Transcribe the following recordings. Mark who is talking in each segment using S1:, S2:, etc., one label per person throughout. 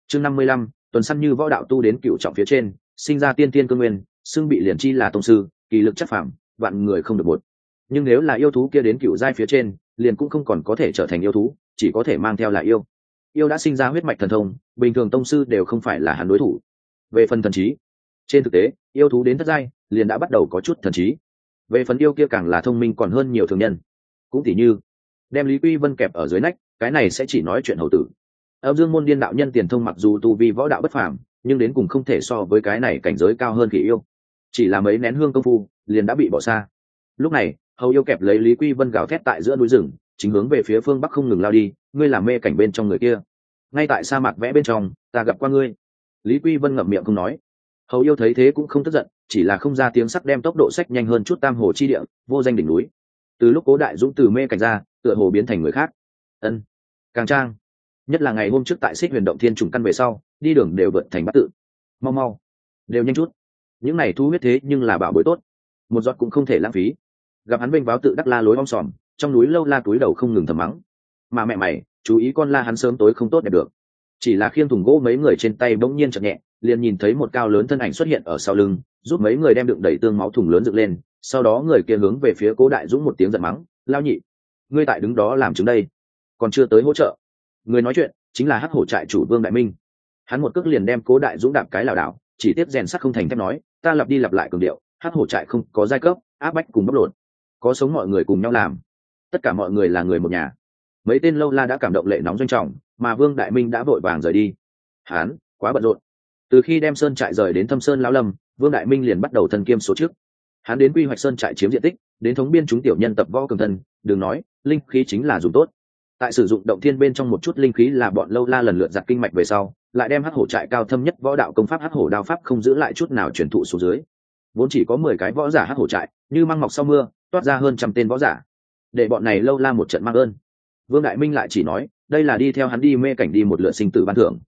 S1: chương 55, tuần săn như võ đạo tu đến cựu trọng phía trên, sinh ra tiên tiên cơ nguyên, xưng bị liền chi là tông sư, kỳ lực chắc phàm, vạn người không được một. Nhưng nếu là yêu thú kia đến cựu giai phía trên, liền cũng không còn có thể trở thành yêu thú, chỉ có thể mang theo là yêu. Yêu đã sinh ra huyết mạch thần thông, bình thường tông sư đều không phải là hắn đối thủ. Về phần thần trí, trên thực tế, yêu thú đến thất giai, liền đã bắt đầu có chút thần trí. Về phần yêu kia càng là thông minh còn hơn nhiều thường nhân. Cũng tỉ như đem Lý Quy Vân kẹp ở dưới nách, cái này sẽ chỉ nói chuyện hầu tử. Âm Dương môn điên đạo nhân tiền thông mặc dù tu vi võ đạo bất phàm, nhưng đến cùng không thể so với cái này cảnh giới cao hơn kỳ yêu. Chỉ là mấy nén hương công phu, liền đã bị bỏ xa. Lúc này, hầu yêu kẹp lấy Lý Quy Vân gào thét tại giữa núi rừng, chính hướng về phía phương bắc không ngừng lao đi. Ngươi làm mê cảnh bên trong người kia, ngay tại sa mạc vẽ bên trong, ta gặp qua ngươi. Lý Quy Vân ngậm miệng không nói. Hầu yêu thấy thế cũng không tức giận, chỉ là không ra tiếng sắc đem tốc độ sách nhanh hơn chút tam hồ chi địa, vô danh đỉnh núi. Từ lúc Cố Đại Dũng từ mê cảnh ra, tựa hồ biến thành người khác. Ân, càng trang. Nhất là ngày hôm trước tại Xích Huyền Động Thiên trùng căn về sau, đi đường đều vượt thành bát tự. Mau mau, đều nhanh chút. Những này thu huyết thế nhưng là bảo bối tốt, một giọt cũng không thể lãng phí. Gặp hắn vênh váo tự đắc la lối om sòm, trong núi lâu la túi đầu không ngừng thầm mắng. Mà mẹ mày, chú ý con la hắn sớm tối không tốt đẹp được. Chỉ là khiêng thùng gỗ mấy người trên tay bỗng nhiên chợt nhẹ, liền nhìn thấy một cao lớn thân ảnh xuất hiện ở sau lưng, giúp mấy người đem đựng đầy tương máu thùng lớn dựng lên. Sau đó người kia hướng về phía Cố Đại Dũng một tiếng giận mắng, lao nhị, ngươi tại đứng đó làm chứng đây, còn chưa tới hỗ trợ. Người nói chuyện chính là Hắc Hổ trại chủ Vương Đại Minh. Hắn một cước liền đem Cố Đại Dũng đạp cái lảo đảo, chỉ tiếp rèn sắt không thành thép nói, ta lặp đi lặp lại cường điệu, Hắc Hổ trại không có giai cấp, áp bách cùng bóc lột, có sống mọi người cùng nhau làm, tất cả mọi người là người một nhà. Mấy tên lâu la đã cảm động lệ nóng doanh trọng, mà Vương Đại Minh đã vội vàng rời đi. Hắn quá bận rộn. Từ khi đem sơn trại rời đến Thâm Sơn Lão Lâm, Vương Đại Minh liền bắt đầu thân kiêm số trước. Hắn đến quy hoạch sơn trại chiếm diện tích, đến thống biên chúng tiểu nhân tập võ cường thân, đừng nói, linh khí chính là dùng tốt. Tại sử dụng động thiên bên trong một chút linh khí là bọn lâu la lần lượt giặt kinh mạch về sau, lại đem Hắc Hổ trại cao thâm nhất võ đạo công pháp Hắc Hổ đao pháp không giữ lại chút nào truyền thụ xuống dưới. Vốn chỉ có 10 cái võ giả Hắc Hổ trại, như măng mọc sau mưa, toát ra hơn 100 tên võ giả. Để bọn này lâu la một trận mang ơn. Vương Đại Minh lại chỉ nói, đây là đi theo hắn đi mê cảnh đi một lượt sinh tử ban thưởng.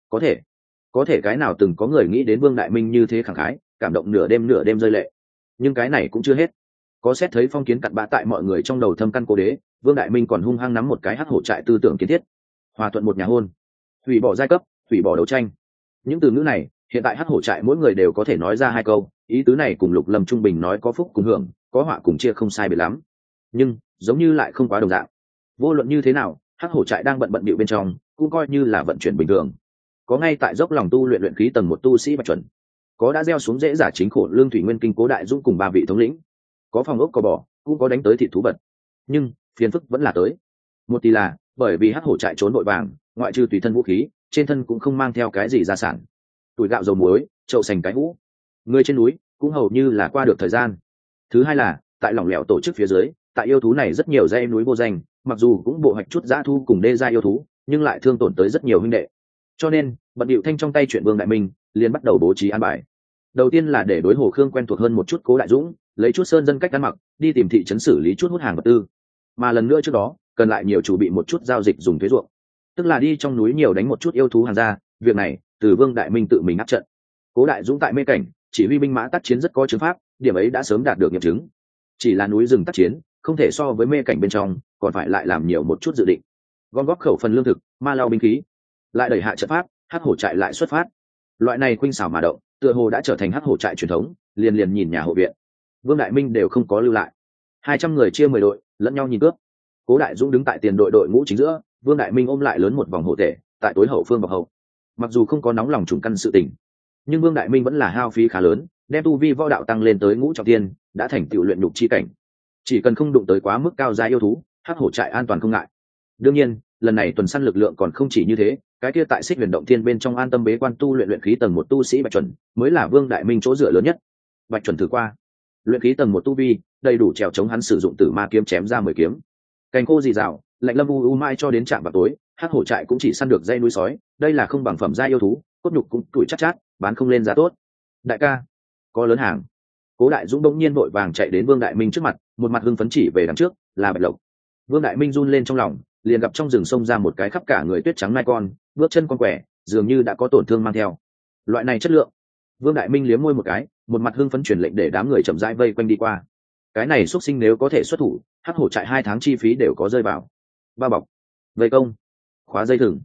S1: Có thể cái nào từng có người nghĩ đến Vương Đại Minh như thế khẳng khái, cảm động nửa đêm rơi lệ. Nhưng cái này cũng chưa hết. Có xét thấy phong kiến cặn bã tại mọi người trong đầu thâm căn cố đế, Vương Đại Minh còn hung hăng nắm một cái Hắc Hổ trại tư tưởng kiến thiết. Hòa thuận một nhà hôn, hủy bỏ giai cấp, hủy bỏ đấu tranh. Những từ ngữ này, hiện tại Hắc Hổ trại mỗi người đều có thể nói ra 2 câu, ý tứ này cùng Lục Lâm Trung Bình nói có phúc cùng hưởng, có họa cùng chia không sai biệt lắm. Nhưng, giống như lại không quá đồng dạng. Vô luận như thế nào, Hắc Hổ trại đang bận bịu bên trong, cũng coi như là vận chuyển bình thường. Có ngay tại dốc lòng tu luyện khí tầng 1 tu sĩ Bạch Chuẩn, có đã gieo xuống dễ giả chính khổ lương thủy nguyên kinh Cố Đại Dũng cùng 3 vị thống lĩnh, có phòng ốc có bò, cũng có đánh tới thịt thú vật. Nhưng phiền phức vẫn là tới. Một tí là bởi vì Hắc Hổ trại trốn vội vàng, ngoại trừ tùy thân vũ khí, trên thân cũng không mang theo cái gì gia sản. Tuổi gạo dầu muối, chậu sành cái hũ, người trên núi cũng hầu như là qua được thời gian. Thứ hai là tại lỏng lẻo tổ chức phía dưới, tại yêu thú này rất nhiều dãy núi vô danh, mặc dù cũng bộ hoạch chút dã thu cùng đê gia yêu thú, nhưng lại thương tổn tới rất nhiều huynh đệ. Cho nên bận điệu thanh trong tay chuyện Vương Đại Minh liền bắt đầu bố trí an bài. Đầu tiên là để đối Hồ Khương quen thuộc hơn một chút Cố Đại Dũng, lấy chút sơn dân cách ăn mặc, đi tìm thị trấn xử lý chút hút hàng vật tư. Mà lần nữa trước đó cần lại nhiều chủ bị một chút giao dịch dùng thuế ruộng, tức là đi trong núi nhiều đánh một chút yêu thú hàng ra. Việc này từ Vương Đại Minh tự mình áp trận. Cố Đại Dũng tại mê cảnh chỉ huy binh mã tác chiến rất có chứng pháp, điểm ấy đã sớm đạt được nghiệm chứng. Chỉ là núi rừng tác chiến không thể so với mê cảnh bên trong, còn phải lại làm nhiều một chút dự định, gom góp khẩu phần lương thực, ma lao binh khí, lại đẩy hạ trận pháp. Hắc Hổ trại lại xuất phát. Loại này khuynh xảo mà động, tựa hồ đã trở thành Hắc Hổ trại truyền thống, liền nhìn nhà hộ viện. Vương Đại Minh đều không có lưu lại. 200 người chia 10 đội, lẫn nhau nhìn cướp. Cố Đại Dũng đứng tại tiền đội ngũ chính giữa, Vương Đại Minh ôm lại lớn một vòng hộ tể, tại tối hậu phương bọc hậu. Mặc dù không có nóng lòng trùng căn sự tình, nhưng Vương Đại Minh vẫn là hao phí khá lớn, đem tu vi võ đạo tăng lên tới ngũ trọng thiên, đã thành tựu luyện nhục chi cảnh. Chỉ cần không đụng tới quá mức cao gia yêu thú, Hắc Hổ trại an toàn không ngại. Đương nhiên, lần này tuần săn lực lượng còn không chỉ như thế, cái kia tại Xích Huyền Động Thiên bên trong an tâm bế quan tu luyện khí tầng 1 tu sĩ Bạch Chuẩn, mới là Vương Đại Minh chỗ dựa lớn nhất. Bạch Chuẩn thử qua, luyện khí tầng 1 tu vi, đầy đủ trèo chống hắn sử dụng Tử Ma kiếm chém ra 10 kiếm. Cành khô rì rào, lạnh lâm u mai cho đến trạm vào tối, Hắc Hổ trại cũng chỉ săn được dây núi sói, đây là không bằng phẩm gia yêu thú, cốt nhục cũng tuổi chát chát, bán không lên giá tốt. Đại ca, có lớn hàng. Cố Đại Dũng đống nhiên vội vàng chạy đến Vương Đại Minh trước mặt, một mặt hưng phấn chỉ về đằng trước, là Bạch Lộc. Vương Đại Minh run lên trong lòng, liền gặp trong rừng sông ra một cái khắp cả người tuyết trắng nai con, bước chân con quẻ, dường như đã có tổn thương mang theo. Loại này chất lượng. Vương Đại Minh liếm môi một cái, một mặt hưng phấn truyền lệnh để đám người chậm rãi vây quanh đi qua. Cái này xuất sinh nếu có thể xuất thủ, Hắc Hổ trại 2 tháng chi phí đều có rơi vào. Ba bọc, vây công, khóa dây thừng.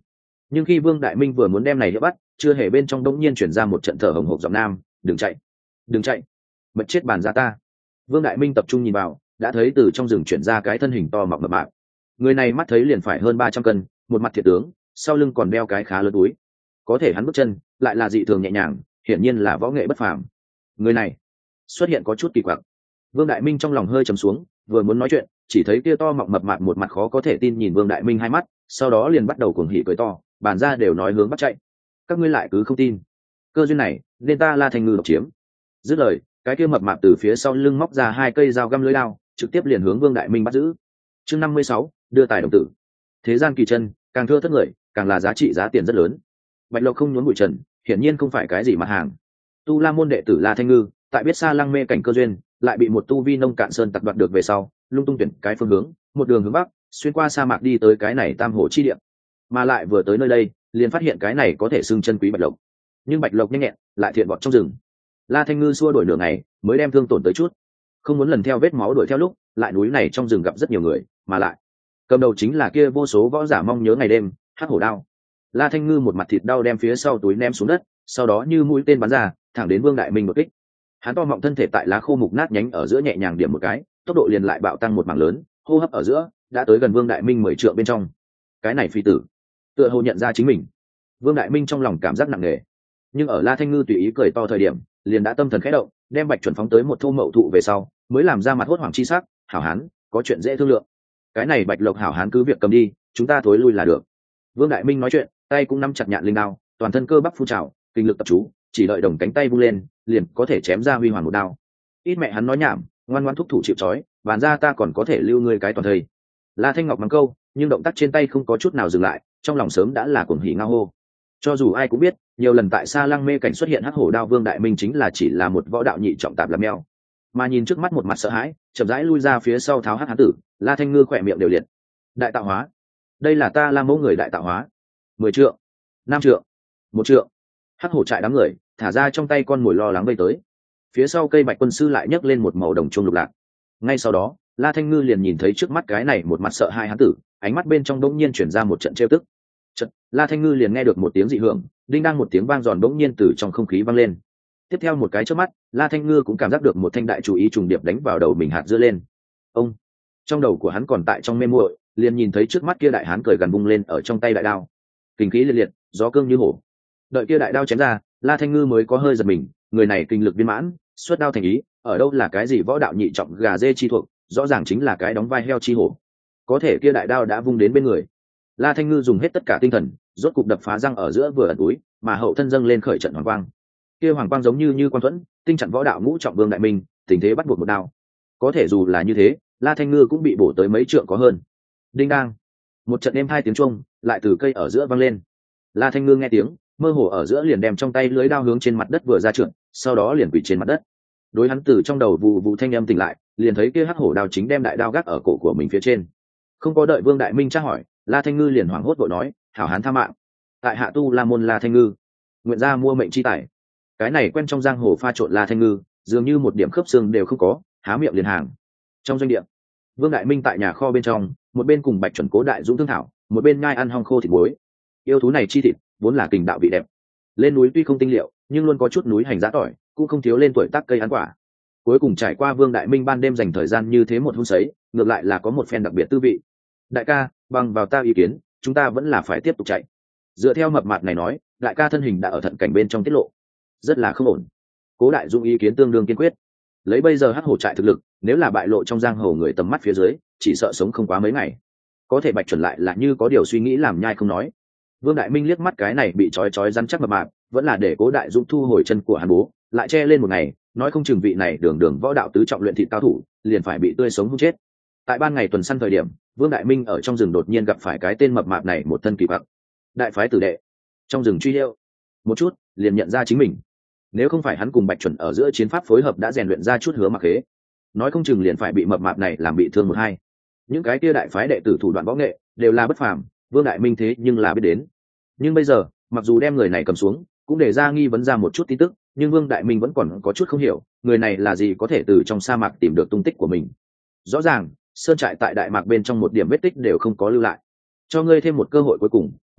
S1: Nhưng khi Vương Đại Minh vừa muốn đem này đỡ bắt, chưa hề bên trong đống nhiên chuyển ra một trận thở hồng hộc giọng nam: đừng chạy, đừng chạy, mật chết bàn ra ta. Vương Đại Minh tập trung nhìn vào, đã thấy từ trong rừng chuyển ra cái thân hình to mập mập mạp. Người này mắt thấy liền phải hơn 300 cân, một mặt thiệt tướng, sau lưng còn đeo cái khá lớn túi. Có thể hắn bước chân lại là dị thường nhẹ nhàng, hiển nhiên là võ nghệ bất phàm. Người này xuất hiện có chút kỳ quặc. Vương Đại Minh trong lòng hơi trầm xuống, vừa muốn nói chuyện, chỉ thấy kia to mọng mập mạp một mặt khó có thể tin nhìn Vương Đại Minh hai mắt, sau đó liền bắt đầu cuồng hỉ cười to, bàn ra đều nói hướng bắt chạy. Các ngươi lại cứ không tin. Cơ duyên này, nên ta La Thanh Ngư độc chiếm. Dứt lời, cái kia mập mạp từ phía sau lưng móc ra 2 cây dao găm lưỡi đao, trực tiếp liền hướng Vương Đại Minh bắt giữ. Chương 56, đưa tài đồng tử. Thế gian kỳ chân, càng thưa thất người, càng là giá trị giá tiền rất lớn. Bạch Lộc không nhốn bụi trần, hiển nhiên không phải cái gì mặt hàng. Tu La môn đệ tử La Thanh Ngư, tại biết xa lăng mê cảnh cơ duyên, lại bị một tu vi nông cạn sơn tặc đoạt được về sau, lung tung tuyển cái phương hướng, một đường hướng bắc, xuyên qua sa mạc đi tới cái này Tam Hồ chi địa. Mà lại vừa tới nơi đây, liền phát hiện cái này có thể xưng chân quý Bạch Lộc. Nhưng Bạch Lộc nhanh nhẹn, lại thiện vọt trong rừng. La Thanh Ngư xua đuổi nửa ngày, mới đem thương tổn tới chút. Không muốn lần theo vết máu đuổi theo lúc, lại núi này trong rừng gặp rất nhiều người, mà lại cầm đầu chính là kia vô số võ giả mong nhớ ngày đêm, Hắc Hổ đao. La Thanh Ngư một mặt thịt đau đem phía sau túi ném xuống đất, sau đó như mũi tên bắn ra, thẳng đến Vương Đại Minh một kích. Hắn to mọng thân thể tại lá khô mục nát nhánh ở giữa nhẹ nhàng điểm một cái, tốc độ liền lại bạo tăng một mảng lớn, hô hấp ở giữa đã tới gần Vương Đại Minh 10 trượng bên trong. Cái này phi tử, tựa hồ nhận ra chính mình. Vương Đại Minh trong lòng cảm giác nặng nề, nhưng ở La Thanh Ngư tùy ý cười to thời điểm, liền đã tâm thần khẽ động, đem Bạch chuẩn phóng tới một thô mậu thụ về sau, mới làm ra mặt hốt hoảng chi sắc, hảo hán, có chuyện dễ thương lượng. Cái này Bạch Lộc hảo hán cứ việc cầm đi, chúng ta thối lui là được. Vương Đại Minh nói chuyện, tay cũng nắm chặt nhạn linh đao, toàn thân cơ bắp phun trào, kinh lực tập chú, chỉ đợi đồng cánh tay vung lên, liền có thể chém ra huy hoàng một đao. Ít mẹ hắn nói nhảm, ngoan ngoãn thúc thủ chịu trói, bàn ra ta còn có thể lưu ngươi cái toàn thây. La Thanh Ngọc mắng câu, nhưng động tác trên tay không có chút nào dừng lại, trong lòng sớm đã là cuồng hỉ ngao hô. Cho dù ai cũng biết, nhiều lần tại Sa Lăng mê cảnh xuất hiện Hắc Hổ đao Vương Đại Minh chính là chỉ là một võ đạo nhị trọng tạp làm mèo. Mà nhìn trước mắt một mặt sợ hãi, chậm rãi lui ra phía sau tháo hắc hán tử, La Thanh Ngư khỏe miệng đều liệt. Đại tạo hóa, đây là ta La mẫu người đại tạo hóa. 10 trượng, 5 trượng, 1 trượng. Hắc Hổ trại đám người thả ra trong tay con mồi lo lắng vây tới. Phía sau cây bạch quân sư lại nhấc lên một màu đồng trung lục lạc. Ngay sau đó, La Thanh Ngư liền nhìn thấy trước mắt cái này một mặt sợ hai hán tử, ánh mắt bên trong đống nhiên chuyển ra một trận trêu tức. La Thanh Ngư liền nghe được một tiếng dị hưởng, đinh đang một tiếng vang giòn đống nhiên từ trong không khí vang lên. Tiếp theo một cái chớp mắt, La Thanh Ngư cũng cảm giác được một thanh đại chủ ý trùng điệp đánh vào đầu mình hạt dưa lên. Ông, trong đầu của hắn còn tại trong mê muội, liền nhìn thấy trước mắt kia đại hán cười gần bung lên ở trong tay đại đao, kinh khí liệt liệt, gió cương như hổ. Đợi kia đại đao chém ra, La Thanh Ngư mới có hơi giật mình, người này kinh lực viên mãn, xuất đao thành ý, ở đâu là cái gì võ đạo nhị trọng gà dê chi thuộc, rõ ràng chính là cái đóng vai heo chi hổ. Có thể kia đại đao đã vung đến bên người. La Thanh Ngư dùng hết tất cả tinh thần, rốt cục đập phá răng ở giữa vừa ẩn túi, mà hậu thân dâng lên khởi trận hoàng quang. Kia hoàng quang giống như quan thuẫn, tinh trận võ đạo ngũ trọng Vương Đại Minh, tình thế bắt buộc một đao. Có thể dù là như thế, La Thanh Ngư cũng bị bổ tới mấy trượng có hơn. Đinh đang, một trận êm hai tiếng chuông lại từ cây ở giữa vang lên. La Thanh Ngư nghe tiếng, mơ hồ ở giữa liền đem trong tay lưới đao hướng trên mặt đất vừa ra trượt, sau đó liền quỳ trên mặt đất. Đối hắn từ trong đầu vụ vụ thanh âm tỉnh lại, liền thấy kia hắc hổ đao chính đem đại đao gác ở cổ của mình phía trên. Không có đợi Vương Đại Minh tra hỏi, La Thanh Ngư liền hoảng hốt vội nói, hảo hán tha mạng, tại hạ tu La môn La Thanh Ngư, nguyện ra mua mệnh chi tài. Cái này quen trong giang hồ pha trộn La Thanh Ngư, dường như một điểm khớp xương đều không có, há miệng liền hàng. Trong doanh địa, Vương Đại Minh tại nhà kho bên trong, một bên cùng Bạch chuẩn cố đại dũng thương thảo, một bên nhai ăn hong khô thịt muối. Yêu thú này chi thịt vốn là kình đạo vị đẹp, lên núi tuy không tinh liệu, nhưng luôn có chút núi hành giá tỏi, cũng không thiếu lên tuổi tác cây ăn quả. Cuối cùng trải qua Vương Đại Minh ban đêm dành thời gian như thế một hun sấy, ngược lại là có một phen đặc biệt tư vị. Đại ca, bằng vào ta ý kiến, chúng ta vẫn là phải tiếp tục chạy. Dựa theo mập mạp này nói, đại ca thân hình đã ở thận cảnh bên trong tiết lộ, rất là không ổn. Cố đại dũng ý kiến tương đương kiên quyết. Lấy bây giờ Hắc Hổ trại thực lực, nếu là bại lộ trong giang hồ người tầm mắt phía dưới, chỉ sợ sống không quá mấy ngày. Có thể Bạch chuẩn lại là như có điều suy nghĩ làm nhai không nói. Vương Đại Minh liếc mắt cái này bị trói rắn chắc mập mạp, vẫn là để Cố đại dũng thu hồi chân của hắn bố, lại che lên một ngày, nói không chừng vị này đường võ đạo tứ trọng luyện thị cao thủ, liền phải bị tươi sống hung chết. Tại ban ngày tuần săn thời điểm, Vương Đại Minh ở trong rừng đột nhiên gặp phải cái tên mập mạp này một thân kỳ vật. Đại phái tử đệ, trong rừng truy hiệu, một chút liền nhận ra chính mình. Nếu không phải hắn cùng Bạch chuẩn ở giữa chiến pháp phối hợp đã rèn luyện ra chút hứa mặc khế, nói không chừng liền phải bị mập mạp này làm bị thương một hai. Những cái kia đại phái đệ tử thủ đoạn võ nghệ đều là bất phàm, Vương Đại Minh thế nhưng là biết đến. Nhưng bây giờ, mặc dù đem người này cầm xuống, cũng để ra nghi vấn ra một chút tin tức, nhưng Vương Đại Minh vẫn còn có chút không hiểu, người này là gì có thể từ trong sa mạc tìm được tung tích của mình. Rõ ràng, sơn trại tại đại mạc bên trong một điểm vết tích đều không có lưu lại. Cho ngươi thêm một cơ hội cuối cùng,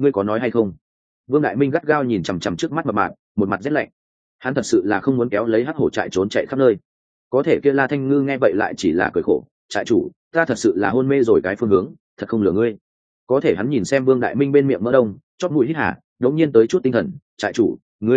S1: ngươi có nói hay không? Vương Đại Minh gắt gao nhìn chằm chằm trước mắt mập mạp, một mặt rét lạnh. Hắn thật sự là không muốn kéo lấy hắc hổ trại trốn chạy khắp nơi. Có thể kia La Thanh Ngư nghe vậy lại chỉ là cười khổ, trại chủ, ta thật sự là hôn mê rồi cái phương hướng, thật không lừa ngươi. Có thể hắn nhìn xem Vương Đại Minh bên miệng mỡ đông, chót mũi hít hà, đống nhiên tới chút tinh thần, trại chủ,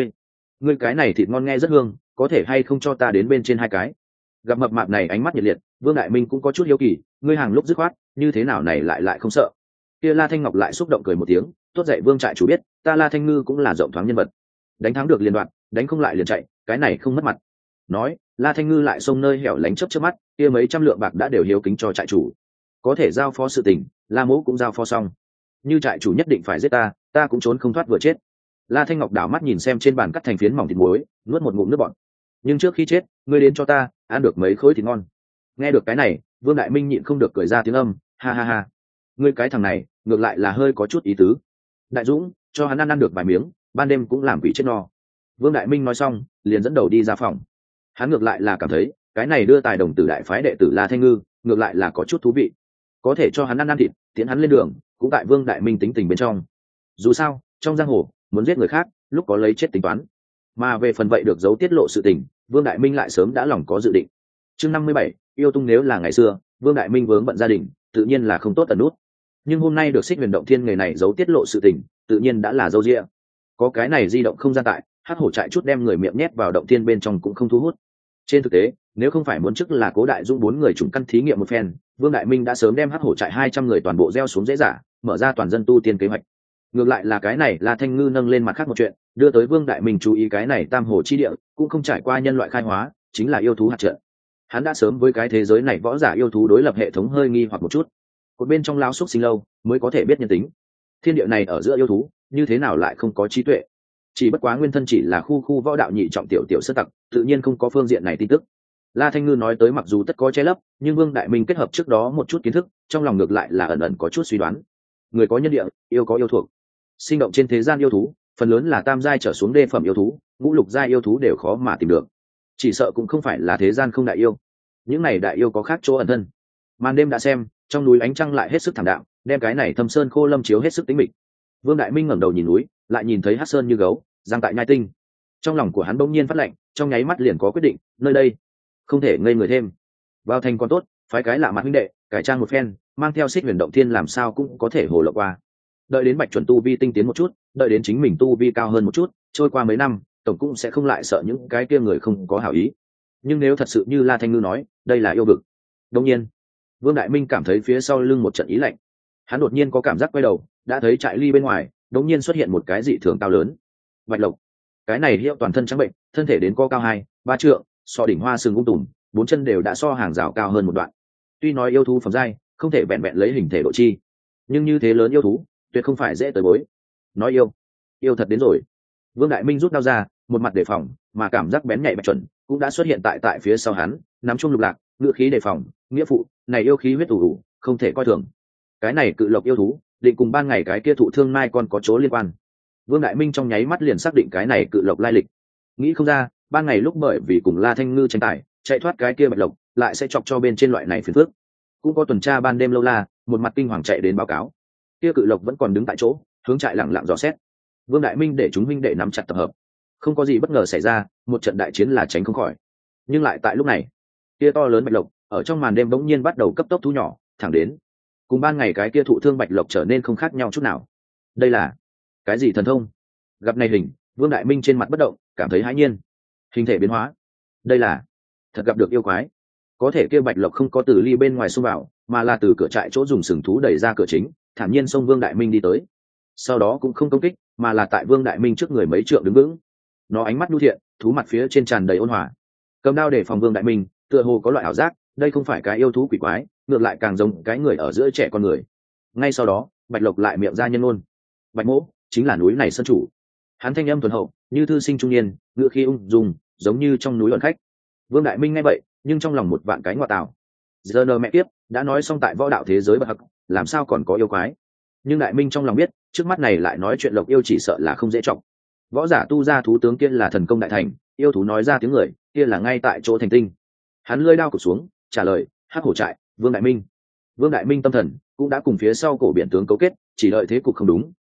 S1: ngươi cái này thịt ngon nghe rất hương, có thể hay không cho ta đến bên trên hai cái? Gặp mập mạp này ánh mắt nhiệt liệt, Vương Đại Minh cũng có chút hiếu kỳ, ngươi hàng lúc dứt khoát, như thế nào này lại không sợ? Kia La Thanh Ngọc lại xúc động cười một tiếng, tốt dậy Vương trại chủ biết, ta La Thanh Ngư cũng là rộng thoáng nhân vật, đánh thắng được liền đoạn, đánh không lại liền chạy, cái này không mất mặt. Nói, La Thanh Ngư lại xông nơi hẻo lánh chớp mắt, kia mấy trăm lượng bạc đã đều hiếu kính cho trại chủ, có thể giao phó sự tình, La Mỗ cũng giao phó xong. Như trại chủ nhất định phải giết ta cũng trốn không thoát vừa chết. La Thanh Ngọc đảo mắt nhìn xem trên bàn cắt thành phiến mỏng thịt muối, nuốt một ngụm nước bọt. Nhưng trước khi chết, ngươi đến cho ta ăn được mấy khối thịt ngon. Nghe được cái này, Vương Đại Minh nhịn không được cười ra tiếng âm, ha ha ha. Ngươi cái thằng này, ngược lại là hơi có chút ý tứ. Đại Dũng, cho hắn ăn được vài miếng, ban đêm cũng làm quỷ chết no. Vương Đại Minh nói xong, liền dẫn đầu đi ra phòng. Hắn ngược lại là cảm thấy, cái này đưa tài đồng tử đại phái đệ tử La Thanh Ngư, ngược lại là có chút thú vị. Có thể cho hắn ăn thịt, tiến hắn lên đường, cũng tại Vương Đại Minh tính tình bên trong. Dù sao, trong giang hồ, muốn giết người khác, lúc có lấy chết tính toán. Mà về phần vậy được giấu tiết lộ sự tình, Vương Đại Minh lại sớm đã lòng có dự định. Chương 57, yêu tung nếu là ngày xưa, Vương Đại Minh vướng bận gia đình, tự nhiên là không tốt tần nút. Nhưng hôm nay được Xích Huyền Động Thiên nghề này giấu tiết lộ sự tình, tự nhiên đã là dâu dịa. Có cái này di động không gian tại, hắc hổ trại chút đem người miệng nhét vào động thiên bên trong cũng không thu hút. Trên thực tế, nếu không phải muốn chức là Cố Đại Dũng 4 người trùng căn thí nghiệm một phen, Vương Đại Minh đã sớm đem hắc hổ trại 200 người toàn bộ gieo xuống dễ dả, mở ra toàn dân tu tiên kế hoạch. Ngược lại là cái này là Thanh Ngư nâng lên mặt khác một chuyện, đưa tới Vương Đại Minh chú ý cái này Tam Hồ chi địa, cũng không trải qua nhân loại khai hóa, chính là yêu thú hạt trận. Hắn đã sớm với cái thế giới này võ giả yêu thú đối lập hệ thống hơi nghi hoặc một chút. Một bên trong lao xúc sinh lâu, mới có thể biết nhân tính. Thiên địa này ở giữa yêu thú, như thế nào lại không có trí tuệ? Chỉ bất quá nguyên thân chỉ là khu võ đạo nhị trọng tiểu sơ tặc, tự nhiên không có phương diện này tin tức. La Thanh Ngư nói tới mặc dù tất có che lấp, nhưng Vương Đại Minh kết hợp trước đó một chút kiến thức, trong lòng ngược lại là ẩn ẩn có chút suy đoán. Người có nhân địa, yêu có yêu thuộc. Sinh động trên thế gian yêu thú, phần lớn là tam giai trở xuống đê phẩm yêu thú, ngũ lục giai yêu thú đều khó mà tìm được. Chỉ sợ cũng không phải là thế gian không đại yêu. Những này đại yêu có khác chỗ ẩn thân. Màn đêm đã xem, trong núi ánh trăng lại hết sức thảm đạm, đem cái này thâm sơn khô lâm chiếu hết sức tĩnh mịch. Vương Đại Minh ngẩng đầu nhìn núi, lại nhìn thấy hắc sơn như gấu, giang tại nhai tinh. Trong lòng của hắn bỗng nhiên phát lạnh, trong nháy mắt liền có quyết định, nơi đây không thể ngây người thêm. Vào thành còn tốt, phái cái lạ mặt huynh đệ, cải trang một phen, mang theo Xích Huyền Động Thiên làm sao cũng có thể hồ lộ qua. Đợi đến Bạch Chuẩn tu vi tinh tiến một chút, đợi đến chính mình tu vi cao hơn một chút, trôi qua mấy năm, tổng cũng sẽ không lại sợ những cái kia người không có hảo ý. Nhưng nếu thật sự như La Thanh Ngư nói, đây là yêu vực. Đương nhiên, Vương Đại Minh cảm thấy phía sau lưng một trận ý lạnh. Hắn đột nhiên có cảm giác quay đầu, đã thấy trại ly bên ngoài, đột nhiên xuất hiện một cái dị thường cao lớn. Bạch Lộc. Cái này hiệu toàn thân trắng bệnh, thân thể đến co cao 2-3 trượng, so đỉnh hoa sừng tùm, 4 chân đều đã so hàng rào cao hơn một đoạn. Tuy nói yêu thú phẩm giai, không thể vẹn vẹn lấy hình thể độ chi, nhưng như thế lớn yêu thú, tuyệt không phải dễ tới bối. Nói yêu thật đến rồi. Vương Đại Minh rút đao ra, một mặt đề phòng, mà cảm giác bén nhạy Bạch Chuẩn cũng đã xuất hiện tại phía sau hắn, nắm chung lục lạc, ngựa khí đề phòng, nghĩa phụ, này yêu khí huyết ủ, không thể coi thường. Cái này cự lộc yêu thú, định cùng ban ngày cái kia thụ thương mai con có chỗ liên quan. Vương Đại Minh trong nháy mắt liền xác định cái này cự lộc lai lịch. Nghĩ không ra, ban ngày lúc bởi vì cùng La Thanh Ngư tranh tài, chạy thoát cái kia Bạch Lộc, lại sẽ chọc cho bên trên loại này phiền phức. Cũng có tuần tra ban đêm lâu la, một mặt kinh hoàng chạy đến báo cáo. Kia cự lộc vẫn còn đứng tại chỗ, hướng trại lặng lặng dò xét. Vương Đại Minh để chúng huynh đệ nắm chặt tập hợp. Không có gì bất ngờ xảy ra, một trận đại chiến là tránh không khỏi. Nhưng lại tại lúc này, kia to lớn Bạch Lộc, ở trong màn đêm bỗng nhiên bắt đầu cấp tốc thu nhỏ, thẳng đến. Cùng ban ngày cái kia thụ thương Bạch Lộc trở nên không khác nhau chút nào. Đây là cái gì thần thông? Gặp này hình, Vương Đại Minh trên mặt bất động, cảm thấy hãi nhiên. Hình thể biến hóa, đây là thật gặp được yêu quái. Có thể kia Bạch Lộc không có từ ly bên ngoài xông vào, mà là từ cửa trại chỗ dùng sừng thú đẩy ra cửa chính, thản nhiên xông Vương Đại Minh đi tới. Sau đó cũng không công kích, mà là tại Vương Đại Minh trước người mấy trượng đứng vững. Nó ánh mắt nhu thiện, thú mặt phía trên tràn đầy ôn hòa, cầm đao để phòng Vương Đại Minh, tựa hồ có loại ảo giác, đây không phải cái yêu thú quỷ quái, ngược lại càng giống cái người ở giữa trẻ con người. Ngay sau đó, Bạch Lộc lại miệng ra nhân ngôn. Bạch Mỗ chính là núi này sân chủ. Hắn thanh âm thuần hậu, như thư sinh trung niên, ngựa khí ung dung, giống như trong núi luận khách. Vương Đại Minh nghe vậy, nhưng trong lòng một vạn cái ngoại tào. Giờ nờ mẹ tiếp, đã nói xong tại võ đạo thế giới bậc hắc, làm sao còn có yêu quái? Nhưng Đại Minh trong lòng biết, trước mắt này lại nói chuyện lộc yêu chỉ sợ là không dễ trọng. Võ giả tu ra thú tướng kia là thần công đại thành, yêu thú nói ra tiếng người, kia là ngay tại chỗ thành tinh. Hắn lưỡi đao cụp xuống, trả lời, hắc hổ trại, Vương Đại Minh. Vương Đại Minh tâm thần cũng đã cùng phía sau cổ biển tướng cấu kết, chỉ đợi thế cục không đúng,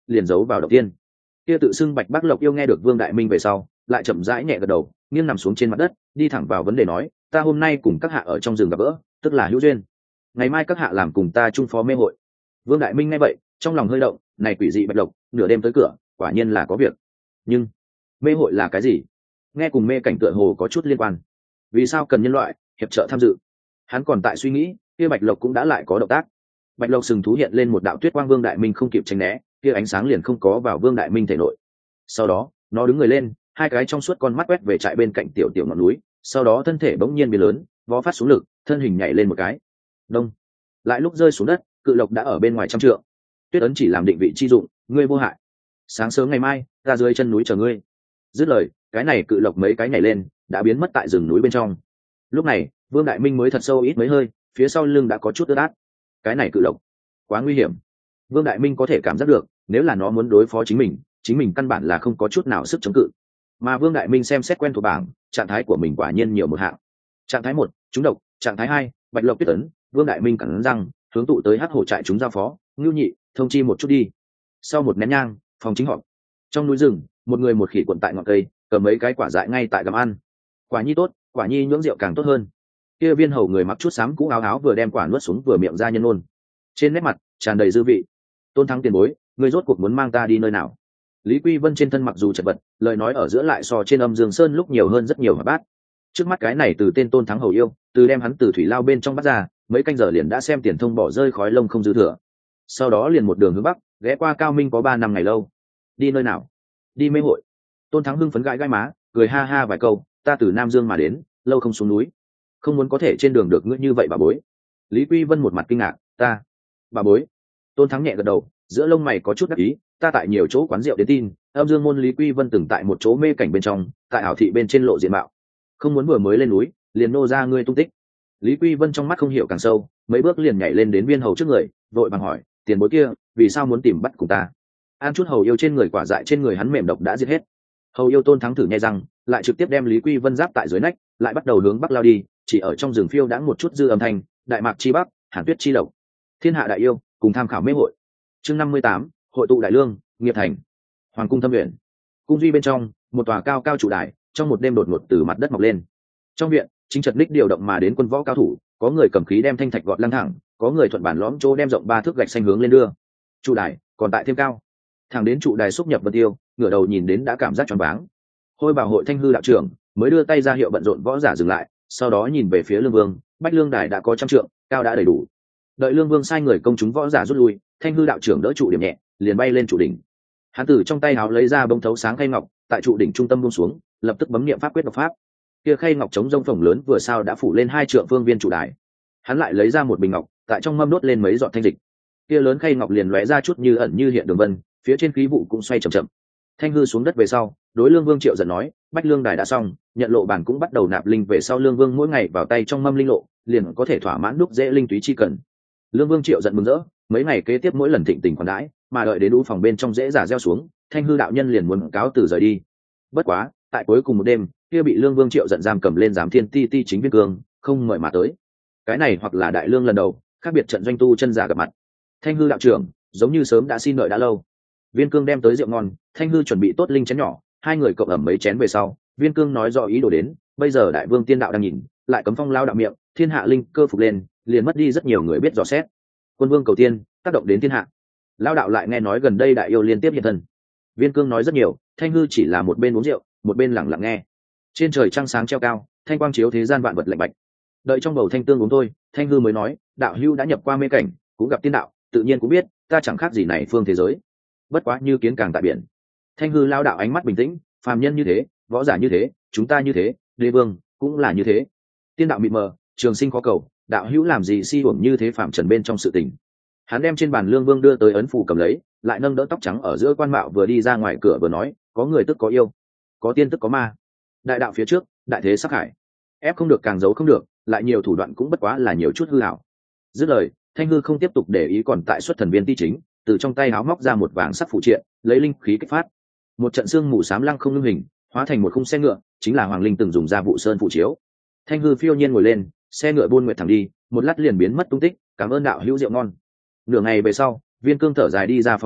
S1: liền giấu vào đầu tiên. Kia tự xưng Bạch Bác Lộc yêu nghe được Vương Đại Minh về sau, lại chậm rãi nhẹ gật đầu, nghiêng nằm xuống trên mặt đất, đi thẳng vào vấn đề nói, ta hôm nay cùng các hạ ở trong rừng gặp gỡ, tức là hữu duyên. Ngày mai các hạ làm cùng ta chung phó mê hội. Vương Đại Minh nghe vậy, trong lòng hơi động, này quỷ dị Bạch Lộc, nửa đêm tới cửa, quả nhiên là có việc. Nhưng mê hội là cái gì? Nghe cùng mê cảnh tựa hồ có chút liên quan. Vì sao cần nhân loại hiệp trợ tham dự? Hắn còn tại suy nghĩ, kia Bạch Lộc cũng đã lại có động tác. Bạch Lộc sừng thú hiện lên một đạo tuyết quang, Vương Đại Minh không kịp tránh né, kia ánh sáng liền không có vào Vương Đại Minh thể nội. Sau đó, nó đứng người lên, hai cái trong suốt con mắt quét về trại bên cạnh tiểu tiểu ngọn núi, sau đó thân thể bỗng nhiên biến lớn, vó phát xuống lực, thân hình nhảy lên một cái. Đông. Lại lúc rơi xuống đất, cự lộc đã ở bên ngoài trăm trượng. Tuyết ấn chỉ làm định vị chi dụng, ngươi vô hại. Sáng sớm ngày mai, ra dưới chân núi chờ ngươi. Dứt lời, cái này cự lộc mấy cái nhảy lên, đã biến mất tại rừng núi bên trong. Lúc này, Vương Đại Minh mới thật sâu ít mấy hơi, phía sau lưng đã có chút ướt át. Cái này cự lộc quá nguy hiểm. Vương Đại Minh có thể cảm giác được, nếu là nó muốn đối phó chính mình căn bản là không có chút nào sức chống cự. Mà Vương Đại Minh xem xét quen thuộc bảng, trạng thái của mình quả nhiên nhiều một hạng. Trạng thái 1, trúng độc; trạng thái 2, Bạch Lộc tuyết ấn. Vương Đại Minh cắn răng, hướng tụ tới hắc hổ trại chúng giao phó, Ngưu Nhị, thông chi một chút đi. Sau một nén nhang, phòng chính họp. Trong núi rừng, một người một khỉ cuộn tại ngọn cây, cầm mấy cái quả dại ngay tại gặm ăn. Quả nhi tốt, quả nhi nhưỡng rượu càng tốt hơn. Kia viên hầu người mặc chút xám cũ áo áo vừa đem quả nuốt xuống vừa miệng ra nhân ôn. Trên nét mặt tràn đầy dư vị. Tôn Thắng tiền bối, ngươi rốt cuộc muốn mang ta đi nơi nào? Lý Quy Vân trên thân mặc dù chật vật, lời nói ở giữa lại so trên Âm Dương Sơn lúc nhiều hơn rất nhiều hoạt bát. Trước mắt cái này từ tên Tôn Thắng hầu yêu, từ đem hắn từ thủy lao bên trong bắt ra, mấy canh giờ liền đã xem tiền thông bỏ rơi khói lông không dư thừa. Sau đó liền một đường hướng bắc, ghé qua Cao Minh có 3 năm ngày lâu. Đi nơi nào? Đi mê hội. Tôn Thắng hưng phấn gãi gãi má, cười ha ha vài câu, ta từ Nam Dương mà đến, lâu không xuống núi, không muốn có thể trên đường được ngươi như vậy bà bối. Lý Quy Vân một mặt kinh ngạc, ta bà bối. Tôn Thắng nhẹ gật đầu, giữa lông mày có chút đắc ý, ta tại nhiều chỗ quán rượu đến tin, Âm Dương môn Lý Quy Vân từng tại một chỗ mê cảnh bên trong, tại ảo thị bên trên lộ diện mạo, không muốn vừa mới lên núi liền nô ra ngươi tung tích. Lý Quy Vân trong mắt không hiểu càng sâu, mấy bước liền nhảy lên đến viên hầu trước người, vội vàng hỏi, tiền bối kia vì sao muốn tìm bắt cùng ta? Ăn chút hầu yêu trên người quả dại trên người hắn mềm độc đã giết hết. Hầu yêu Tôn Thắng thử nhai răng, lại trực tiếp đem Lý Quy Vân giáp tại dưới nách, lại bắt đầu hướng bắc lao đi, chỉ ở trong rừng phiêu đãng một chút dư âm thanh, đại mạc chi bắc, hàn tuyết chi lộc, thiên hạ đại yêu cùng tham khảo mê hội. Chương 58, hội tụ đại lương, nghiệp thành. Hoàng cung Thâm Uyển. Cung duy bên trong, một tòa cao cao trụ đài, trong một đêm đột ngột từ mặt đất mọc lên. Trong viện, chính chật ních điều động mà đến quân võ cao thủ, có người cầm khí đem thanh thạch gọt lăng thẳng, có người thuận bản lõm chỗ đem rộng 3 thước gạch xanh hướng lên đưa. Trụ đài còn tại thêm cao, thẳng đến trụ đài xúc nhập vân tiêu, ngửa đầu nhìn đến đã cảm giác choáng váng. Hôi Bảo hội Thanh hư đạo trưởng mới đưa tay ra hiệu bận rộn võ giả dừng lại, sau đó nhìn về phía Lương Vương, Bách Lương đài đã có 100 trượng, cao đã đầy đủ. Đợi Lương Vương sai người công chúng võ giả rút lui, Thanh hư đạo trưởng đỡ trụ điểm nhẹ, liền bay lên trụ đỉnh. Hắn từ trong tay áo lấy ra bông thấu sáng khay ngọc, tại trụ đỉnh trung tâm buông xuống, lập tức bấm niệm pháp quyết độc pháp. Kia khay ngọc chống rông phồng lớn vừa sao đã phủ lên 2 trượng phương viên trụ đài. Hắn lại lấy ra một bình ngọc, tại trong mâm đốt lên mấy giọt thanh dịch. Kia lớn khay ngọc liền lóe ra chút như ẩn như hiện đường vân, phía trên khí vụ cũng xoay chậm chậm. Thanh hư xuống đất về sau, đối Lương Vương Triệu giận nói, Bách Lương đài đã xong, nhận lộ bản cũng bắt đầu nạp linh về sau Lương Vương mỗi ngày vào tay trong mâm linh lộ, liền có thể thỏa mãn đúc dễ linh túy chi cần. Lương Vương Triệu giận mừng rỡ, mấy ngày kế tiếp mỗi lần thịnh tình khoản đãi, mà đợi đến u phòng bên trong dễ giả gieo xuống, Thanh hư đạo nhân liền muốn cáo từ rời đi. Bất quá, tại cuối cùng một đêm, kia bị Lương Vương Triệu giận giam cầm lên giám thiên ti ti chính Viên Cương, không mời mà tới. Cái này hoặc là đại lương lần đầu, khác biệt trận doanh tu chân giả gặp mặt. Thanh hư đạo trưởng, giống như sớm đã xin đợi đã lâu. Viên Cương đem tới rượu ngon, Thanh hư chuẩn bị tốt linh chén nhỏ, hai người cộng ẩm mấy chén về sau, Viên Cương nói rõ ý đồ đến, bây giờ đại vương tiên đạo đang nhìn, lại cấm phong lao đạo miệng, thiên hạ linh cơ phục lên, liền mất đi rất nhiều người biết dò xét. Quân vương cầu tiên, tác động đến thiên hạ. Lao đạo lại nghe nói gần đây đại yêu liên tiếp hiện thân. Viên Cương nói rất nhiều, Thanh hư chỉ là một bên uống rượu, một bên lặng lặng nghe. Trên trời trăng sáng treo cao, thanh quang chiếu thế gian vạn vật lạnh bạch. Đợi trong bầu thanh tương uống thôi, Thanh hư mới nói, đạo hưu đã nhập qua mê cảnh, cũng gặp tiên đạo, tự nhiên cũng biết, ta chẳng khác gì này phương thế giới. Bất quá như kiến càng tại biển. Thanh hư lao đạo ánh mắt bình tĩnh, phàm nhân như thế, võ giả như thế, chúng ta như thế, đế vương cũng là như thế. Tiên đạo mịt mờ, trường sinh khó cầu, đạo hữu làm gì si hưởng như thế phạm trần bên trong sự tình. Hắn đem trên bàn Lương Vương đưa tới ấn phù cầm lấy, lại nâng đỡ tóc trắng ở giữa quan mạo vừa đi ra ngoài cửa vừa nói, có người tức có yêu, có tiên tức có ma. Đại đạo phía trước, đại thế sắc hải, ép không được càng giấu không được, lại nhiều thủ đoạn cũng bất quá là nhiều chút hư hảo. Dứt lời, Thanh hư không tiếp tục để ý còn tại xuất thần viên ti chính, từ trong tay áo móc ra một vàng sắc phụ triện, lấy linh khí kích phát. Một trận xương mù xám lăng không ngưng hình, hóa thành một khung xe ngựa, chính là Hoàng Linh từng dùng ra vụ sơn phụ chiếu. Thanh hư phiêu nhiên ngồi lên, xe ngựa buôn nguyệt thẳng đi, một lát liền biến mất tung tích, cảm ơn đạo hữu rượu ngon. Nửa ngày về sau, Viên Cương thở dài đi ra phòng ốc,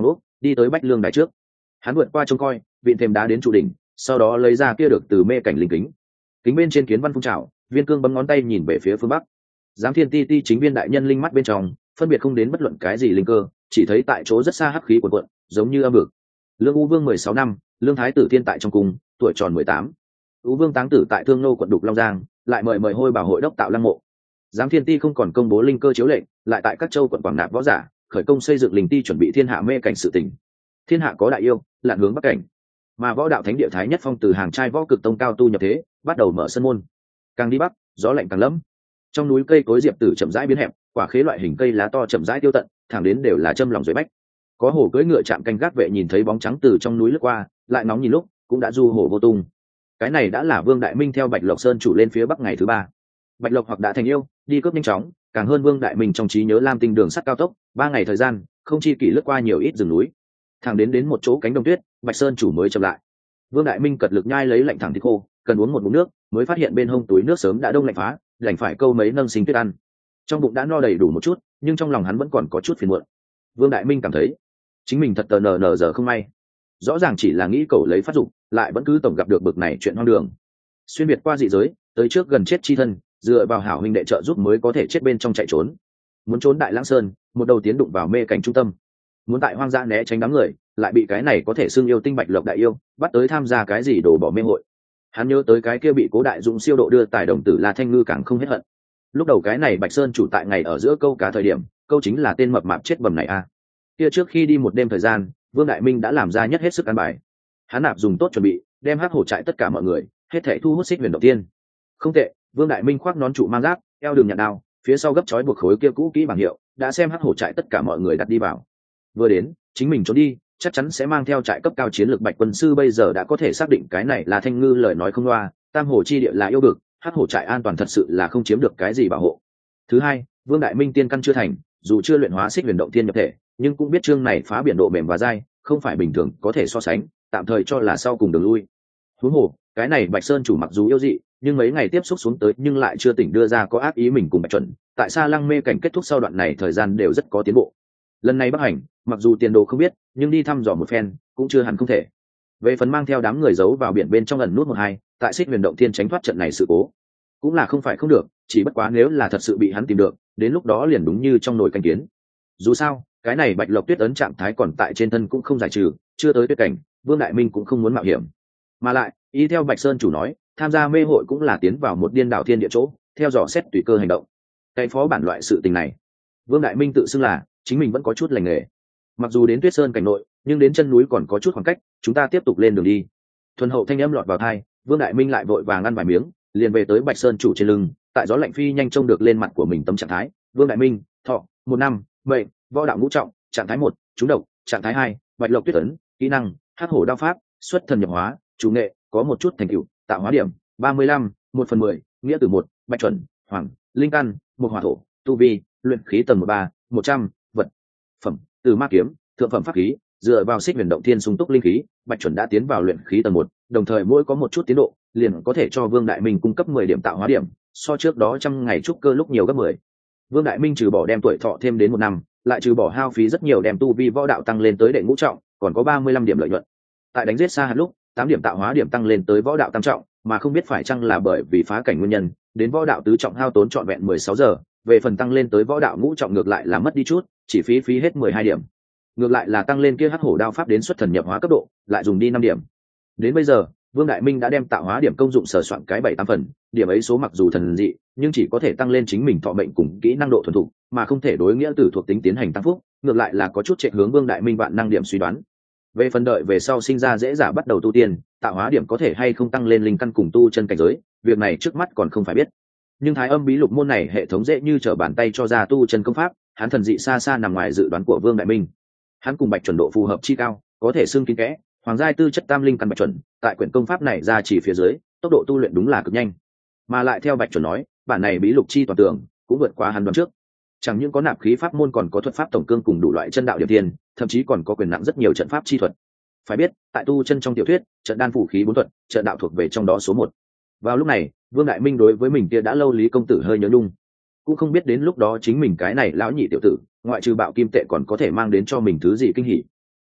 S1: đi tới bách lương đài trước. Hắn vượt qua trông coi, vịn thềm đá đến trụ đỉnh, sau đó lấy ra kia được từ mê cảnh linh kính. Kính bên trên kiến văn phun trào, Viên Cương bấm ngón tay nhìn về phía phương bắc. Giám Thiên Ti Ti chính viên đại nhân linh mắt bên trong, phân biệt không đến bất luận cái gì linh cơ, chỉ thấy tại chỗ rất xa hắc khí cuồn cuộn, giống như âm vực. Lương U Vương 16 năm, Lương Thái tử thiên tại trong cung, tuổi tròn 18. U Vương táng tử tại Thương Nô quận Đục Long Giang, lại mời hôi bảo hội đốc tạo lăng mộ. Giám Thiên Ti không còn công bố linh cơ chiếu lệnh, lại tại các châu quận quảng nạp võ giả, khởi công xây dựng linh ti chuẩn bị thiên hạ mê cảnh sự tình. Thiên hạ có đại yêu, lặn hướng bắc cảnh, mà võ đạo thánh địa Thái Nhất Phong từ hàng trai võ cực tông cao tu nhập thế, bắt đầu mở sân môn. Càng đi bắc, gió lạnh càng lẫm. Trong núi cây cối diệp tử chậm rãi biến hẹp, quả khế loại hình cây lá to chậm rãi tiêu tận, thẳng đến đều là châm lòng dưới bách. Có hổ cưỡi ngựa chạm canh gác vệ nhìn thấy bóng trắng từ trong núi lướt qua, lại nóng nhìn lúc, cũng đã du hổ vô tung. Cái này đã là Vương Đại Minh theo Bạch Lộc Sơn chủ lên phía bắc ngày thứ 3. Bạch Lộc hoặc đã thành yêu, đi cướp nhanh chóng, càng hơn Vương Đại Minh trong trí nhớ Lam Tinh đường sắt cao tốc, 3 ngày thời gian, không chi kỷ lướt qua nhiều ít rừng núi, thẳng đến một chỗ cánh đồng tuyết, Bạch Sơn chủ mới chậm lại. Vương Đại Minh cật lực nhai lấy lạnh thẳng thịt khô, cần uống một ngụm nước, mới phát hiện bên hông túi nước sớm đã đông lạnh phá, đành phải câu mấy nâng sinh tuyết ăn. Trong bụng đã no đầy đủ một chút, nhưng trong lòng hắn vẫn còn có chút phiền muộn. Vương Đại Minh cảm thấy chính mình thật nờ giờ không may, rõ ràng chỉ là nghĩ cầu lấy phát dụng, lại vẫn cứ tổng gặp được bực này chuyện hoang đường. Xuyên biệt qua dị giới, tới trước gần chết chi thân, dựa vào hảo huynh đệ trợ giúp mới có thể chết bên trong chạy trốn. Muốn trốn Đại Lãng Sơn, một đầu tiến đụng vào mê cảnh trung tâm. Muốn tại hoang dã né tránh đám người, lại bị cái này có thể xưng yêu tinh Bạch Lộc đại yêu bắt tới tham gia cái gì đổ bỏ mê hội. Hắn nhớ tới cái kia bị Cố Đại Dũng siêu độ đưa tài đồng tử La Thanh Ngư càng không hết hận. Lúc đầu cái này Bạch Sơn chủ tại ngày ở giữa câu cá thời điểm, câu chính là tên mập mạp chết bầm này a. Kia trước khi đi một đêm thời gian, Vương Đại Minh đã làm ra nhất hết sức ăn bài. Hắn nạp dùng tốt chuẩn bị, đem hắc hổ trại tất cả mọi người, hết thảy thu hút Xích Huyền Động Tiên. Không tệ, Vương Đại Minh khoác nón trụ mang giáp, eo đường nhặt đao, phía sau gấp chói buộc khối kia cũ kỹ bảng hiệu, đã xem hắc hổ trại tất cả mọi người đặt đi vào. Vừa đến, chính mình trốn đi, chắc chắn sẽ mang theo trại cấp cao chiến lược Bạch Quân sư bây giờ đã có thể xác định cái này là Thanh Ngư lời nói không loa, Tam Hồ chi địa là yêu vực, hắc hổ trại an toàn thật sự là không chiếm được cái gì bảo hộ. Thứ hai, Vương Đại Minh tiên căn chưa thành, dù chưa luyện hóa Xích Huyền Động Tiên nhập thể, nhưng cũng biết chương này phá biển độ mềm và dai, không phải bình thường có thể so sánh, tạm thời cho là sau cùng đường lui. Huống hồ, cái này Bạch Sơn chủ mặc dù yêu dị, nhưng mấy ngày tiếp xúc xuống tới nhưng lại chưa tỉnh đưa ra có ác ý mình cùng Bạch Chuẩn, tại Sa Lăng mê cảnh kết thúc sau đoạn này thời gian đều rất có tiến bộ. Lần này Bắc hành, mặc dù tiền đồ không biết, nhưng đi thăm dò một phen, cũng chưa hẳn không thể. Về phần mang theo đám người giấu vào biển bên trong ẩn nút 1-2, tại Xích Huyền Động Thiên tránh thoát trận này sự cố, cũng là không phải không được, chỉ bất quá nếu là thật sự bị hắn tìm được, đến lúc đó liền đúng như trong nồi canh kiến. Dù sao, cái này Bạch Lộc Tuyết ấn trạng thái còn tại trên thân cũng không giải trừ, chưa tới tuyết cảnh, Vương Đại Minh cũng không muốn mạo hiểm. Mà lại, ý theo Bạch Sơn chủ nói, tham gia mê hội cũng là tiến vào một điên đảo thiên địa chỗ, theo dò xét tùy cơ hành động. Cái phó bản loại sự tình này, Vương Đại Minh tự xưng là chính mình vẫn có chút lành nghề. Mặc dù đến Tuyết Sơn cảnh nội, nhưng đến chân núi còn có chút khoảng cách, chúng ta tiếp tục lên đường đi. Thuần hậu thanh âm lọt vào tai, Vương Đại Minh lại vội vàng ăn vài miếng, liền về tới Bạch Sơn chủ trên lưng, tại gió lạnh phi nhanh trông được lên mặt của mình tấm trạng thái. Vương Đại Minh, thọ, 1 năm, mệnh, võ đạo ngũ trọng, trạng thái 1, trúng độc, trạng thái 2, Bạch Lộc Tuyết ấn, kỹ năng, hắc hổ đao pháp, xuất thần nhập hóa, chủ nghệ, có một chút thành tựu, tạo hóa điểm 35, 1/10, nghĩa tử 1, Bạch Chuẩn, Hoàng, linh căn, một hỏa thổ, tu vi, luyện khí tầng 13, 100, vật phẩm, từ ma kiếm, thượng phẩm pháp khí, dựa vào Xích Huyền Động Thiên sung túc linh khí, Bạch Chuẩn đã tiến vào luyện khí tầng 1, đồng thời mỗi có một chút tiến độ, liền có thể cho Vương Đại Minh cung cấp 10 điểm tạo hóa điểm, so trước đó trăm ngày trúc cơ lúc nhiều gấp 10. Vương Đại Minh trừ bỏ đem tuổi thọ thêm đến 1 năm, lại trừ bỏ hao phí rất nhiều đem tu vi võ đạo tăng lên tới đệ ngũ trọng, còn có 35 điểm lợi nhuận. Tại đánh giết xa hạt lúc, 8 điểm tạo hóa điểm tăng lên tới võ đạo tam trọng, mà không biết phải chăng là bởi vì phá cảnh nguyên nhân, đến võ đạo tứ trọng hao tốn trọn vẹn 16 giờ, về phần tăng lên tới võ đạo ngũ trọng ngược lại là mất đi chút, chỉ phí hết 12 điểm. Ngược lại là tăng lên kia hắc hổ đao pháp đến xuất thần nhập hóa cấp độ, lại dùng đi 5 điểm. Đến bây giờ, Vương Đại Minh đã đem tạo hóa điểm công dụng sờ soạn cái 7-8 phần, điểm ấy số mặc dù thần dị, nhưng chỉ có thể tăng lên chính mình thọ mệnh cùng kỹ năng độ thuần thục, mà không thể đối nghĩa tử thuộc tính tiến hành tăng phúc, ngược lại là có chút chạy hướng Vương Đại Minh vạn năng điểm suy đoán. Về phần đợi về sau sinh ra dễ giả bắt đầu tu tiên, tạo hóa điểm có thể hay không tăng lên linh căn cùng tu chân cảnh giới, việc này trước mắt còn không phải biết. Nhưng Thái Âm Bí Lục môn này hệ thống dễ như trở bàn tay cho ra tu chân công pháp, hắn thần dị xa xa nằm ngoài dự đoán của Vương Đại Minh. Hắn cùng Bạch Chuẩn độ phù hợp chi cao, có thể xưng kín kẽ, hoàng giai tư chất tam linh căn Bạch Chuẩn, tại quyển công pháp này ra chỉ phía dưới, tốc độ tu luyện đúng là cực nhanh. Mà lại theo Bạch Chuẩn nói, bản này bí lục chi toàn tường, cũng vượt qua hắn đoán trước. Chẳng những có nạp khí pháp môn còn có thuật pháp tổng cương cùng đủ loại chân đạo điểm thiên, thậm chí còn có quyền nặng rất nhiều trận pháp chi thuật. Phải biết, tại tu chân trong tiểu thuyết, trận đan phủ khí 4 thuật, trận đạo thuộc về trong đó số 1. Vào lúc này, Vương Đại Minh đối với mình kia đã lâu Lý công tử hơi nhớ nhung, cũng không biết đến lúc đó chính mình cái này lão nhị tiểu tử, ngoại trừ bạo kim tệ còn có thể mang đến cho mình thứ gì kinh hỉ.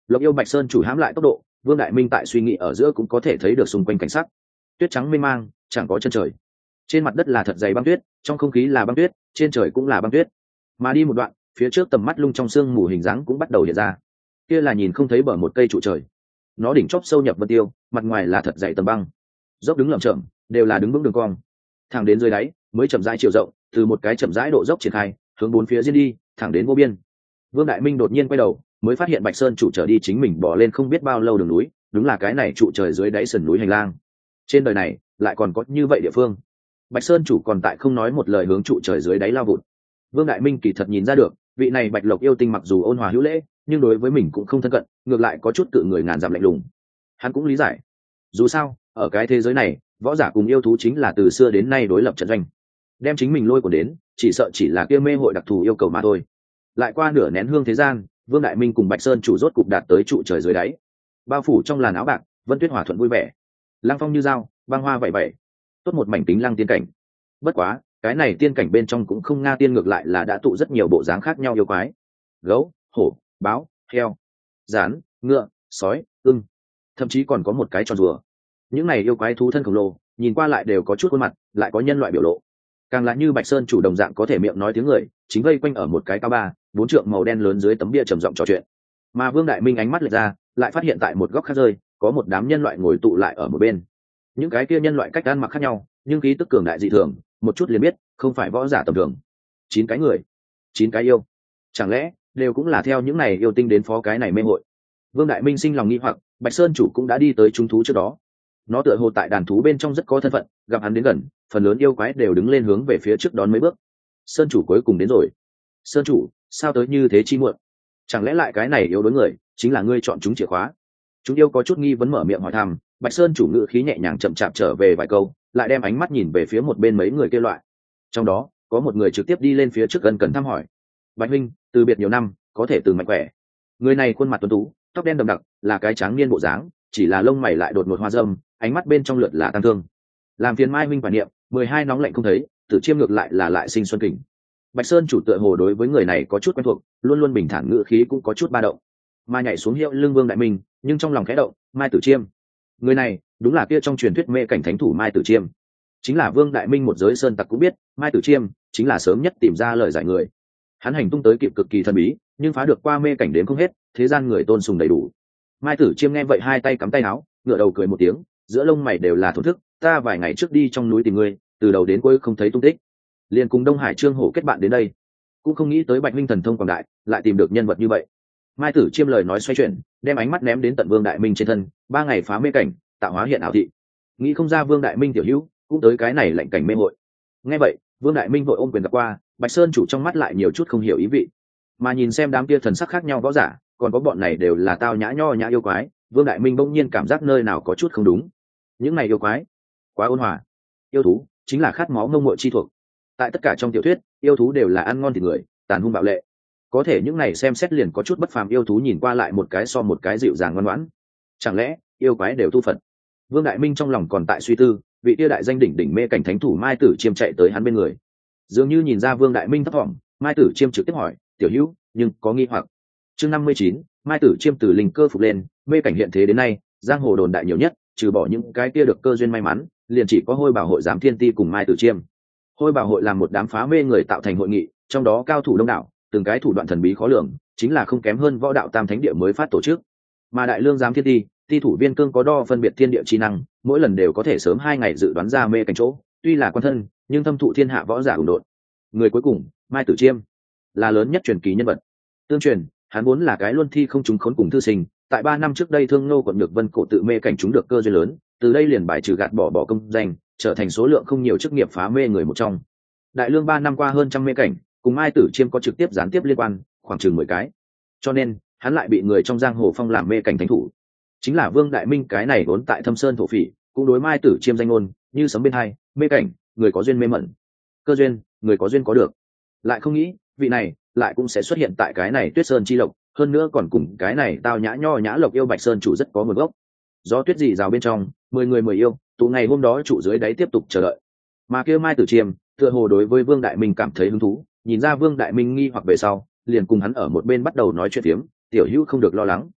S1: Lộc yêu Bạch Sơn chủ hãm lại tốc độ, Vương Đại Minh tại suy nghĩ ở giữa cũng có thể thấy được xung quanh cảnh sắc. Tuyết trắng mênh mang, chẳng có chân trời. Trên mặt đất là thật dày băng tuyết, trong không khí là băng tuyết, trên trời cũng là băng tuyết. Mà đi một đoạn, phía trước tầm mắt lung trong sương mù hình dáng cũng bắt đầu hiện ra. Kia là nhìn không thấy bờ một cây trụ trời. Nó đỉnh chóp sâu nhập vân tiêu, mặt ngoài là thật dày tầng băng. Dốc đứng lởm chởm, đều là đứng vững đường cong. Thẳng đến dưới đáy, mới chậm rãi chiều rộng, từ một cái chậm rãi độ dốc triển khai, hướng bốn phía diễn đi, thẳng đến vô biên. Vương Đại Minh đột nhiên quay đầu, mới phát hiện Bạch Sơn chủ trở đi chính mình bỏ lên không biết bao lâu đường núi, đúng là cái này trụ trời dưới đáy sườn núi hành lang. Trên đời này lại còn có như vậy địa phương. Bạch Sơn chủ còn tại không nói một lời hướng trụ trời dưới đáy lao vụt. Vương Đại Minh kỳ thật nhìn ra được, vị này Bạch Lộc yêu tinh mặc dù ôn hòa hữu lễ, nhưng đối với mình cũng không thân cận, ngược lại có chút tự người ngàn dặm lạnh lùng. Hắn cũng lý giải, dù sao ở cái thế giới này, võ giả cùng yêu thú chính là từ xưa đến nay đối lập trận doanh. Đem chính mình lôi cuốn đến, chỉ sợ chỉ là kia mê hội đặc thù yêu cầu mà thôi. Lại qua nửa nén hương thế gian, Vương Đại Minh cùng Bạch Sơn chủ rốt cục đạt tới trụ trời dưới đáy. Bao phủ trong làn áo bạc, Vân Tuyết hòa thuận vui vẻ, lăng phong như dao, băng hoa vậy vậy, tốt một mảnh tính lăng tiên cảnh. Bất quá, cái này tiên cảnh bên trong cũng không nga tiên, ngược lại là đã tụ rất nhiều bộ dáng khác nhau yêu quái: gấu, hổ, báo, heo, rắn, ngựa, sói, ưng, thậm chí còn có một cái tròn rùa. Những này yêu quái thú thân khổng lồ, nhìn qua lại đều có chút khuôn mặt, lại có nhân loại biểu lộ. Càng là như Bạch Sơn chủ đồng dạng có thể miệng nói tiếng người, chính vây quanh ở một cái cao 3-4 trượng màu đen lớn dưới tấm bia trầm giọng trò chuyện. Mà Vương Đại Minh ánh mắt lệch ra, lại phát hiện tại một góc khác rơi, có một đám nhân loại ngồi tụ lại ở một bên. Những cái kia nhân loại cách ăn mặc khác nhau, nhưng khí tức cường đại dị thường, một chút liền biết không phải võ giả tầm thường. 9 cái người, 9 cái yêu, chẳng lẽ đều cũng là theo những này yêu tinh đến phó cái này mê hội? Vương Đại Minh sinh lòng nghi hoặc, Bạch Sơn chủ cũng đã đi tới trung thú trước đó. Nó tựa hồ tại đàn thú bên trong rất có thân phận, gặp hắn đến gần, phần lớn yêu quái đều đứng lên hướng về phía trước đón mấy bước. Sơn chủ cuối cùng đến rồi. Sơn chủ, sao tới như thế chi muộn? Chẳng lẽ lại cái này yếu đối người chính là ngươi chọn chúng chìa khóa? Chúng yêu có chút nghi vấn mở miệng hỏi thăm. Bạch Sơn chủ ngữ khí nhẹ nhàng chậm chạp trở về vài câu, lại đem ánh mắt nhìn về phía một bên mấy người kia loại. Trong đó có một người trực tiếp đi lên phía trước gần cần thăm hỏi: Bạch huynh, từ biệt nhiều năm, có thể từ mạnh khỏe. Người này khuôn mặt tuấn tú, tóc đen đậm đặc, là cái tráng niên bộ dáng, chỉ là lông mày lại đột ngột hoa râm, ánh mắt bên trong lượt là tăng thương. Làm phiền mai huynh quả niệm, 12 nóng lạnh không thấy, Tử Chiêm ngược lại là lại sinh xuân kình. Bạch Sơn chủ tựa hồ đối với người này có chút quen thuộc, luôn luôn bình thản ngữ khí cũng có chút ba động. Mà nhảy xuống hiệu lưng Vương Đại Minh, nhưng trong lòng khẽ động, Mai Tử Chiêm. Người này, đúng là kia trong truyền thuyết mê cảnh thánh thủ Mai Tử Chiêm. Chính là Vương Đại Minh một giới sơn tặc cũng biết, Mai Tử Chiêm chính là sớm nhất tìm ra lời giải người. Hắn hành tung tới kịp cực kỳ thần bí, nhưng phá được qua mê cảnh đến không hết, thế gian người tôn sùng đầy đủ. Mai Tử Chiêm nghe vậy hai tay cắm tay áo, ngửa đầu cười một tiếng, giữa lông mày đều là thổn thức. Ta vài ngày trước đi trong núi tìm ngươi, từ đầu đến cuối không thấy tung tích, liền cùng Đông Hải Trương Hổ kết bạn đến đây, cũng không nghĩ tới Bạch Minh thần thông quảng đại, lại tìm được nhân vật như vậy. Mai Tử Chiêm lời nói xoay chuyển, đem ánh mắt ném đến tận Vương Đại Minh trên thân. 3 ngày phá mê cảnh, tạo hóa hiện ảo thị, nghĩ không ra Vương Đại Minh tiểu hữu cũng tới cái này lạnh cảnh mê hội. Nghe vậy, Vương Đại Minh vội ôm quyền gặp qua. Bạch Sơn chủ trong mắt lại nhiều chút không hiểu ý vị, mà nhìn xem đám kia thần sắc khác nhau võ giả, còn có bọn này đều là tao nhã nho nhã yêu quái, Vương Đại Minh bỗng nhiên cảm giác nơi nào có chút không đúng. Những này yêu quái quá ôn hòa, yêu thú chính là khát máu ngông nguội chi thuộc. Tại tất cả trong tiểu thuyết, yêu thú đều là ăn ngon thịt người, tàn hung bạo lệ. Có thể những này xem xét liền có chút bất phàm yêu thú nhìn qua lại một cái so một cái dịu dàng ngoan ngoãn. Chẳng lẽ yêu quái đều tu phật? Vương Đại Minh trong lòng còn tại suy tư, vị tia đại danh đỉnh đỉnh mê cảnh thánh thủ Mai Tử Chiêm chạy tới hắn bên người, dường như nhìn ra Vương Đại Minh thấp thỏm. Mai Tử Chiêm trực tiếp hỏi: tiểu hữu nhưng có nghi hoặc? Chương 59, Mai Tử Chiêm từ linh cơ phục lên. Mê cảnh hiện thế đến nay, giang hồ đồn đại nhiều nhất, trừ bỏ những cái kia được cơ duyên may mắn, liền chỉ có Hôi Bảo hội giám thiên ti cùng Mai Tử Chiêm. Hôi Bảo hội là một đám phá mê người tạo thành hội nghị, trong đó cao thủ đông đảo, từng cái thủ đoạn thần bí khó lường, chính là không kém hơn võ đạo tam thánh địa mới phát tổ chức. Mà đại lương giám thiên ti, ti thủ viên cương có đo phân biệt thiên địa chi năng, mỗi lần đều có thể sớm 2 ngày dự đoán ra mê cảnh chỗ, tuy là quan thân, nhưng thâm thụ thiên hạ võ giả ủng độn. Người cuối cùng, Mai Tử Chiêm, là lớn nhất truyền kỳ nhân vật. Tương truyền, hắn vốn là cái luân thi không trúng khốn cùng thư sinh, tại 3 năm trước đây Thương Nô quận Nhược Vân cổ tự mê cảnh trúng được cơ duyên lớn, từ đây liền bài trừ gạt bỏ công danh, trở thành số lượng không nhiều chức nghiệp phá mê người một trong. Đại lương 3 năm qua hơn trăm mê cảnh, cùng Mai Tử Chiêm có trực tiếp gián tiếp liên quan, khoảng chừng 10 cái. Cho nên, hắn lại bị người trong giang hồ phong làm mê cảnh thánh thủ. Chính là Vương Đại Minh cái này vốn tại Thâm Sơn thổ phỉ, cũng đối Mai Tử Chiêm danh ngôn như sấm bên hai, mê cảnh, người có duyên mê mẩn, cơ duyên, người có duyên có được. Lại không nghĩ, vị này lại cũng sẽ xuất hiện tại cái này Tuyết Sơn chi lộc, hơn nữa còn cùng cái này tao nhã nho nhã Lộc yêu Bạch Sơn chủ rất có nguồn gốc. Gió tuyết gì rào bên trong, 10 người 10 yêu, tụ ngày hôm đó trụ dưới đáy tiếp tục chờ đợi. Mà kia Mai Tử Chiêm, tựa hồ đối với Vương Đại Minh cảm thấy hứng thú, nhìn ra Vương Đại Minh nghi hoặc về sau, liền cùng hắn ở một bên bắt đầu nói chuyện phiếm. Tiểu hữu không được lo lắng,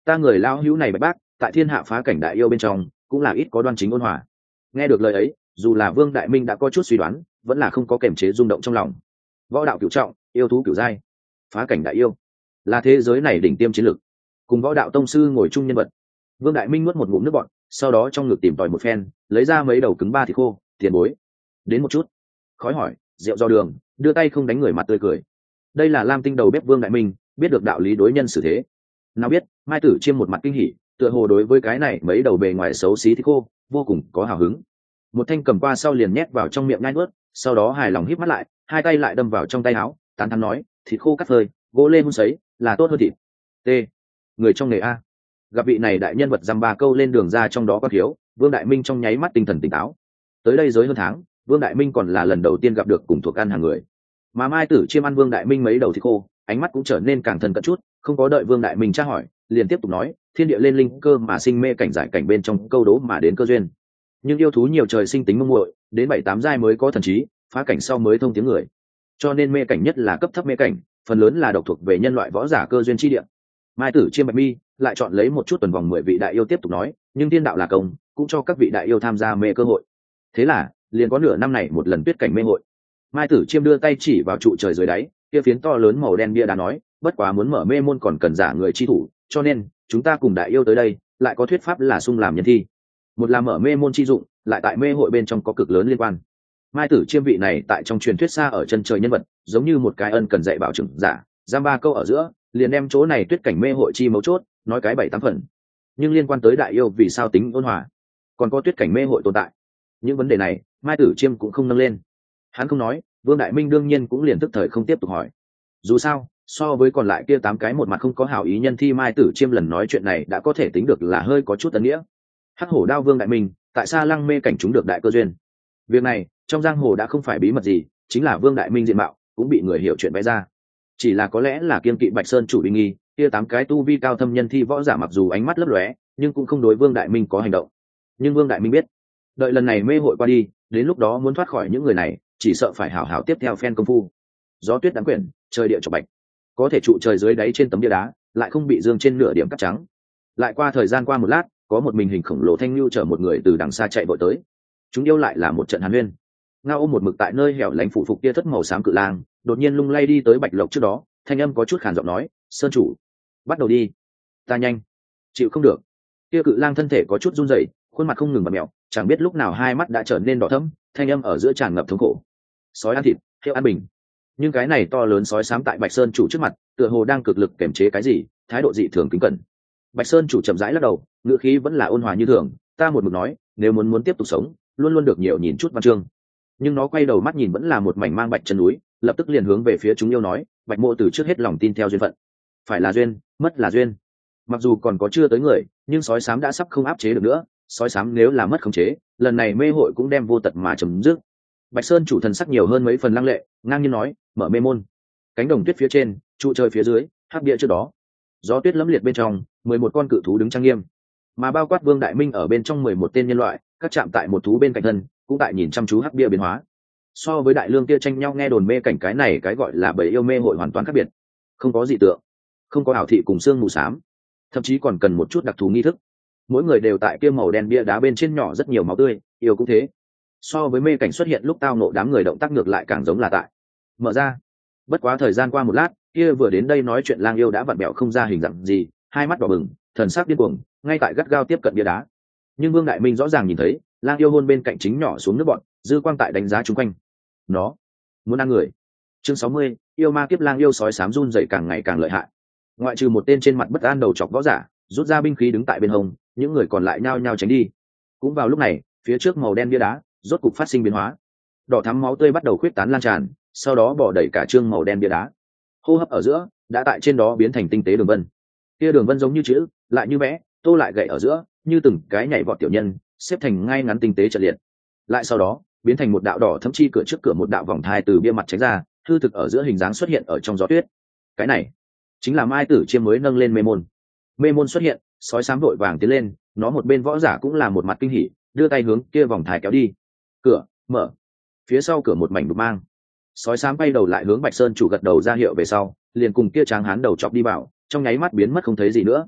S1: ta người lao hữu này bạch bác tại thiên hạ phá cảnh đại yêu bên trong cũng là ít có đoan chính ôn hòa. Nghe được lời ấy, dù là Vương Đại Minh đã có chút suy đoán, vẫn là không có kềm chế rung động trong lòng. Võ đạo cửu trọng, yêu thú cửu giai, phá cảnh đại yêu, là thế giới này đỉnh tiêm chiến lực. Cùng võ đạo tông sư ngồi chung nhân vật. Vương Đại Minh nuốt một ngụm nước bọt, sau đó trong ngực tìm tòi một phen, lấy ra mấy đầu cứng ba thịt khô, tiền bối. Đến một chút. Khói hỏi, rượu do đường, đưa tay không đánh người mặt tươi cười. Đây là Lam Tinh đầu bếp Vương Đại Minh, biết được đạo lý đối nhân xử thế. Nào biết, Mai Tử Chiêm một mặt kinh hỉ, tựa hồ đối với cái này mấy đầu bề ngoài xấu xí thịt khô, vô cùng có hào hứng. Một thanh cầm qua sau liền nhét vào trong miệng nhai nuốt, sau đó hài lòng híp mắt lại, hai tay lại đâm vào trong tay áo, tán thán nói, thịt khô cắt phơi, gỗ lê hun sấy, là tốt hơn thịt. T. Người trong nghề a. Gặp vị này đại nhân vật dăm ba câu lên đường ra trong đó có thiếu, Vương Đại Minh trong nháy mắt tinh thần tỉnh táo. Tới đây giới hơn tháng, Vương Đại Minh còn là lần đầu tiên gặp được cùng thuộc ăn hàng người. Mà Mai Tử Chiêm ăn Vương Đại Minh mấy đầu thịt khô, ánh mắt cũng trở nên càng thân cận chút, không có đợi Vương Đại Minh tra hỏi, liền tiếp tục nói, thiên địa lên linh cơ mà sinh mê cảnh giải cảnh bên trong câu đố mà đến cơ duyên. Nhưng yêu thú nhiều trời sinh tính mông muội, đến 7-8 giai mới có thần trí, phá cảnh sau mới thông tiếng người. Cho nên mê cảnh nhất là cấp thấp mê cảnh, phần lớn là độc thuộc về nhân loại võ giả cơ duyên chi địa. Mai Tử Chiêm bạch mi, lại chọn lấy một chút tuần vòng 10 vị đại yêu tiếp tục nói, nhưng thiên đạo là công, cũng cho các vị đại yêu tham gia mê cơ hội. Thế là, liền có nửa năm này một lần tuyết cảnh mê hội. Mai Tử Chiêm đưa tay chỉ vào trụ trời dưới đáy, kia phiến to lớn màu đen bia đá nói, bất quá muốn mở mê môn còn cần giả người chi thủ, cho nên chúng ta cùng đại yêu tới đây, lại có thuyết pháp là xung làm nhân thi. Một là mở mê môn chi dụng, lại tại mê hội bên trong có cực lớn liên quan. Mai Tử Chiêm vị này tại trong truyền thuyết xa ở chân trời nhân vật, giống như một cái ân cần dạy bảo trưởng giả, giam ba câu ở giữa, liền đem chỗ này tuyết cảnh mê hội chi mấu chốt, nói cái 7-8 phần. Nhưng liên quan tới đại yêu vì sao tính ôn hòa, còn có tuyết cảnh mê hội tồn tại, những vấn đề này, Mai Tử Chiêm cũng không nâng lên. Hắn không nói, Vương Đại Minh đương nhiên cũng liền tức thời không tiếp tục hỏi. Dù sao, so với còn lại kia 8 cái một mặt không có hảo ý nhân thi, Mai Tử Chiêm lần nói chuyện này đã có thể tính được là hơi có chút ân nghĩa. Hắc hổ đao Vương Đại Minh, tại Sa Lăng mê cảnh chúng được đại cơ duyên. Việc này, trong giang hồ đã không phải bí mật gì, chính là Vương Đại Minh diện mạo cũng bị người hiểu chuyện vẽ ra. Chỉ là có lẽ là kiên kỵ Bạch Sơn chủ uy nghi, kia 8 cái tu vi cao thâm nhân thi võ giả mặc dù ánh mắt lấp lóe, nhưng cũng không đối Vương Đại Minh có hành động. Nhưng Vương Đại Minh biết, đợi lần này mê hội qua đi, đến lúc đó muốn thoát khỏi những người này, chỉ sợ phải hảo hảo tiếp theo phen công phu. Gió tuyết đáng quyển, trời địa chọc bạch, có thể trụ trời dưới đáy trên tấm bia đá, lại không bị dương trên nửa điểm cắt trắng. Lại qua thời gian qua một lát, có một mình hình khổng lồ thanh lưu chở một người từ đằng xa chạy vội tới. Chúng yêu lại là một trận hàn huyên. Ngao ôm một mực tại nơi hẻo lánh phụ phục kia thất màu xám cự lang, đột nhiên lung lay đi tới Bạch Lộc trước đó, thanh âm có chút khàn giọng nói, "Sơn chủ, bắt đầu đi." "Ta nhanh." "Chịu không được." Kia cự lang thân thể có chút run rẩy, khuôn mặt không ngừng bật mèo, chẳng biết lúc nào hai mắt đã trở nên đỏ thẫm, thanh âm ở giữa tràn ngập thống khổ. Sói ăn thịt, heo ăn bình. Nhưng cái này to lớn sói xám tại Bạch Sơn chủ trước mặt, tựa hồ đang cực lực kiềm chế cái gì, thái độ dị thường kính cẩn. Bạch Sơn chủ chậm rãi lắc đầu, ngữ khí vẫn là ôn hòa như thường, "Ta một mực nói, nếu muốn tiếp tục sống, luôn luôn được nhiều nhìn chút văn chương." Nhưng nó quay đầu mắt nhìn vẫn là một mảnh mang bạch chân núi, lập tức liền hướng về phía chúng yêu nói, "Bạch mộ từ trước hết lòng tin theo duyên phận, phải là duyên, mất là duyên." Mặc dù còn có chưa tới người, nhưng sói xám đã sắp không áp chế được nữa, sói xám nếu là mất khống chế, lần này mê hội cũng đem vô tật mà chấm dứt. Bạch Sơn chủ thần sắc nhiều hơn mấy phần lăng lệ, ngang nhiên nói, "Mở mê môn." Cánh đồng tuyết phía trên, trụ trời phía dưới, hắc địa trước đó, gió tuyết lẫm liệt bên trong, 11 con cự thú đứng trang nghiêm, mà bao quát Vương Đại Minh ở bên trong 11 tên nhân loại, các chạm tại một thú bên cạnh thân, cũng tại nhìn chăm chú hắc bia biến hóa. So với đại lương kia tranh nhau nghe đồn mê cảnh, cái này cái gọi là bầy yêu mê hội hoàn toàn khác biệt, không có dị tượng, không có ảo thị cùng xương mù xám, thậm chí còn cần một chút đặc thù nghi thức. Mỗi người đều tại kia màu đen bia đá bên trên nhỏ rất nhiều máu tươi, yêu cũng thế. So với mê cảnh xuất hiện lúc tao nộ đám người động tác ngược lại càng giống là tại mở ra. Bất quá thời gian qua một lát, kia vừa đến đây nói chuyện lang yêu đã vặn bẹo không ra hình dạng gì, hai mắt đỏ bừng, thần sắc điên cuồng, ngay tại gắt gao tiếp cận bia đá. Nhưng Vương Đại Minh rõ ràng nhìn thấy, lang yêu hôn bên cạnh chính nhỏ xuống nước bọn, dư quang tại đánh giá chung quanh. Nó muốn ăn người. Chương 60, yêu ma kiếp lang yêu sói xám run rẩy càng ngày càng lợi hại. Ngoại trừ một tên trên mặt bất an đầu chọc võ giả, rút ra binh khí đứng tại bên hông, những người còn lại nhao nhao tránh đi. Cũng vào lúc này, phía trước màu đen bia đá rốt cục phát sinh biến hóa, đỏ thắm máu tươi bắt đầu khuyết tán lan tràn, sau đó bỏ đầy cả trương màu đen bia đá. Hô hấp ở giữa, đã tại trên đó biến thành tinh tế đường vân. Kia đường vân giống như chữ, lại như vẽ, tô lại gậy ở giữa, như từng cái nhảy vọt tiểu nhân, xếp thành ngay ngắn tinh tế trận liệt. Lại sau đó, biến thành một đạo đỏ thấm chi cửa trước cửa một đạo vòng thai từ bia mặt tránh ra, hư thực ở giữa hình dáng xuất hiện ở trong gió tuyết. Cái này chính là Mai Tử Chiêm mới nâng lên mê môn. Mê môn xuất hiện, sói xám vội vàng tiến lên, nó một bên võ giả cũng là một mặt kinh hỉ, đưa tay hướng kia vòng thai kéo đi. Cửa mở, phía sau cửa một mảnh đục mang. Sói xám bay đầu lại hướng Bạch Sơn chủ gật đầu ra hiệu về sau, liền cùng kia tráng hán đầu chọc đi vào, trong nháy mắt biến mất không thấy gì nữa.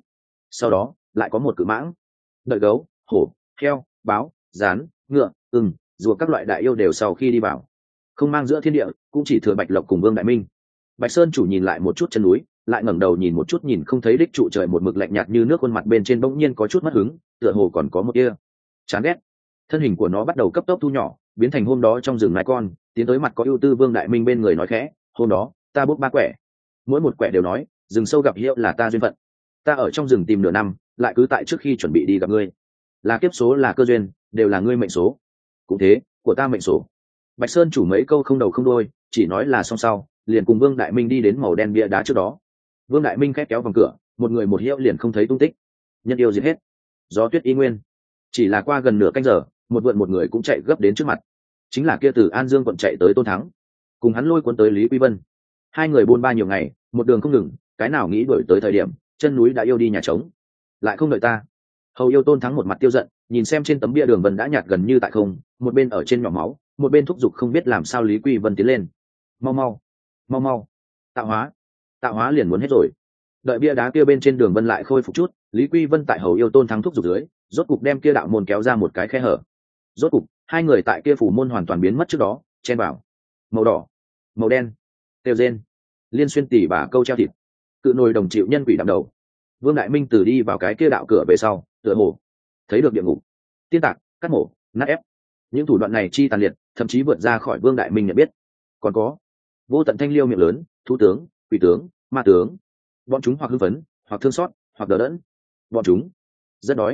S1: sau đó lại có một cự mãng, đợi gấu, hổ, heo, báo, rán, ngựa, ưng, rùa các loại đại yêu đều sau khi đi vào, không mang giữa thiên địa, cũng chỉ thừa Bạch Lộc cùng Vương Đại Minh. Bạch Sơn chủ nhìn lại một chút chân núi, lại ngẩng đầu nhìn một chút nhìn không thấy đích trụ trời, một mực lạnh nhạt như nước, khuôn mặt bên trên bỗng nhiên có chút mất hứng, tựa hồ còn có một tia chán ghét. Thân hình của nó bắt đầu cấp tốc thu nhỏ, biến thành hôm đó trong rừng nai con, tiến tới mặt có ưu tư Vương Đại Minh bên người nói khẽ, hôm đó ta bốc 3 quẻ, mỗi một quẻ đều nói rừng sâu gặp hiệu là ta duyên phận, ta ở trong rừng tìm nửa năm, lại cứ tại trước khi chuẩn bị đi gặp ngươi, là kiếp số là cơ duyên, đều là ngươi mệnh số, cũng thế của ta mệnh số. Bạch Sơn chủ mấy câu không đầu không đôi, chỉ nói là xong sau, liền cùng Vương Đại Minh đi đến màu đen bia đá trước đó. Vương Đại Minh khép kéo vòng cửa, một người một hiệu liền không thấy tung tích, nhân yêu diệt hết, gió tuyết y nguyên. Chỉ là qua gần nửa canh giờ, một vượn một người cũng chạy gấp đến trước mặt, chính là kia từ An Dương quận chạy tới Tôn Thắng, cùng hắn lôi cuốn tới Lý Quy Vân. Hai người buôn ba nhiều ngày, một đường không ngừng, cái nào nghĩ đuổi tới thời điểm chân núi đã yêu đi nhà trống, lại không đợi ta. Hầu yêu Tôn Thắng một mặt tiêu giận, nhìn xem trên tấm bia đường vân đã nhạt gần như tại không, một bên ở trên nhỏ máu, một bên thúc giục không biết làm sao Lý Quy Vân tiến lên. Mau mau, mau mau, tạo hóa liền muốn hết rồi. Đợi bia đá kia bên trên đường vân lại khôi phục chút, Lý Quy Vân tại hầu yêu Tôn Thắng thúc giục dưới, rốt cục đem kia đạo môn kéo ra một cái khe hở. Rốt cục hai người tại kia phủ môn hoàn toàn biến mất trước đó, chen vào. Màu đỏ, màu đen, tiêu rên, liên xuyên tỉ bà câu treo thịt, cự nồi đồng chịu nhân quỷ đạm đầu. Vương Đại Minh từ đi vào cái kia đạo cửa về sau, tựa hồ thấy được địa ngục, tiên tạc, cắt mổ, nát ép. Những thủ đoạn này chi tàn liệt, thậm chí vượt ra khỏi Vương Đại Minh nhận biết. Còn có vô tận thanh liêu miệng lớn, thú tướng, quỷ tướng, ma tướng, bọn chúng hoặc hưng phấn, hoặc thương xót, hoặc đờ đẫn. Bọn chúng rất đói.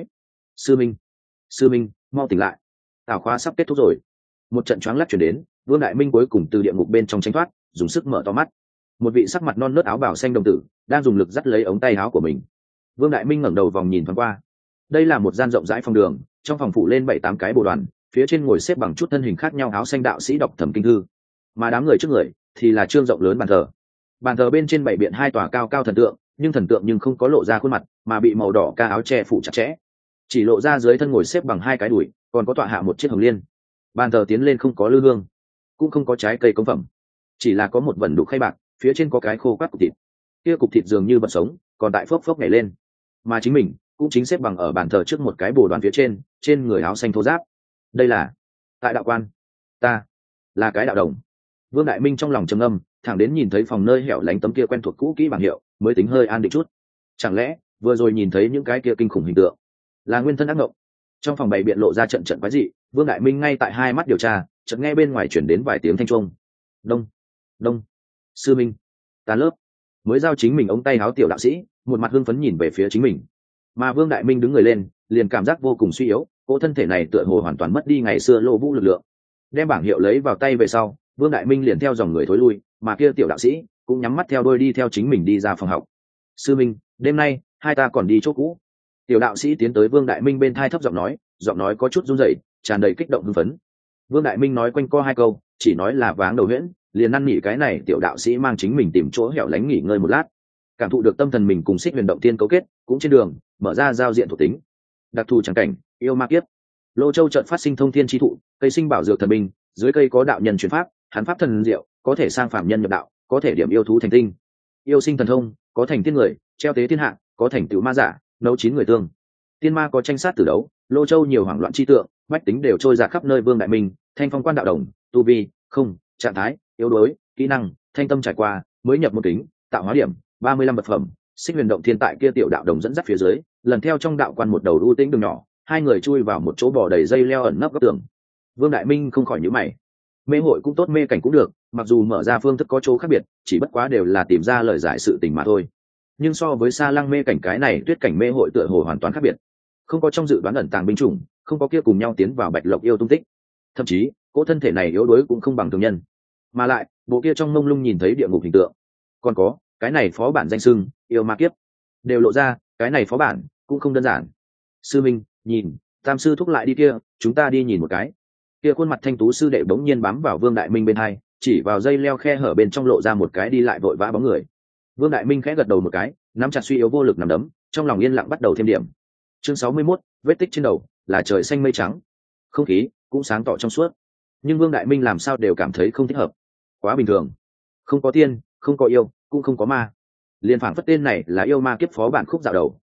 S1: Sư minh, mau tỉnh lại, tào khóa sắp kết thúc rồi. Một trận choáng lắc chuyển đến, Vương Đại Minh cuối cùng từ địa ngục bên trong tránh thoát, dùng sức mở to mắt. Một vị sắc mặt non nớt áo bào xanh đồng tử đang dùng lực dắt lấy ống tay áo của mình. Vương Đại Minh ngẩng đầu vòng nhìn thoáng qua, đây là một gian rộng rãi phòng đường, trong phòng phủ lên 7-8 cái bồ đoàn, phía trên ngồi xếp bằng chút thân hình khác nhau áo xanh đạo sĩ đọc thẩm kinh thư, mà đám người trước người thì là trương rộng lớn bàn thờ. Bàn thờ bên trên bày biện 2 tòa cao cao thần tượng, nhưng thần tượng nhưng không có lộ ra khuôn mặt, mà bị màu đỏ ca áo che phủ chặt chẽ, chỉ lộ ra dưới thân ngồi xếp bằng 2 cái đùi, còn có tọa hạ một chiếc hồng liên. Bàn thờ tiến lên không có lư hương, cũng không có trái cây cống phẩm, chỉ là có một vần đục khay bạc, phía trên có cái khô quắt cục thịt, kia cục thịt dường như vật sống, còn tại phốc phốc nhảy lên. Mà chính mình cũng chính xếp bằng ở bàn thờ trước một cái bồ đoàn phía trên, trên người áo xanh thô ráp. Đây là tại đạo quan, ta là cái đạo đồng. Vương Đại Minh trong lòng trầm ngâm, thẳng đến nhìn thấy phòng nơi hẻo lánh tấm kia quen thuộc cũ kỹ bảng hiệu, mới tính hơi an định chút. Chẳng lẽ vừa rồi nhìn thấy những cái kia kinh khủng hình tượng là nguyên thân ác mộng? Trong phòng bày biện lộ ra trận trận quái dị, Vương Đại Minh ngay tại hai mắt điều tra, chợt nghe bên ngoài chuyển đến vài tiếng thanh chuông. Đông, đông, sư minh, tan lớp. Mới giao chính mình ống tay áo tiểu đạo sĩ, một mặt hưng phấn nhìn về phía chính mình. Mà Vương Đại Minh đứng người lên, liền cảm giác vô cùng suy yếu, cỗ thân thể này tựa hồ hoàn toàn mất đi ngày xưa lô vũ lực lượng. Đem bảng hiệu lấy vào tay về sau, Vương Đại Minh liền theo dòng người thối lui, mà kia tiểu đạo sĩ cũng nhắm mắt theo đôi đi theo chính mình đi ra phòng học. Sư minh, đêm nay hai ta còn đi chỗ cũ. Tiểu đạo sĩ tiến tới Vương Đại Minh bên thai thấp giọng nói có chút run rẩy, tràn đầy kích động hưng phấn. Vương Đại Minh nói quanh co 2 câu, chỉ nói là váng đầu huyễn, liền năn nỉ cái này tiểu đạo sĩ mang chính mình tìm chỗ hẻo lánh nghỉ ngơi một lát, cảm thụ được tâm thần mình cùng Xích Huyền Động Tiên cấu kết, cũng trên đường mở ra giao diện thuộc tính. Đặc thù chẳng cảnh, yêu ma kiếp. Lô Châu chợt phát sinh thông thiên chi thụ, cây sinh bảo dược thần binh, dưới cây có đạo nhân truyền pháp, hắn pháp thần diệu, có thể sang phạm nhân nhập đạo, có thể điểm yêu thú thành tinh. Yêu sinh thần thông, có thành tiên người, treo tế thiên hạ, có thành tựu ma giả, nấu 9 người tương. Tiên ma có tranh sát tử đấu, Lô Châu nhiều hoảng loạn chi tượng, bách tính đều trôi dạt khắp nơi. Vương Đại Minh, thanh phong quan đạo đồng, tu vi, không, trạng thái, yếu đuối, kỹ năng, thanh tâm trải qua, mới nhập một kính, tạo hóa điểm 35 vật phẩm. Xích Huyền Động Thiên tại kia tiểu đạo đồng dẫn dắt phía dưới, lần theo trong đạo quan một đầu ưu tĩnh đường nhỏ, hai người chui vào một chỗ bò đầy dây leo ẩn nấp góc tường. Vương Đại Minh không khỏi nhíu mày. Mê hội cũng tốt, mê cảnh cũng được, mặc dù mở ra phương thức có chỗ khác biệt, chỉ bất quá đều là tìm ra lời giải sự tình mà thôi. Nhưng so với Sa Lăng mê cảnh cái này tuyết cảnh mê hội tựa hồ hoàn toàn khác biệt. Không có trong dự đoán ẩn tàng binh chủng, không có kia cùng nhau tiến vào Bạch Lộc yêu tung tích. Thậm chí, cỗ thân thể này yếu đuối cũng không bằng thường nhân. Mà lại, bộ kia trong mông lung nhìn thấy địa ngục hình tượng. Còn có, cái này phó bản danh xưng, yêu ma kiếp, đều lộ ra, cái này phó bản cũng không đơn giản. Sư minh, nhìn, tam sư thúc lại đi kia, chúng ta đi nhìn một cái. Kia khuôn mặt thanh tú sư đệ bỗng nhiên bám vào Vương Đại Minh bên hai, chỉ vào dây leo khe hở bên trong lộ ra một cái đi lại vội vã bóng người. Vương Đại Minh khẽ gật đầu một cái, nắm chặt suy yếu vô lực nằm đấm, trong lòng yên lặng bắt đầu thêm điểm. Chương 61, vết tích trên đầu, là trời xanh mây trắng, không khí cũng sáng tỏ trong suốt. Nhưng Vương Đại Minh làm sao đều cảm thấy không thích hợp, quá bình thường, không có tiên, không có yêu, cũng không có ma, liền phảng phất tên này là yêu ma kiếp phó bản khúc dạo đầu,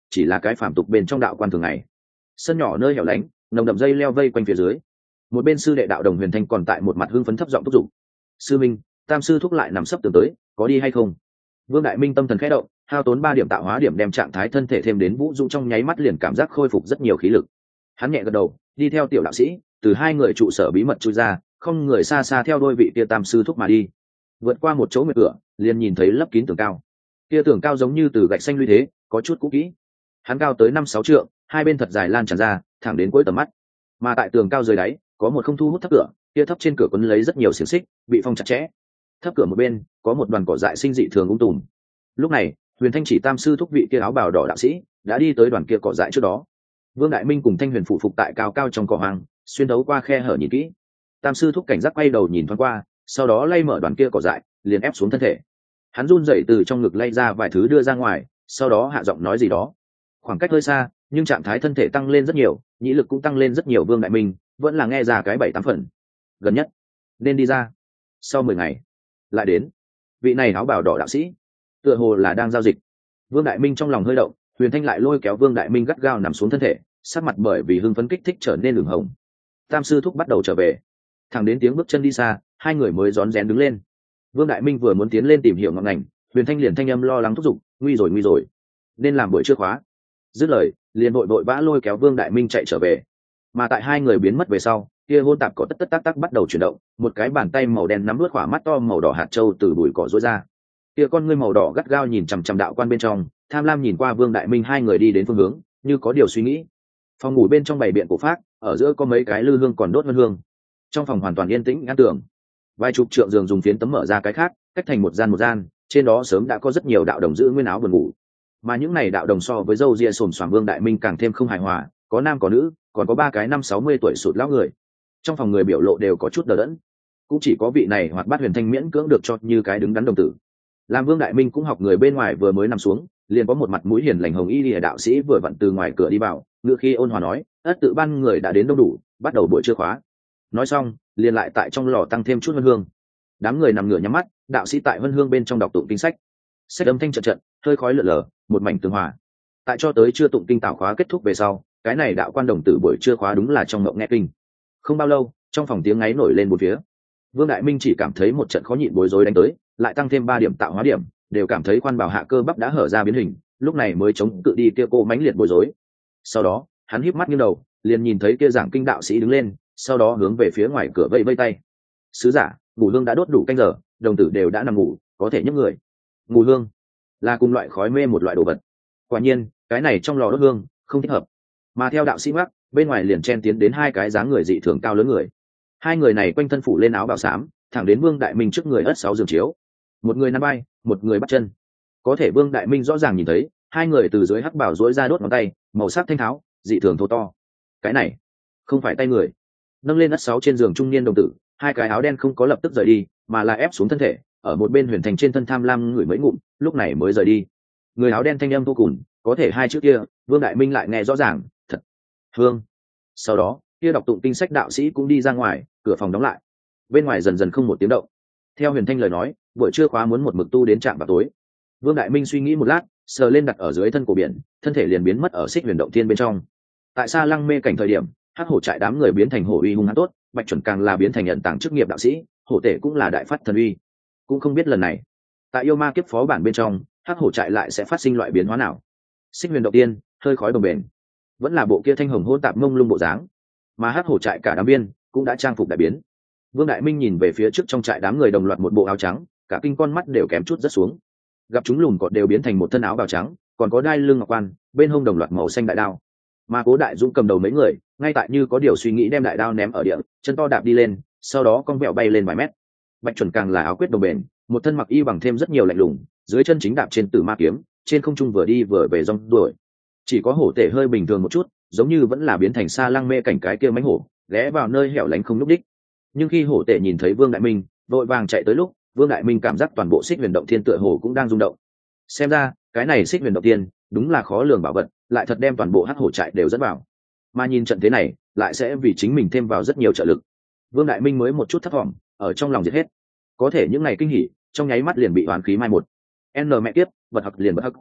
S1: chỉ là cái phàm tục bên trong đạo quan thường ngày. Sân nhỏ nơi hẻo lánh, nồng đậm dây leo vây quanh phía dưới. Một bên sư đệ đạo đồng Huyền Thanh còn tại một mặt hưng phấn thấp giọng thúc giục: sư minh, tam sư thúc lại nằm sấp tường tới, có đi hay không? Vương Đại Minh tâm thần khẽ động, hao tốn 3 điểm tạo hóa điểm đem trạng thái thân thể thêm đến vũ dũng, trong nháy mắt liền cảm giác khôi phục rất nhiều khí lực. Hắn nhẹ gật đầu, đi theo tiểu đạo sĩ từ hai người trụ sở bí mật chui ra, không người xa xa theo đôi vị kia tam sư thúc mà đi. Vượt qua một chỗ nguyệt cửa, liền nhìn thấy lấp kín tường cao. Kia tường cao giống như từ gạch xanh lũy thế, có chút cũ kỹ. Hắn cao tới 5-6 trượng, hai bên thật dài lan tràn ra, thẳng đến cuối tầm mắt. Mà tại tường cao dưới đáy, có một không thu hút thấp cửa, kia thấp trên cửa quấn lấy rất nhiều xiềng xích, bị phong chặt chẽ. Thấp cửa một bên, có một đoàn cỏ dại sinh dị thường tùm. Lúc này, Huyền Thanh chỉ tam sư thúc vị kia áo bào đỏ đạo sĩ đã đi tới đoàn kia cỏ dại trước đó. Vương Đại Minh cùng Thanh Huyền phụ phục tại cao cao trong cỏ hoang, xuyên đấu qua khe hở nhìn kỹ. Tam sư thúc cảnh giác quay đầu nhìn thoáng qua, sau đó lay mở đoàn kia cỏ dại, liền ép xuống thân thể. Hắn run rẩy từ trong ngực lay ra vài thứ đưa ra ngoài, sau đó hạ giọng nói gì đó. Khoảng cách hơi xa, nhưng trạng thái thân thể tăng lên rất nhiều, nhĩ lực cũng tăng lên rất nhiều. Vương Đại Minh vẫn là nghe ra cái 7-8 phần. Gần nhất nên đi ra. Sau 10 ngày lại đến. Vị này áo bào đỏ đạo sĩ tựa hồ là đang giao dịch. Vương Đại Minh trong lòng hơi động, Huyền Thanh lại lôi kéo Vương Đại Minh gắt gao nằm xuống thân thể, sắc mặt bởi vì hưng phấn kích thích trở nên ửng hồng. Tam sư thúc bắt đầu trở về. Thẳng đến tiếng bước chân đi xa, hai người mới rón rén đứng lên. Vương Đại Minh vừa muốn tiến lên tìm hiểu ngọn ngành, Huyền Thanh liền thanh âm lo lắng thúc giục: nguy rồi, nên làm buổi trưa khóa. Dứt lời, liền vội vã lôi kéo Vương Đại Minh chạy trở về. Mà tại hai người biến mất về sau, kia hôn tạp có tất tác bắt đầu chuyển động, một cái bàn tay màu đen nắm nuốt khỏa mắt to màu đỏ hạt châu từ bụi cỏ rối ra. Kia con ngươi màu đỏ gắt gao nhìn chằm chằm đạo quan bên trong, tham lam nhìn qua Vương Đại Minh hai người đi đến phương hướng, như có điều suy nghĩ. Phòng ngủ bên trong bày biện cổ pháp, ở giữa có mấy cái lư hương còn đốt vân hương. Trong phòng hoàn toàn yên tĩnh ngăn tường, vài chục trượng giường dùng phiến tấm mở ra cái khác, cách thành một gian, trên đó sớm đã có rất nhiều đạo đồng giữ nguyên áo buồn ngủ. Mà những này đạo đồng so với râu ria xồm xoàm Vương Đại Minh càng thêm không hài hòa, có nam có nữ, còn có 3 cái 50-60 tuổi sụt lão người. Trong phòng người biểu lộ đều có chút đờ đẫn, cũng chỉ có vị này Hoạt Bát Huyền Thanh miễn cưỡng được cho như cái đứng đắn đồng tử. Làm Vương Đại Minh cũng học người bên ngoài vừa mới nằm xuống, liền có một mặt mũi hiền lành hồng y lìa đạo sĩ vừa vặn từ ngoài cửa đi vào, ngựa khi ôn hòa nói: ất tự ban người đã đến đông đủ, bắt đầu buổi trưa khóa. Nói xong, liền lại tại trong lò tăng thêm chút vân hương. Đám người nằm ngửa nhắm mắt, đạo sĩ tại vân hương bên trong đọc tụng kinh sách. Sách âm thanh trận, hơi khói lượn lờ, một mảnh tường hòa. Tại cho tới chưa tụng kinh tảo khóa kết thúc về sau, cái này đạo quan đồng tử buổi trưa khóa đúng là trong mộng nghe kinh. Không bao lâu, trong phòng tiếng ngáy nổi lên một phía. Vương Đại Minh chỉ cảm thấy một trận khó nhịn bối rối đánh tới, lại tăng thêm 3 điểm tạo hóa điểm, đều cảm thấy khoan bảo hạ cơ bắp đã hở ra biến hình, lúc này mới chống cự đi kia cô mãnh liệt bối rối. Sau đó, hắn híp mắt nghiêng đầu, liền nhìn thấy kia giảng kinh đạo sĩ đứng lên, sau đó hướng về phía ngoài cửa vẫy vẫy tay. Sứ giả, ngủ hương đã đốt đủ canh giờ, đồng tử đều đã nằm ngủ, có thể nhấc người. Ngủ hương là cùng loại khói mê một loại đồ vật. Quả nhiên, cái này trong lò đốt hương không thích hợp. Mà theo đạo sĩ mắc, bên ngoài liền chen tiến đến 2 cái dáng người dị thường cao lớn người. Hai người này quanh thân phủ lên áo bào xám, thẳng đến Vương Đại Minh trước người ất 6 giường chiếu. Một người nắm vai, một người bắt chân. Có thể Vương Đại Minh rõ ràng nhìn thấy, hai người từ dưới hắc bào duỗi ra đốt ngón tay, màu sắc thanh tháo, dị thường thô to. Cái này không phải tay người. Nâng lên ất 6 trên giường trung niên đồng tử, 2 cái áo đen không có lập tức rời đi, mà là ép xuống thân thể, ở một bên Huyền Thành trên thân tham lam ngửi mấy ngụm, lúc này mới rời đi. Người áo đen thanh âm vô cùng, có thể 2 chữ kia, Vương Đại Minh lại nghe rõ ràng, thật. Hương. Sau đó, kia đọc tụng kinh sách đạo sĩ cũng đi ra ngoài, cửa phòng đóng lại. Bên ngoài dần dần không một tiếng động. Theo Huyền Thanh lời nói, buổi trưa khóa muốn một mực tu đến trạm vào tối. Vương Đại Minh suy nghĩ một lát, sờ lên đặt ở dưới thân cổ biển, thân thể liền biến mất ở Xích Huyền Động Thiên bên trong. Tại Sa Lăng mê cảnh thời điểm, hắc hổ trại đám người biến thành hổ uy hung hãn tốt, Bạch Chuẩn càng là biến thành nhận tàng chức nghiệp đạo sĩ, hổ tể cũng là đại phát thần uy. Cũng không biết lần này, tại yêu ma kiếp phó bản bên trong, hắc hổ trại lại sẽ phát sinh loại biến hóa nào. Xích Huyền Động Thiên, hơi khói đồng bền, vẫn là bộ kia thanh hồng hỗn tạp mông lung bộ dáng, mà hắc hổ trại cả đám viên cũng đã trang phục đại biến. Vương Đại Minh nhìn về phía trước trong trại đám người đồng loạt một bộ áo trắng, cả kinh con mắt đều kém chút rất xuống. Gặp chúng lùn cọt đều biến thành một thân áo bào trắng, còn có đai lưng ngọc quan, bên hông đồng loạt màu xanh đại đao. Mà Cố Đại Dũng cầm đầu mấy người, ngay tại như có điều suy nghĩ đem đại đao ném ở địa, chân to đạp đi lên, sau đó con vẹo bay lên vài mét. Bạch Chuẩn càng là áo quyết đồng bền, một thân mặc y bằng thêm rất nhiều lạnh lùng, dưới chân chính đạp trên Tử Ma kiếm, trên không trung vừa đi vừa về rong đuổi. Chỉ có hổ tể hơi bình thường một chút, giống như vẫn là biến thành Sa Lăng mê cảnh cái kia mãnh hổ, ghé vào nơi hẻo lánh không lúc đích. Nhưng khi hổ tể nhìn thấy Vương Đại Minh, vội vàng chạy tới lúc, Vương Đại Minh cảm giác toàn bộ Xích Huyền Động Thiên tựa hồ cũng đang rung động. Xem ra, cái này Xích Huyền Động Thiên đúng là khó lường bảo vật, lại thật đem toàn bộ hắc hổ trại đều dẫn vào. Mà nhìn trận thế này, lại sẽ vì chính mình thêm vào rất nhiều trợ lực. Vương Đại Minh mới một chút thất vọng, ở trong lòng diệt hết. Có thể những ngày kinh hỉ, trong nháy mắt liền bị oán khí mai một. N mẹ tiếp, vật hặc liền bất hặc.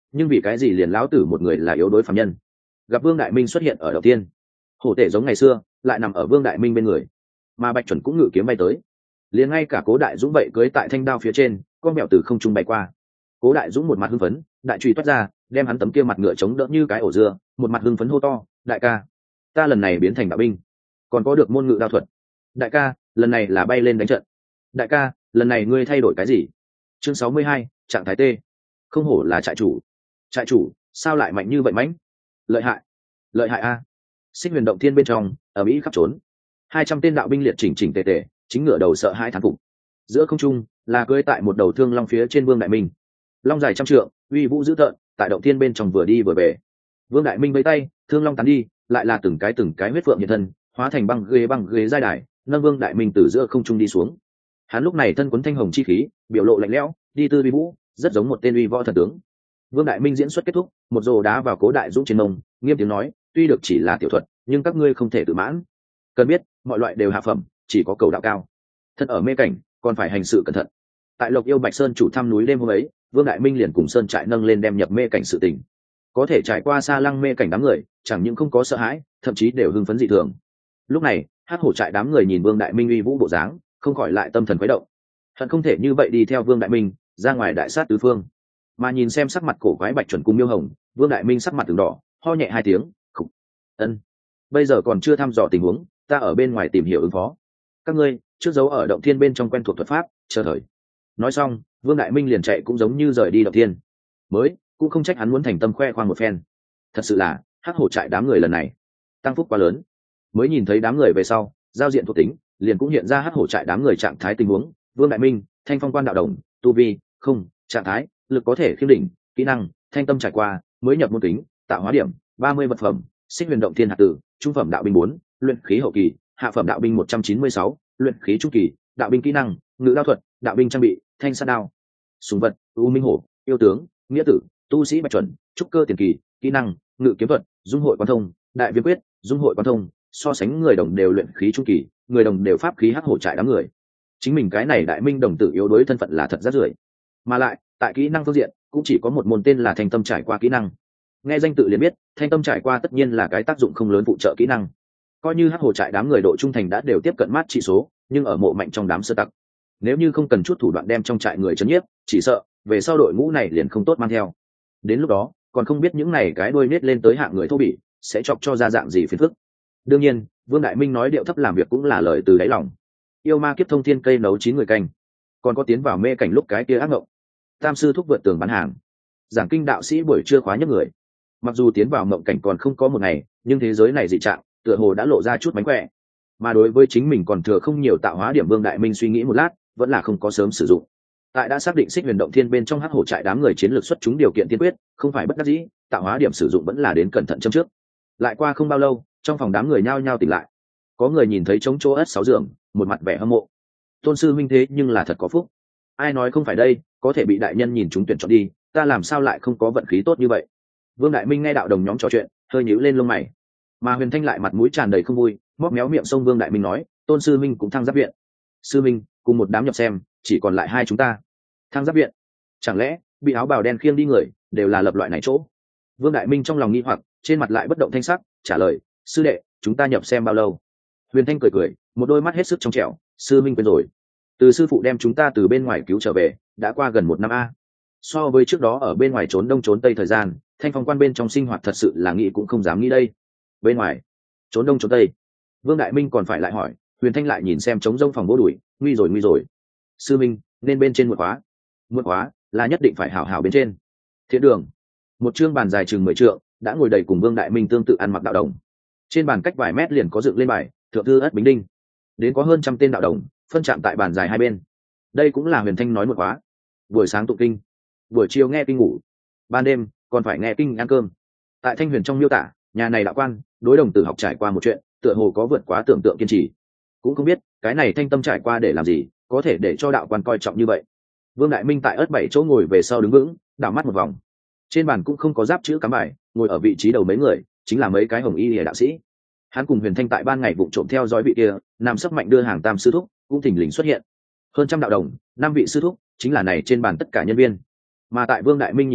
S1: nhưng vì cái gì liền lão tử một người là yếu đối phạm nhân? Gặp Vương Đại Minh xuất hiện ở đầu tiên, hổ tể giống ngày xưa lại nằm ở Vương Đại Minh bên người, mà Bạch Chuẩn cũng ngự kiếm bay tới, liền ngay cả Cố Đại Dũng vậy cưới tại thanh đao phía trên, con mèo từ không trung bay qua. Cố Đại Dũng một mặt hưng phấn, đại chùy toát ra, đem hắn tấm kia mặt ngựa chống đỡ như cái ổ dưa, một mặt hưng phấn hô to: đại ca, ta lần này biến thành đạo binh, còn có được môn ngự đao thuật. Đại ca, lần này là bay lên đánh trận. Đại ca, lần này ngươi thay đổi cái gì? Chương 62, trạng thái T. Không hổ là trại chủ. Trại chủ, sao lại mạnh như vậy mãnh? Lợi hại, lợi hại a! Xích Huyền Động Thiên bên trong, ở Mỹ khắp trốn. 200 tên đạo binh liệt chỉnh chỉnh tề tề, chính ngựa đầu sợ hai thán phục. Giữa không trung là cưỡi tại một đầu thương long phía trên Vương Đại Minh. Long dài trăm trượng, uy vũ dữ tợn, tại động thiên bên trong vừa đi vừa về. Vương Đại Minh vẫy tay, thương long tán đi, lại là từng cái huyết phượng hiện thân, hóa thành băng ghế giai đài, nâng Vương Đại Minh từ giữa không trung đi xuống. Hắn lúc này thân quấn thanh hồng chi khí, biểu lộ lạnh lẽo, đi tư uy vũ, rất giống một tên uy võ thần tướng. Vương Đại Minh diễn xuất kết thúc, một rồ đá vào Cố Đại Dũng trên mông, nghiêm tiếng nói: tuy được chỉ là tiểu thuật, nhưng các ngươi không thể tự mãn. Cần biết, mọi loại đều hạ phẩm, chỉ có cầu đạo cao. Thân ở mê cảnh, còn phải hành sự cẩn thận. Tại Lộc Yêu Bạch Sơn chủ thăm núi đêm hôm ấy, Vương Đại Minh liền cùng sơn trại nâng lên đem nhập mê cảnh sự tình. Có thể trải qua xa lăng mê cảnh đám người, chẳng những không có sợ hãi, thậm chí đều hưng phấn dị thường. Lúc này, Hắc Hổ trại đám người nhìn Vương Đại Minh uy vũ bộ dáng, không khỏi lại tâm thần khuấy động. Hận không thể như vậy đi theo Vương Đại Minh ra ngoài đại sát tứ phương. Mà nhìn xem sắc mặt cổ quái Bạch Chuẩn cùng Miêu Hồng, Vương Đại Minh sắc mặt từng đỏ, ho nhẹ hai tiếng, khục. Ân, bây giờ còn chưa thăm dò tình huống, ta ở bên ngoài tìm hiểu ứng phó. Các ngươi trước giấu ở động thiên bên trong quen thuộc thuật pháp, chờ thời. Nói xong, Vương Đại Minh liền chạy cũng giống như rời đi động thiên. Mới cũng không trách hắn muốn thành tâm khoe khoang một phen. Thật sự là Hắc Hổ trại đám người lần này tăng phúc quá lớn. Mới nhìn thấy đám người về sau, giao diện thuộc tính liền cũng hiện ra Hắc Hổ trại đám người trạng thái tình huống. Vương Đại Minh, Thanh Phong Quan đạo đồng, tu vi không, trạng thái lực có thể khiêm đỉnh, kỹ năng thanh tâm trải qua, mới nhập môn kính, tạo hóa điểm 30 vật phẩm, Xích Huyền Động Thiên hạt tử, trung phẩm đạo binh 4, luyện khí hậu kỳ, hạ phẩm đạo binh 196, luyện khí trung kỳ, đạo binh kỹ năng ngự đao thuật, đạo binh trang bị thanh sát đao, súng vật u minh hổ, yêu tướng nghĩa tử, tu sĩ Bạch Chuẩn, trúc cơ tiền kỳ, kỹ năng ngự kiếm thuật, dung hội quan thông, đại viêm quyết, dung hội quan thông. So sánh người đồng đều luyện khí trung kỳ, người đồng đều pháp khí Hắc Hổ trại đám người, chính mình cái này Đại Minh đồng tử yếu đối thân phận là thật rất rưởi. Mà lại tại kỹ năng phương diện cũng chỉ có một môn tên là thanh tâm trải qua kỹ năng. Nghe danh tự liền biết, thanh tâm trải qua tất nhiên là cái tác dụng không lớn phụ trợ kỹ năng. Coi như Hắc Hổ trại đám người độ trung thành đã đều tiếp cận mát trị số, nhưng ở mộ mạnh trong đám sơ tặc, nếu như không cần chút thủ đoạn đem trong trại người chấn nhiếp, chỉ sợ về sau đội ngũ này liền không tốt mang theo. Đến lúc đó còn không biết những này cái đuôi nết lên tới hạng người thô bỉ sẽ chọc cho ra dạng gì phiền phức. Đương nhiên, Vương Đại Minh nói điệu thấp làm việc cũng là lời từ đáy lòng. Yêu ma kiếp thông thiên cây nấu 9 người canh, còn có tiến vào mê cảnh lúc cái kia ác ngộng. Tam sư thúc vượt tường bán hàng, giảng kinh đạo sĩ buổi trưa khóa nhấc người. Mặc dù tiến vào mộng cảnh còn không có một ngày, nhưng thế giới này dị trạng tựa hồ đã lộ ra chút mánh khỏe. Mà đối với chính mình còn thừa không nhiều tạo hóa điểm, Vương Đại Minh suy nghĩ một lát, vẫn là không có sớm sử dụng. Tại đã xác định Xích Huyền Động Thiên bên trong Hắc Hổ trại đám người chiến lược xuất chúng điều kiện tiên quyết, không phải bất đắc dĩ, tạo hóa điểm sử dụng vẫn là đến cẩn thận châm trước. Lại qua không bao lâu, trong phòng đám người nhao nhao tỉnh lại. Có người nhìn thấy trống chỗ ất 6 giường, một mặt vẻ hâm mộ. Tôn sư minh thế nhưng là thật có phúc. Ai nói không phải đây, có thể bị đại nhân nhìn chúng tuyển chọn đi, ta làm sao lại không có vận khí tốt như vậy. Vương Đại Minh nghe đạo đồng nhóm trò chuyện, hơi nhíu lên lông mày. Mà Huyền Thanh lại mặt mũi tràn đầy không vui, móc méo miệng xông Vương Đại Minh nói: Tôn sư minh cũng thăng giáp viện. Sư minh cùng một đám nhập xem, chỉ còn lại hai chúng ta. Thăng giáp viện? Chẳng lẽ bị áo bào đen khiêng đi người đều là lập loại này chỗ? Vương Đại Minh trong lòng nghi hoặc, trên mặt lại bất động thanh sắc, trả lời: sư đệ, chúng ta nhập xem bao lâu? Huyền Thanh cười cười, một đôi mắt hết sức trong trẻo: sư minh quên rồi, từ sư phụ đem chúng ta từ bên ngoài cứu trở về đã qua gần 1 năm a. So với trước đó ở bên ngoài trốn đông trốn tây thời gian, Thanh Phong Quan bên trong sinh hoạt thật sự là nghĩ cũng không dám nghĩ đây. Bên ngoài trốn đông trốn tây, Vương Đại Minh còn phải lại hỏi. Huyền Thanh lại nhìn xem trống rông phòng bố đuổi, nguy rồi. Sư minh nên bên trên một khóa là nhất định phải hảo hảo bên trên. Thiện đường, một chương bàn dài chừng 10 trượng đã ngồi đầy cùng Vương Đại Minh tương tự ăn mặc đạo đồng. Trên bàn cách vài mét liền có dựng lên bài thượng thư ất bính đinh, đến có hơn 100 tên đạo đồng phân chạm tại bàn dài hai bên. Đây cũng là Huyền Thanh nói một khóa. Buổi sáng tụng kinh, buổi chiều nghe kinh ngủ, ban đêm còn phải nghe kinh ăn cơm. Tại Thanh Huyền trong miêu tả, nhà này đạo quan đối đồng tử học trải qua một chuyện tựa hồ có vượt quá tưởng tượng kiên trì. Cũng không biết cái này thanh tâm trải qua để làm gì, có thể để cho đạo quan coi trọng như vậy. Vương Đại Minh tại ớt 7 chỗ ngồi về sau đứng vững, đảo mắt một vòng. Trên bàn cũng không có giáp chữ cắm bài, ngồi ở vị trí đầu mấy người chính là mấy cái hồng y lìa đạo sĩ. Hắn cùng Huyền Thanh tại ban ngày vụng trộm theo dõi vị kia nằm sấp mạnh đưa hàng tam sư thúc cũng thình lình xuất hiện. Hơn 100 đạo đồng, 5 vị sư thúc chính là này trên bàn tất cả nhân viên. Mà tại Vương Đại Minh nhìn lại,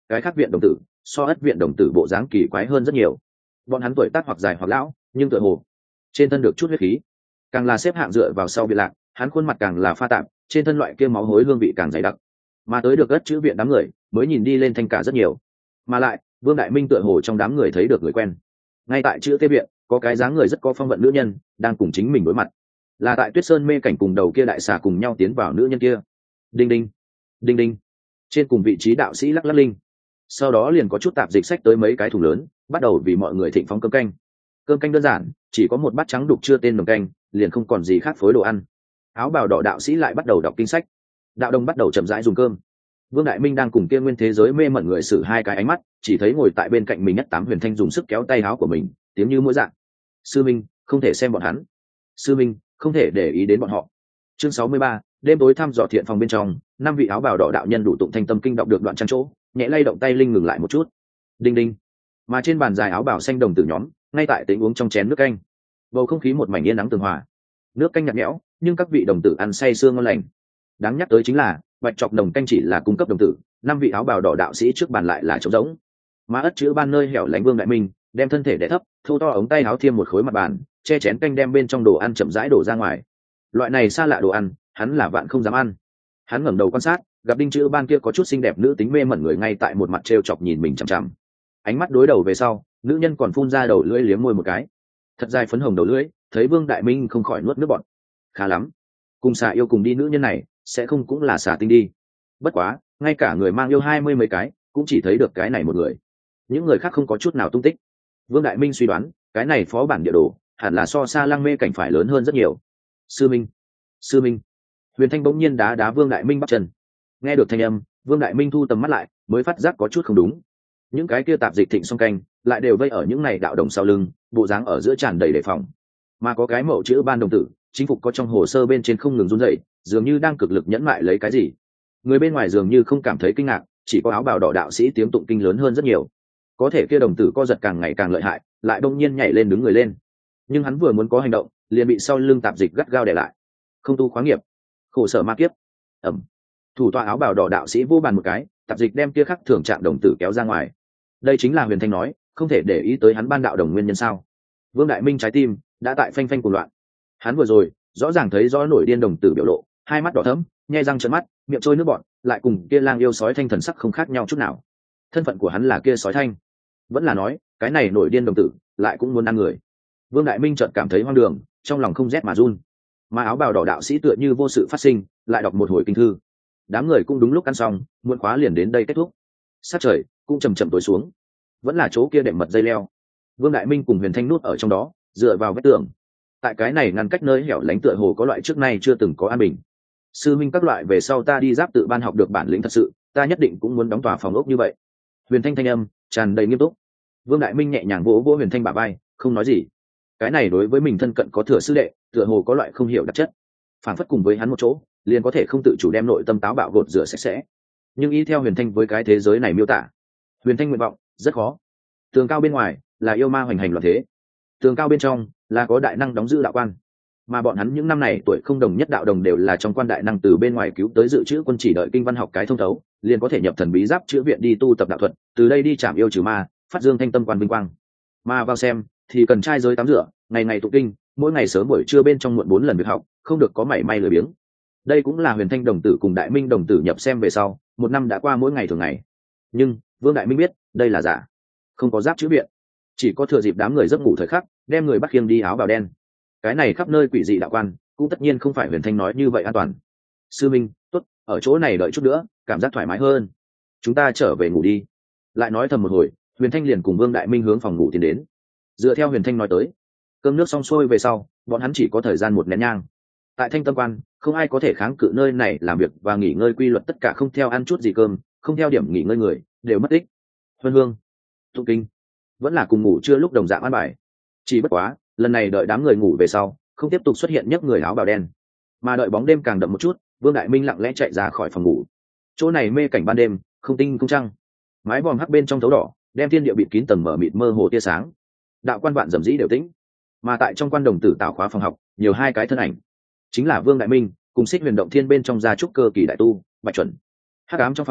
S1: cái khác viện đồng tử so ất viện đồng tử bộ dáng kỳ quái hơn rất nhiều. Bọn hắn tuổi tác hoặc dài hoặc lão, nhưng tựa hồ trên thân được chút huyết khí. Càng là xếp hạng dựa vào sau viện lạc, hắn khuôn mặt càng là pha tạp, trên thân loại kia máu hối hương vị càng dày đặc. Mà tới được ất chữ viện đám người mới nhìn đi lên thanh cả rất nhiều. Mà lại Vương Đại Minh tựa hồ trong đám người thấy được người quen. Ngay tại chữ tê viện có cái dáng người rất có phong vận nữ nhân đang cùng chính mình đối mặt, là tại Tuyết Sơn mê cảnh cùng đầu kia đại xà cùng nhau tiến vào nữ nhân kia. Đinh đinh đinh đinh, trên cùng vị trí đạo sĩ lắc lắc linh. Sau đó liền có chút tạp dịch sách tới mấy cái thùng lớn, bắt đầu vì mọi người thịnh phóng cơm canh. Cơm canh đơn giản, chỉ có một bát trắng đục chưa tên nồng canh, liền không còn gì khác phối đồ ăn. Áo bào đỏ đạo sĩ lại bắt đầu đọc kinh sách, đạo đồng bắt đầu chậm rãi dùng cơm. Vương Đại Minh đang cùng kia nguyên thế giới mê mẩn người xử hai cái ánh mắt, chỉ thấy ngồi tại bên cạnh mình nhất tám Huyền Thanh dùng sức kéo tay áo của mình, tiếng như mỗi dạng. Sư Minh, không thể xem bọn hắn. Sư Minh, không thể để ý đến bọn họ. Chương 63, đêm tối thăm dò thiện phòng bên trong, năm vị áo bào đỏ đạo nhân đủ tụng thanh tâm kinh đọc được đoạn trang chỗ, nhẹ lay động tay linh ngừng lại một chút. Đinh đinh. Mà trên bàn dài áo bào xanh đồng tử nhóm, ngay tại tĩnh uống trong chén nước canh. Bầu không khí một mảnh yên nắng tường hòa. Nước canh nhạt nhẽo, nhưng các vị đồng tử ăn say sưa ngon lành. Đáng nhắc tới chính là, bạch chọc đồng canh chỉ là cung cấp đồng tử, năm vị áo bào đỏ đạo sĩ trước bàn lại là trống rỗng. Mà ất chữ ban nơi hẻo lánh Vương Đại Minh đem thân thể đè thấp, thô to ống tay áo thiêm một khối mặt bàn, che chén canh đem bên trong đồ ăn chậm rãi đổ ra ngoài. Loại này xa lạ đồ ăn, hắn là vạn không dám ăn. Hắn ngẩng đầu quan sát, gặp đinh chữ ban kia có chút xinh đẹp nữ tính mê mẩn người ngay tại một mặt trêu chọc nhìn mình chằm chằm. Ánh mắt đối đầu về sau, nữ nhân còn phun ra đầu lưỡi liếm môi một cái, thật dài phấn hồng đầu lưỡi. Thấy Vương Đại Minh không khỏi nuốt nước bọt. Khá lắm, cùng xà yêu cùng đi nữ nhân này sẽ không cũng là xà tinh đi. Bất quá ngay cả người mang yêu 20 mấy cái cũng chỉ thấy được cái này một người, những người khác không có chút nào tung tích. Vương Đại Minh suy đoán cái này phó bản địa đồ hẳn là so xa lăng mê cảnh phải lớn hơn rất nhiều. Sư Minh, sư Minh. Huyền Thanh bỗng nhiên đá đá Vương Đại Minh bắt chân. Nghe được thanh âm, Vương Đại Minh thu tầm mắt lại, mới phát giác có chút không đúng. Những cái kia tạp dịch thịnh song canh lại đều vây ở những này đạo đồng sau lưng, bộ dáng ở giữa tràn đầy đề phòng. Mà có cái mẫu chữ ban đồng tử chính phục có trong hồ sơ bên trên không ngừng run rẩy, dường như đang cực lực nhẫn mại lấy cái gì. Người bên ngoài dường như không cảm thấy kinh ngạc, chỉ có áo bào đỏ đạo sĩ tiếng tụng kinh lớn hơn rất nhiều. Có thể kia đồng tử co giật càng ngày càng lợi hại, lại đông nhiên nhảy lên đứng người lên. Nhưng hắn vừa muốn có hành động, liền bị sau lưng tạp dịch gắt gao để lại. Không tu khóa nghiệp, khổ sở ma kiếp. Ẩm. Thủ tọa áo bào đỏ đạo sĩ vô bàn một cái, tạp dịch đem kia khắc thường trạng đồng tử kéo ra ngoài. Đây chính là Huyền Thanh nói, không thể để ý tới hắn ban đạo đồng nguyên nhân sao? Vương Đại Minh trái tim đã tại phanh phanh cuồng loạn. Hắn vừa rồi rõ ràng thấy rõ nổi điên đồng tử biểu lộ, hai mắt đỏ thẫm, nhe răng trợn mắt, miệng trôi nước bọt, lại cùng kia lang yêu sói thanh thần sắc không khác nhau chút nào. Thân phận của hắn là kia sói thanh, vẫn là nói cái này nổi điên đồng tử lại cũng muốn ăn người. Vương Đại Minh chợt cảm thấy hoang đường, trong lòng không rét mà run. Mà áo bào đỏ đạo sĩ tựa như vô sự phát sinh, lại đọc một hồi kinh thư. Đám người cũng đúng lúc ăn xong, muộn khóa liền đến đây kết thúc. Sát trời cũng chầm chậm tối xuống, vẫn là chỗ kia đệm mật dây leo. Vương Đại Minh cùng Huyền Thanh nuốt ở trong đó, dựa vào vách tường. Tại cái này ngăn cách nơi hẻo lánh tựa hồ có loại trước nay chưa từng có an bình. Sư minh các loại về sau ta đi giáp tự ban học được bản lĩnh thật sự, ta nhất định cũng muốn đóng tòa phòng ốc như vậy. Huyền Thanh thanh âm tràn đầy nghiêm túc. Vương Đại Minh nhẹ nhàng vỗ vỗ Huyền Thanh bả vai, không nói gì. Cái này đối với mình thân cận có thừa sư đệ, tựa hồ có loại không hiểu đặc chất. Phản phất cùng với hắn một chỗ, liền có thể không tự chủ đem nội tâm táo bạo gột rửa sạch sẽ. Nhưng y theo Huyền Thanh với cái thế giới này miêu tả, Huyền Thanh nguyện vọng rất khó. Tường cao bên ngoài là yêu ma hoành hành loạn thế, tường cao bên trong là có đại năng đóng giữ đạo quan. Mà bọn hắn những năm này tuổi không đồng nhất đạo đồng đều là trong quan đại năng từ bên ngoài cứu tới dự trữ quân, chỉ đợi kinh văn học cái thông thấu, liền có thể nhập thần bí giáp chữa viện đi tu tập đạo thuật, từ đây đi chạm yêu trừ ma, phát dương thanh tâm quan vinh quang. Mà vào xem thì cần trai giới tắm rửa, ngày ngày tụng kinh, mỗi ngày sớm buổi trưa bên trong muộn 4 lần việc học, không được có mảy may lười biếng. Đây cũng là Huyền Thanh đồng tử cùng Đại Minh đồng tử nhập xem về sau, một năm đã qua mỗi ngày thường ngày. Nhưng Vương Đại Minh biết đây là giả, không có giáp chữa viện, chỉ có thừa dịp đám người giấc ngủ thời khắc, đem người bắt khiêng đi áo bào đen. Cái này khắp nơi quỷ dị đạo quan, cũng tất nhiên không phải Huyền Thanh nói như vậy an toàn. Sư minh, tốt, ở chỗ này đợi chút nữa, cảm giác thoải mái hơn. Chúng ta trở về ngủ đi. Lại nói thầm một hồi, Huyền Thanh liền cùng Vương Đại Minh hướng phòng ngủ tiến đến. Dựa theo Huyền Thanh nói tới, cơm nước xong xuôi về sau, bọn hắn chỉ có thời gian một nén nhang. Tại Thanh Tâm Quan, không ai có thể kháng cự nơi này làm việc và nghỉ ngơi quy luật, tất cả không theo ăn chút gì cơm, không theo điểm nghỉ ngơi người, đều mất tích. Huân hương, tụng kinh, vẫn là cùng ngủ trưa lúc đồng dạng ăn bài. Chỉ bất quá, lần này đợi đám người ngủ về sau, không tiếp tục xuất hiện nhấc người áo bào đen, mà đợi bóng đêm càng đậm một chút, Vương Đại Minh lặng lẽ chạy ra khỏi phòng ngủ. Chỗ này mê cảnh ban đêm, không tinh không trăng, mái vòm hắc bên trong thấu đỏ, đem thiên địa bịt kín tầng mở mịt mơ hồ tia sáng. Đạo quan vạn dầm dĩ đều tĩnh, mà tại trong quan đồng tử tạo khóa phòng học, nhiều hai cái thân ảnh, chính là Vương Đại Minh cùng Xích Huyền Động Thiên bên trong gia trúc cơ kỳ đại tu Bạch Chuẩn. Hắc ám trong phòng,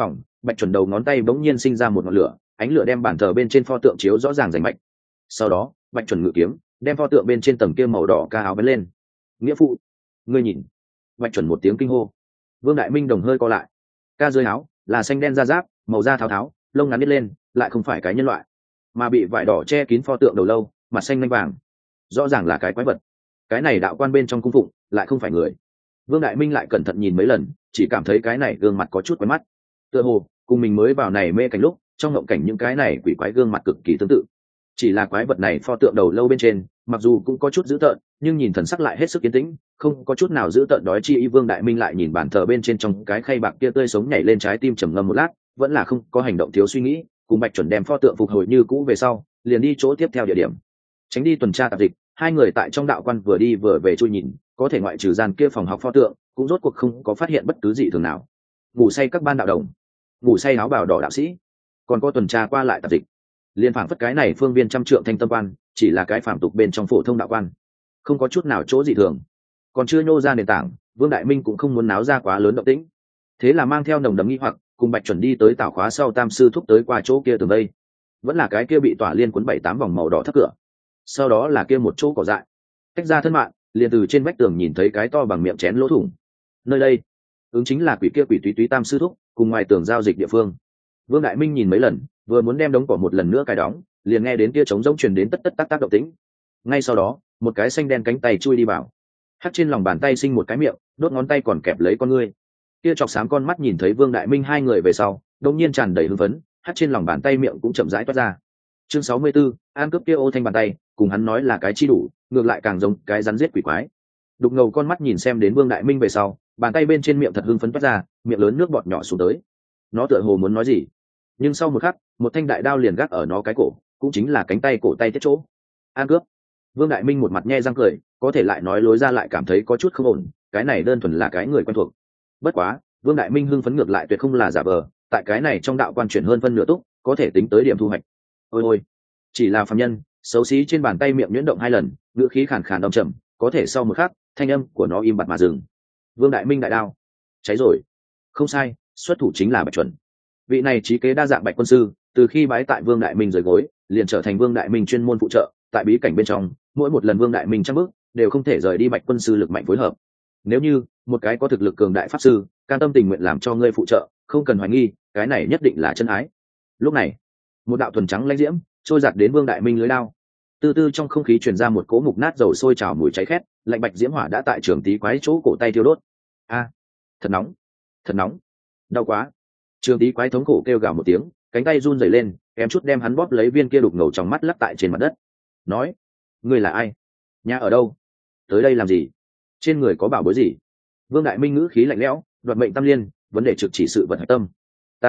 S1: Bạch Chuẩn đầu ngón tay bỗng nhiên sinh ra một ngọn lửa, ánh lửa đem bàn thờ bên trên pho tượng chiếu rõ ràng rành mạch. Sau đó Bạch Chuẩn ngự kiếm đem pho tượng bên trên tầng kia màu đỏ ca áo bén lên. Nghĩa phụ, ngươi nhìn! Bạch Chuẩn một tiếng kinh hô. Vương Đại Minh đồng hơi co lại. Ca dưới áo là xanh đen da giáp, màu da tháo tháo, lông ngắn biết lên, lại không phải cái nhân loại, mà bị vải đỏ che kín pho tượng đầu lâu, mặt xanh lanh vàng, rõ ràng là cái quái vật. Cái này đạo quan bên trong cung phụng lại không phải người. Vương Đại Minh lại cẩn thận nhìn mấy lần, chỉ cảm thấy cái này gương mặt có chút quen mắt, tựa hồ cùng mình mới vào này mê cảnh lúc trong ngộng cảnh những cái này quỷ quái gương mặt cực kỳ tương tự. Chỉ là quái vật này pho tượng đầu lâu bên trên mặc dù cũng có chút dữ tợn, nhưng nhìn thần sắc lại hết sức yên tĩnh, không có chút nào dữ tợn đói chi ý. Vương Đại Minh lại nhìn bàn thờ bên trên trong cái khay bạc kia tươi sống nhảy lên trái tim trầm ngâm một lát, vẫn là không có hành động thiếu suy nghĩ, cùng Bạch Chuẩn đem pho tượng phục hồi như cũ về sau, liền đi chỗ tiếp theo địa điểm, tránh đi tuần tra tạp dịch. Hai người tại trong đạo quan vừa đi vừa về chui nhìn, có thể ngoại trừ gian kia phòng học pho tượng, cũng rốt cuộc không có phát hiện bất cứ gì thường nào. Ngủ say các ban đạo đồng, ngủ say áo bào đỏ đạo sĩ, còn có tuần tra qua lại tạp dịch, liên phảng phất cái này phương viên trăm trượng thanh tâm quan chỉ là cái phàm tục bên trong phổ thông đạo quan, không có chút nào chỗ gì thường. Còn chưa nhô ra nền tảng, Vương Đại Minh cũng không muốn náo ra quá lớn động tĩnh, thế là mang theo nồng đấm nghi hoặc cùng Bạch Chuẩn đi tới tảo khóa sau tam sư thúc tới qua chỗ kia tường đây, vẫn là cái kia bị tỏa liên cuốn 7-8 vòng màu đỏ thấp cửa, sau đó là kia một chỗ cỏ dại, tách ra thân mạng liền từ trên vách tường nhìn thấy cái to bằng miệng chén lỗ thủng. Nơi đây ứng chính là quỷ kia quỷ túy túy tam sư thúc cùng ngoài tường giao dịch địa phương. Vương Đại Minh nhìn mấy lần, vừa muốn đem đống cỏ một lần nữa cài đóng, liền nghe đến kia trống rỗng truyền đến tất tất tác tác động tĩnh. Ngay sau đó một cái xanh đen cánh tay chui đi vào, hắt trên lòng bàn tay sinh một cái miệng, đốt ngón tay còn kẹp lấy con ngươi. Kia chọc xám con mắt nhìn thấy Vương Đại Minh hai người về sau đột nhiên tràn đầy hưng phấn, hắt trên lòng bàn tay miệng cũng chậm rãi toát ra. Chương 64, an cướp kia ô thanh bàn tay, cùng hắn nói là cái chi đủ, ngược lại càng giống cái rắn giết quỷ quái. Đục ngầu con mắt nhìn xem đến Vương Đại Minh về sau, bàn tay bên trên miệng thật hưng phấn toát ra, miệng lớn nước bọt nhỏ xuống tới. Nó tựa hồ muốn nói gì, nhưng sau một khắc một thanh đại đao liền gác ở nó cái cổ, cũng chính là cánh tay cổ tay tiết chỗ. An cướp! Vương Đại Minh một mặt nhe răng cười, có thể lại nói lối ra lại cảm thấy có chút không ổn, cái này đơn thuần là cái người quen thuộc. Bất quá Vương Đại Minh hưng phấn ngược lại tuyệt không là giả vờ, tại cái này trong đạo quan chuyển hơn phân nửa túc, có thể tính tới điểm thu hoạch. Ôi ôi, chỉ là phàm nhân, xấu xí trên bàn tay miệng nhuyễn động hai lần, ngữ khí khàn khàn đong trầm, có thể sau một khắc thanh âm của nó im bặt mà dừng. Vương Đại Minh đại đao cháy rồi. Không sai, xuất thủ chính là Bạch Chuẩn. Vị này trí kế đa dạng Bạch quân sư, từ khi bái tại Vương Đại Minh rời gối, liền trở thành Vương Đại Minh chuyên môn phụ trợ, tại bí cảnh bên trong, mỗi một lần Vương Đại Minh trăng bước, đều không thể rời đi Bạch quân sư lực mạnh phối hợp. Nếu như một cái có thực lực cường đại pháp sư, can tâm tình nguyện làm cho ngươi phụ trợ, không cần hoài nghi, cái này nhất định là chân ái. Lúc này, một đạo thuần trắng lãnh diễm trôi giạt đến Vương Đại Minh lưới lao. Từ từ trong không khí truyền ra một cỗ mục nát dầu sôi trào mùi cháy khét, lạnh bạch diễm hỏa đã tại trường tí quái chỗ cổ tay thiêu đốt. A, thật nóng, thật nóng, đau quá! Trường tí quái thống khổ kêu gào một tiếng, cánh tay run rẩy lên, kém chút đem hắn bóp lấy viên kia đục ngầu trong mắt lắc tại trên mặt đất. Nói, ngươi là ai? Nhà ở đâu? Tới đây làm gì? Trên người có bảo bối gì? Vương Đại Minh ngữ khí lạnh lẽo, đoạt mệnh tam liên, vấn đề trực chỉ sự vật hạch tâm.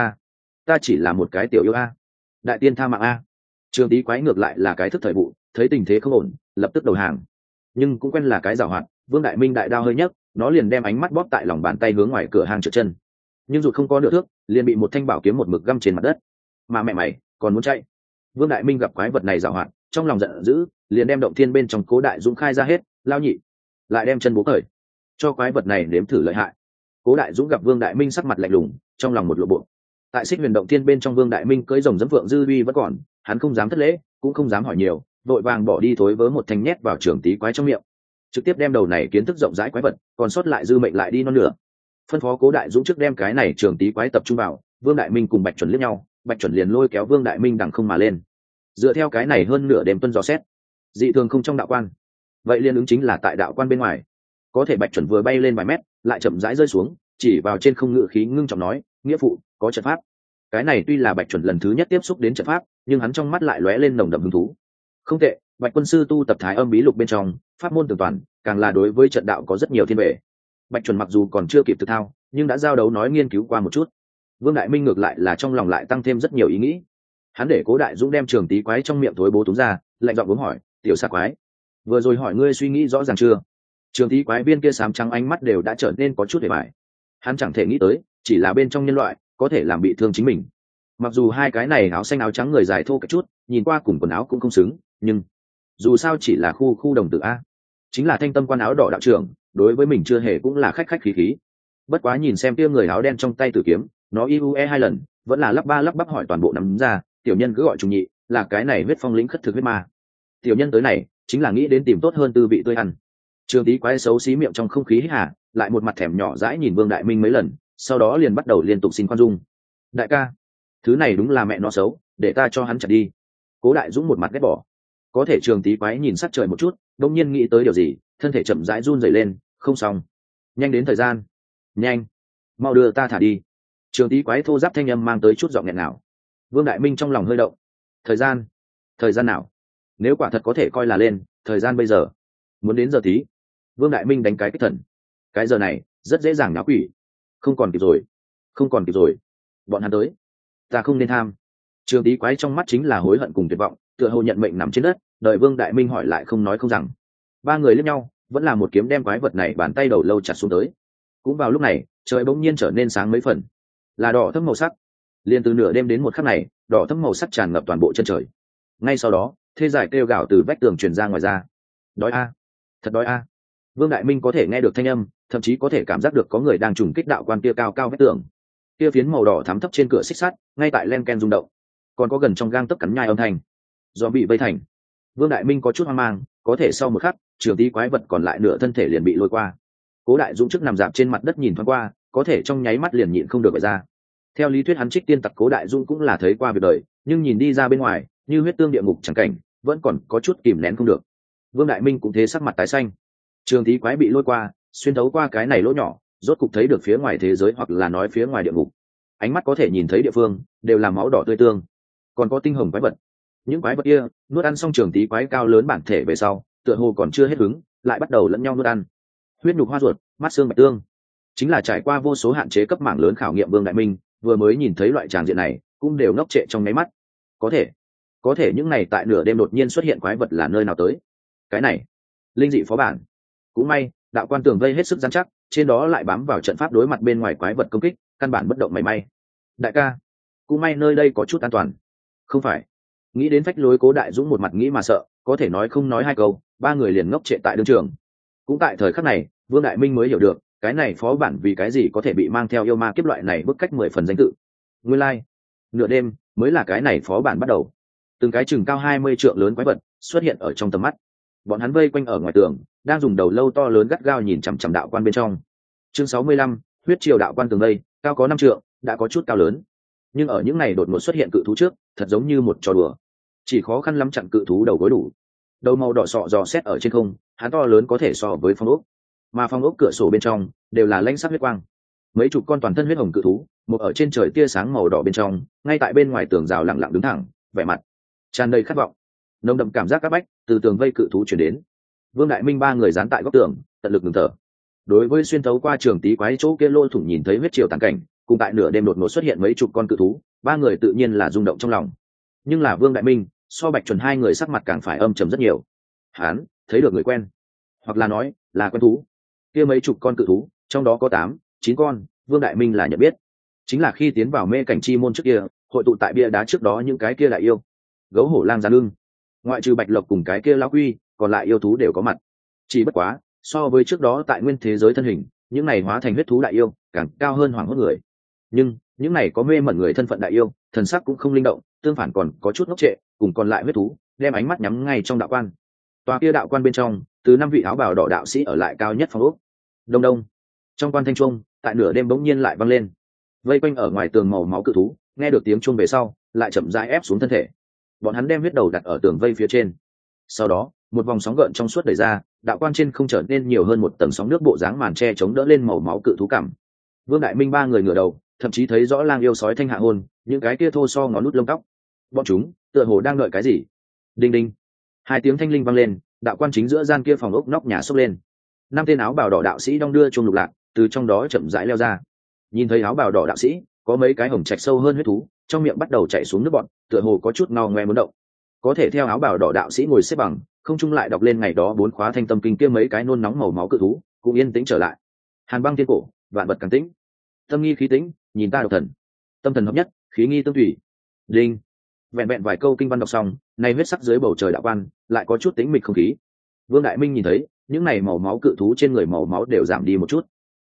S1: Ta chỉ là một cái tiểu yêu a. Đại tiên tha mạng a. Trường tí quái ngược lại là cái thức thời vụ, thấy tình thế không ổn, lập tức đầu hàng. Nhưng cũng quen là cái giảo hoạt, Vương Đại Minh đại đao hơi nhấc, nó liền đem ánh mắt bóp tại lòng bàn tay hướng ngoài cửa hang trượt chân. Nhưng dù không có nửa thước, liền bị một thanh bảo kiếm một mực găm trên mặt đất. Mà mẹ mày, còn muốn chạy? Vương Đại Minh gặp quái vật này giảo hoạt, trong lòng giận dữ, liền đem động thiên bên trong Cố Đại Dũng khai ra hết, lao nhị, lại đem chân bố cởi, cho quái vật này nếm thử lợi hại. Cố Đại Dũng gặp Vương Đại Minh sắc mặt lạnh lùng, trong lòng một lộ bộ. Tại Xích Huyền động thiên bên trong, Vương Đại Minh cưỡi rồng dẫm phượng dư uy vẫn còn, hắn không dám thất lễ, cũng không dám hỏi nhiều, vội vàng bỏ đi thối vớ một thanh nhét vào trường tí quái trong miệng, trực tiếp đem đầu này kiến thức rộng rãi quái vật, còn sót lại dư mệnh lại đi non nửa. Phân phó Cố Đại Dũng trước đem cái này trường tí quái tập trung vào. Vương Đại Minh cùng Bạch Chuẩn liếc nhau, Bạch Chuẩn liền lôi kéo Vương Đại Minh đằng không mà lên. Dựa theo cái này hơn nửa đêm tuân dò xét, dị thường không trong đạo quan, vậy liên ứng chính là tại đạo quan bên ngoài. Có thể Bạch Chuẩn vừa bay lên vài mét, lại chậm rãi rơi xuống, chỉ vào trên không ngự khí ngưng trọng nói, nghĩa phụ, có trận pháp. Cái này tuy là Bạch Chuẩn lần thứ nhất tiếp xúc đến trận pháp, nhưng hắn trong mắt lại lóe lên nồng đậm hứng thú. Không tệ, Bạch quân sư tu tập Thái Âm bí lục bên trong pháp môn tường toàn, càng là đối với trận đạo có rất nhiều thiên bệ. Bạch Chuẩn mặc dù còn chưa kịp thực thao, nhưng đã giao đấu nói nghiên cứu qua một chút. Vương Đại Minh ngược lại là trong lòng lại tăng thêm rất nhiều ý nghĩ. Hắn để Cố Đại Dũng đem trường tí quái trong miệng thối bố túm ra, lạnh giọng uống hỏi, tiểu sa quái, vừa rồi hỏi ngươi suy nghĩ rõ ràng chưa? Trường tí quái viên kia xám trắng ánh mắt đều đã trở nên có chút hề bại. Hắn chẳng thể nghĩ tới, chỉ là bên trong nhân loại có thể làm bị thương chính mình. Mặc dù hai cái này áo xanh áo trắng người dài thô cái chút, nhìn qua cùng quần áo cũng không xứng, nhưng dù sao chỉ là khu đồng tử a, chính là thanh tâm quan áo đỏ đạo trưởng, đối với mình chưa hề cũng là khách khách khí khí. Bất quá nhìn xem kia người áo đen trong tay tử kiếm, nó iue 2 lần, vẫn là lắp ba lắp bắp hỏi toàn bộ nắm ra. Tiểu nhân cứ gọi trùng nhị, là cái này huyết phong lĩnh khất thực huyết ma. Tiểu nhân tới này chính là nghĩ đến tìm tốt hơn tư vị tươi ăn. Trường Tý Quái xấu xí miệng trong không khí hít hà, lại một mặt thèm nhỏ dãi nhìn Vương Đại Minh mấy lần, sau đó liền bắt đầu liên tục xin khoan dung. Đại ca, thứ này đúng là mẹ nó xấu, để ta cho hắn chặt đi. Cố Đại Dũng một mặt ghét bỏ. Có thể Trường Tý Quái nhìn sắc trời một chút, đột nhiên nghĩ tới điều gì, thân thể chậm rãi run rẩy lên. Không xong, nhanh đến thời gian, nhanh, mau đưa ta thả đi. Trường Tý Quái thô giáp thanh âm mang tới chút giọng nghẹn nào. Vương Đại Minh trong lòng hơi động. Thời gian nào? Nếu quả thật có thể coi là lên thời gian bây giờ, muốn đến giờ tí. Vương Đại Minh đánh cái kích thần. Cái giờ này rất dễ dàng náo quỷ. Không còn kịp rồi, bọn hắn tới, ta không nên tham. Trường Tý Quái trong mắt chính là hối hận cùng tuyệt vọng, tựa hồ nhận mệnh nằm trên đất, đợi Vương Đại Minh hỏi lại không nói không rằng. Ba người liếc nhau, vẫn là một kiếm đem quái vật này bàn tay đầu lâu chặt xuống tới. Cũng vào lúc này, trời bỗng nhiên trở nên sáng mấy phần, là đỏ thẫm màu sắc. Liên từ nửa đêm đến một khắc này, đỏ thẫm màu sắc tràn ngập toàn bộ chân trời. Ngay sau đó, thê giải kêu gào từ vách tường truyền ra ngoài ra. Đói a, thật đói a. Vương Đại Minh có thể nghe được thanh âm, thậm chí có thể cảm giác được có người đang trùng kích đạo quan kia cao cao vách tường. Kia phiến màu đỏ thắm thấp trên cửa xích sắt, ngay tại len ken rung động, còn có gần trong gang tấc cắn nhai âm thanh. Do bị vây thành, Vương Đại Minh có chút hoang mang, có thể sau một khắc, Trường Tý Quái vật còn lại nửa thân thể liền bị lôi qua. Cố Đại Dũng trước nằm dạp trên mặt đất nhìn thoáng qua, có thể trong nháy mắt liền nhịn không được bật ra. Theo lý thuyết hắn trích tiên tặc Cố Đại Dũng cũng là thấy qua việc đời, nhưng nhìn đi ra bên ngoài, như huyết tương địa ngục chẳng cảnh, vẫn còn có chút kìm nén không được. Vương Đại Minh cũng thế, sắc mặt tái xanh. Trường Tý Quái bị lôi qua, xuyên thấu qua cái này lỗ nhỏ, rốt cục thấy được phía ngoài thế giới, hoặc là nói phía ngoài địa ngục. Ánh mắt có thể nhìn thấy địa phương đều là máu đỏ tươi tương, còn có tinh hồng quái vật. Những quái vật kia nuốt ăn xong Trường Tý Quái cao lớn bản thể về sau, tựa hồ còn chưa hết hứng, lại bắt đầu lẫn nhau nuốt ăn. Huyết nhục hoa ruột, mắt xương bạch tương, chính là trải qua vô số hạn chế cấp mảng lớn khảo nghiệm. Vương Đại Minh vừa mới nhìn thấy loại tràng diện này, cũng đều ngốc trệ trong nháy mắt. Có thể những này tại nửa đêm đột nhiên xuất hiện quái vật là nơi nào tới? Cái này, linh dị phó bản. Cũng may, đạo quan tường vây hết sức rắn chắc, trên đó lại bám vào trận pháp đối mặt bên ngoài quái vật công kích, căn bản bất động mảy may. Đại ca, cũng may nơi đây có chút an toàn. Không phải. Nghĩ đến phách lối Cố Đại Dũng một mặt nghĩ mà sợ, có thể nói không nói hai câu, ba người liền ngốc trệ tại đương trường. Cũng tại thời khắc này, Vương Đại Minh mới hiểu được, cái này phó bản vì cái gì có thể bị mang theo yêu ma kiếp loại này bức cách 10 phần danh tự. Nguyên lai, nửa đêm mới là cái này phó bản bắt đầu. Từng cái chừng cao 20 trượng lớn quái vật xuất hiện ở trong tầm mắt. Bọn hắn vây quanh ở ngoài tường, đang dùng đầu lâu to lớn gắt gao nhìn chằm chằm đạo quan bên trong. Chương 65, huyết triều đạo quan tường vây, cao có 5 trượng, đã có chút cao lớn. Nhưng ở những này đột ngột xuất hiện cự thú trước, thật giống như một trò đùa. Chỉ khó khăn lắm chặn cự thú đầu gối đủ. Đầu màu đỏ sọ dò xét ở trên không, hắn to lớn có thể so với phong ốc. Mà phong ốc cửa sổ bên trong đều là lãnh sắc huyết quang. Mấy chục con toàn thân huyết hồng cự thú, một ở trên trời tia sáng màu đỏ bên trong, ngay tại bên ngoài tường rào lặng lặng đứng thẳng, vẻ mặt tràn đầy khát vọng. Nồng đậm cảm giác các bách từ tường vây cự thú chuyển đến. Vương Đại Minh ba người dán tại góc tường, tận lực ngừng thở. Đối với xuyên thấu qua Trường Tý Quái chỗ kia lỗ thủng nhìn thấy huyết triều tàn cảnh, cùng tại nửa đêm đột ngột xuất hiện mấy chục con cự thú, ba người tự nhiên là rung động trong lòng. Nhưng là Vương Đại Minh so Bạch Chuẩn hai người sắc mặt càng phải âm trầm rất nhiều. Hắn thấy được người quen, hoặc là nói là quen thú. Kia mấy chục con cự thú, trong đó có 8-9 con, Vương Đại Minh là nhận biết. Chính là khi tiến vào mê cảnh chi môn trước kia, hội tụ tại bia đá trước đó những cái kia đại yêu. Gấu hổ lang gián lưng, ngoại trừ Bạch Lộc cùng cái kia lão quy, còn lại yêu thú đều có mặt. Chỉ bất quá, so với trước đó tại nguyên thế giới thân hình, những này hóa thành huyết thú đại yêu, càng cao hơn hoảng hốt người. Nhưng, những này có mê mẩn người thân phận đại yêu, thần sắc cũng không linh động, tương phản còn có chút ngốc trệ, cùng còn lại huyết thú, đem ánh mắt nhắm ngay trong đạo quan. Tòa kia đạo quan bên trong, từ 5 vị áo bào đỏ đạo sĩ ở lại cao nhất phòng ốc. Đông đông. Trong quan thanh trung, tại nửa đêm bỗng nhiên lại vang lên. Vây quanh ở ngoài tường màu máu cự thú, nghe được tiếng chuông về sau, lại chậm rãi ép xuống thân thể. Bọn hắn đem huyết đầu đặt ở tường vây phía trên. Sau đó, một vòng sóng gợn trong suốt đẩy ra, đạo quan trên không trở nên nhiều hơn một tầng sóng nước bộ dáng màn che chống đỡ lên màu máu cự thú cảm. Vương Đại Minh ba người ngửa đầu, thậm chí thấy rõ lang yêu sói thanh hạ hồn, những cái kia thô so ngón nút lông tóc. Bọn chúng tựa hồ đang đợi cái gì. Đinh đinh, 2 tiếng thanh linh vang lên, đạo quan chính giữa gian kia phòng ốc nóc nhà sốc lên. 5 tên áo bào đỏ đạo sĩ đong đưa chuông lục lạc, từ trong đó chậm rãi leo ra. Nhìn thấy áo bào đỏ đạo sĩ, có mấy cái hồng trạch sâu hơn huyết thú, trong miệng bắt đầu chảy xuống nước bọt, tựa hồ có chút ngao ngoe muốn động. Có thể theo áo bào đỏ đạo sĩ ngồi xếp bằng, không trung lại đọc lên ngày đó 4 khóa thanh tâm kinh kia mấy cái nôn nóng màu máu cự thú, cũng yên tĩnh trở lại. Hàn băng thiên cổ, vạn vật càng tĩnh. Tâm nghi khí tĩnh, nhìn ta độc thần. Tâm thần hợp nhất, khí nghi tương thủy. Đinh. Vẹn vẹn vài câu kinh văn đọc xong, nay huyết sắc dưới bầu trời đạo quan, lại có chút tĩnh mịch không khí. Vương Đại Minh nhìn thấy, những này màu máu cự thú trên người màu máu đều giảm đi một chút.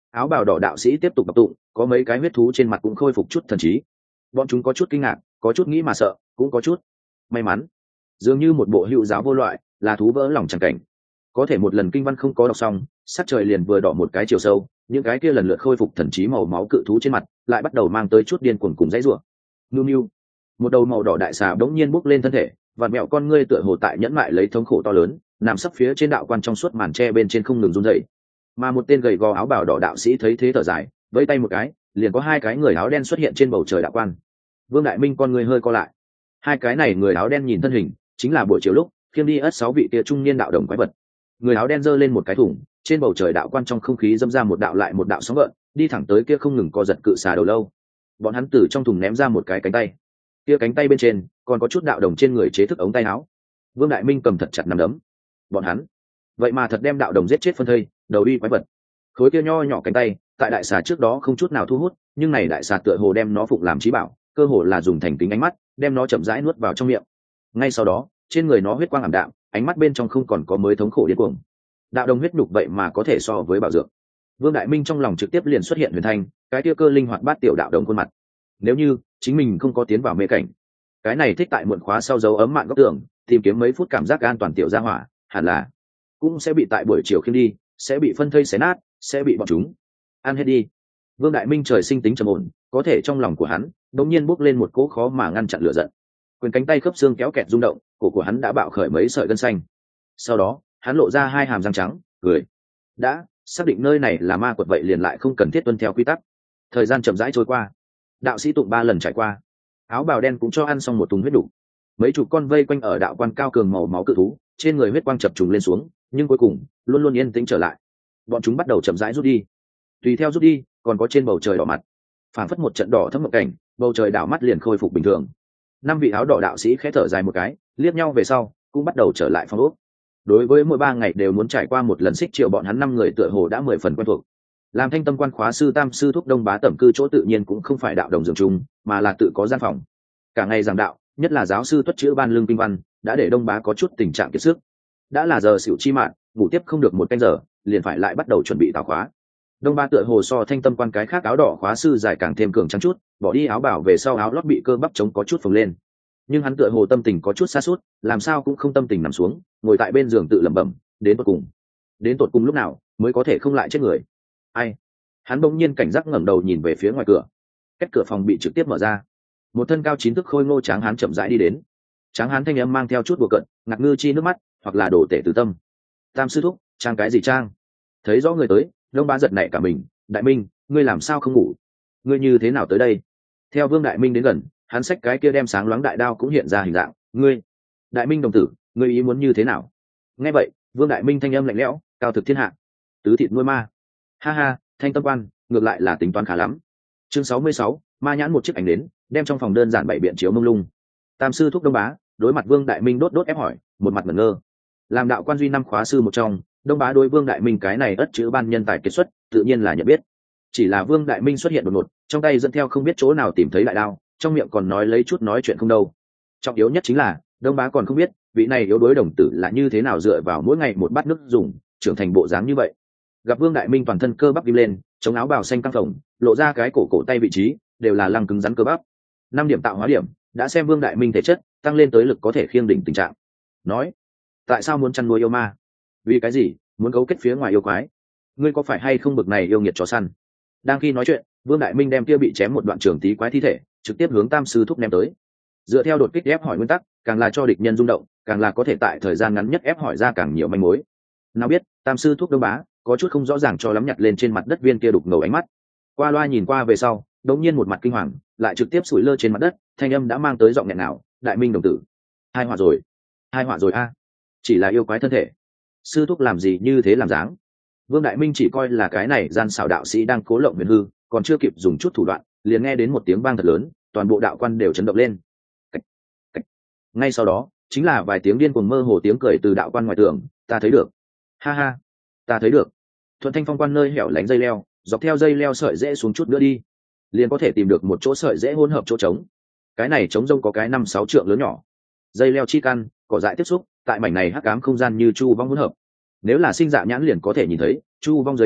S1: Áo bào đỏ đạo sĩ tiếp tục đọc tụng, có mấy cái huyết thú trên mặt cũng khôi phục chút thần trí. Bọn chúng có chút kinh ngạc, có chút nghĩ mà sợ, cũng có chút may mắn. Dường như một bộ hữu giáo vô loại, là thú vỡ lòng chẳng cảnh. Có thể một lần kinh văn không có đọc xong, sắc trời liền vừa đỏ một cái chiều sâu, những cái kia lần lượt khôi phục thần trí màu máu cự thú trên mặt lại bắt đầu mang tới chút điên cuồng cùng dãy rủa. Niu niu, một đầu màu đỏ đại xà bỗng nhiên bốc lên thân thể, vặn mẹo con ngươi tựa hồ tại nhẫn mại lấy thống khổ to lớn, nằm sấp phía trên đạo quan trong suốt màn tre bên trên không ngừng run rẩy. Mà một tên gầy gò áo bào đỏ đạo sĩ thấy thế thở dài, vẫy tay một cái, liền có hai cái người áo đen xuất hiện trên bầu trời đạo quan. Vương Đại Minh con người hơi co lại. Hai cái này người áo đen nhìn thân hình, chính là buổi chiều lúc khiêng đi ất 6 vị kia trung niên đạo đồng quái vật. Người áo đen giơ lên một cái thùng, trên bầu trời đạo quan trong không khí dâm ra một đạo lại một đạo sóng gợn, đi thẳng tới kia không ngừng co giật cự xà đầu lâu. Bọn hắn từ trong thùng ném ra một cái cánh tay, kia cánh tay bên trên còn có chút đạo đồng trên người chế thức ống tay áo. Vương Đại Minh cầm thật chặt nắm đấm. Bọn hắn vậy mà thật đem đạo đồng giết chết phân thây, đầu đi quái vật. Khối kia nho nhỏ cánh tay tại đại xà trước đó không chút nào thu hút, nhưng này đại xà tựa hồ đem nó phụng làm trí bảo, cơ hồ là dùng thành kính ánh mắt đem nó chậm rãi nuốt vào trong miệng. Ngay sau đó trên người nó huyết quang ảm đạm, ánh mắt bên trong không còn có mới thống khổ điên cuồng. Đạo đồng huyết nhục vậy mà có thể so với bảo dược. Vương Đại Minh trong lòng trực tiếp liền xuất hiện huyền thanh, cái kia cơ linh hoạt bát tiểu đạo đồng khuôn mặt. Nếu như chính mình không có tiến vào mê cảnh, cái này thích tại muộn khóa sau dấu ấm mạn góc tường tìm kiếm mấy phút cảm giác an toàn tiểu gia hỏa, hẳn là cũng sẽ bị tại buổi chiều khiêng đi, sẽ bị phân thây xé nát, sẽ bị bọn chúng ăn hết đi. Vương Đại Minh trời sinh tính trầm ổn, có thể trong lòng của hắn đột nhiên bốc lên một cỗ khó mà ngăn chặn lửa giận. Quyền cánh tay khớp xương kéo kẹt rung động, cổ của hắn đã bạo khởi mấy sợi gân xanh. Sau đó hắn lộ ra hai hàm răng trắng, cười. Đã xác định nơi này là ma quật vậy liền lại không cần thiết tuân theo quy tắc. Thời gian chậm rãi trôi qua, đạo sĩ tụng 3 lần trải qua, áo bào đen cũng cho ăn xong một thùng huyết đủ. Mấy chục con vây quanh ở đạo quan cao cường màu máu cự thú, trên người huyết quang chập trùng lên xuống, nhưng cuối cùng luôn luôn yên tĩnh trở lại. Bọn chúng bắt đầu chậm rãi rút đi. Tùy theo rút đi, còn có trên bầu trời đỏ mặt, phảng phất một trận đỏ thấm mộng cảnh, bầu trời đảo mắt liền khôi phục bình thường. 5 vị áo đỏ đạo sĩ khẽ thở dài một cái, liếc nhau về sau cũng bắt đầu trở lại phòng ốc. Đối với mỗi 3 ngày đều muốn trải qua một lần xích triệu, bọn hắn 5 người tựa hồ đã 10 phần quen thuộc. Làm thanh tâm quan khóa sư tam sư thúc đông bá tẩm cư chỗ tự nhiên cũng không phải đạo đồng giường chung, mà là tự có gian phòng. Cả ngày giảng đạo, nhất là giáo sư tuất chữ ban lương kinh văn, đã để đông bá có chút tình trạng kiệt sức. Đã là giờ xỉu chi mạng, ngủ tiếp không được một canh giờ, liền phải lại bắt đầu chuẩn bị tào khóa. Đông bá tựa hồ so thanh tâm quan cái khác áo đỏ khóa sư dài càng thêm cường trắng chút, bỏ đi áo bảo về sau áo lót bị cơ bắp chống có chút phồng lên. Nhưng hắn tựa hồ tâm tình có chút xa suốt, làm sao cũng không tâm tình nằm xuống, ngồi tại bên giường tự lẩm bẩm, đến tột cùng lúc nào mới có thể không lại chết người. Ai? Hắn bỗng nhiên cảnh giác ngẩng đầu nhìn về phía ngoài cửa. Cách cửa phòng bị trực tiếp mở ra, một thân cao 9 thước khôi ngô tráng hán chậm rãi đi đến. Tráng hán thanh âm mang theo chút đùa cợt, ngạc ngư chi nước mắt, hoặc là đổ tể từ tâm. Tam sư thúc, trang cái gì trang? Thấy rõ người tới, Đông Bá giật nảy cả mình. Đại Minh, ngươi làm sao không ngủ? Ngươi như thế nào tới đây? Theo Vương Đại Minh đến gần, hắn xách cái kia đem sáng loáng đại đao cũng hiện ra hình dạng. Ngươi, Đại Minh đồng tử, ngươi ý muốn như thế nào? Nghe vậy, Vương Đại Minh thanh âm lạnh lẽo, cao thực thiên hạ, tứ thịt nuôi ma. Ha ha, thanh tâm quan, ngược lại là tính toán khá lắm. Chương 66, ma nhãn một chiếc ảnh đến, đem trong phòng đơn giản bảy biện chiếu mông lung. Tam sư thúc Đông Bá đối mặt Vương Đại Minh đốt ép hỏi, một mặt ngẩn ngơ. Làm đạo quan duy 5 khóa sư một trong, Đông Bá đối Vương Đại Minh cái này ất chữ ban nhân tài kiệt xuất, tự nhiên là nhận biết. Chỉ là Vương Đại Minh xuất hiện đột ngột, trong tay dẫn theo không biết chỗ nào tìm thấy đại đao, trong miệng còn nói lấy chút nói chuyện không đâu. Trọng yếu nhất chính là Đông Bá còn không biết vị này yếu đuối đồng tử là như thế nào dựa vào mỗi ngày một bát nước dùng trưởng thành bộ dáng như vậy. Gặp Vương Đại Minh toàn thân cơ bắp đi lên, chống áo bào xanh căng phồng, lộ ra cái cổ tay vị trí đều là lăng cứng rắn cơ bắp. 5 điểm tạo hóa điểm đã xem Vương Đại Minh thể chất tăng lên tới lực có thể khiêng đỉnh tình trạng. Nói, tại sao muốn chăn nuôi yêu ma? Vì cái gì muốn cấu kết phía ngoài yêu quái? Ngươi có phải hay không bực này yêu nghiệt chó săn? Đang khi nói chuyện, Vương Đại Minh đem kia bị chém một đoạn trường tí quái thi thể trực tiếp hướng Tam sư thúc ném tới. Dựa theo đột kích ép hỏi nguyên tắc, càng là cho địch nhân rung động, càng là có thể tại thời gian ngắn nhất ép hỏi ra càng nhiều manh mối. Nào biết Tam sư thúc Đông Bá có chút không rõ ràng cho lắm nhặt lên trên mặt đất viên kia đục ngầu ánh mắt, qua loa nhìn qua về sau đột nhiên một mặt kinh hoàng, lại trực tiếp sủi lơ trên mặt đất, thanh âm đã mang tới giọng nghẹn nào. Đại Minh đồng tử, hai họa rồi a. Chỉ là yêu quái thân thể, sư thúc làm gì như thế làm dáng? Vương Đại Minh chỉ coi là cái này gian xảo đạo sĩ đang cố lộng huyền hư, còn chưa kịp dùng chút thủ đoạn, liền nghe đến một tiếng vang thật lớn, toàn bộ đạo quan đều chấn động lên. Cách, cách. Ngay sau đó chính là vài tiếng điên cuồng mơ hồ tiếng cười từ đạo quan ngoài tường. Ta thấy được, ha ha, ta thấy được. Thuận Thanh Phong quan nơi hẻo lánh dây leo, dọc theo dây leo sợi rễ xuống chút nữa đi, liền có thể tìm được một chỗ sợi rễ hỗn hợp chỗ trống. Cái này trống rông có cái 5-6 trượng lớn nhỏ, dây leo chi căn, cỏ dại tiếp xúc, tại mảnh này hắc ám không gian như chu vong hỗn hợp. Nếu là sinh dạ nhãn liền có thể nhìn thấy, chu vong dưới đáy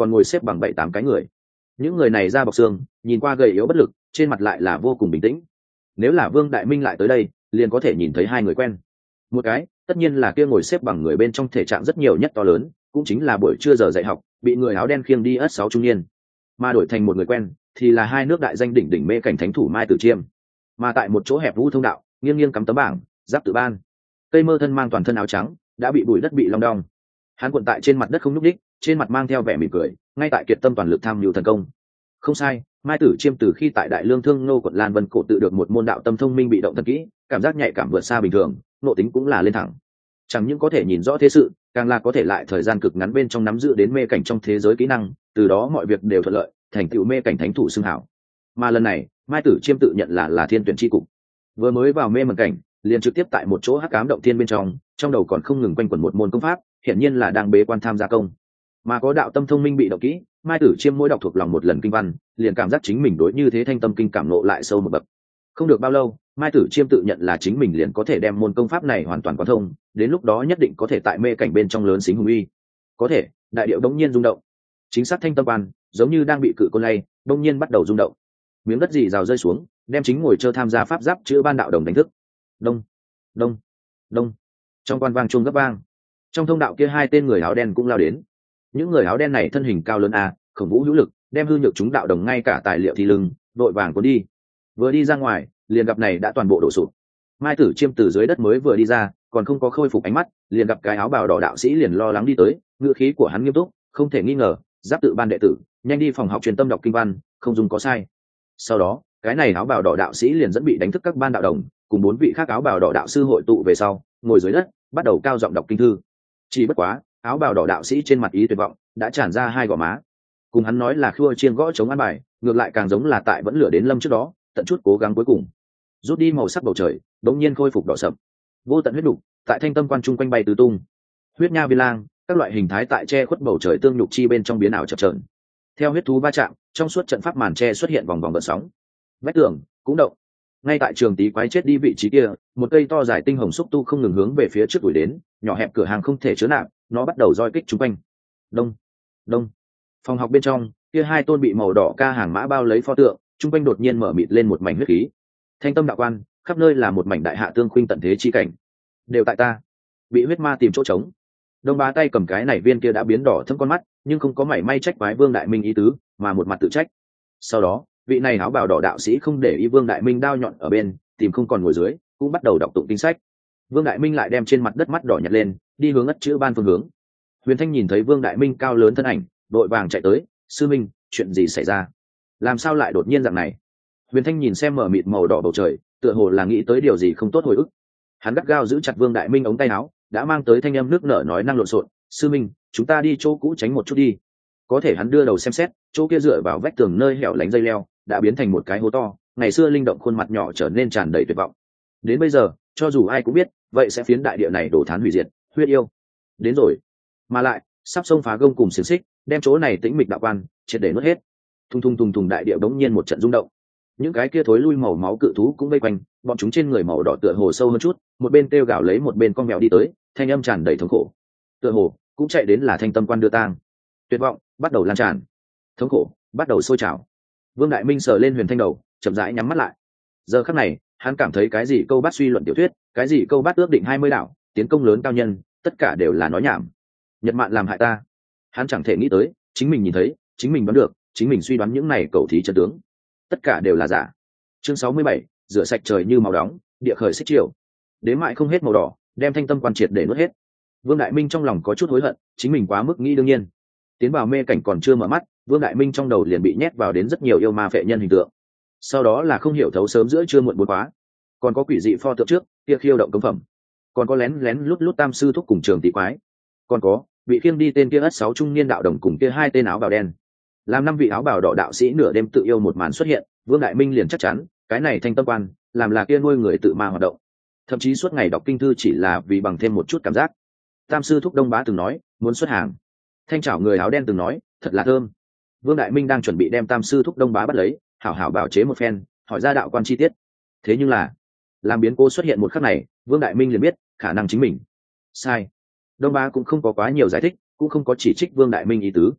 S1: còn ngồi xếp bằng 7-8 cái người. Những người này da bọc xương, nhìn qua gầy yếu bất lực, trên mặt lại là vô cùng bình tĩnh. Nếu là Vương Đại Minh lại tới đây, liền có thể nhìn thấy hai người quen. Một cái tất nhiên là kia ngồi xếp bằng người bên trong thể trạng rất nhiều nhất to lớn, cũng chính là buổi trưa giờ dạy học bị người áo đen khiêng đi ất 6 trung niên, mà đổi thành một người quen thì là hai nước đại danh đỉnh đỉnh mê cảnh thánh thủ Mai Tử Chiêm. Mà tại một chỗ hẹp vũ thông đạo, nghiêng nghiêng cắm tấm bảng Giáp Tự Ban. Cây mơ thân mang toàn thân áo trắng, đã bị bụi đất bị long đong, hắn cuộn tại trên mặt đất không nhúc đích, trên mặt mang theo vẻ mỉm cười, ngay tại kiệt tâm toàn lực tham mưu thần công. Không sai, Mai Tử Chiêm từ khi tại Đại Lương Thương Nô quận Lan Vân cổ tự được một môn đạo tâm thông minh bị động thần kỹ, cảm giác nhạy cảm vượt xa bình thường, nội tính cũng là lên thẳng. Chẳng những có thể nhìn rõ thế sự, càng là có thể lại thời gian cực ngắn bên trong nắm giữ đến mê cảnh trong thế giới kỹ năng, từ đó mọi việc đều thuận lợi, thành tựu mê cảnh thánh thủ xưng hảo. Mà lần này, Mai Tử Chiêm tự nhận là thiên tuyển chi cục. Vừa mới vào mê mẩn cảnh, liền trực tiếp tại một chỗ hắc ám động thiên bên trong đầu còn không ngừng quanh quẩn một môn công pháp, hiển nhiên là đang bế quan tham gia công. Mà có đạo tâm thông minh bị động kỹ, Mai Tử Chiêm mỗi đọc thuộc lòng một lần kinh văn, liền cảm giác chính mình đối như thế thanh tâm kinh cảm nộ lại sâu một bậc. Không được bao lâu, Mai Tử Chiêm tự nhận là chính mình liền có thể đem môn công pháp này hoàn toàn quán thông, đến lúc đó nhất định có thể tại mê cảnh bên trong lớn xính hùng uy. Có thể, đại điệu đống nhiên rung động. Chính xác thanh tâm quan, giống như đang bị cự côn lay, đống nhiên bắt đầu rung động. Miếng đất dì rào rơi xuống, đem chính ngồi chơi tham gia pháp giáp chữ ban đạo đồng đánh thức. Đông, đông, đông. Trong quan vang chuông gấp vang. Trong thông đạo kia hai tên người áo đen cũng lao đến. Những người áo đen này thân hình cao lớn khổng vũ hữu lực, đem hư nhược chúng đạo đồng ngay cả tài liệu thì lưng, vội vàng cuốn đi. Vừa đi ra ngoài, liền gặp này đã toàn bộ đổ sụp. Mai Tử Chiêm từ dưới đất mới vừa đi ra, còn không có khôi phục ánh mắt, liền gặp cái áo bào đỏ đạo sĩ liền lo lắng đi tới, ngữ khí của hắn nghiêm túc, không thể nghi ngờ, Giáp Tự Ban đệ tử, nhanh đi phòng học truyền tâm đọc kinh văn, không dùng có sai. Sau đó, cái này áo bào đỏ đạo sĩ liền dẫn bị đánh thức các ban đạo đồng, cùng 4 vị khác áo bào đỏ đạo sư hội tụ về sau, ngồi dưới đất, bắt đầu cao giọng đọc kinh thư. Chỉ bất quá, áo bào đỏ đạo sĩ trên mặt ý tuyệt vọng, đã tràn ra hai gò má. Cùng hắn nói là khua chiên gõ chống an bài, ngược lại càng giống là tại vẫn lửa đến lâm trước đó, tận chút cố gắng cuối cùng. Rút đi màu sắc bầu trời, đống nhiên khôi phục đỏ sậm. Vô tận huyết đục, tại thanh tâm quan trung quanh bay tứ tung. Huyết nha viên lang, các loại hình thái tại che khuất bầu trời tương nhục chi bên trong biến ảo chập chờn. Theo huyết thú va chạm, trong suốt trận pháp màn che xuất hiện vòng vòng gợn sóng. Vách tường cũng động. Ngay tại trường tí quái chết đi vị trí kia, một cây to dài tinh hồng xúc tu không ngừng hướng về phía trước đuổi đến, nhỏ hẹp cửa hàng không thể chứa nạp, nó bắt đầu roi kích chúng quanh. Đông, đông. Phòng học bên trong, kia hai tôn bị màu đỏ ca hàng mã bao lấy pho tượng, trung quanh đột nhiên mở mịt lên một mảnh huyết khí. Thanh tâm đạo quan, khắp nơi là một mảnh đại hạ tương khuynh tận thế chi cảnh. Đều tại ta, bị huyết ma tìm chỗ trống. Đông Bá tay cầm cái này viên kia đã biến đỏ thâm con mắt, nhưng không có mảy may trách quái Vương Đại Minh ý tứ, mà một mặt tự trách. Sau đó, vị này áo bào đỏ đạo sĩ không để ý Vương Đại Minh đao nhọn ở bên, tìm không còn ngồi dưới, cũng bắt đầu đọc tụng kinh sách. Vương Đại Minh lại đem trên mặt đất mắt đỏ nhặt lên, đi hướng ất chữ ban phương hướng. Huyền Thanh nhìn thấy Vương Đại Minh cao lớn thân ảnh, đội vàng chạy tới. Sư minh, chuyện gì xảy ra? Làm sao lại đột nhiên dạng này? Huyền Thanh nhìn xem mở mịt màu đỏ bầu trời, tựa hồ là nghĩ tới điều gì không tốt hồi ức. Hắn gắt gao giữ chặt Vương Đại Minh ống tay áo, đã mang tới thanh âm nước nở nói năng lộn xộn. Sư minh, chúng ta đi chỗ cũ tránh một chút đi. Có thể hắn đưa đầu xem xét, chỗ kia dựa vào vách tường nơi hẻo lánh dây leo, đã biến thành một cái hố to. Ngày xưa linh động khuôn mặt nhỏ trở nên tràn đầy tuyệt vọng. Đến bây giờ, cho dù ai cũng biết, vậy sẽ phiến đại địa này đổ thán hủy diệt. Huyết yêu đến rồi, mà lại sắp xông phá gông cùng xiềng xích, đem chỗ này tĩnh mịch đạo quan triệt để nuốt hết. Thùng thùng thùng thùng, đại địa bỗng nhiên một trận rung động. Những cái kia thối lui màu máu cự thú cũng vây quanh, bọn chúng trên người màu đỏ tựa hồ sâu hơn chút, một bên kêu gào lấy một bên con mèo đi tới, thanh âm tràn đầy thống khổ. Tựa hồ cũng chạy đến là thanh tâm quan đưa tang. Tuyệt vọng bắt đầu lan tràn, thống khổ bắt đầu sôi trào. Vương Đại Minh sờ lên Huyền Thanh đầu, chậm rãi nhắm mắt lại. Giờ khắc này, hắn cảm thấy cái gì câu bát suy luận tiểu thuyết, cái gì câu bát ước định 20 đạo, tiến công lớn cao nhân, tất cả đều là nói nhảm. Nhật mạn làm hại ta. Hắn chẳng thể nghĩ tới, chính mình nhìn thấy, chính mình đoán được, chính mình suy đoán những này cầu thí chân tướng, tất cả đều là giả. Chương 67, rửa sạch trời như màu đóng, địa khởi xích chiều. Đến mại không hết màu đỏ, đem thanh tâm quan triệt để nuốt hết. Vương Đại Minh trong lòng có chút hối hận, chính mình quá mức nghĩ đương nhiên. Tiến vào mê cảnh còn chưa mở mắt, Vương Đại Minh trong đầu liền bị nhét vào đến rất nhiều yêu ma phệ nhân hình tượng. Sau đó là không hiểu thấu sớm giữa trưa muộn bốn quá, còn có quỷ dị pho tượng trước kia khiêu động cống phẩm, còn có lén lén lút lút tam sư thúc cùng trường tỷ quái, còn có bị khiêng đi tên kia ất 6 trung niên đạo đồng cùng kia hai tên áo bào đen. Làm 5 vị áo bào đỏ đạo sĩ nửa đêm tự yêu một màn xuất hiện, Vương Đại Minh liền chắc chắn cái này thanh tâm quan làm là kia nuôi người tự ma hoạt động, thậm chí suốt ngày đọc kinh thư chỉ là vì bằng thêm một chút cảm giác. Tam sư thúc Đông Bá từng nói muốn xuất hàng, thanh trảo người áo đen từng nói thật là thơm. Vương Đại Minh đang chuẩn bị đem tam sư thúc Đông Bá bắt lấy, hảo hảo bảo chế một phen, hỏi ra đạo quan chi tiết. Thế nhưng là làm biến cố xuất hiện một khắc này, Vương Đại Minh liền biết khả năng chính mình sai. Đông Bá cũng không có quá nhiều giải thích, cũng không có chỉ trích Vương Đại Minh ý tứ.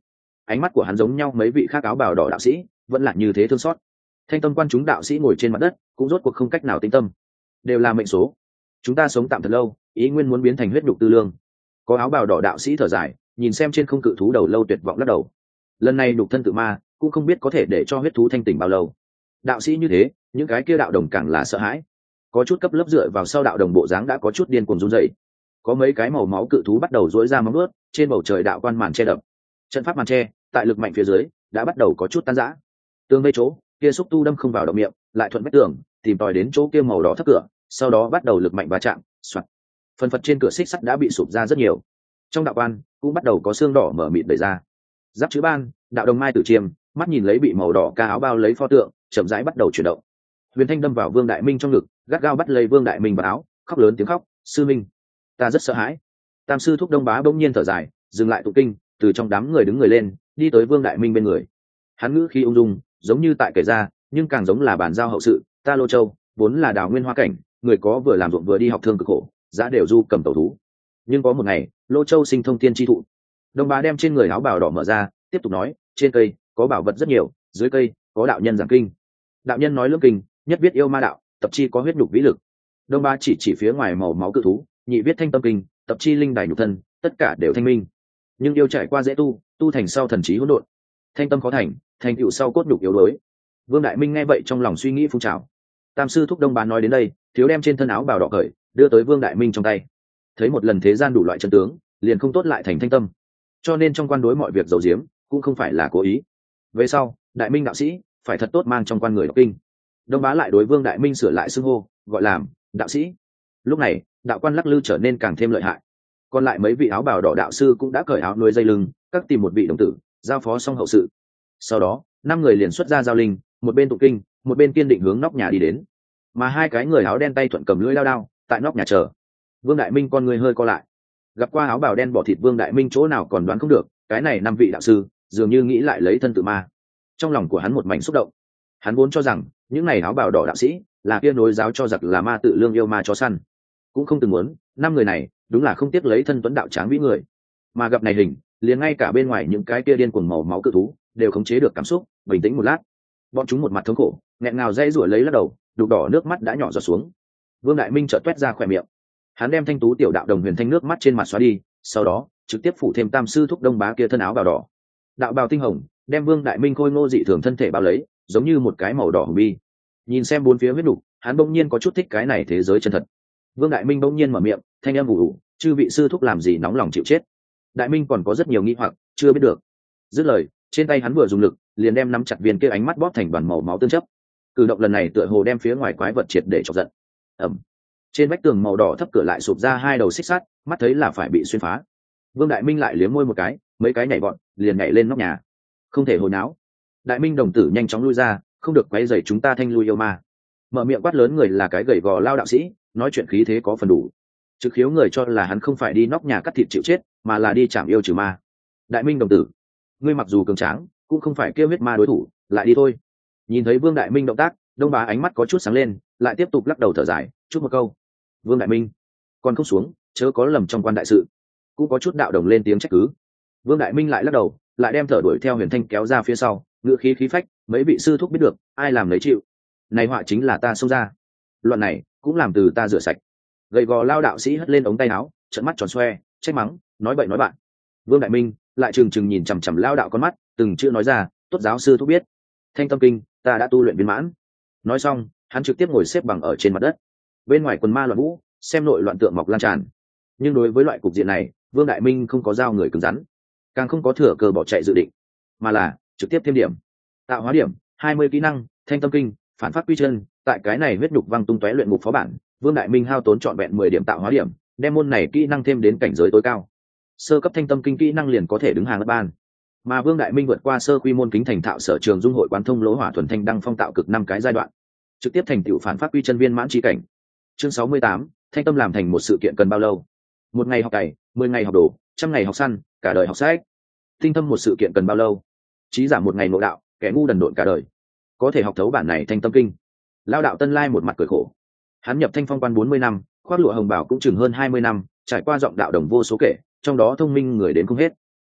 S1: ánh mắt của hắn giống nhau mấy vị khác áo bào đỏ đạo sĩ vẫn là như thế thương xót. Thanh tâm quan chúng đạo sĩ ngồi trên mặt đất cũng rốt cuộc không cách nào tĩnh tâm, đều là mệnh số. Chúng ta sống tạm thật lâu, ý nguyên muốn biến thành huyết nhục tư lương. Có áo bào đỏ đạo sĩ thở dài, nhìn xem trên không cự thú đầu lâu tuyệt vọng lắc đầu. Lần này nhục thân tự ma cũng không biết có thể để cho huyết thú thanh tỉnh bao lâu. Đạo sĩ như thế, những cái kia đạo đồng càng là sợ hãi. Có chút cấp lớp dựa vào sau đạo đồng bộ dáng đã có chút điên cuồng run rẩy. Có mấy cái màu máu cự thú bắt đầu rũi ra móng vuốt, trên bầu trời đạo quan màn che đập. Trận pháp màn che, tại lực mạnh phía dưới, đã bắt đầu có chút tan rã. Tương vây chỗ, kia xúc tu đâm không vào động miệng, lại thuận vách tường, tìm tòi đến chỗ kia màu đỏ thấp cửa, sau đó bắt đầu lực mạnh va chạm, xoạt. Phần phật trên cửa xích sắt đã bị sụp ra rất nhiều. Trong đạo quan cũng bắt đầu có xương đỏ mở mịt đẩy ra. Giáp chữ ban, đạo đồng mai tử chiêm, mắt nhìn lấy bị màu đỏ ca áo bao lấy pho tượng, chậm rãi bắt đầu chuyển động. Huyền Thanh đâm vào Vương Đại Minh trong ngực, gắt gao bắt lấy Vương Đại Minh vào áo, khóc lớn tiếng khóc, "Sư minh, ta rất sợ hãi." Tam sư thúc Đông Bá bỗng nhiên thở dài, dừng lại tụng kinh, từ trong đám người đứng người lên, đi tới Vương Đại Minh bên người. Hắn ngữ khí ung dung, giống như tại kể ra, nhưng càng giống là bàn giao hậu sự. "Ta Lô Châu vốn là đào nguyên hoa cảnh, người có vừa làm ruộng vừa đi học thương cực khổ, giá đều du cầm tẩu thú. Nhưng có một ngày, Lô Châu sinh thông thiên chi thụ." Đông Bá đem trên người áo bào đỏ mở ra, tiếp tục nói, "Trên cây có bảo vật rất nhiều, dưới cây có đạo nhân giảng kinh. Đạo nhân nói lưỡng kinh, nhất viết yêu ma đạo, tập chi có huyết nhục vĩ lực." Đông Bá chỉ phía ngoài màu máu cự thú, nhị viết thanh tâm kinh, tập chi linh đài nhục thân, tất cả đều thanh minh. Nhưng yêu trải qua dễ tu, tu thành sau thần trí hỗn độn. Thanh tâm khó thành, thành tựu sau cốt nhục yếu đuối. Vương Đại Minh nghe vậy trong lòng suy nghĩ phun trào. Tam sư thúc Đông Bá nói đến đây, thiếu đem trên thân áo bào đỏ cởi, đưa tới Vương Đại Minh trong tay. Thấy một lần thế gian đủ loại chân tướng, liền không tốt lại thành thanh tâm. Cho nên trong quan đối mọi việc giấu giếm, cũng không phải là cố ý. Về sau, Đại Minh đạo sĩ phải thật tốt mang trong quan người đọc kinh. Đông Bá lại đối Vương Đại Minh sửa lại xưng hô, gọi làm đạo sĩ. Lúc này, đạo quan lắc lư trở nên càng thêm lợi hại. Còn lại mấy vị áo bào đỏ đạo sư cũng đã cởi áo nuôi dây lưng, các tìm một vị đồng tử, giao phó xong hậu sự. Sau đó, 5 người liền xuất ra giao linh, một bên tụng kinh, một bên kiên định hướng nóc nhà đi đến. Mà 2 cái người áo đen tay thuận cầm lưỡi lao đao, tại nóc nhà chờ. Vương Đại Minh con người hơi co lại. Gặp qua áo bào đen bỏ thịt Vương Đại Minh chỗ nào còn đoán không được, cái này 5 vị đạo sư dường như nghĩ lại lấy thân tự ma. Trong lòng của hắn một mảnh xúc động. Hắn vốn cho rằng những này áo bào đỏ đạo sĩ là kia nối giáo cho giặc là ma tự lương yêu ma chó săn, cũng không từng muốn 5 người này đúng là không tiếc lấy thân tuấn đạo tráng vĩ người. Mà gặp này hình, liền ngay cả bên ngoài những cái kia điên cuồng màu máu cự thú đều khống chế được cảm xúc, bình tĩnh một lát. Bọn chúng một mặt thống khổ, nghẹn ngào dây rủa lấy lắc đầu, đục đỏ nước mắt đã nhỏ giọt xuống. Vương Đại Minh chợt toét ra khỏe miệng. Hắn đem thanh tú tiểu đạo đồng huyền thanh nước mắt trên mặt xóa đi, sau đó trực tiếp phủ thêm Tam sư thúc Đông Bá kia thân áo bào đỏ. Đạo bào tinh hồng đem Vương Đại Minh khôi ngô dị thường thân thể bao lấy, giống như một cái màu đỏ hồng bi. Nhìn xem bốn phía huyết nục, hắn bỗng nhiên có chút thích cái này thế giới chân thật. Vương Đại Minh bỗng nhiên mở miệng, thanh âm ủ ủ, "Chư vị sư thúc làm gì nóng lòng chịu chết?" Đại Minh còn có rất nhiều nghi hoặc, chưa biết được. Dứt lời, trên tay hắn vừa dùng lực, liền đem nắm chặt viên kia ánh mắt bóp thành đoàn màu máu tương chấp. Cử động lần này tựa hồ đem phía ngoài quái vật triệt để chọc giận. Ầm. Trên vách tường màu đỏ thấp cửa lại sụp ra 2 đầu xích sắt, mắt thấy là phải bị xuyên phá. Vương Đại Minh lại liếm môi một cái, mấy cái nhảy vọt, liền nhảy lên nóc nhà. Không thể hồi náo. Đại Minh đồng tử nhanh chóng lui ra, không được quấy rầy chúng ta thanh lui yêu ma. Mở miệng quát lớn người là cái gầy gò lao đạo sĩ, nói chuyện khí thế có phần đủ. Trực khiếu người cho là hắn không phải đi nóc nhà cắt thịt chịu chết, mà là đi chạm yêu trừ ma. Đại Minh đồng tử, ngươi mặc dù cường tráng, cũng không phải kêu huyết ma đối thủ, lại đi thôi. Nhìn thấy Vương Đại Minh động tác, Đông Bá ánh mắt có chút sáng lên, lại tiếp tục lắc đầu thở dài, chút một câu. Vương Đại Minh, còn không xuống, chớ có lầm trong quan đại sự. Cũng có chút đạo đồng lên tiếng trách cứ. Vương Đại Minh lại lắc đầu, lại đem thở đuổi theo Huyền Thanh kéo ra phía sau, ngựa khí khí phách, mấy vị sư thúc biết được, ai làm lấy chịu. Này họa chính là ta xông ra. Loạn này cũng làm từ ta rửa sạch. Gầy gò lao đạo sĩ hất lên ống tay áo, trợn mắt tròn xoe, trách mắng, nói bậy nói bạn. Vương Đại Minh lại trừng trừng nhìn chằm chằm lao đạo con mắt, từng chữ nói ra, tốt giáo sư thúc biết. Thanh tâm kinh, ta đã tu luyện viên mãn. Nói xong, hắn trực tiếp ngồi xếp bằng ở trên mặt đất. Bên ngoài quần ma loạn vũ, xem nội loạn tượng mọc lan tràn. Nhưng đối với loại cục diện này, Vương Đại Minh không có giao người cứng rắn, càng không có thừa cơ bỏ chạy dự định, mà là trực tiếp thêm điểm. Tạo hóa điểm, 20 kỹ năng, thanh tâm kinh, phản phát quy chân, tại cái này huyết nhục văng tung tóe luyện ngục phó bản, Vương Đại Minh hao tốn trọn vẹn 10 điểm tạo hóa điểm, đem môn này kỹ năng thêm đến cảnh giới tối cao. Sơ cấp thanh tâm kinh kỹ năng liền có thể đứng hàng lớp ban. Mà Vương Đại Minh vượt qua sơ quy môn kính thành thạo sở trường dung hội quán thông lỗ hỏa thuần thanh đăng phong tạo cực 5 cái giai đoạn, trực tiếp thành tựu phản phát quy chân viên mãn chí cảnh. Chương 68, thanh tâm làm thành một sự kiện cần bao lâu? 1 ngày học cày, 10 ngày học đồ, 100 ngày học săn, cả đời học sách. Tinh tâm một sự kiện cần bao lâu? Chí giả 1 ngày ngộ đạo, kẻ ngu đần độn cả đời. Có thể học thấu bản này thanh tâm kinh. Lao đạo Tân Lai một mặt cười khổ. Hắn nhập Thanh Phong quan 40 năm, khoác lụa hồng bào cũng chừng hơn 20 năm, trải qua giọng đạo đồng vô số kể, trong đó thông minh người đến không hết.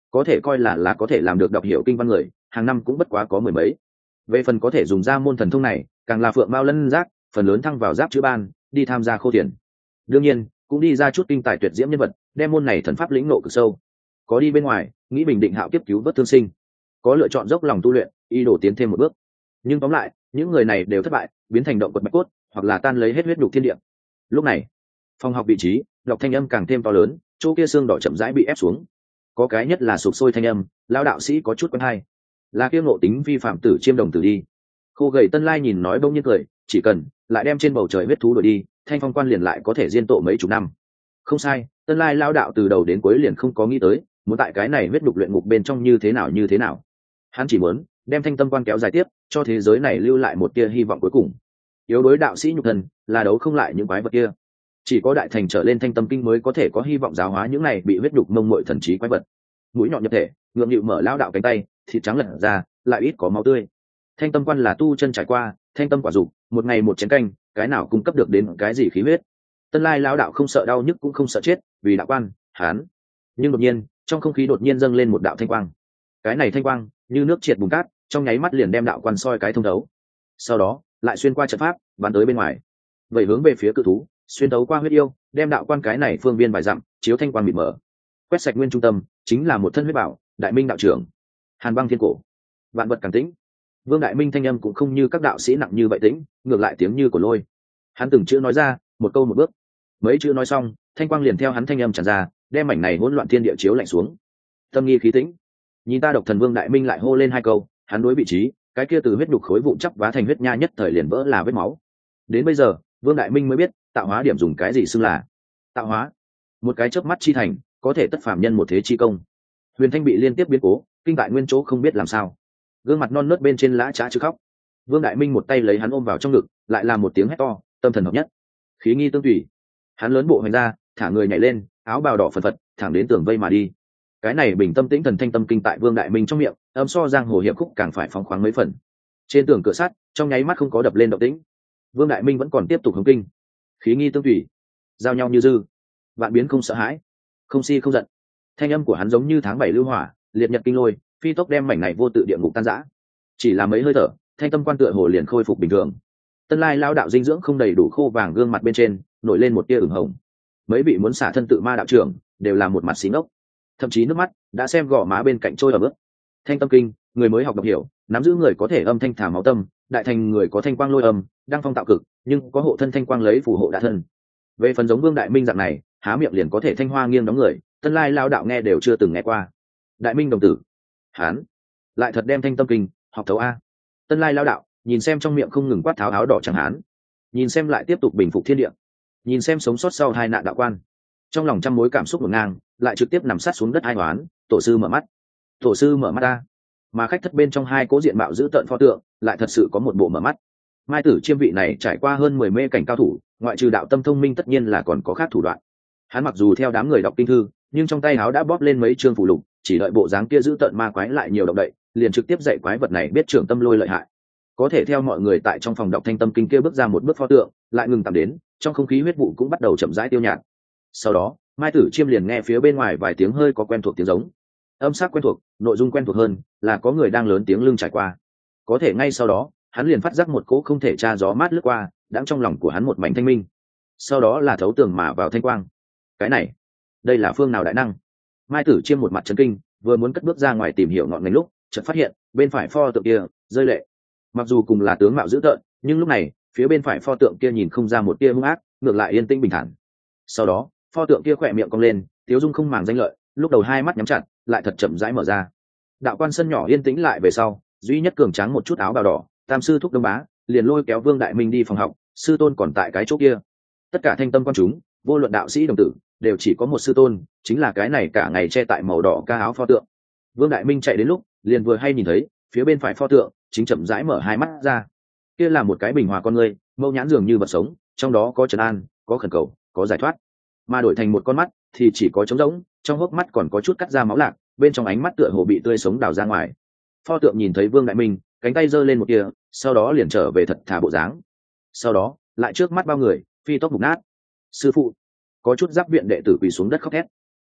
S1: có thể coi là có thể làm được đọc hiểu kinh văn người hàng năm cũng bất quá có mười mấy. Về phần có thể dùng ra môn thần thông này càng là phượng mao lân giác, phần lớn thăng vào giáp chữ ban đi tham gia khô tiền. Đương nhiên cũng đi ra chút kinh tài tuyệt diễm nhân vật đem môn này thần pháp lĩnh nộ cực sâu. Có đi bên ngoài nghĩ bình định hạo kiếp cứu vớt thương sinh, có lựa chọn dốc lòng tu luyện y đổ tiến thêm một bước. Nhưng tóm lại những người này đều thất bại, biến thành động vật bạch cốt hoặc là tan lấy hết huyết đục thiên địa. Lúc này phòng học vị trí đọc thanh âm càng thêm to lớn, chỗ kia xương đỏ chậm rãi bị ép xuống. Có cái nhất là sụp sôi thanh âm, lão đạo sĩ có chút quen hay, là kiêm ngộ tính vi phạm tử chiêm đồng tử đi. Khô gầy Tân Lai nhìn nói bỗng nhiên cười, chỉ cần lại đem trên bầu trời huyết thú đuổi đi, thanh phong quan liền lại có thể diên tội mấy chục năm. Không sai, Tân Lai lão đạo từ đầu đến cuối liền không có nghĩ tới muốn tại cái này huyết đục luyện ngục bên trong như thế nào. Hắn chỉ muốn đem thanh tâm quan kéo dài tiếp, cho thế giới này lưu lại một tia hy vọng cuối cùng. Yếu đối đạo sĩ nhục thân là đấu không lại những quái vật kia, chỉ có đại thành trở lên thanh tâm kinh mới có thể có hy vọng giáo hóa những này bị huyết đục mông muội thần trí quái vật. Mũi nhọn nhập thể, ngượng nghịu mở lão đạo cánh tay, thịt trắng lật ra, lại ít có máu tươi. Thanh tâm quan là tu chân trải qua, thanh tâm quả dục, một ngày một chén canh, cái nào cung cấp được đến cái gì khí huyết. Tân Lai lão đạo không sợ đau nhức cũng không sợ chết, vì đạo quan, hán. Nhưng đột nhiên, trong không khí đột nhiên dâng lên một đạo thanh quang. Cái này thanh quang như nước triệt bùn cát, trong nháy mắt liền đem đạo quan soi cái thông thấu. Sau đó, lại xuyên qua trận pháp, bắn tới bên ngoài. Vậy hướng về phía cự thú, xuyên tấu qua huyết yêu, đem đạo quan cái này phương viên vài dặm, chiếu thanh quang mịt mờ. Quét sạch nguyên trung tâm, chính là một thân huyết bảo, Đại Minh đạo trưởng. Hàn băng thiên cổ, vạn vật càng tĩnh. Vương Đại Minh thanh âm cũng không như các đạo sĩ nặng như vậy tĩnh, ngược lại tiếng như của lôi. Hắn từng chữ nói ra, một câu một bước. Mấy chữ nói xong, thanh quang liền theo hắn thanh âm tràn ra, đem mảnh này hỗn loạn thiên địa chiếu lạnh xuống. Tâm nghi khí tĩnh. Nhìn ta độc thần Vương Đại Minh lại hô lên hai câu, hắn đối vị trí, cái kia từ huyết đục khối vụn chắp vá thành huyết nha nhất thời liền vỡ là vết máu. Đến bây giờ, Vương Đại Minh mới biết, tạo hóa điểm dùng cái gì xưng là tạo hóa. Một cái chớp mắt chi thành, có thể tất phàm nhân một thế chi công. Huyền Thanh bị liên tiếp biến cố, kinh tại nguyên chỗ không biết làm sao, gương mặt non nớt bên trên lã chã chứ khóc. Vương Đại Minh một tay lấy hắn ôm vào trong ngực, lại làm một tiếng hét to, tâm thần hợp nhất, khí nghi tương tùy. Hắn lớn bộ hành ra, thả người nhảy lên, áo bào đỏ phần phật, thẳng đến tường vây mà đi. Cái này bình tâm tĩnh thần thanh tâm kinh tại Vương Đại Minh trong miệng, âm so giang hồ hiệp khúc càng phải phóng khoáng mấy phần. Trên tường cửa sắt, trong nháy mắt không có đập lên động tĩnh. Vương Đại Minh vẫn còn tiếp tục hống kinh, khí nghi tương tùy, giao nhau như dư, vạn biến không sợ hãi, không si không giận. Thanh âm của hắn giống như tháng 7 lưu hỏa, liệt nhật kinh lôi, phi tốc đem mảnh này vô tự địa ngục tan rã. Chỉ là mấy hơi thở, thanh tâm quan tựa hồ liền khôi phục bình thường. Tân Lai lão đạo dinh dưỡng không đầy đủ khô vàng gương mặt bên trên nổi lên một tia ửng hồng. Mấy vị muốn xả thân tự ma đạo trưởng đều là một mặt xí ngốc, thậm chí nước mắt đã xem gò má bên cạnh trôi ở bước. Thanh tâm kinh, người mới học đọc hiểu, nắm giữ người có thể âm thanh thả máu tâm, đại thành người có thanh quang lôi âm, đang phong tạo cực, nhưng có hộ thân thanh quang lấy phù hộ đả thân. Về phần giống Vương Đại Minh dạng này, há miệng liền có thể thanh hoa nghiêng đóng người, Tân Lai lão đạo nghe đều chưa từng nghe qua. Đại Minh đồng tử, hán lại thật đem thanh tâm kinh học thấu a. Tân Lai lão đạo nhìn xem trong miệng không ngừng quát tháo áo đỏ chẳng hán, nhìn xem lại tiếp tục bình phục thiên địa, nhìn xem sống sót sau hai nạn đạo quan, trong lòng trăm mối cảm xúc ngổn ngang, lại trực tiếp nằm sát xuống đất ai hoán. Tổ sư mở mắt, tổ sư mở mắt ta. Mà khách thất bên trong hai cố diện mạo giữ tợn pho tượng lại thật sự có một bộ mở mắt. Mai Tử Chiêm vị này trải qua hơn 10 mê cảnh cao thủ, ngoại trừ đạo tâm thông minh tất nhiên là còn có khác thủ đoạn. Hắn mặc dù theo đám người đọc kinh thư, nhưng trong tay áo đã bóp lên mấy chương phù lục, chỉ đợi bộ dáng kia giữ tợn ma quái lại nhiều động đậy, liền trực tiếp dạy quái vật này biết trưởng tâm lôi lợi hại. Có thể theo mọi người tại trong phòng đọc thanh tâm kinh kia bước ra một bước pho tượng, lại ngừng tạm đến, trong không khí huyết vụ cũng bắt đầu chậm rãi tiêu nhạt. Sau đó, Mai Tử Chiêm liền nghe phía bên ngoài vài tiếng hơi có quen thuộc tiếng giống. Âm sắc quen thuộc, nội dung quen thuộc hơn, là có người đang lớn tiếng lưng trải qua. Có thể ngay sau đó, hắn liền phát giác một cỗ không thể tra gió mát lướt qua, đang trong lòng của hắn một mảnh thanh minh. Sau đó là thấu tường mà vào thanh quang. Cái này, đây là phương nào đại năng? Mai Tử Chiêm một mặt chấn kinh, vừa muốn cất bước ra ngoài tìm hiểu ngọn ngành lúc, chợt phát hiện, bên phải pho tượng kia rơi lệ. Mặc dù cùng là tướng mạo dữ tợn, nhưng lúc này, phía bên phải pho tượng kia nhìn không ra một tia hung ác, ngược lại yên tĩnh bình thản. Sau đó, pho tượng kia khỏe miệng cong lên, tiếu dung không màng danh lợi, lúc đầu hai mắt nhắm chặt, lại thật chậm rãi mở ra. Đạo quan sân nhỏ yên tĩnh lại về sau, duy nhất cường tráng một chút áo bào đỏ, tam sư thúc đông bá, liền lôi kéo Vương Đại Minh đi phòng học, sư tôn còn tại cái chỗ kia. Tất cả thanh tâm quan chúng, vô luận đạo sĩ đồng tử, đều chỉ có một sư tôn, chính là cái này cả ngày che tại màu đỏ ca áo pho tượng. Vương Đại Minh chạy đến lúc, liền vừa hay nhìn thấy, phía bên phải pho tượng, chính chậm rãi mở hai mắt ra. Kia là một cái bình hòa con người, mâu nhãn dường như vật sống, trong đó có trấn an, có khẩn cầu, có giải thoát. Mà đổi thành một con mắt thì chỉ có trống rỗng, trong hốc mắt còn có chút cắt ra máu lạc, bên trong ánh mắt tựa hồ bị tươi sống đào ra ngoài. Pho tượng nhìn thấy Vương Đại Minh, cánh tay giơ lên một kia, sau đó liền trở về thật thà bộ dáng. Sau đó, lại trước mắt bao người, phi tốc mục nát. Sư phụ, có chút giáp viện đệ tử quỳ xuống đất khóc thét.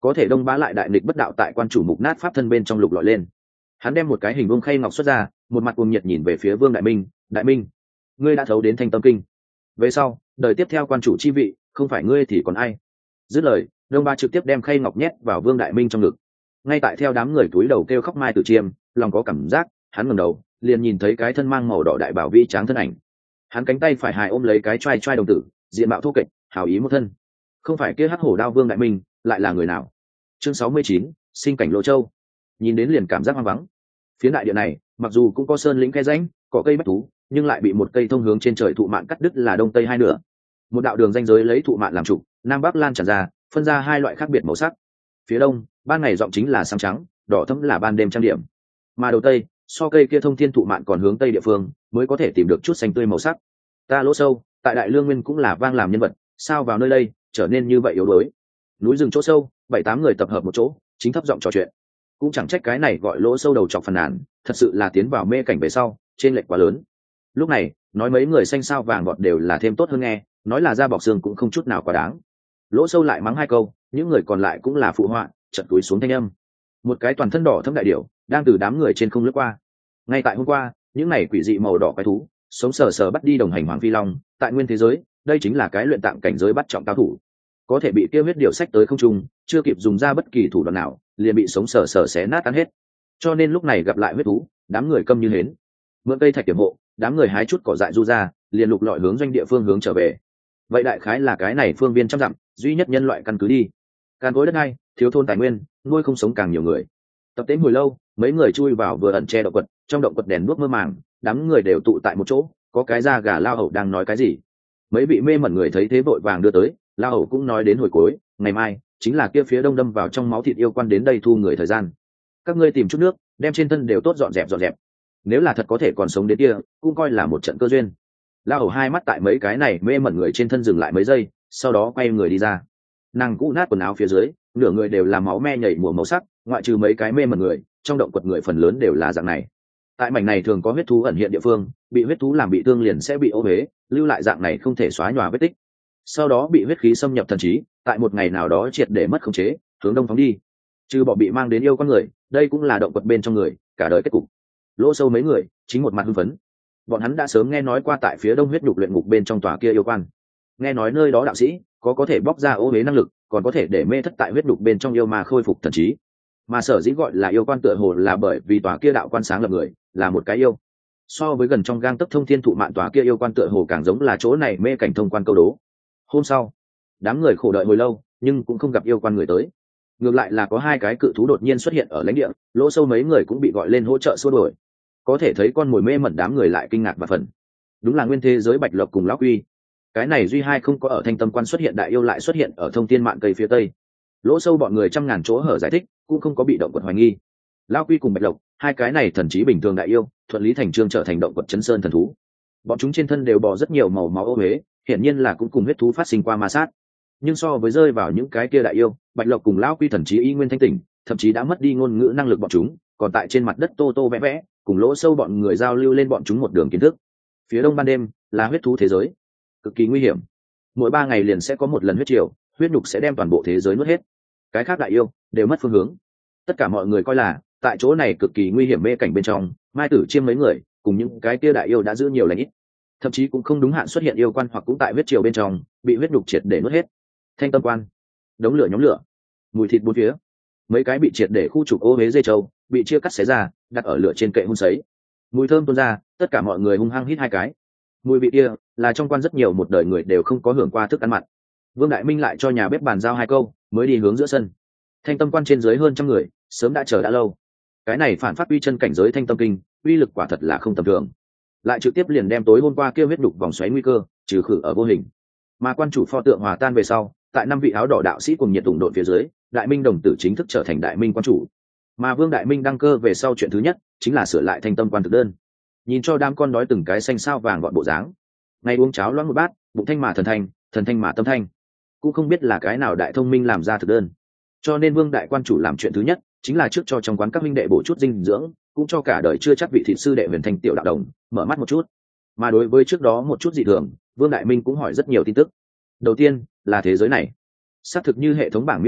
S1: có thể đông bá lại đại nghịch bất đạo tại quan chủ mục nát pháp thân bên trong lục lọi lên. Hắn đem một cái hình vuông khay ngọc xuất ra, một mặt cuồng nhiệt nhìn về phía Vương Đại Minh. Đại Minh, ngươi đã thấu đến Thanh Tâm Kinh, về sau đời tiếp theo quan chủ chi vị không phải ngươi thì còn ai? Dứt lời, đông bá trực tiếp đem khay ngọc nhét vào Vương Đại Minh trong ngực. Ngay tại theo đám người túi đầu kêu khóc mai tử chiêm, lòng có cảm giác, hắn ngẩng đầu liền nhìn thấy cái thân mang màu đỏ đại bảo vĩ tráng thân ảnh. Hắn cánh tay phải hài ôm lấy cái trai trai đồng tử, diện mạo thô kệch, hào ý một thân. Không phải kia hắc hổ đao Vương Đại Minh, lại là người nào? Chương 69, sinh cảnh Lô Châu. Nhìn đến liền cảm giác hoang vắng. Phía đại địa này mặc dù cũng có sơn lĩnh khe rãnh, có cây bách thú, nhưng lại bị một cây thông hướng trên trời thụ mạn cắt đứt là đông tây hai nửa. Một đạo đường ranh giới lấy thụ mạn làm trục, nam bắc lan tràn ra, phân ra hai loại khác biệt màu sắc. Phía đông, ban ngày rộng chính là sáng trắng, đỏ thẫm là ban đêm trang điểm. Mà đầu tây, so cây kia thông thiên thụ mạn còn hướng tây địa phương, mới có thể tìm được chút xanh tươi màu sắc. Ta Lỗ Sâu, tại Đại Lương Nguyên cũng là vang làm nhân vật, sao vào nơi đây trở nên như vậy yếu đuối? Núi rừng chỗ sâu, 7-8 người tập hợp một chỗ, chính thấp giọng trò chuyện. Cũng chẳng trách cái này gọi Lỗ Sâu đầu chọc phàn nàn, thật sự là tiến vào mê cảnh về sau, trên lệch quá lớn. Lúc này, nói mấy người xanh sao vàng gọt đều là thêm tốt hơn nghe, nói là da bọc xương cũng không chút nào quá đáng. Lỗ Sâu lại mắng hai câu, những người còn lại cũng là phụ họa, chợt túi xuống thanh âm. Một cái toàn thân đỏ thẫm đại điểu đang từ đám người trên không lướt qua. Ngay tại hôm qua, những này quỷ dị màu đỏ quái thú sống sờ sờ bắt đi đồng hành Hoàng Phi Long, tại nguyên thế giới, đây chính là cái luyện tạng cảnh giới bắt trọng cao thủ. Có thể bị kia huyết điểu sách tới không trung, chưa kịp dùng ra bất kỳ thủ đoạn nào, liền bị sống sờ sờ xé nát tan hết. Cho nên lúc này gặp lại huyết thú, đám người câm như hến. Mượn cây thạch điểm hộ, đám người hái chút cỏ dại du ra, liền lục lọi hướng doanh địa phương hướng trở về. Vậy đại khái là cái này phương viên trăm dặm, duy nhất nhân loại căn cứ đi. Càn cối đất này, thiếu thôn tài nguyên, nuôi không sống càng nhiều người. Tập tễnh hồi lâu, mấy người chui vào vừa ẩn che động quật, trong động quật đèn đuốc mơ màng, đám người đều tụ tại một chỗ, có cái da gà lao hầu đang nói cái gì. Mấy vị mê mẩn người thấy thế vội vàng đưa tới, lao hầu cũng nói đến hồi cuối, ngày mai chính là kia phía đông đâm vào trong máu thịt yêu quan đến đây thu người thời gian. Các ngươi tìm chút nước, đem trên thân đều tốt dọn dẹp dọn dẹp. Nếu là thật có thể còn sống đến kia, cũng coi là một trận cơ duyên. Lao hầu hai mắt tại mấy cái này mê mẩn người trên thân dừng lại mấy giây, sau đó quay người đi ra. Nàng cũ nát quần áo phía dưới, nửa người đều là máu me nhảy mùa màu sắc, ngoại trừ mấy cái mê mẩn người, trong động quật người phần lớn đều là dạng này. Tại mảnh này thường có huyết thú ẩn hiện địa phương, bị huyết thú làm bị thương liền sẽ bị ô huế, lưu lại dạng này không thể xóa nhòa vết tích. Sau đó bị huyết khí xâm nhập thần trí, tại một ngày nào đó triệt để mất khống chế, hướng đông phóng đi. Trừ bỏ bị mang đến yêu con người, đây cũng là động quật bên trong người, cả đời kết cục. Lỗ Sâu mấy người chính một mặt hưng phấn. Bọn hắn đã sớm nghe nói qua tại phía đông huyết nhục luyện ngục bên trong tòa kia yêu quan. Nghe nói nơi đó đạo sĩ có thể bóc ra ô huế năng lực, còn có thể để mê thất tại huyết nhục bên trong yêu ma khôi phục thần trí. Mà sở dĩ gọi là yêu quan tựa hồ là bởi vì tòa kia đạo quan sáng lập người là một cái yêu. So với gần trong gang tấc thông thiên thụ mạn tòa kia yêu quan tựa hồ càng giống là chỗ này mê cảnh thông quan câu đố. Hôm sau, đám người khổ đợi hồi lâu nhưng cũng không gặp yêu quan người tới. Ngược lại là có hai cái cự thú đột nhiên xuất hiện ở lãnh địa, Lỗ Sâu mấy người cũng bị gọi lên hỗ trợ xua đuổi. Có thể thấy con mồi mê mẩn đám người lại kinh ngạc và phần. Đúng là nguyên thế giới Bạch Lộc cùng Lão Quy. Cái này duy hai không có ở Thanh Tâm Quan xuất hiện đại yêu lại xuất hiện ở thông thiên mạn cây phía tây. Lỗ Sâu bọn người trăm ngàn chỗ hở giải thích, cũng không có bị động quật hoài nghi. Lão Quy cùng Bạch Lộc, hai cái này thần trí bình thường đại yêu, thuận lý thành trương trở thành động quật chấn sơn thần thú. Bọn chúng trên thân đều bò rất nhiều màu máu ô huế, hiển nhiên là cũng cùng huyết thú phát sinh qua ma sát. Nhưng so với rơi vào những cái kia đại yêu, Bạch Lộc cùng Lão Quy thần trí y nguyên thanh tỉnh, thậm chí đã mất đi ngôn ngữ năng lực bọn chúng, còn tại trên mặt đất tô tô vẽ vẽ, cùng Lỗ Sâu bọn người giao lưu lên bọn chúng một đường kiến thức. Phía đông ban đêm là huyết thú thế giới, cực kỳ nguy hiểm. Mỗi 3 ngày liền sẽ có một lần huyết triều, huyết nhục sẽ đem toàn bộ thế giới nuốt hết. Cái khác đại yêu đều mất phương hướng. Tất cả mọi người coi là tại chỗ này cực kỳ nguy hiểm mê cảnh bên trong, Mai Tử Chiêm mấy người cùng những cái kia đại yêu đã giữ nhiều lành ít, thậm chí cũng không đúng hạn xuất hiện yêu quan hoặc cũng tại huyết triều bên trong bị huyết nhục triệt để nuốt hết. Thanh Tâm Quan, đống lửa nhóm lửa, mùi thịt bốn phía, mấy cái bị triệt để khu trục ô huế dây trâu bị chia cắt xé ra, đặt ở lửa trên kệ hun sấy, mùi thơm tuôn ra, tất cả mọi người hung hăng hít hai cái. Mùi vị kia là trong quan rất nhiều một đời người đều không có hưởng qua thức ăn mặn. Vương Đại Minh lại cho nhà bếp bàn giao hai câu mới đi hướng giữa sân. Thanh Tâm Quan trên dưới hơn trăm người sớm đã chờ đã lâu. Cái này phản phát uy chân cảnh giới Thanh Tâm Kinh, uy lực quả thật là không tầm thường, lại trực tiếp liền đem tối hôm qua kêu huyết đục vòng xoáy nguy cơ trừ khử ở vô hình. Mà quan chủ pho tượng hòa tan về sau, tại 5 vị áo đỏ đạo sĩ cùng nhiệt tùng đội phía dưới, Đại Minh đồng tử chính thức trở thành Đại Minh quan chủ. Mà Vương Đại Minh đăng cơ về sau chuyện thứ nhất chính là sửa lại Thanh Tâm Quan thực đơn. Nhìn cho đám con đói từng cái xanh sao vàng gọn bộ dáng, ngay uống cháo loãng một bát, bụng thanh mà thần thanh mà tâm thanh, cũng không biết là cái nào đại thông minh làm ra thực đơn. Cho nên Vương đại quan chủ làm chuyện thứ nhất chính là trước cho trong quán các minh đệ bổ chút dinh dưỡng, cũng cho cả đời chưa chắc vị thị sư đệ Huyền Thanh tiểu đạo đồng mở mắt một chút. Mà đối với trước đó một chút dị thường, Vương Đại Minh cũng hỏi rất nhiều tin tức. Đầu tiên là thế giới này, xác thực như hệ thống bảng miêu tả,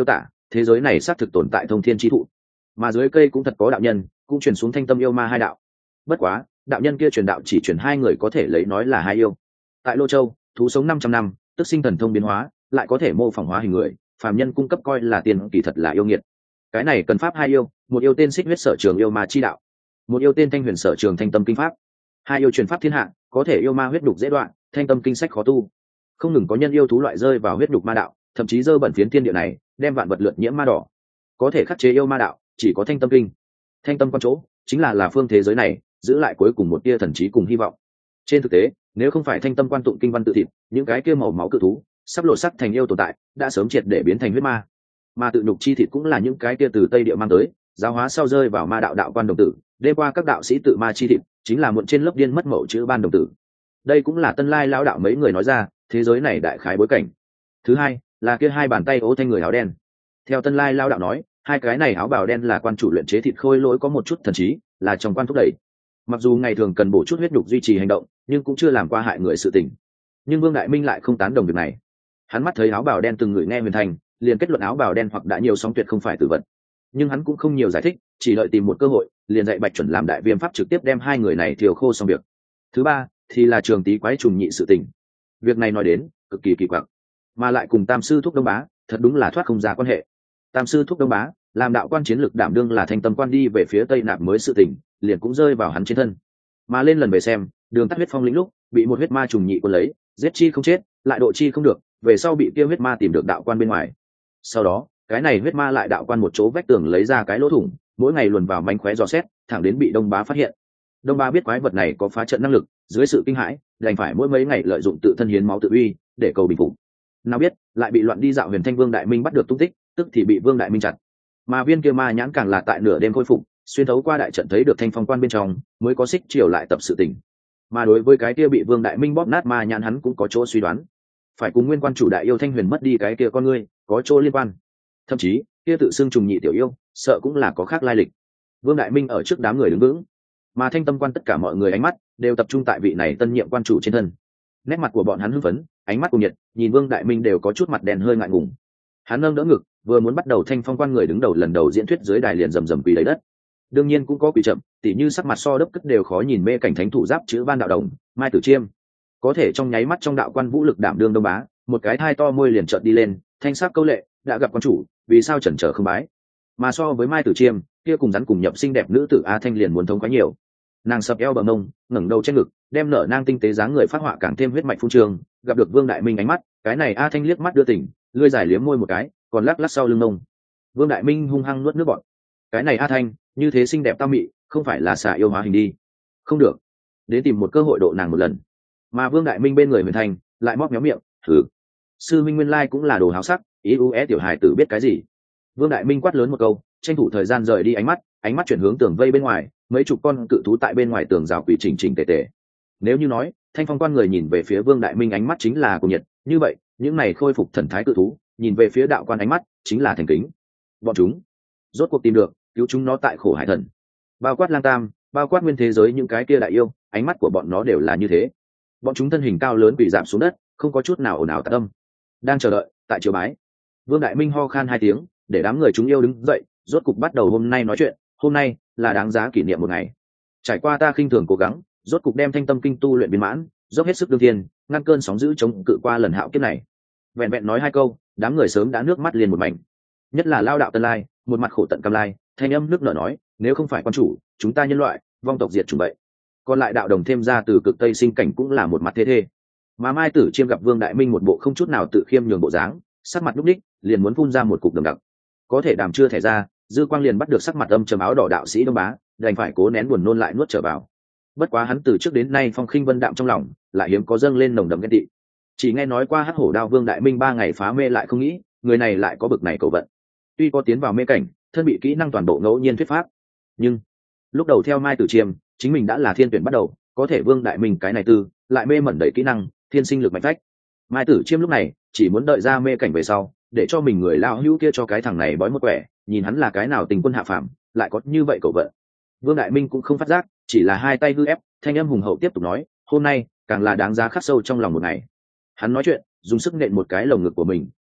S1: thế giới này xác thực tồn tại thông thiên chi thụ, mà dưới cây cũng thật có đạo nhân cũng truyền xuống thanh tâm yêu ma hai đạo. Bất quá đạo nhân kia truyền đạo chỉ truyền hai người, có thể lấy nói là hai yêu. Tại Lô Châu, thú sống 500 năm, tức sinh thần thông biến hóa, lại có thể mô phỏng hóa hình người, phàm nhân cung cấp coi là tiền, kỳ thật là yêu nghiệt. Cái này cần pháp hai yêu, một yêu tên Xích Huyết Sở Trường yêu ma chi đạo, một yêu tên Thanh Huyền Sở Trường thanh tâm kinh pháp. Hai yêu truyền pháp thiên hạ, có thể yêu ma huyết đục dễ đoạn, thanh tâm kinh sách khó tu. Không ngừng có nhân yêu thú loại rơi vào huyết đục ma đạo, thậm chí dơ bẩn phiến thiên địa này, đem vạn vật lượt nhiễm ma đỏ. Có thể khắc chế yêu ma đạo, chỉ có thanh tâm kinh. Thanh tâm quan chỗ, chính là phương thế giới này giữ lại cuối cùng một tia thần trí cùng hy vọng. Trên thực tế, nếu không phải thanh tâm quan tụng kinh văn tự thịt, những cái kia màu máu cự thú sắp lộ sắc thành yêu tồn tại, đã sớm triệt để biến thành huyết ma. Mà tự nhục chi thịt cũng là những cái kia từ Tây Địa mang tới, giáo hóa sau rơi vào ma đạo đạo quan đồng tử, đêm qua các đạo sĩ tự ma chi thịt, chính là muộn trên lớp điên mất mẫu chữ ban đồng tử. Đây cũng là Tân Lai lão đạo mấy người nói ra, thế giới này đại khái bối cảnh. Thứ hai, là kia hai bàn tay ố thanh người áo đen. Theo Tân Lai lão đạo nói, hai cái này áo bào đen là quan chủ luyện chế thịt khôi lỗi có một chút thần trí, là trong quan thúc đẩy. Mặc dù ngày thường cần bổ chút huyết nhục duy trì hành động, nhưng cũng chưa làm qua hại người sự tình. Nhưng Vương Đại Minh lại không tán đồng việc này. Hắn mắt thấy áo bào đen từng người nghe huyền thành, liền kết luận áo bào đen hoặc đã nhiều sóng tuyệt không phải tử vật. Nhưng hắn cũng không nhiều giải thích, chỉ đợi tìm một cơ hội, liền dạy Bạch Chuẩn làm đại viêm pháp trực tiếp đem hai người này thiêu khô xong việc. Thứ ba, thì là Trường Tý quái trùng nhị sự tình. Việc này nói đến cực kỳ kỳ quặc, mà lại cùng Tam sư thúc Đông Bá, thật đúng là thoát không ra quan hệ. Tam sư thúc Đông Bá làm đạo quan chiến lược đảm đương là thanh tâm quan đi về phía tây nạp mới sự tình, liền cũng rơi vào hắn trên thân. Mà lên lần về xem đường tắt huyết phong lĩnh lúc bị một huyết ma trùng nhị quân lấy, giết chi không chết, lại độ chi không được, về sau bị kia huyết ma tìm được đạo quan bên ngoài. Sau đó cái này huyết ma lại đạo quan một chỗ vách tường lấy ra cái lỗ thủng, mỗi ngày luồn vào mánh khóe dò xét, thẳng đến bị Đông Bá phát hiện. Đông Bá biết quái vật này có phá trận năng lực, dưới sự kinh hãi đành phải mỗi mấy ngày lợi dụng tự thân hiến máu tự uy để cầu bình phục. Nào biết lại bị loạn đi dạo huyền thanh Vương Đại Minh bắt được tung tích, tức thì bị Vương Đại Minh chặt. Mà viên kia ma nhãn càng là tại nửa đêm khôi phục, xuyên thấu qua đại trận thấy được thanh phong quan bên trong, mới có xích chiều lại tập sự tình. Mà đối với cái kia bị Vương Đại Minh bóp nát ma nhãn, hắn cũng có chỗ suy đoán, phải cùng nguyên quan chủ đại yêu Thanh Huyền mất đi cái kia con ngươi có chỗ liên quan. Thậm chí kia tự xưng trùng nhị tiểu yêu, sợ cũng là có khác lai lịch. Vương Đại Minh ở trước đám người đứng vững, mà thanh tâm quan tất cả mọi người ánh mắt đều tập trung tại vị này tân nhiệm quan chủ trên thân. Nét mặt của bọn hắn hưng phấn, ánh mắt cùng nhiệt, nhìn Vương Đại Minh đều có chút mặt đen hơi ngại ngùng. Hắn nâng đỡ ngực, vừa muốn bắt đầu thanh phong quan người đứng đầu lần đầu diễn thuyết dưới đài liền rầm rầm quỳ lấy đất. Đương nhiên cũng có quỳ chậm, tỉ như sắc mặt so đấp cất đều khó nhìn mê cảnh thánh thủ giáp chữ ban đạo đồng Mai Tử Chiêm, có thể trong nháy mắt trong đạo quan vũ lực đảm đương Đông Bá, một cái thai to môi liền trợn đi lên, thanh sắc câu lệ, đã gặp quan chủ, vì sao chần chờ không bái. Mà so với Mai Tử Chiêm, kia cùng rắn cùng nhập xinh đẹp nữ tử A Thanh liền muốn thống quá nhiều. Nàng sập eo bờ mông, ngẩng đầu trên ngực, đem nở nang tinh tế dáng người phát họa càng thêm huyết mạch phung trường. Gặp được Vương Đại Minh ánh mắt, cái này A Thanh liếc mắt đưa tỉnh, lưỡi dài liếm môi một cái, còn lắc lắc sau lưng mông. Vương Đại Minh hung hăng nuốt nước bọt. Cái này A Thanh như thế xinh đẹp tao mị, không phải là xà yêu hóa hình đi. Không được, đến tìm một cơ hội độ nàng một lần. Mà Vương Đại Minh bên người Huyền Thanh lại móc méo miệng, thử. Sư minh nguyên lai cũng là đồ háo sắc, ý tiểu hài tử biết cái gì. Vương Đại Minh quát lớn một câu, tranh thủ thời gian rời đi ánh mắt chuyển hướng tường vây bên ngoài, mấy chục con cự thú tại bên ngoài tường rào quỷ chỉnh tề tề. Nếu như nói thanh phong quan người nhìn về phía Vương Đại Minh ánh mắt chính là cuồng nhiệt, như vậy những này khôi phục thần thái cự thú nhìn về phía đạo quan ánh mắt chính là thành kính. Bọn chúng rốt cuộc tìm được cứu chúng nó tại khổ hải thần, bao quát lang tam, bao quát nguyên thế giới những cái kia đại yêu, ánh mắt của bọn nó đều là như thế. Bọn chúng thân hình cao lớn bị giảm xuống đất, không có chút nào ồn ào tạc âm, đang chờ đợi tại chiều bái. Vương Đại Minh ho khan hai tiếng, để đám người chúng yêu đứng dậy, rốt cục bắt đầu hôm nay nói chuyện. Hôm nay là đáng giá kỷ niệm một ngày. Trải qua ta khinh thường cố gắng, rốt cục đem thanh tâm kinh tu luyện viên mãn, dốc hết sức đương thiên, ngăn cơn sóng dữ chống cự qua lần hạo kiếp này. Vẹn vẹn nói hai câu, đám người sớm đã nước mắt liền một mảnh. Nhất là Lao đạo Tân Lai, một mặt khổ tận cam lai, thanh âm nước nở nói, nếu không phải quan chủ, chúng ta nhân loại vong tộc diệt chủng vậy. Còn lại đạo đồng thêm ra từ cực tây sinh cảnh cũng là một mặt thế thê. Mà Mai Tử Chiêm gặp Vương Đại Minh một bộ không chút nào tự khiêm nhường bộ dáng, sắc mặt lúc đích liền muốn phun ra một cục đầm đặc. Có thể đàm chưa thẻ ra, dư quang liền bắt được sắc mặt âm trầm áo đỏ đạo sĩ Đông Bá, đành phải cố nén buồn nôn lại nuốt trở vào. Bất quá hắn từ trước đến nay phong khinh vân đạm trong lòng, lại hiếm có dâng lên nồng đậm ghen tị. Chỉ nghe nói qua Hắc Hổ Đao Vương Đại Minh 3 ngày phá mê, lại không nghĩ người này lại có bực này cầu vận. Tuy có tiến vào mê cảnh, thân bị kỹ năng toàn bộ ngẫu nhiên thuyết pháp, nhưng lúc đầu theo Mai Tử Chiêm, chính mình đã là thiên tuyển bắt đầu, có thể Vương Đại Minh cái này tư lại mê mẩn đầy kỹ năng, thiên sinh lực mạnh phách. Mai Tử Chiêm lúc này chỉ muốn đợi ra mê cảnh về sau, để cho mình người lao hữu kia cho cái thằng này bói một quẻ, nhìn hắn là cái nào tình quân hạ phàm, lại có như vậy cậu vận. Vương Đại Minh cũng không phát giác, chỉ là hai tay hư ép, thanh âm hùng hậu tiếp tục nói, hôm nay càng là đáng giá khắc sâu trong lòng một ngày. Hắn nói chuyện dùng sức nện một cái lồng ngực của mình,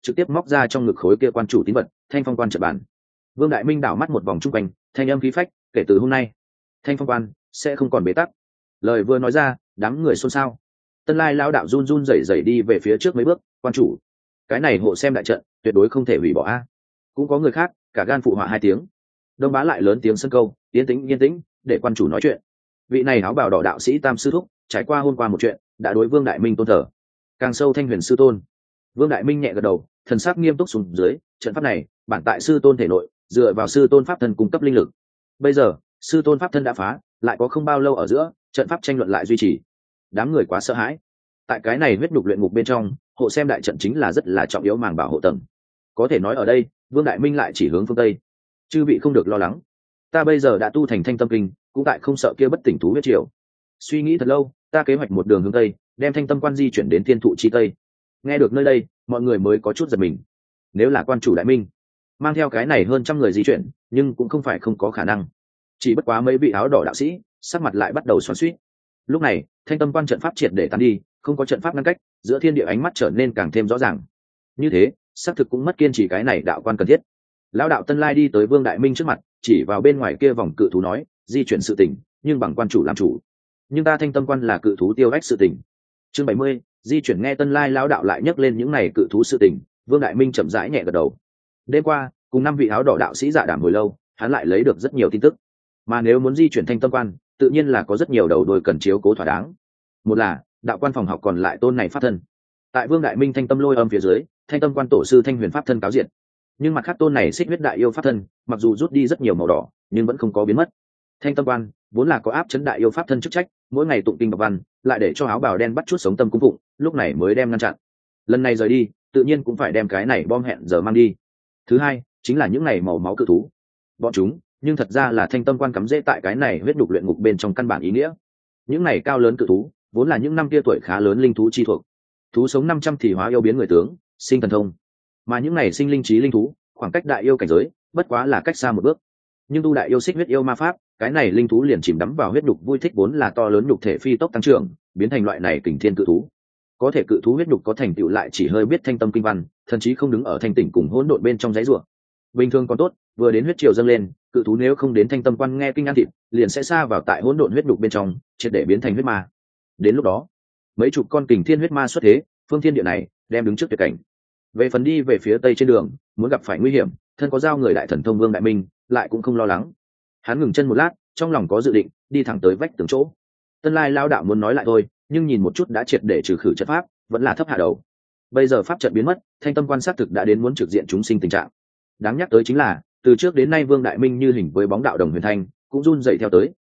S1: trực tiếp móc ra trong ngực khối kia quan chủ tín vật Thanh Phong quan trận bản. Vương Đại Minh đảo mắt một vòng chung quanh, thanh âm khí phách, kể từ hôm nay Thanh Phong quan sẽ không còn bế tắc. Lời vừa nói ra, đám người xôn xao. Tân Lai lão đạo run run rẩy rẩy đi về phía trước mấy bước, quan chủ, cái này hộ xem đại trận tuyệt đối không thể hủy bỏ a. Cũng có người khác cả gan phụ họa hai tiếng. Đông Bá lại lớn tiếng sân câu, yên tĩnh để quan chủ nói chuyện. Vị này áo bào đỏ đạo sĩ Tam sư thúc trải qua hôm qua một chuyện, đã đối Vương Đại Minh tôn thờ càng sâu Thanh Huyền sư tôn. Vương Đại Minh nhẹ gật đầu, thần sắc nghiêm túc xuống dưới, trận pháp này bản tại sư tôn thể nội, dựa vào sư tôn pháp thân cung cấp linh lực. Bây giờ sư tôn pháp thân đã phá, lại có không bao lâu ở giữa trận pháp tranh luận lại duy trì. Đám người quá sợ hãi. Tại cái này huyết nhục luyện ngục bên trong, hộ xem đại trận chính là rất là trọng yếu màng bảo hộ tầng. Có thể nói ở đây Vương Đại Minh lại chỉ hướng phương tây. Chư vị không được lo lắng, ta bây giờ đã tu thành Thanh Tâm Kinh, cũng tại không sợ kia bất tỉnh thú huyết triều. Suy nghĩ thật lâu, ta kế hoạch một đường hướng tây, đem Thanh Tâm quan di chuyển đến Thiên Thụ chi tây. Nghe được nơi đây, mọi người mới có chút giật mình. Nếu là quan chủ Đại Minh mang theo cái này hơn trăm người di chuyển, nhưng cũng không phải không có khả năng. Chỉ bất quá mấy vị áo đỏ đạo sĩ sắc mặt lại bắt đầu xoắn xuýt. Lúc này Thanh Tâm quan trận pháp triệt để tan đi, không có trận pháp ngăn cách, giữa thiên địa ánh mắt trở nên càng thêm rõ ràng. Như thế xác thực cũng mất kiên trì cái này đạo quan cần thiết. Lão đạo Tân Lai đi tới Vương Đại Minh trước mặt, chỉ vào bên ngoài kia vòng cự thú nói, di chuyển sự tình nhưng bằng quan chủ làm chủ, nhưng ta Thanh Tâm quan là cự thú tiêu ách sự tình. Chương 70, di chuyển. Nghe Tân Lai lão đạo lại nhắc lên những này cự thú sự tình, Vương Đại Minh chậm rãi nhẹ gật đầu. Đêm qua cùng 5 vị áo đỏ đạo sĩ dạ đàm hồi lâu, hắn lại lấy được rất nhiều tin tức. Mà nếu muốn di chuyển Thanh Tâm quan, tự nhiên là có rất nhiều đầu đuôi cần chiếu cố thỏa đáng. Một là đạo quan phòng học còn lại tôn này pháp thân. Tại Vương Đại Minh thanh tâm lôi âm phía dưới, Thanh Tâm quan tổ sư Thanh Huyền pháp thân cáo diện. Nhưng mặt khác tôn này xích huyết đại yêu pháp thân, mặc dù rút đi rất nhiều màu đỏ, nhưng vẫn không có biến mất. Thanh Tâm quan vốn là có áp chấn đại yêu pháp thân chức trách, mỗi ngày tụng kinh đọc văn, lại để cho áo bào đen bắt chút sống tâm cung phụng, lúc này mới đem ngăn chặn. Lần này rời đi, tự nhiên cũng phải đem cái này bom hẹn giờ mang đi. Thứ hai chính là những này màu máu cự thú, bọn chúng nhưng thật ra là Thanh Tâm quan cắm rễ tại cái này huyết đục luyện ngục bên trong căn bản ý nghĩa. Những này cao lớn cự thú vốn là những năm kia tuổi khá lớn linh thú chi thuộc, thú sống 500 thì hóa yêu biến người tướng, sinh thần thông. Mà những này sinh linh trí linh thú, khoảng cách đại yêu cảnh giới bất quá là cách xa một bước. Nhưng tu đại yêu xích huyết yêu ma pháp, cái này linh thú liền chìm đắm vào huyết đục vui thích, vốn là to lớn nhục thể phi tốc tăng trưởng, biến thành loại này kình thiên cự thú. Có thể cự thú huyết nhục có thành tựu lại chỉ hơi biết thanh tâm kinh văn, thậm chí không đứng ở thanh tỉnh cùng hỗn độn bên trong giấy rùa. Bình thường còn tốt, vừa đến huyết triều dâng lên, cự thú nếu không đến thanh tâm quan nghe kinh ăn thịt, liền sẽ xa vào tại hỗn độn huyết nhục bên trong, triệt để biến thành huyết ma. Đến lúc đó, mấy chục con kình thiên huyết ma xuất thế, phương thiên địa này đem đứng trước tuyệt cảnh. Về phần đi về phía tây trên đường, muốn gặp phải nguy hiểm, thân có giao người đại thần thông Vương Đại Minh lại cũng không lo lắng. Hắn ngừng chân một lát, trong lòng có dự định, đi thẳng tới vách tường chỗ. Tân Lai lao đạo muốn nói lại thôi, nhưng nhìn một chút đã triệt để trừ khử trận pháp, vẫn là thấp hạ đầu. Bây giờ pháp trận biến mất, Thanh Tâm quan sát thực đã đến muốn trực diện chúng sinh tình trạng. Đáng nhắc tới chính là, từ trước đến nay Vương Đại Minh như hình với bóng đạo đồng huyền thanh, cũng run dậy theo tới.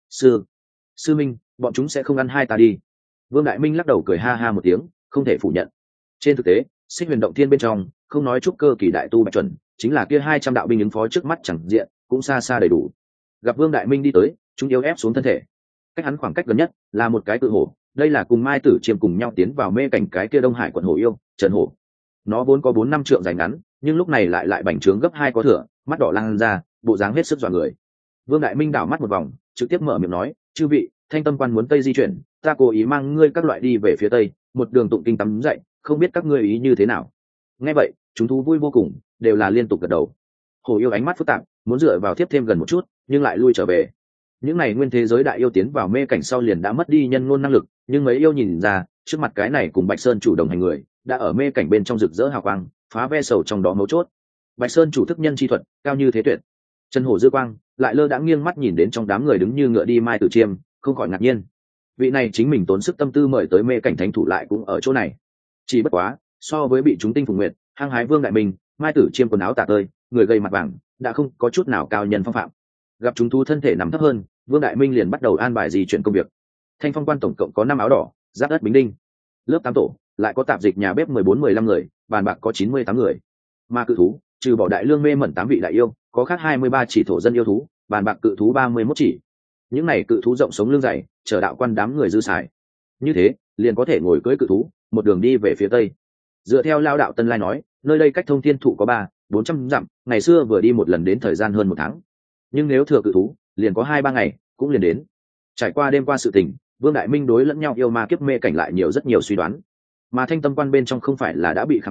S1: Sư minh, bọn chúng sẽ không ăn hai ta đi. Vương Đại Minh lắc đầu cười ha ha một tiếng, không thể phủ nhận. Trên thực tế, Xích Huyền động thiên bên trong, không nói trúc cơ kỳ đại tu bạch chuẩn, chính là kia 200 đạo binh ứng phó trước mắt chẳng diện, cũng xa xa đầy đủ. Gặp Vương Đại Minh đi tới, chúng yếu ép xuống thân thể. Cách hắn khoảng cách gần nhất là một cái cự hổ, đây là cùng Mai Tử Chiêm cùng nhau tiến vào mê cảnh cái kia Đông Hải quận hổ yêu, Trần Hổ. Nó vốn có 4-5 trượng dài ngắn, nhưng lúc này lại bành trướng gấp 2 có thừa, mắt đỏ lan ra, bộ dáng hết sức dọa người. Vương Đại Minh đảo mắt một vòng, trực tiếp mở miệng nói, chư vị, Thanh Tâm quan muốn tây di chuyển, ta cố ý mang ngươi các loại đi về phía tây, một đường tụng kinh tắm dậy, không biết các ngươi ý như thế nào. Nghe vậy, chúng thú vui vô cùng, đều là liên tục gật đầu. Hổ yêu ánh mắt phức tạp, muốn dựa vào tiếp thêm gần một chút, nhưng lại lui trở về. Những này nguyên thế giới đại yêu tiến vào mê cảnh sau liền đã mất đi nhân ngôn năng lực, nhưng mấy yêu nhìn ra, trước mặt cái này cùng Bạch Sơn chủ đồng hành người, đã ở mê cảnh bên trong rực rỡ hào quang, phá ve sầu trong đó mấu chốt. Bạch Sơn chủ thức nhân chi thuật, cao như thế tuyệt. Chân hổ dư quang, lại lơ đãng nghiêng mắt nhìn đến trong đám người đứng như ngựa đi Mai Tử Chiêm, không khỏi ngạc nhiên. Vị này chính mình tốn sức tâm tư mời tới mê cảnh thánh thủ lại cũng ở chỗ này. Chỉ bất quá, so với bị chúng tinh phùng nguyệt, hăng hái Vương Đại Minh, Mai Tử Chiêm quần áo tả tơi, người gây mặt vàng, đã không có chút nào cao nhân phong phạm. Gặp chúng thú thân thể nằm thấp hơn, Vương Đại Minh liền bắt đầu an bài di chuyển công việc. Thanh Phong quan tổng cộng có 5 áo đỏ, giáp đất bính đinh, lớp 8 tổ, lại có tạp dịch nhà bếp 14-15 người, bàn bạc có 98 người. Mà cự thú, trừ bỏ đại lương mê mẩn 8 vị đại yêu, có khác 23 chỉ thổ dân yêu thú, bàn bạc cự thú 31 chỉ. Những này cự thú rộng sống lưng dày, chờ đạo quan đám người dư xài. Như thế, liền có thể ngồi cưỡi cự thú, một đường đi về phía tây. Dựa theo lao đạo Tân Lai nói, nơi đây cách Thông Thiên Thụ có 300-400 dặm, ngày xưa vừa đi một lần đến thời gian hơn 1 tháng. Nhưng nếu thừa cự thú, liền có 2-3 ngày, cũng liền đến. Trải qua đêm qua sự tình, Vương Đại Minh đối lẫn nhau yêu ma kiếp mê cảnh lại rất nhiều suy đoán. Mà Thanh Tâm quan bên trong không phải là đã bị khám phá,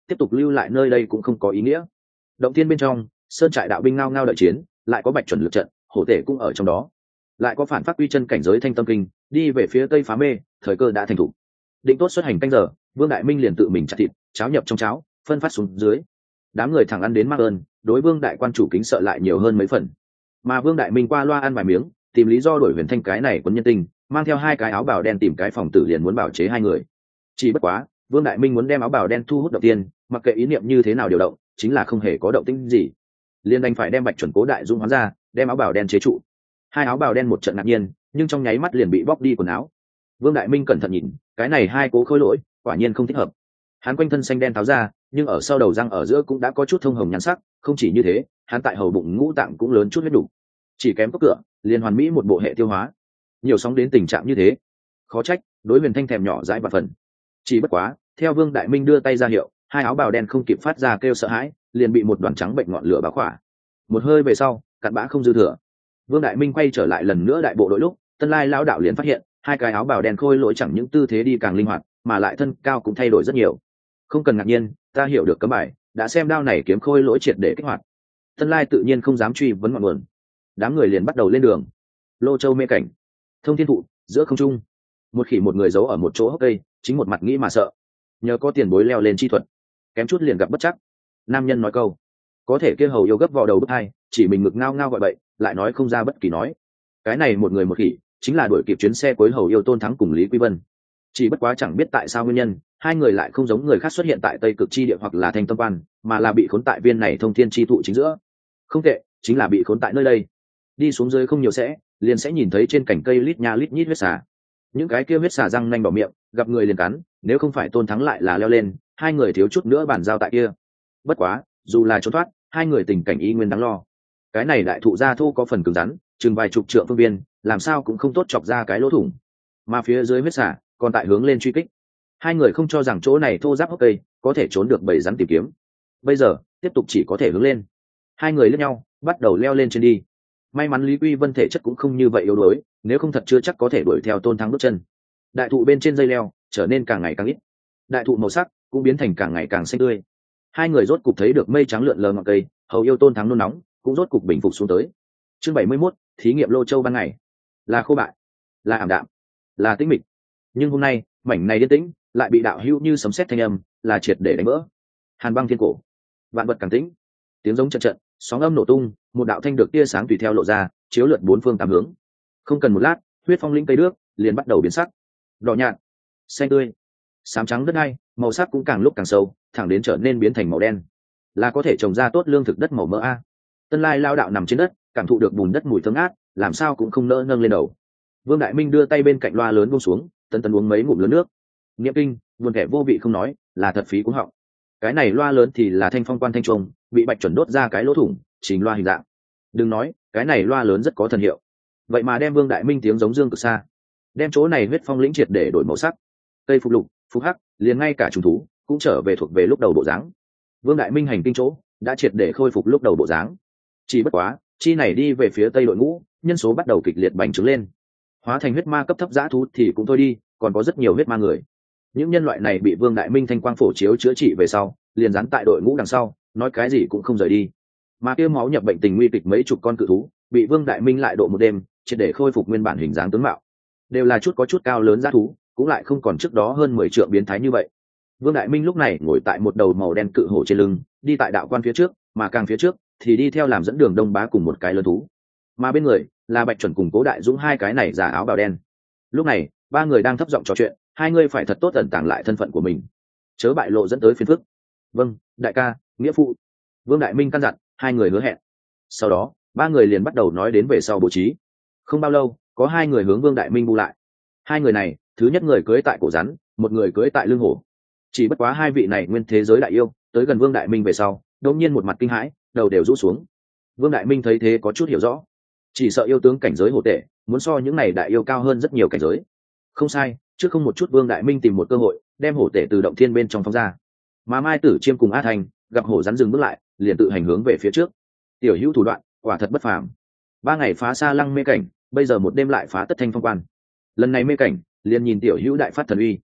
S1: tiếp tục lưu lại nơi đây cũng không có ý nghĩa. Động thiên bên trong, sơn trại đạo binh ngao ngao đợi chiến, lại có bạch chuẩn lực trận, hổ tể cũng ở trong đó, lại có phản phát quy chân cảnh giới thanh tâm kinh đi về phía tây phá mê, thời cơ đã thành thủ. Định tốt xuất hành canh giờ, Vương Đại Minh liền tự mình chặt thịt, cháo nhập trong cháo, phân phát xuống dưới. Đám người thẳng ăn đến mắc ơn, đối Vương đại quan chủ kính sợ lại nhiều hơn mấy phần. Mà Vương Đại Minh qua loa ăn vài miếng, tìm lý do đổi Huyền Thanh cái này quân nhân tình, mang theo hai cái áo bào đen tìm cái phòng tử liền muốn bảo chế hai người. Chỉ bất quá, Vương Đại Minh muốn đem áo bào đen thu hút đầu tiên, mặc kệ ý niệm như thế nào điều động, chính là không hề có động tĩnh gì. Liên đành phải đem bạch chuẩn cố đại dung hóa ra, đem áo bào đen chế trụ. Hai áo bào đen một trận ngạc nhiên, nhưng trong nháy mắt liền bị bóc đi quần áo. Vương Đại Minh cẩn thận nhìn, cái này hai cố khối lỗi, quả nhiên không thích hợp. Hắn quanh thân xanh đen tháo ra, nhưng ở sau đầu răng ở giữa cũng đã có chút thông hồng nhăn sắc, không chỉ như thế, hắn tại hầu bụng ngũ tạng cũng lớn chút huyết đủ. Chỉ kém cốc cửa, liền hoàn mỹ một bộ hệ tiêu hóa. Nhiều sóng đến tình trạng như thế, khó trách đối Huyền Thanh thèm nhỏ dãi và phần. Chỉ bất quá, theo Vương Đại Minh đưa tay ra hiệu, hai áo bào đen không kịp phát ra kêu sợ hãi, liền bị một đoàn trắng bệnh ngọn lửa bao khỏa. Một hơi về sau, cặn bã không dư thừa. Vương Đại Minh quay trở lại lần nữa đại bộ đội lúc, Tân Lai lão đạo liền phát hiện, hai cái áo bào đen khôi lỗi chẳng những tư thế đi càng linh hoạt, mà lại thân cao cũng thay đổi rất nhiều. Không cần ngạc nhiên, ta hiểu được cấm bài, đã xem đao này kiếm khôi lỗi triệt để kích hoạt. Tân Lai tự nhiên không dám truy vấn ngọn nguồn. Đám người liền bắt đầu lên đường. Lô Châu mê cảnh, thông thiên thụ, giữa không trung, một khỉ một người giấu ở một chỗ hốc cây, chính một mặt nghĩ mà sợ. Nhờ có tiền bối leo lên chi thuật, kém chút liền gặp bất chắc. Nam nhân nói câu, có thể kia hầu yêu gấp vào đầu bức hai, chỉ mình ngực ngao ngao gọi bậy, lại nói không ra bất kỳ nói. Cái này một người một khỉ, chính là đuổi kịp chuyến xe cuối hầu yêu Tôn Thắng cùng Lý Quy Vân. Chỉ bất quá chẳng biết tại sao nguyên nhân, hai người lại không giống người khác xuất hiện tại Tây Cực chi địa hoặc là Thanh Tâm Quan, mà là bị khốn tại viên này thông thiên chi thụ chính giữa. Không tệ, chính là bị khốn tại nơi đây. Đi xuống dưới không nhiều liền sẽ nhìn thấy trên cành cây lít nha lít nhít huyết xà. Những cái kia huyết xà răng nanh bỏ miệng, gặp người liền cắn, nếu không phải Tôn Thắng lại là leo lên, hai người thiếu chút nữa bàn giao tại kia. Bất quá, dù là trốn thoát, hai người tình cảnh y nguyên đáng lo. Cái này đại thụ gia thô có phần cứng rắn, chừng vài chục trượng phương viên, làm sao cũng không tốt chọc ra cái lỗ thủng. Mà phía dưới huyết xà còn tại hướng lên truy kích. Hai người không cho rằng chỗ này thô giáp hốc cây có thể trốn được bầy rắn tìm kiếm. Bây giờ tiếp tục chỉ có thể hướng lên. Hai người liếc nhau, bắt đầu leo lên trên đi. May mắn Lý Quy Vân thể chất cũng không như vậy yếu đuối, nếu không thật chưa chắc có thể đuổi theo Tôn Thắng bước chân. Đại thụ bên trên dây leo trở nên càng ngày càng ít, đại thụ màu sắc cũng biến thành càng ngày càng xanh tươi. Hai người rốt cục thấy được mây trắng lượn lờ ngọn cây, hầu yêu Tôn Thắng nôn nóng cũng rốt cục bình phục xuống tới. Chương 71, thí nghiệm Lô Châu ban ngày. Là khô bại, là ảm đạm, là tĩnh mịch. Nhưng hôm nay, mảnh này yên tĩnh lại bị đạo hữu như sấm sét thanh âm, là triệt để đánh vỡ. Hàn băng thiên cổ, vạn vật càng tĩnh, tiếng giống trận trận, sóng âm nổ tung, một đạo thanh được tia sáng tùy theo lộ ra, chiếu lượn bốn phương tám hướng. Không cần một lát, huyết phong linh cây đước liền bắt đầu biến sắc, đỏ nhạt, xanh tươi, xám trắng đất đai, màu sắc cũng càng lúc càng sâu, thẳng đến trở nên biến thành màu đen. Là có thể trồng ra tốt lương thực đất màu mỡ a. Tân Lai lao đạo nằm trên đất, cảm thụ được bùn đất mùi thơm ngát, làm sao cũng không nỡ nâng lên đầu. Vương Đại Minh đưa tay bên cạnh loa lớn buông xuống, tần tần uống mấy ngụm lớn nước. Niệm kinh, buồn kẻ vô vị không nói, là thật phí cuống họng. Cái này loa lớn thì là Thanh Phong Quan thanh trung, bị bạch chuẩn đốt ra cái lỗ thủng, chính loa hình dạng. Đừng nói, cái này loa lớn rất có thần hiệu. Vậy mà đem Vương Đại Minh tiếng giống dương cực xa, đem chỗ này huyết phong lĩnh triệt để đổi màu sắc. Cây phục lục, phục hắc, liền ngay cả trùng thú cũng trở về thuộc về lúc đầu bộ dáng. Vương Đại Minh hành kinh chỗ đã triệt để khôi phục lúc đầu bộ dáng. Chỉ bất quá, chi này đi về phía tây đội ngũ, nhân số bắt đầu kịch liệt bành trướng lên. Hóa thành huyết ma cấp thấp dã thú thì cũng thôi đi, còn có rất nhiều huyết ma người. Những nhân loại này bị Vương Đại Minh thanh quang phổ chiếu chữa trị về sau, liền dán tại đội ngũ đằng sau, nói cái gì cũng không rời đi. Mà kia máu nhập bệnh tình nguy kịch mấy chục con cự thú, bị Vương Đại Minh lại độ một đêm, triệt để khôi phục nguyên bản hình dáng tướng mạo. Đều là chút có chút cao lớn dã thú, cũng lại không còn trước đó hơn 10 trượng biến thái như vậy. Vương Đại Minh lúc này ngồi tại một đầu màu đen cự hổ trên lưng, đi tại đạo quan phía trước, mà càng phía trước thì đi theo làm dẫn đường Đông Bá cùng một cái lớn thú. Mà bên người là Bạch Chuẩn cùng Cố Đại Dũng hai cái này giả áo bào đen. Lúc này, ba người đang thấp giọng trò chuyện, hai người phải thật tốt ẩn tàng lại thân phận của mình, chớ bại lộ dẫn tới phiền phức. Vâng, đại ca, nghĩa phụ. Vương Đại Minh căn dặn, hai người hứa hẹn. Sau đó, ba người liền bắt đầu nói đến về sau bố trí. Không bao lâu, có hai người hướng Vương Đại Minh bu lại. Hai người này, thứ nhất người cưỡi tại cổ rắn, một người cưỡi tại lưng hổ. Chỉ bất quá hai vị này nguyên thế giới đại yêu, tới gần Vương Đại Minh về sau, đột nhiên một mặt kinh hãi, đầu đều rũ xuống. Vương Đại Minh thấy thế có chút hiểu rõ, chỉ sợ yêu tướng cảnh giới hổ tệ, muốn so những này đại yêu cao hơn rất nhiều cảnh giới. Không sai, trước không một chút Vương Đại Minh tìm một cơ hội, đem hổ tệ từ động thiên bên trong phóng ra. Mà Mai Tử Chiêm cùng A Thành gặp hổ rắn dừng bước lại, liền tự hành hướng về phía trước. Tiểu hữu thủ đoạn, quả thật bất phàm. 3 ngày phá xa lăng mê cảnh, bây giờ một đêm lại phá tất Thanh Phong Quan. Lần này mê cảnh, liền nhìn tiểu hữu đại phát thần uy.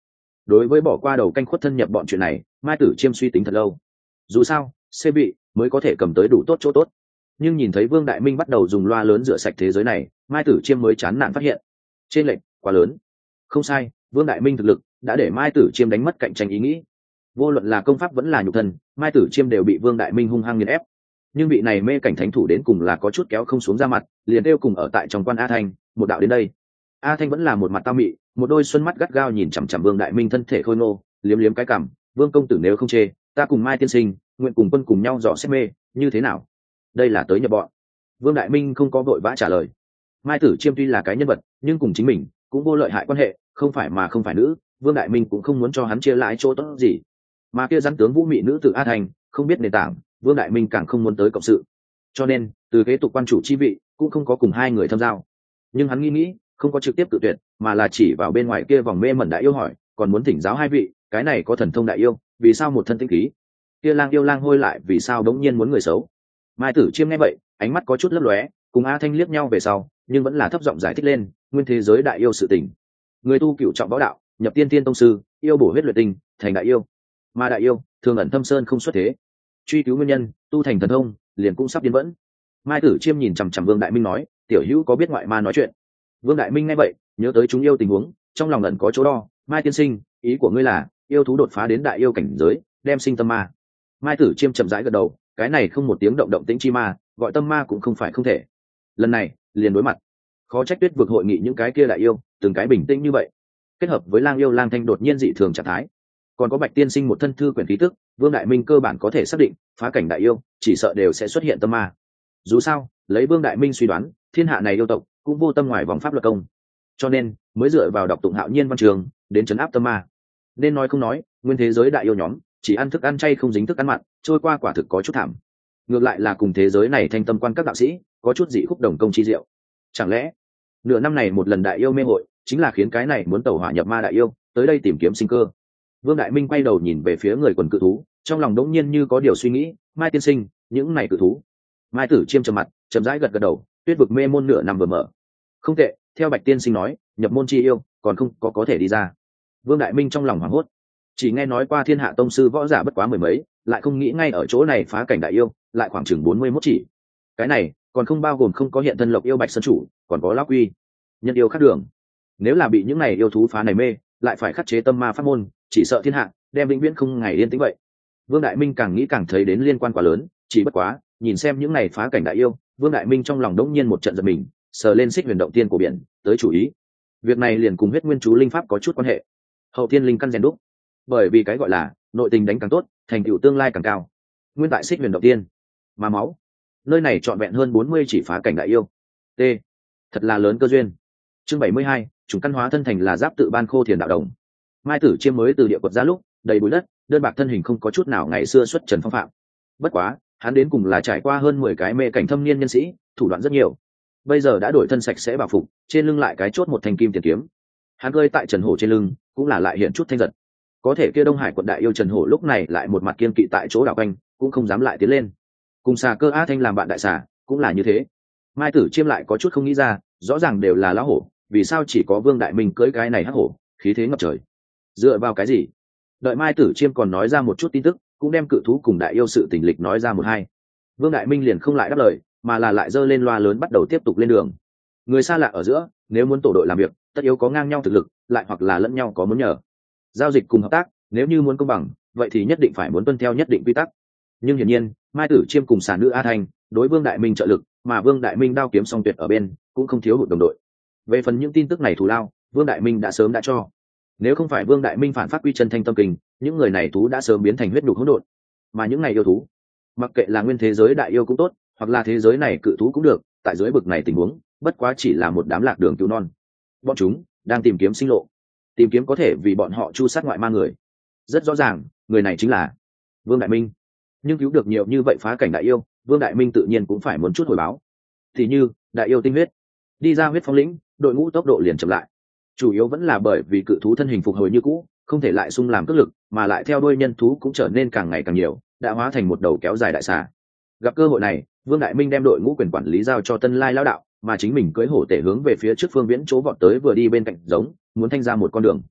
S1: đối với bỏ qua đầu canh khuất thân nhập bọn chuyện này, Mai Tử Chiêm suy tính thật lâu. Dù sao xê bị mới có thể cầm tới đủ tốt chỗ tốt, nhưng nhìn thấy Vương Đại Minh bắt đầu dùng loa lớn rửa sạch thế giới này, Mai Tử Chiêm mới chán nản phát hiện trên lệnh quá lớn. Không sai, Vương Đại Minh thực lực đã để Mai Tử Chiêm đánh mất cạnh tranh ý nghĩ. Vô luận là công pháp vẫn là nhục thân, Mai Tử Chiêm đều bị Vương Đại Minh hung hăng nghiền ép. Nhưng vị này mê cảnh thánh thủ đến cùng là có chút kéo không xuống ra mặt, liền đeo cùng ở tại trong quan A Thanh, một đạo đến đây. A Thanh vẫn là một mặt tao mị, một đôi xuân mắt gắt gao nhìn chằm chằm Vương Đại Minh thân thể khôi ngô, liếm liếm cái cằm. Vương công tử nếu không chê, ta cùng Mai tiên sinh nguyện cùng quân cùng nhau dò xét mê, như thế nào? Đây là tới nhập bọn. Vương Đại Minh không có vội vã trả lời. Mai Tử Chiêm tuy là cái nhân vật, nhưng cùng chính mình cũng vô lợi hại quan hệ, không phải mà không phải nữ, Vương Đại Minh cũng không muốn cho hắn chia lại chỗ tốt gì. Mà kia rắn tướng vũ mị nữ tử A Thanh không biết nền tảng, Vương Đại Minh càng không muốn tới cộng sự, cho nên từ kế tục quan chủ chi vị cũng không có cùng hai người tham giao. Nhưng hắn nghĩ không có trực tiếp tự tuyệt, mà là chỉ vào bên ngoài kia vòng mê mẩn đại yêu hỏi, còn muốn thỉnh giáo hai vị, cái này có thần thông đại yêu, vì sao một thân tinh khí? Kia lang yêu lang hôi lại vì sao đống nhiên muốn người xấu? Mai Tử Chiêm nghe vậy, ánh mắt có chút lấp lóe, cùng A Thanh liếc nhau về sau, nhưng vẫn là thấp giọng giải thích lên, nguyên thế giới đại yêu sự tình. Người tu cửu trọng võ đạo, nhập tiên tiên tông sư, yêu bổ huyết luyện tinh, thành đại yêu. Mà đại yêu thường ẩn thâm sơn không xuất thế, truy cứu nguyên nhân, tu thành thần thông, liền cũng sắp biến vẫn. Mai Tử Chiêm nhìn chằm chằm Vương Đại Minh nói, tiểu hữu có biết ngoại ma nói chuyện? Vương Đại Minh nghe vậy, nhớ tới chúng yêu tình huống, trong lòng ẩn có chỗ đo. Mai tiên sinh, ý của ngươi là yêu thú đột phá đến đại yêu cảnh giới, đem sinh tâm ma? Mai Tử Chiêm chậm rãi gật đầu, cái này không một tiếng động tĩnh chi ma, gọi tâm ma cũng không phải không thể. Lần này liền đối mặt, khó trách Tuyết vực hội nghị những cái kia đại yêu từng cái bình tĩnh như vậy, kết hợp với lang yêu lang thanh đột nhiên dị thường trạng thái, còn có Bạch tiên sinh một thân thư quyển khí tức, Vương Đại Minh cơ bản có thể xác định phá cảnh đại yêu chỉ sợ đều sẽ xuất hiện tâm ma. Dù sao lấy Vương Đại Minh suy đoán, thiên hạ này yêu tộc cũng vô tâm ngoài vòng pháp luật công, cho nên mới dựa vào đọc tụng hạo nhiên văn trường đến trấn áp tâm ma. Nên nói không nói, nguyên thế giới đại yêu nhóm chỉ ăn thức ăn chay không dính thức ăn mặn, trôi qua quả thực có chút thảm. Ngược lại là cùng thế giới này thanh tâm quan các đạo sĩ có chút dị khúc đồng công chi diệu. Chẳng lẽ nửa năm này một lần đại yêu mê hội chính là khiến cái này muốn tẩu hỏa nhập ma đại yêu tới đây tìm kiếm sinh cơ? Vương Đại Minh quay đầu nhìn về phía người quần cự thú, trong lòng đống nhiên như có điều suy nghĩ. Mai tiên sinh, những này cự thú? Mai Tử Chiêm trầm mặt, chậm rãi gật đầu. Tuyết vực mê môn nửa năm vừa mở, không tệ. Theo Bạch tiên sinh nói, nhập môn chi yêu còn không có thể đi ra. Vương Đại Minh trong lòng hoảng hốt, chỉ nghe nói qua thiên hạ tông sư võ giả bất quá mười mấy, lại không nghĩ ngay ở chỗ này phá cảnh đại yêu lại khoảng chừng 41 chỉ. Cái này còn không bao gồm không có hiện thân Lộc yêu Bạch sơn chủ, còn có Lão Quy, nhân yêu khác đường. Nếu là bị những này yêu thú phá này mê, lại phải khắc chế tâm ma pháp môn, chỉ sợ thiên hạ đem vĩnh viễn không ngày yên tĩnh vậy. Vương Đại Minh càng nghĩ càng thấy đến liên quan quá lớn, chỉ bất quá nhìn xem những này phá cảnh đại yêu, Vương Đại Minh trong lòng đống nhiên một trận giật mình, sờ lên xích huyền động tiên của biển tới chủ ý. Việc này liền cùng huyết nguyên chú linh pháp có chút quan hệ, hậu thiên linh căn rèn đúc, bởi vì cái gọi là nội tình đánh càng tốt, thành tựu tương lai càng cao. Nguyên tại xích huyền động tiên mà máu nơi này trọn vẹn hơn 40 chỉ phá cảnh đại yêu. T, thật là lớn cơ duyên. Chương 72, chủng căn hóa thân thành là giáp tự ban khô thiền đạo đồng. Mai Tử Chiêm mới từ địa quật ra lúc đầy bụi đất, đơn bạc thân hình không có chút nào ngày xưa xuất trần phong phạm. Bất quá hắn đến cùng là trải qua hơn 10 cái mê cảnh thâm niên nhân sĩ, thủ đoạn rất nhiều. Bây giờ đã đổi thân sạch sẽ bảo phục, trên lưng lại cái chốt một thanh kim tiền kiếm. Hắn rơi tại Trần Hổ trên lưng, cũng là lại hiện chút thanh giật. Có thể kia Đông Hải quận đại yêu Trần Hổ lúc này lại một mặt kiên kỵ tại chỗ đảo quanh, cũng không dám lại tiến lên. Cùng xà cơ A Thanh làm bạn đại xà, cũng là như thế. Mai Tử Chiêm lại có chút không nghĩ ra, rõ ràng đều là lão hổ, vì sao chỉ có Vương Đại Minh cưỡi cái này hắc hổ, khí thế ngập trời. Dựa vào cái gì? Đợi Mai Tử Chiêm còn nói ra một chút tin tức, cũng đem cự thú cùng đại yêu sự tình lịch nói ra một hai. Vương Đại Minh liền không lại đáp lời, mà là lại giơ lên loa lớn bắt đầu tiếp tục lên đường. Người xa lạ ở giữa, nếu muốn tổ đội làm việc, tất yếu có ngang nhau thực lực, lại hoặc là lẫn nhau có muốn nhờ. Giao dịch cùng hợp tác, nếu như muốn công bằng, vậy thì nhất định phải muốn tuân theo nhất định quy tắc. Nhưng hiển nhiên, Mai Tử Chiêm cùng xà nữ A Thanh đối Vương Đại Minh trợ lực, mà Vương Đại Minh đao kiếm song tuyệt ở bên, cũng không thiếu hụt đồng đội. Về phần những tin tức này thù lao, Vương Đại Minh đã sớm đã cho. Nếu không phải Vương Đại Minh phản phát quy chân thanh tâm kình, những người này thú đã sớm biến thành huyết nhục hỗn độn. Mà những này yêu thú, mặc kệ là nguyên thế giới đại yêu cũng tốt, hoặc là thế giới này cự thú cũng được, tại dưới bực này tình huống, bất quá chỉ là một đám lạc đường cứu non. Bọn chúng đang tìm kiếm sinh lộ, tìm kiếm có thể vì bọn họ chu sát ngoại ma người. Rất rõ ràng, người này chính là Vương Đại Minh. Nhưng cứu được nhiều như vậy phá cảnh đại yêu, Vương Đại Minh tự nhiên cũng phải muốn chút hồi báo. Thì như đại yêu tinh huyết, đi ra huyết phong lĩnh, đội ngũ tốc độ liền chậm lại. Chủ yếu vẫn là bởi vì cự thú thân hình phục hồi như cũ, không thể lại sung làm cước lực, mà lại theo đuôi nhân thú cũng trở nên càng ngày càng nhiều, đã hóa thành một đầu kéo dài đại xà. Gặp cơ hội này, Vương Đại Minh đem đội ngũ quyền quản lý giao cho Tân Lai lão đạo, mà chính mình cưỡi hổ tể hướng về phía trước phương viễn chỗ vọt tới, vừa đi bên cạnh giống muốn thanh ra một con đường.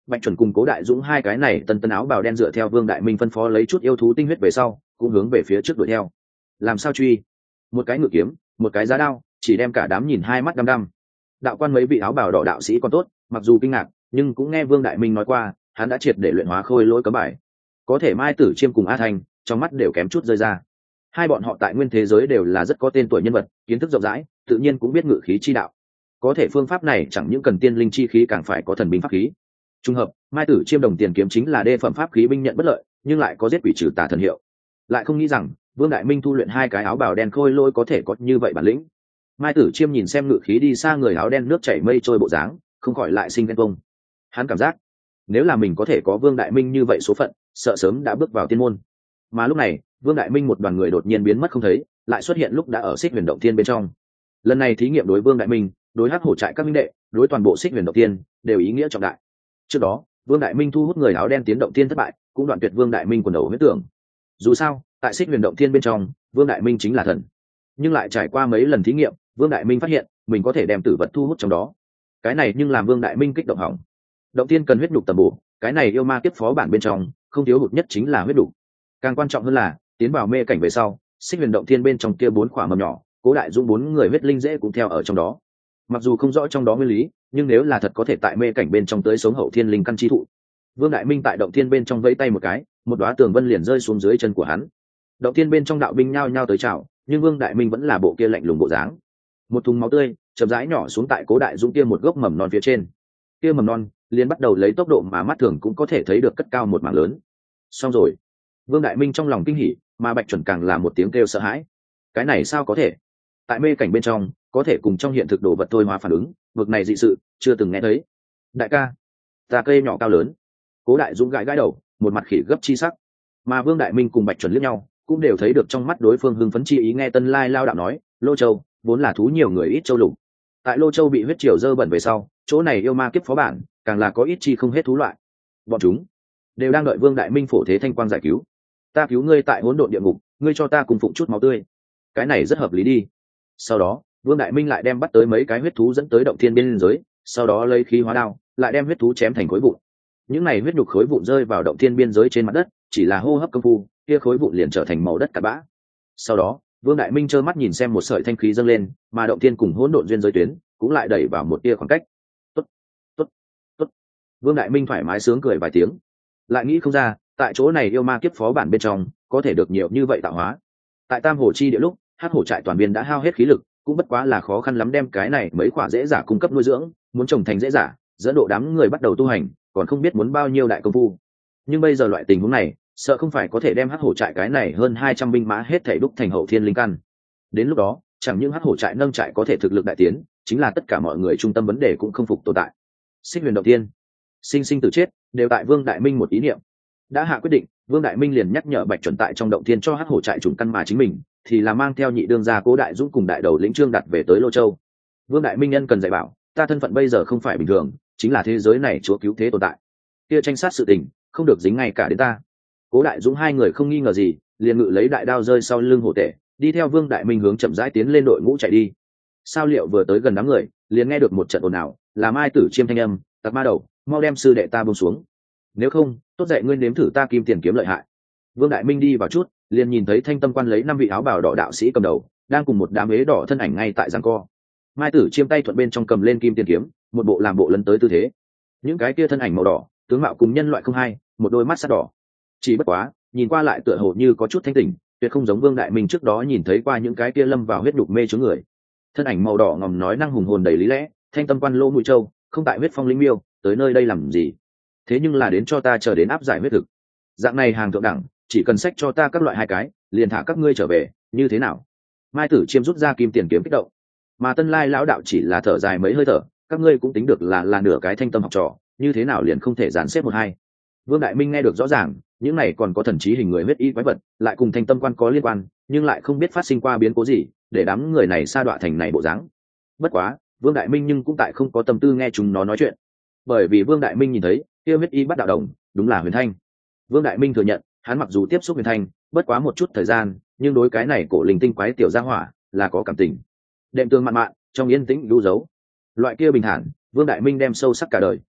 S1: Bạch Chuẩn cùng Cố Đại Dũng hai cái này tân tân áo bào đen dựa theo Vương Đại Minh phân phó lấy chút yêu thú tinh huyết về sau, cũng hướng về phía trước đuổi theo. Làm sao truy? Một cái ngự kiếm, một cái giá đao, chỉ đem cả đám nhìn hai mắt đăm đăm. Đạo quan mấy vị áo bào đỏ đạo sĩ còn tốt, mặc dù kinh ngạc, nhưng cũng nghe Vương Đại Minh nói qua, hắn đã triệt để luyện hóa khôi lỗi cấm bài. Có thể Mai Tử Chiêm cùng A Thành, trong mắt đều kém chút rơi ra. Hai bọn họ tại nguyên thế giới đều là rất có tên tuổi nhân vật, kiến thức rộng rãi, tự nhiên cũng biết ngự khí chi đạo. Có thể phương pháp này chẳng những cần tiên linh chi khí càng phải có thần binh pháp khí. Trùng hợp, Mai Tử Chiêm đồng tiền kiếm chính là đê phẩm pháp khí binh nhận bất lợi, nhưng lại có giết quỷ trừ tà thần hiệu. Lại không nghĩ rằng, Vương Đại Minh thu luyện hai cái áo bào đen khôi lỗi có thể có như vậy bản lĩnh. Mai Tử Chiêm nhìn xem ngự khí đi xa người áo đen nước chảy mây trôi bộ dáng, không khỏi lại sinh ghen tuông. Hắn cảm giác, nếu là mình có thể có Vương Đại Minh như vậy số phận, sợ sớm đã bước vào tiên môn. Mà lúc này, Vương Đại Minh một đoàn người đột nhiên biến mất không thấy, lại xuất hiện lúc đã ở Xích Huyền Động Thiên bên trong. Lần này thí nghiệm đối Vương Đại Minh, đối Hắc Hổ trại các minh đệ, đối toàn bộ Xích Huyền Động Thiên đều ý nghĩa trọng đại. Trước đó, Vương Đại Minh thu hút người áo đen tiến động thiên thất bại, cũng đoạn tuyệt Vương Đại Minh quần đầu huyết tưởng. Dù sao, tại Xích Huyền Động Thiên bên trong, Vương Đại Minh chính là thần. Nhưng lại trải qua mấy lần thí nghiệm, Vương Đại Minh phát hiện mình có thể đem tử vật thu hút trong đó. Cái này nhưng làm Vương Đại Minh kích động hỏng. Động Thiên cần huyết nhục tầm bổ, cái này yêu ma kiếp phó bản bên trong, không thiếu hụt nhất chính là huyết nhục. Càng quan trọng hơn là, tiến vào mê cảnh về sau, Xích Huyền Động Thiên bên trong kia 4 quả mầm nhỏ, Cố Đại Dũng 4 người huyết linh dễ cũng theo ở trong đó. Mặc dù không rõ trong đó nguyên lý, nhưng nếu là thật có thể tại mê cảnh bên trong tới sống hậu thiên linh căn chi thụ. Vương Đại Minh tại động thiên bên trong vẫy tay một cái, một đóa tường vân liền rơi xuống dưới chân của hắn. Động thiên bên trong đạo binh nhao nhao tới chào, nhưng Vương Đại Minh vẫn là bộ kia lạnh lùng bộ dáng. Một thùng máu tươi chậm rãi nhỏ xuống tại Cố Đại Dũng kia một gốc mầm non phía trên. Kia mầm non liền bắt đầu lấy tốc độ mà mắt thường cũng có thể thấy được cất cao một mảng lớn. Xong rồi. Vương Đại Minh trong lòng kinh hỉ, mà Bạch Chuẩn càng là một tiếng kêu sợ hãi. Cái này sao có thể? Tại mê cảnh bên trong, có thể cùng trong hiện thực đồ vật thôi hóa phản ứng, vực này dị sự chưa từng nghe thấy. Đại ca, ta cây nhỏ cao lớn. Cố Đại Dũng gãi gãi đầu, một mặt khỉ gấp chi sắc. Mà Vương Đại Minh cùng Bạch Chuẩn liếc nhau, cũng đều thấy được trong mắt đối phương hưng phấn chi ý. Nghe Tân Lai lao đạo nói, Lô Châu vốn là thú nhiều người ít châu lục. Tại Lô Châu bị huyết triều dơ bẩn về sau, chỗ này yêu ma kiếp phó bản, càng là có ít chi không hết thú loại. Bọn chúng đều đang đợi Vương Đại Minh phổ thế thanh quang giải cứu. Ta cứu ngươi tại hỗn độn địa ngục, ngươi cho ta cùng phụng chút máu tươi. Cái này rất hợp lý đi. Sau đó, Vương Đại Minh lại đem bắt tới mấy cái huyết thú dẫn tới động thiên biên giới, sau đó lấy khí hóa đao, lại đem huyết thú chém thành khối vụn. Những này huyết nhục khối vụn rơi vào động thiên biên giới trên mặt đất, chỉ là hô hấp công phu, kia khối vụn liền trở thành màu đất cát bã. Sau đó, Vương Đại Minh trơ mắt nhìn xem một sợi thanh khí dâng lên, mà động thiên cùng hỗn độn duyên giới tuyến cũng lại đẩy vào một tia khoảng cách. Tốt, tốt, tốt. Vương Đại Minh thoải mái sướng cười vài tiếng, lại nghĩ không ra, tại chỗ này yêu ma kiếp phó bản bên trong, có thể được nhiều như vậy tạo hóa. Tại Tam Hồ chi địa lúc, Hắc Hổ trại toàn biên đã hao hết khí lực, cũng bất quá là khó khăn lắm đem cái này mấy quả dễ giả cung cấp nuôi dưỡng, muốn trồng thành dễ giả, dẫn độ đám người bắt đầu tu hành, còn không biết muốn bao nhiêu đại công phu. Nhưng bây giờ loại tình huống này, sợ không phải có thể đem Hắc Hổ trại cái này hơn 200 binh mã hết thảy đúc thành hậu thiên linh căn. Đến lúc đó, chẳng những Hắc Hổ trại nâng trại có thể thực lực đại tiến, chính là tất cả mọi người trung tâm vấn đề cũng không phục tồn tại. Xích Huyền Động Thiên, sinh sinh tử chết, đều tại Vương Đại Minh một ý niệm. Đã hạ quyết định, Vương Đại Minh liền nhắc nhở Bạch Chuẩn tại trong động thiên cho Hắc Hổ trại trùng căn mà chính mình, thì là mang theo nhị đương gia Cố Đại Dũng cùng đại đầu lĩnh Trương Đạt về tới Lô Châu. Vương Đại Minh nhân cần dạy bảo, ta thân phận bây giờ không phải bình thường, chính là thế giới này chúa cứu thế tồn tại. Kia tranh sát sự tình, không được dính ngay cả đến ta. Cố Đại Dũng hai người không nghi ngờ gì, liền ngự lấy đại đao rơi sau lưng hổ tể, đi theo Vương Đại Minh hướng chậm rãi tiến lên đội ngũ chạy đi. Sao Liệu vừa tới gần đám người, liền nghe được một trận ồn ào, là Mai Tử Chiêm thanh âm, tặc ma đầu, mau đem sư đệ ta buông xuống. Nếu không, tốt dạy ngươi nếm thử ta kim tiền kiếm lợi hại. Vương Đại Minh đi vào chút, liền nhìn thấy Thanh Tâm Quan lấy 5 vị áo bào đỏ đạo sĩ cầm đầu, đang cùng một đám ế đỏ thân ảnh ngay tại giằng co. Mai Tử Chiêm tay thuận bên trong cầm lên kim tiền kiếm, một bộ làm bộ lấn tới tư thế. Những cái kia thân ảnh màu đỏ, tướng mạo cùng nhân loại không hai, một đôi mắt sắt đỏ. Chỉ bất quá, nhìn qua lại tựa hồ như có chút thanh tỉnh, tuyệt không giống Vương Đại Minh trước đó nhìn thấy qua những cái kia lâm vào huyết đục mê chướng người. Thân ảnh màu đỏ ngầm nói năng hùng hồn đầy lý lẽ, Thanh Tâm Quan Lô Mũi Châu, không tại huyết phong linh miêu, tới nơi đây làm gì? Thế nhưng là đến cho ta chờ đến áp giải huyết thực. Dạng này hàng thượng đẳng, chỉ cần xách cho ta các loại 2 cái, liền thả các ngươi trở về, như thế nào? Mai Tử Chiêm rút ra kim tiền kiếm kích động, mà Tân Lai lão đạo chỉ là thở dài mấy hơi thở, các ngươi cũng tính được là nửa cái thanh tâm học trò, như thế nào liền không thể dàn xếp 1-2. Vương Đại Minh nghe được rõ ràng, những này còn có thần trí hình người huyết y quái vật, lại cùng Thanh Tâm Quan có liên quan, nhưng lại không biết phát sinh qua biến cố gì, để đám người này sa đọa thành này bộ dáng. Bất quá, Vương Đại Minh nhưng cũng tại không có tâm tư nghe chúng nó nói chuyện, bởi vì Vương Đại Minh nhìn thấy, kia huyết y bắt đạo đồng, đúng là Huyền Thanh. Vương Đại Minh thừa nhận, hắn mặc dù tiếp xúc Huyền Thanh, bất quá một chút thời gian, nhưng đối cái này cổ linh tinh quái tiểu gia hỏa là có cảm tình. Đệm tương mạn mạn, trong yên tĩnh lưu dấu. Loại kia bình thản, Vương Đại Minh đem sâu sắc cả đời.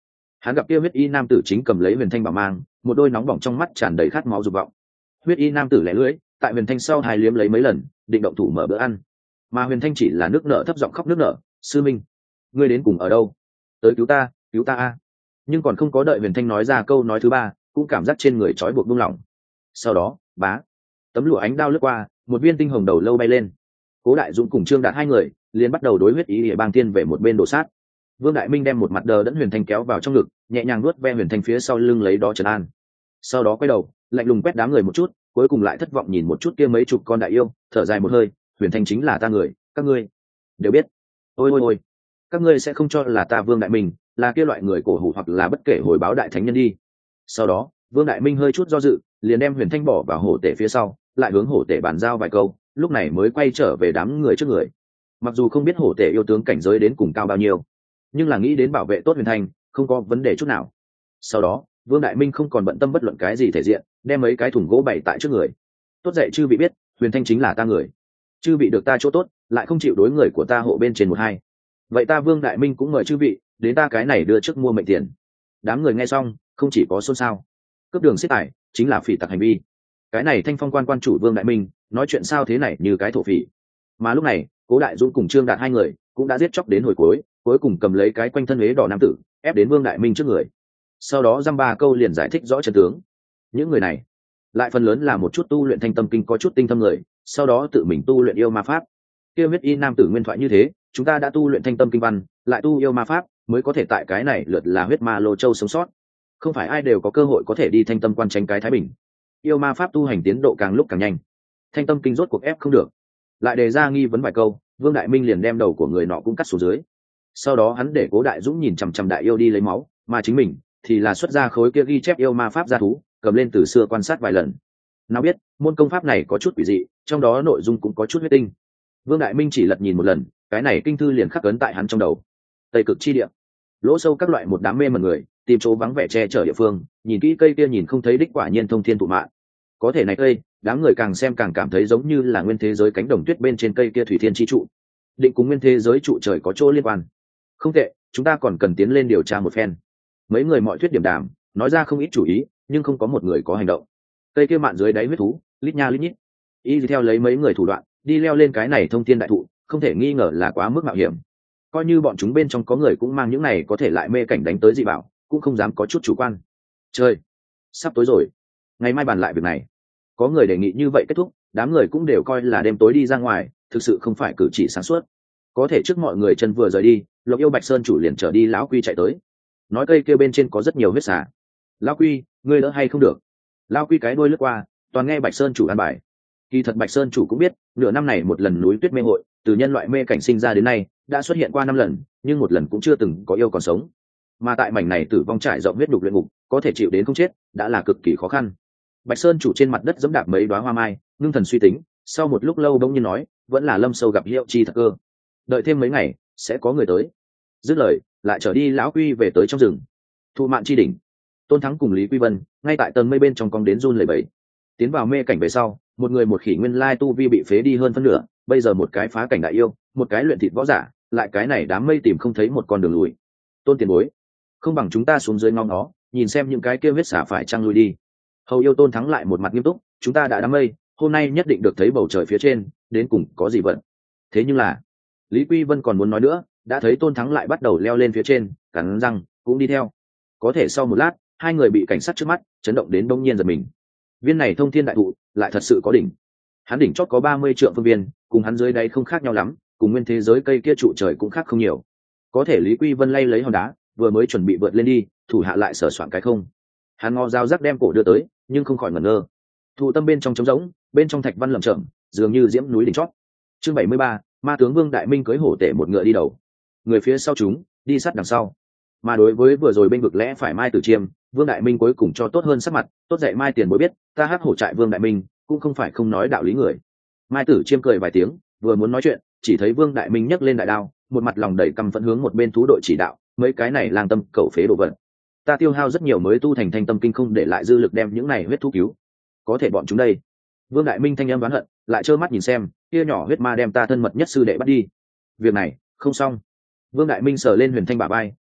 S1: Hắn gặp kia huyết y nam tử chính cầm lấy huyền thanh bảo mang, một đôi nóng bỏng trong mắt tràn đầy khát máu dục vọng. Huyết y nam tử lẻ lưỡi tại huyền thanh sau hai liếm lấy mấy lần, định động thủ mở bữa ăn, mà huyền thanh chỉ là nước nở thấp giọng khóc nước nở. Sư minh, ngươi đến cùng ở đâu? Tới cứu ta a! Nhưng còn không có đợi huyền thanh nói ra câu nói thứ ba, cũng cảm giác trên người trói buộc buông lỏng. Sau đó, bá, tấm lụa ánh đao lướt qua, một viên tinh hồng đầu lâu bay lên. Cố Đại Dũng cùng Trương Đạt hai người liền bắt đầu đối huyết ý địa bang tiên về một bên đổ sát. Vương Đại Minh đem một mặt đờ đẫn huyền thanh kéo vào trong ngực, nhẹ nhàng nuốt ve huyền thanh phía sau lưng lấy đó trấn an. Sau đó quay đầu, lạnh lùng quét đám người một chút, cuối cùng lại thất vọng nhìn một chút kia mấy chục con đại yêu, thở dài một hơi. Huyền thanh chính là ta người, các ngươi đều biết. Ôi, các ngươi sẽ không cho là ta Vương Đại Minh là kia loại người cổ hủ hoặc là bất kể hồi báo đại thánh nhân đi. Sau đó Vương Đại Minh hơi chút do dự, liền đem huyền thanh bỏ vào hổ tể phía sau, lại hướng hổ tể bàn giao vài câu, lúc này mới quay trở về đám người trước người. Mặc dù không biết hổ tể yêu tướng cảnh giới đến cùng cao bao nhiêu, nhưng là nghĩ đến bảo vệ tốt huyền thanh, không có vấn đề chút nào. Sau đó Vương Đại Minh không còn bận tâm bất luận cái gì thể diện, đem mấy cái thùng gỗ bày tại trước người. Tốt dậy chư vị biết, huyền thanh chính là ta người, chư vị được ta chỗ tốt, lại không chịu đối người của ta hộ bên trên một hai, vậy ta Vương Đại Minh cũng mời chư vị đến ta cái này đưa trước mua mệnh tiền. Đám người nghe xong không chỉ có xôn xao, cướp đường xiết tài chính là phỉ tặc hành vi. Cái này Thanh Phong quan chủ Vương Đại Minh nói chuyện sao thế này như cái thổ phỉ. Mà lúc này Cố Đại Dũng cùng Trương Đạt hai người cũng đã giết chóc đến hồi cuối cùng cầm lấy cái quanh thân ghế đỏ nam tử ép đến Vương Đại Minh trước người. Sau đó dăm ba câu liền giải thích rõ chân tướng. Những người này lại phần lớn là một chút tu luyện thanh tâm kinh có chút tinh thâm người, sau đó tự mình tu luyện yêu ma pháp. Kia huyết y nam tử nguyên thoại như thế, chúng ta đã tu luyện thanh tâm kinh văn, lại tu yêu ma pháp, mới có thể tại cái này lượt là huyết ma lô châu sống sót. Không phải ai đều có cơ hội có thể đi thanh tâm quan tranh cái thái bình. Yêu ma pháp tu hành tiến độ càng lúc càng nhanh, thanh tâm kinh rốt cuộc ép không được. Lại đề ra nghi vấn vài câu, Vương Đại Minh liền đem đầu của người nọ cũng cắt xuống dưới. Sau đó hắn để Cố Đại Dũng nhìn chằm chằm đại yêu đi lấy máu, mà chính mình thì là xuất ra khối kia ghi chép yêu ma pháp gia thú, cầm lên từ xưa quan sát vài lần. Nào biết môn công pháp này có chút quỷ dị, trong đó nội dung cũng có chút huyết tinh. Vương Đại Minh chỉ lật nhìn một lần, cái này kinh thư liền khắc ấn tại hắn trong đầu. Tây cực chi địa, lỗ sâu các loại một đám mê mẩn người tìm chỗ vắng vẻ che chở địa phương, nhìn kỹ cây kia nhìn không thấy đích, quả nhiên thông thiên tụ mạng. Có thể này cây, đám người càng xem càng cảm thấy giống như là nguyên thế giới cánh đồng tuyết bên trên cây kia thủy thiên chi trụ, định cùng nguyên thế giới trụ trời có chỗ liên quan. Không tệ, chúng ta còn cần tiến lên điều tra một phen. Mấy người mọi thuyết điểm đàm, nói ra không ít chủ ý, nhưng không có một người có hành động. Cây kia mạn dưới đáy huyết thú lít nha lít nhít, y theo lấy mấy người thủ đoạn đi leo lên cái này thông thiên đại thụ, không thể nghi ngờ là quá mức mạo hiểm. Coi như bọn chúng bên trong có người cũng mang những này có thể lại mê cảnh đánh tới dị bảo, cũng không dám có chút chủ quan. Trời, sắp tối rồi, ngày mai bàn lại việc này. Có người đề nghị như vậy kết thúc, đám người cũng đều coi là đêm tối đi ra ngoài, thực sự không phải cử chỉ sáng suốt. Có thể trước mọi người chân vừa rời đi, Lộc Yêu Bạch Sơn chủ liền trở đi lão Quy chạy tới, nói cây kia bên trên có rất nhiều huyết xà. Lão Quy, ngươi đỡ hay không được? Lão Quy cái đuôi lướt qua, toàn nghe Bạch Sơn chủ an bài. Kỳ thật Bạch Sơn chủ cũng biết, nửa năm này một lần núi tuyết mê hội từ nhân loại mê cảnh sinh ra đến nay đã xuất hiện qua 5 lần, nhưng một lần cũng chưa từng có yêu còn sống. Mà tại mảnh này tử vong trải rộng huyết đục luyện ngục, có thể chịu đến không chết đã là cực kỳ khó khăn. Bạch Sơn chủ trên mặt đất giẫm đạp mấy đóa hoa mai, ngưng thần suy tính, sau một lúc lâu bỗng nhiên nói, vẫn là lâm sâu gặp hiệu chi thật cơ, đợi thêm mấy ngày sẽ có người tới. Dứt lời lại trở đi lão Quy về tới trong rừng. Thụ Mạn chi đỉnh, Tôn Thắng cùng Lý Quy Vân ngay tại tầng mây bên trong cong đến run lẩy bẩy. Tiến vào mê cảnh về sau, một người một khỉ nguyên lai tu vi bị phế đi hơn phân nửa, bây giờ một cái phá cảnh đại yêu, một cái luyện thịt võ giả, lại cái này đám mây tìm không thấy một con đường lùi. Tôn tiền bối, không bằng chúng ta xuống dưới ngóng nó, nhìn xem những cái kia huyết xả phải trăng lui đi. Hầu yêu Tôn Thắng lại một mặt nghiêm túc, chúng ta đã đám mây, hôm nay nhất định được thấy bầu trời phía trên đến cùng có gì vận. Thế nhưng là Lý Quy Vân còn muốn nói nữa, đã thấy Tôn Thắng lại bắt đầu leo lên phía trên, cắn răng cũng đi theo. Có thể sau một lát, hai người bị cảnh sát trước mắt chấn động đến bỗng nhiên giật mình. Viên này thông thiên đại thụ lại thật sự có đỉnh. Hắn đỉnh chót có 30 trượng phương viên, cùng hắn dưới đáy không khác nhau lắm, cùng nguyên thế giới cây kia trụ trời cũng khác không nhiều. Có thể Lý Quy Vân lay lấy hòn đá, vừa mới chuẩn bị vượt lên đi, thủ hạ lại sờ soạn cái không. Hắn ngó dao rắc đem cổ đưa tới, nhưng không khỏi ngẩn ngơ. Thụ tâm bên trong trống rỗng, bên trong thạch văn lởm chởm, dường như diễm núi đỉnh chót. Chương 73, ma tướng Vương Đại Minh cưỡi hổ tể một ngựa đi đầu, người phía sau chúng đi sát đằng sau. Mà đối với vừa rồi bên vực lẽ phải Mai Tử Chiêm, Vương Đại Minh cuối cùng cho tốt hơn sắc mặt, tốt dạy Mai tiền bối biết, ta hắc hổ trại Vương Đại Minh cũng không phải không nói đạo lý người. Mai Tử Chiêm cười vài tiếng, vừa muốn nói chuyện, chỉ thấy Vương Đại Minh nhấc lên đại đao, một mặt lòng đầy căm phẫn hướng một bên thú đội chỉ đạo, mấy cái này lang tâm cẩu phế đồ vật. Ta tiêu hao rất nhiều mới tu thành thanh tâm kinh không để lại dư lực đem những này huyết thú cứu, có thể bọn chúng đây. Vương Đại Minh thanh âm đoán hận, lại trơ mắt nhìn xem, kia nhỏ huyết ma đem ta thân mật nhất sư đệ bắt đi. Việc này không xong. Vương Đại Minh sờ lên Huyền Thanh bả vai,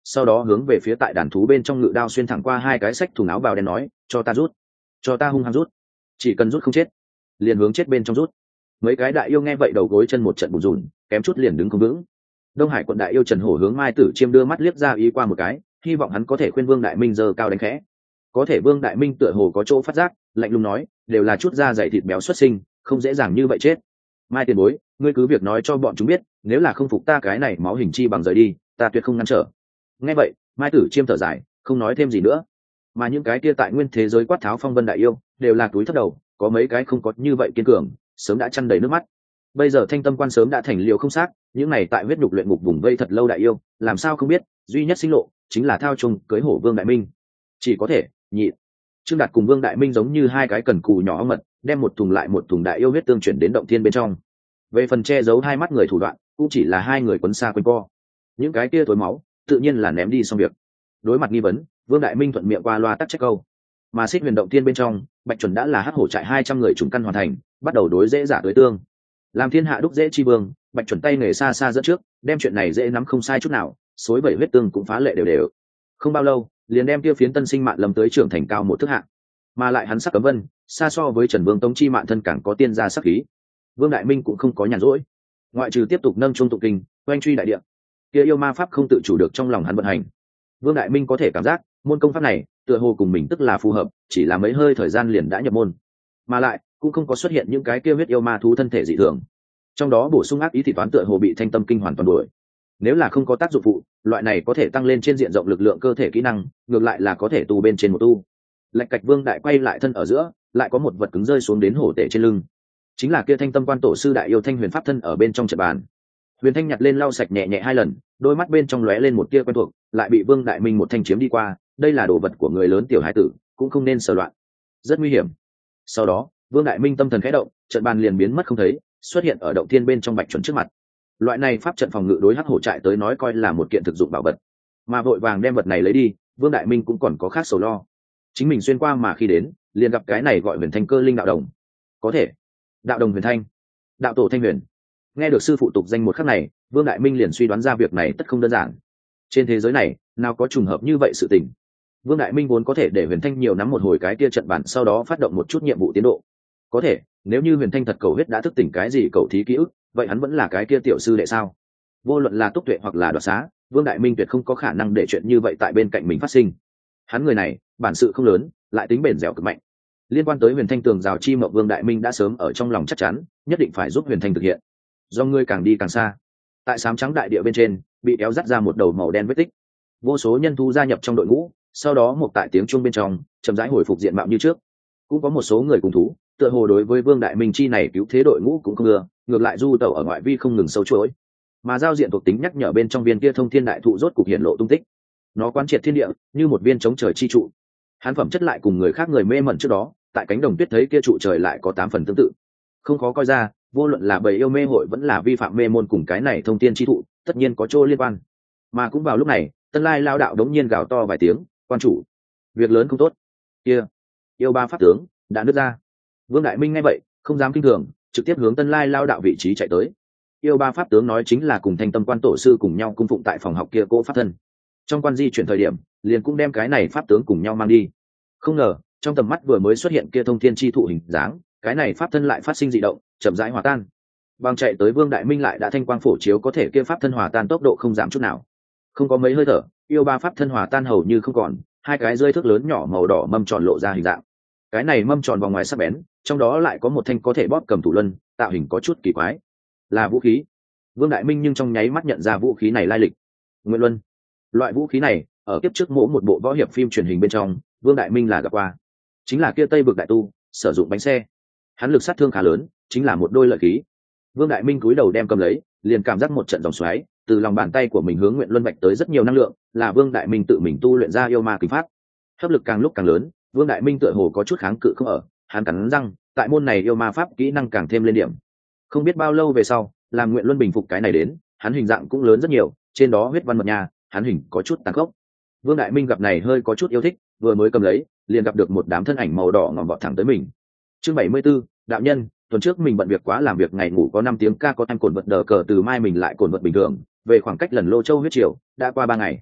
S1: sau đó hướng về phía tại đàn thú bên trong ngự đao xuyên thẳng qua hai cái xách thùng áo bào đen nói, cho ta rút, cho ta hung hăng rút, chỉ cần rút không chết liền hướng chết bên trong rút. Mấy cái đại yêu nghe vậy đầu gối chân một trận bùn rùn, kém chút liền đứng không vững. Đông Hải quận đại yêu Trần Hổ hướng Mai Tử Chiêm đưa mắt liếc ra ý qua một cái, hy vọng hắn có thể khuyên Vương Đại Minh giơ cao đánh khẽ. Có thể Vương Đại Minh tựa hồ có chỗ phát giác, lạnh lùng nói, đều là chút da dày thịt béo xuất sinh, không dễ dàng như vậy chết. Mai tiền bối, ngươi cứ việc nói cho bọn chúng biết, nếu là không phục ta cái này máu hình chi bằng rời đi, ta tuyệt không ngăn trở. Nghe vậy, Mai Tử Chiêm thở dài, không nói thêm gì nữa. Mà những cái kia tại nguyên thế giới quát tháo phong vân đại yêu, đều là túi thấp đầu, có mấy cái không có như vậy kiên cường, sớm đã chăn đầy nước mắt. Bây giờ Thanh Tâm Quan sớm đã thành liều không xác, những này tại huyết nhục luyện ngục vùng vây thật lâu đại yêu, làm sao không biết, duy nhất sinh lộ chính là thao trùng cưới hổ Vương Đại Minh. Chỉ có thể nhịn. Trương Đạt cùng Vương Đại Minh giống như hai cái cần cù nhỏ ong mật, đem một thùng lại một thùng đại yêu huyết tương chuyển đến động thiên bên trong. Về phần che giấu hai mắt người thủ đoạn, cũng chỉ là hai người quấn xa quanh co. Những cái kia thối máu, tự nhiên là ném đi xong việc. Đối mặt nghi vấn, Vương Đại Minh thuận miệng qua loa tắc trách câu. Mà Xích Huyền động thiên bên trong, Bạch Chuẩn đã là hắc hổ trại 200 người trùng căn hoàn thành, bắt đầu đối dễ giả đối tương. Làm thiên hạ đúc dễ chi vương, Bạch Chuẩn tay nghề xa xa dẫn trước, đem chuyện này dễ nắm không sai chút nào, xối bảy huyết tương cũng phá lệ đều đều. Không bao lâu, liền đem tiêu phiến tân sinh mạn lâm tới trưởng thành cao một thước hạng, mà lại hắn sắc cấm vân, xa so với Trần Vương Tống chi mạn thân càng có tiên gia sắc khí. Vương Đại Minh cũng không có nhàn rỗi, ngoại trừ tiếp tục nâng trung tụng kinh, oanh truy đại địa, kia yêu ma pháp không tự chủ được trong lòng hắn vận hành. Vương Đại Minh có thể cảm giác môn công pháp này tựa hồ cùng mình tức là phù hợp, chỉ là mấy hơi thời gian liền đã nhập môn, mà lại cũng không có xuất hiện những cái kia huyết yêu ma thú thân thể dị thường. Trong đó bổ sung ác ý thì toán tựa hồ bị Thanh Tâm kinh hoàn toàn đuổi. Nếu là không có tác dụng phụ, loại này có thể tăng lên trên diện rộng lực lượng cơ thể kỹ năng, ngược lại là có thể tu bên trên một tu. Lạch cạch Vương Đại quay lại thân ở giữa, lại có một vật cứng rơi xuống đến hổ tể trên lưng, chính là kia Thanh Tâm Quan tổ sư đại yêu Thanh Huyền pháp thân ở bên trong trận bàn. Huyền Thanh nhặt lên lau sạch nhẹ nhẹ hai lần, đôi mắt bên trong lóe lên một tia quen thuộc, lại bị Vương Đại Minh một thanh chiếm đi qua. Đây là đồ vật của người lớn, tiểu hải tử cũng không nên sờ loạn, rất nguy hiểm. Sau đó, Vương Đại Minh tâm thần khẽ động, trận bàn liền biến mất không thấy, xuất hiện ở động thiên bên trong Bạch Chuẩn trước mặt. Loại này pháp trận phòng ngự đối hắc hổ trại tới nói coi là một kiện thực dụng bảo vật, mà vội vàng đem vật này lấy đi, Vương Đại Minh cũng còn có khác sầu lo. Chính mình xuyên qua mà khi đến, liền gặp cái này gọi Huyền Thanh cơ linh đạo đồng. Có thể, đạo đồng Huyền Thanh, đạo tổ Thanh Huyền. Nghe được sư phụ tục danh một khắc này, Vương Đại Minh liền suy đoán ra việc này tất không đơn giản. Trên thế giới này, nào có trùng hợp như vậy sự tình. Vương Đại Minh vốn có thể để Huyền Thanh nhiều nắm một hồi cái kia trận bản, sau đó phát động một chút nhiệm vụ tiến độ. Có thể, nếu như Huyền Thanh thật cầu huyết đã thức tỉnh cái gì cầu thí ký ức, vậy hắn vẫn là cái kia tiểu sư đệ sao? Vô luận là Túc Tuệ hoặc là Đoạt Xá, Vương Đại Minh tuyệt không có khả năng để chuyện như vậy tại bên cạnh mình phát sinh. Hắn người này, bản sự không lớn, lại tính bền dẻo cực mạnh. Liên quan tới Huyền Thanh tường rào chi mộng, Vương Đại Minh đã sớm ở trong lòng chắc chắn, nhất định phải giúp Huyền Thanh thực hiện. Do ngươi càng đi càng xa, tại sám trắng đại địa bên trên, bị kéo dắt ra một đầu màu đen vết tích. Vô số nhân thú gia nhập trong đội ngũ, sau đó một tại tiếng chuông bên trong, chậm rãi hồi phục diện mạo như trước. Cũng có một số người cùng thú, tựa hồ đối với Vương Đại Minh chi này cứu thế đội ngũ cũng không ưa, ngược lại du tẩu ở ngoại vi không ngừng sâu chuỗi. Mà giao diện thuộc tính nhắc nhở bên trong viên kia thông thiên đại thụ rốt cục hiện lộ tung tích. Nó quán triệt thiên địa, như một viên chống trời chi trụ. Hắn phẩm chất lại cùng người khác người mê mẩn trước đó, tại cánh đồng tuyết thấy kia trụ trời lại có 8 phần tương tự. Không khó coi ra, vô luận là bầy yêu mê hội vẫn là vi phạm mê môn cùng cái này thông thiên chi thụ, tất nhiên có chỗ liên quan. Mà cũng vào lúc này, Tân Lai lao đạo đống nhiên gào to vài tiếng, quan chủ, việc lớn không tốt. Kia, yêu ba pháp tướng đã nứt ra. Vương Đại Minh nghe vậy, không dám kinh thường, trực tiếp hướng Tân Lai lao đạo vị trí chạy tới. Yêu ba pháp tướng nói chính là cùng Thanh Tâm Quan tổ sư cùng nhau cung phụng tại phòng học kia cỗ pháp thân. Trong quan di chuyển thời điểm, liền cũng đem cái này pháp tướng cùng nhau mang đi. Không ngờ, trong tầm mắt vừa mới xuất hiện kia thông thiên chi thụ hình dáng, cái này pháp thân lại phát sinh dị động, chậm rãi hòa tan. Bằng chạy tới Vương Đại Minh lại đã thanh quang phổ chiếu, có thể kia pháp thân hòa tan tốc độ không giảm chút nào. Không có mấy hơi thở, yêu ba pháp thân hòa tan hầu như không còn, hai cái rơi thước lớn nhỏ màu đỏ mâm tròn lộ ra hình dạng. Cái này mâm tròn vòng ngoài sắc bén, trong đó lại có một thanh có thể bóp cầm thủ luân, tạo hình có chút kỳ quái. Là vũ khí. Vương Đại Minh nhưng trong nháy mắt nhận ra vũ khí này lai lịch. Nguyện luân. Loại vũ khí này, ở kiếp trước mỗ một bộ võ hiệp phim truyền hình bên trong, Vương Đại Minh là gặp qua. Chính là kia Tây Vực đại tu, sử dụng bánh xe. Hắn lực sát thương khá lớn, chính là một đôi lợi khí. Vương Đại Minh cúi đầu đem cầm lấy, liền cảm giác một trận dòng xoáy từ lòng bàn tay của mình hướng Nguyện Luân Bạch tới rất nhiều năng lượng, là Vương Đại Minh tự mình tu luyện ra yêu ma kình pháp. Hấp lực càng lúc càng lớn, Vương Đại Minh tựa hồ có chút kháng cự không ở, hắn cắn răng, tại môn này yêu ma pháp kỹ năng càng thêm lên điểm. Không biết bao lâu về sau, làm Nguyện Luân bình phục cái này đến, hắn hình dạng cũng lớn rất nhiều, trên đó huyết văn mật nhà, hắn hình có chút tàn khốc. Vương Đại Minh gặp này hơi có chút yêu thích, vừa mới cầm lấy, liền gặp được một đám thân ảnh màu đỏ ngòm vọt thẳng tới mình. Chương 74, đạo nhân, tuần trước mình bận việc quá, làm việc ngày ngủ có 5 tiếng, ca có time cồn vật đờ cờ, từ mai mình lại cồn vật bình thường, về khoảng cách lần Lô Châu huyết triều đã qua 3 ngày.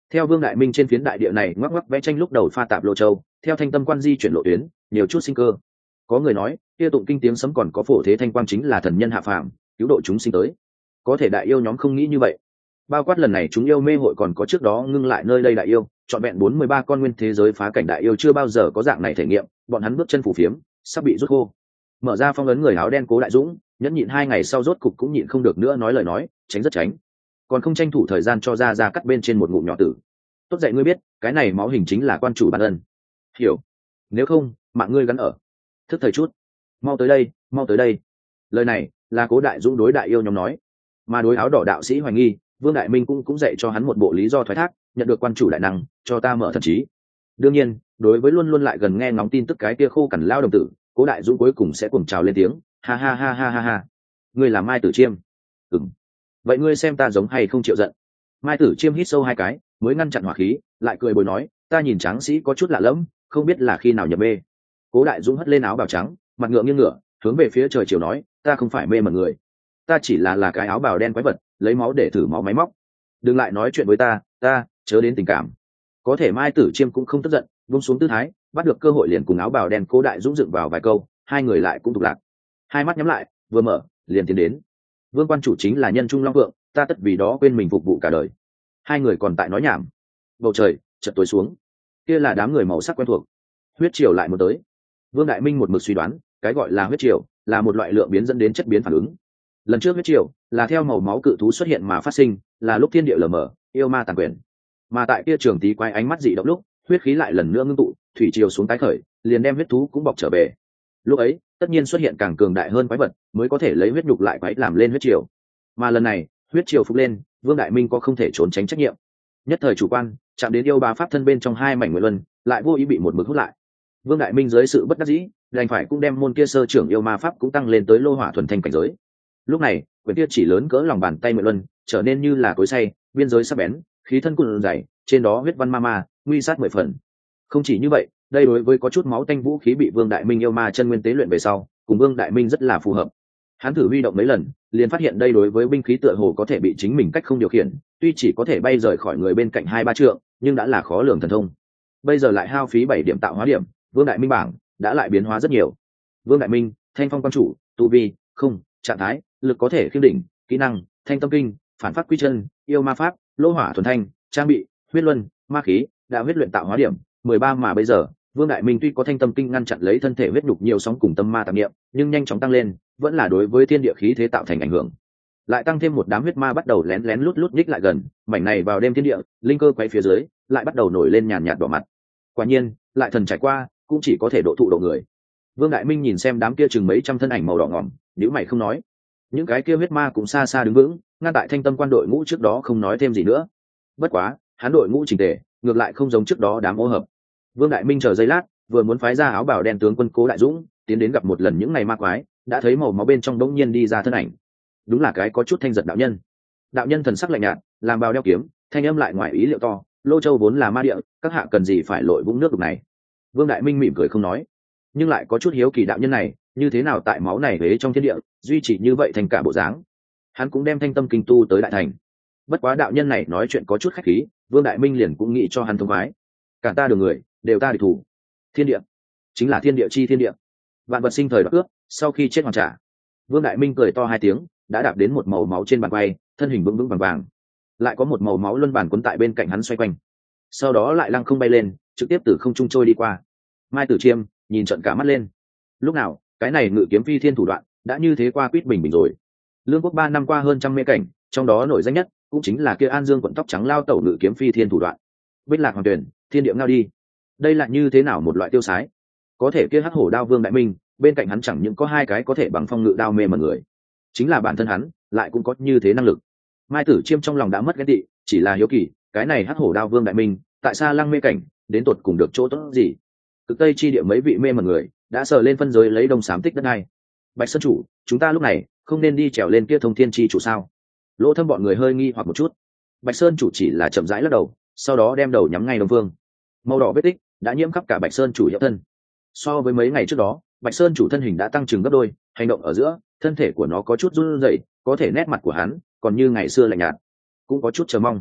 S1: Theo Vương Đại Minh trên phiến đại địa này ngoắc ngoắc vẽ tranh lúc đầu pha tạp Lô Châu, theo Thanh Tâm Quan di chuyển lộ tuyến, nhiều chút sinh cơ. Có người nói, kia tụng kinh tiếng sấm còn có phổ thế thanh quang chính là thần nhân hạ phàm, cứu độ chúng sinh tới. Có thể đại yêu nhóm không nghĩ như vậy. Bao quát lần này chúng yêu mê hội còn có trước đó ngưng lại nơi đây đại yêu, chọn vẹn 43 con nguyên thế giới phá cảnh đại yêu chưa bao giờ có dạng này thể nghiệm, bọn hắn bước chân phủ phiếm, sắp bị rút khô. Mở ra phong ấn người áo đen Cố Đại Dũng, nhẫn nhịn 2 ngày sau rốt cục cũng nhịn không được nữa nói lời nói, tránh rất tránh. Còn không tranh thủ thời gian cho ra cắt bên trên một ngụm nhỏ tử. Tốt dạy ngươi biết, cái này máu hình chính là quan chủ ban ân. Hiểu? Nếu không, mạng ngươi gắn ở. Thức thời chút. Mau tới đây, mau tới đây. Lời này là Cố Đại Dũng đối đại yêu nhóm nói, mà đối áo đỏ đạo sĩ hoài nghi, Vương Đại Minh cũng dạy cho hắn một bộ lý do thoái thác, nhận được quan chủ đại năng, cho ta mở thần trí. Đương nhiên, đối với luôn luôn lại gần nghe ngóng tin tức cái kia khô cằn lao đồng tử, Cố Đại Dũng cuối cùng sẽ cuồng trào lên tiếng, ha ha ha ha ha ha. Ngươi là Mai Tử Chiêm? Ừm. Vậy ngươi xem ta giống hay không chịu giận? Mai Tử Chiêm hít sâu 2 cái, mới ngăn chặn hỏa khí, lại cười bồi nói, ta nhìn tráng sĩ có chút lạ lẫm, không biết là khi nào nhập mê. Cố Đại Dũng hất lên áo bào trắng, mặt ngượng nghiêng ngửa, hướng về phía trời chiều nói, ta không phải mê mẩn người, ta chỉ là cái áo bào đen quái vật, lấy máu để thử máu máy móc. Đừng lại nói chuyện với ta chớ đến tình cảm. Có thể Mai Tử Chiêm cũng không tức giận, buông xuống tư thái, bắt được cơ hội liền cùng áo bào đen Cố Đại Dũng dựng vào vài câu, 2 người lại cũng tục lạc. 2 mắt nhắm lại, vừa mở, liền tiến đến. Vương quan chủ chính là nhân trung long vượng, ta tất vì đó quên mình phục vụ cả đời. 2 người còn tại nói nhảm. Bầu trời chợt tối xuống, kia là đám người màu sắc quen thuộc. Huyết triều lại muốn tới. Vương Đại Minh một mực suy đoán, cái gọi là huyết triều là một loại lượng biến dẫn đến chất biến phản ứng. Lần trước huyết triều là theo màu máu cự thú xuất hiện mà phát sinh, là lúc thiên địa lờ mờ, yêu ma tàn quyền. Mà tại kia trường tí quái ánh mắt dị động lúc, huyết khí lại lần nữa ngưng tụ, thủy triều xuống tái khởi, liền đem huyết thú cũng bọc trở về. Lúc ấy, tất nhiên xuất hiện càng cường đại hơn quái vật, mới có thể lấy huyết nhục lại quái làm lên huyết triều. Mà lần này, huyết triều phục lên, Vương Đại Minh có không thể trốn tránh trách nhiệm. Nhất thời chủ quan, chạm đến yêu ba pháp thân bên trong 2 mảnh nguyện luân, lại vô ý bị một mực hút lại. Vương Đại Minh dưới sự bất đắc dĩ, đành phải cũng đem môn kia sơ trưởng yêu ma pháp cũng tăng lên tới lô hỏa thuần thanh cảnh giới. Lúc này, quyển kia chỉ lớn cỡ lòng bàn tay nguyện luân, trở nên như là cối xay, biên giới sắc bén, khí thân cuồn dày, trên đó huyết văn ma nguy sát 10 phần. Không chỉ như vậy, đây đối với có chút máu tanh vũ khí bị Vương Đại Minh yêu ma chân nguyên tế luyện về sau, cùng Vương Đại Minh rất là phù hợp. Hắn thử huy động mấy lần, liền phát hiện đây đối với binh khí tựa hồ có thể bị chính mình cách không điều khiển, tuy chỉ có thể bay rời khỏi người bên cạnh 2-3 trượng, nhưng đã là khó lường thần thông. Bây giờ lại hao phí 7 điểm tạo hóa điểm, Vương Đại Minh bảng đã lại biến hóa rất nhiều. Vương Đại Minh, Thanh Phong quan chủ, tu vi, không, trạng thái, lực có thể khiêm đỉnh, kỹ năng, Thanh Tâm Kinh, phản pháp quy chân, yêu ma pháp, lô hỏa thuần thanh, trang bị, huyết luân, ma khí, đã huyết luyện tạo hóa điểm 13, mà bây giờ Vương Đại Minh tuy có Thanh Tâm Kinh ngăn chặn lấy thân thể huyết nhục nhiều sóng cùng tâm ma tạp niệm, nhưng nhanh chóng tăng lên, vẫn là đối với thiên địa khí thế tạo thành ảnh hưởng. Lại tăng thêm một đám huyết ma bắt đầu lén lén lút lút nhích lại gần, mảnh này vào đêm thiên địa, linh cơ quấy phía dưới, lại bắt đầu nổi lên nhàn nhạt đỏ mặt. Quả nhiên, lại thần trải qua, cũng chỉ có thể độ thụ độ người. Vương Đại Minh nhìn xem đám kia chừng mấy trăm thân ảnh màu đỏ ngòm, nhíu mày không nói. Những cái kia huyết ma cũng xa xa đứng vững, ngăn tại Thanh Tâm quan đội ngũ trước đó không nói thêm gì nữa. Bất quá, hắn đội ngũ chỉnh tề, ngược lại không giống trước đó đám ô hợp. Vương Đại Minh chờ giây lát, vừa muốn phái ra áo bào đen tướng quân Cố Đại Dũng tiến đến gặp một lần những ngày ma quái, đã thấy màu máu bên trong đống nhiên đi ra thân ảnh. Đúng là cái có chút thanh giật đạo nhân. Đạo nhân thần sắc lạnh nhạt, làm bào đeo kiếm, thanh âm lại ngoài ý liệu to, Lô Châu vốn là ma địa, các hạ cần gì phải lội vũng nước đục này. Vương Đại Minh mỉm cười không nói, nhưng lại có chút hiếu kỳ đạo nhân này như thế nào tại máu này về trong thiên địa duy trì như vậy thành cả bộ dáng. Hắn cũng đem Thanh Tâm Kinh tu tới đại thành. Bất quá đạo nhân này nói chuyện có chút khách khí, Vương Đại Minh liền cũng nghĩ cho hắn thông khoái. Cả ta đường người đều ta địch thủ, thiên địa chính là thiên địa chi thiên địa, vạn vật sinh thời đoạt ước, sau khi chết hoàn trả. Vương Đại Minh cười to 2 tiếng, đã đạp đến một màu máu trên bàn quay, thân hình vững vững vàng vàng, lại có một màu máu luân bàn cuốn tại bên cạnh hắn xoay quanh, sau đó lại lăng không bay lên, trực tiếp từ không trung trôi đi qua. Mai Tử Chiêm nhìn trợn cả mắt lên. Lúc nào cái này ngự kiếm phi thiên thủ đoạn đã như thế qua quýt bình bình rồi. Lương quốc 3 năm qua hơn trăm mê cảnh, trong đó nổi danh nhất cũng chính là kia An Dương quận tóc trắng lao tẩu ngự kiếm phi thiên thủ đoạn. Bích lạc hoàng tuyển, thiên địa ngao đi, đây là như thế nào một loại tiêu sái. Có thể kia hắc hổ đao Vương Đại Minh bên cạnh hắn chẳng những có 2 cái có thể bằng phong ngự đao mê mẩn người, chính là bản thân hắn lại cũng có như thế năng lực. Mai Tử Chiêm trong lòng đã mất ghen tị, chỉ là hiếu kỳ, cái này hắc hổ đao Vương Đại Minh tại sao lăng mê cảnh đến tột cùng được chỗ tốt gì. Cực Tây chi địa mấy vị mê mẩn người đã sờ lên phân giới lấy đông xám tích đất này. Bạch Sơn chủ, chúng ta lúc này không nên đi trèo lên kia thông thiên chi chủ sao? Lỗ Thâm bọn người hơi nghi hoặc một chút. Bạch Sơn chủ chỉ là chậm rãi lắc đầu, sau đó đem đầu nhắm ngay Đông Vương. Màu đỏ vết tích đã nhiễm khắp cả Bạch Sơn chủ hiệu thân. So với mấy ngày trước đó, Bạch Sơn chủ thân hình đã tăng chừng gấp đôi, hành động ở giữa, thân thể của nó có chút run rẩy, có thể nét mặt của hắn còn như ngày xưa lạnh nhạt, cũng có chút chờ mong.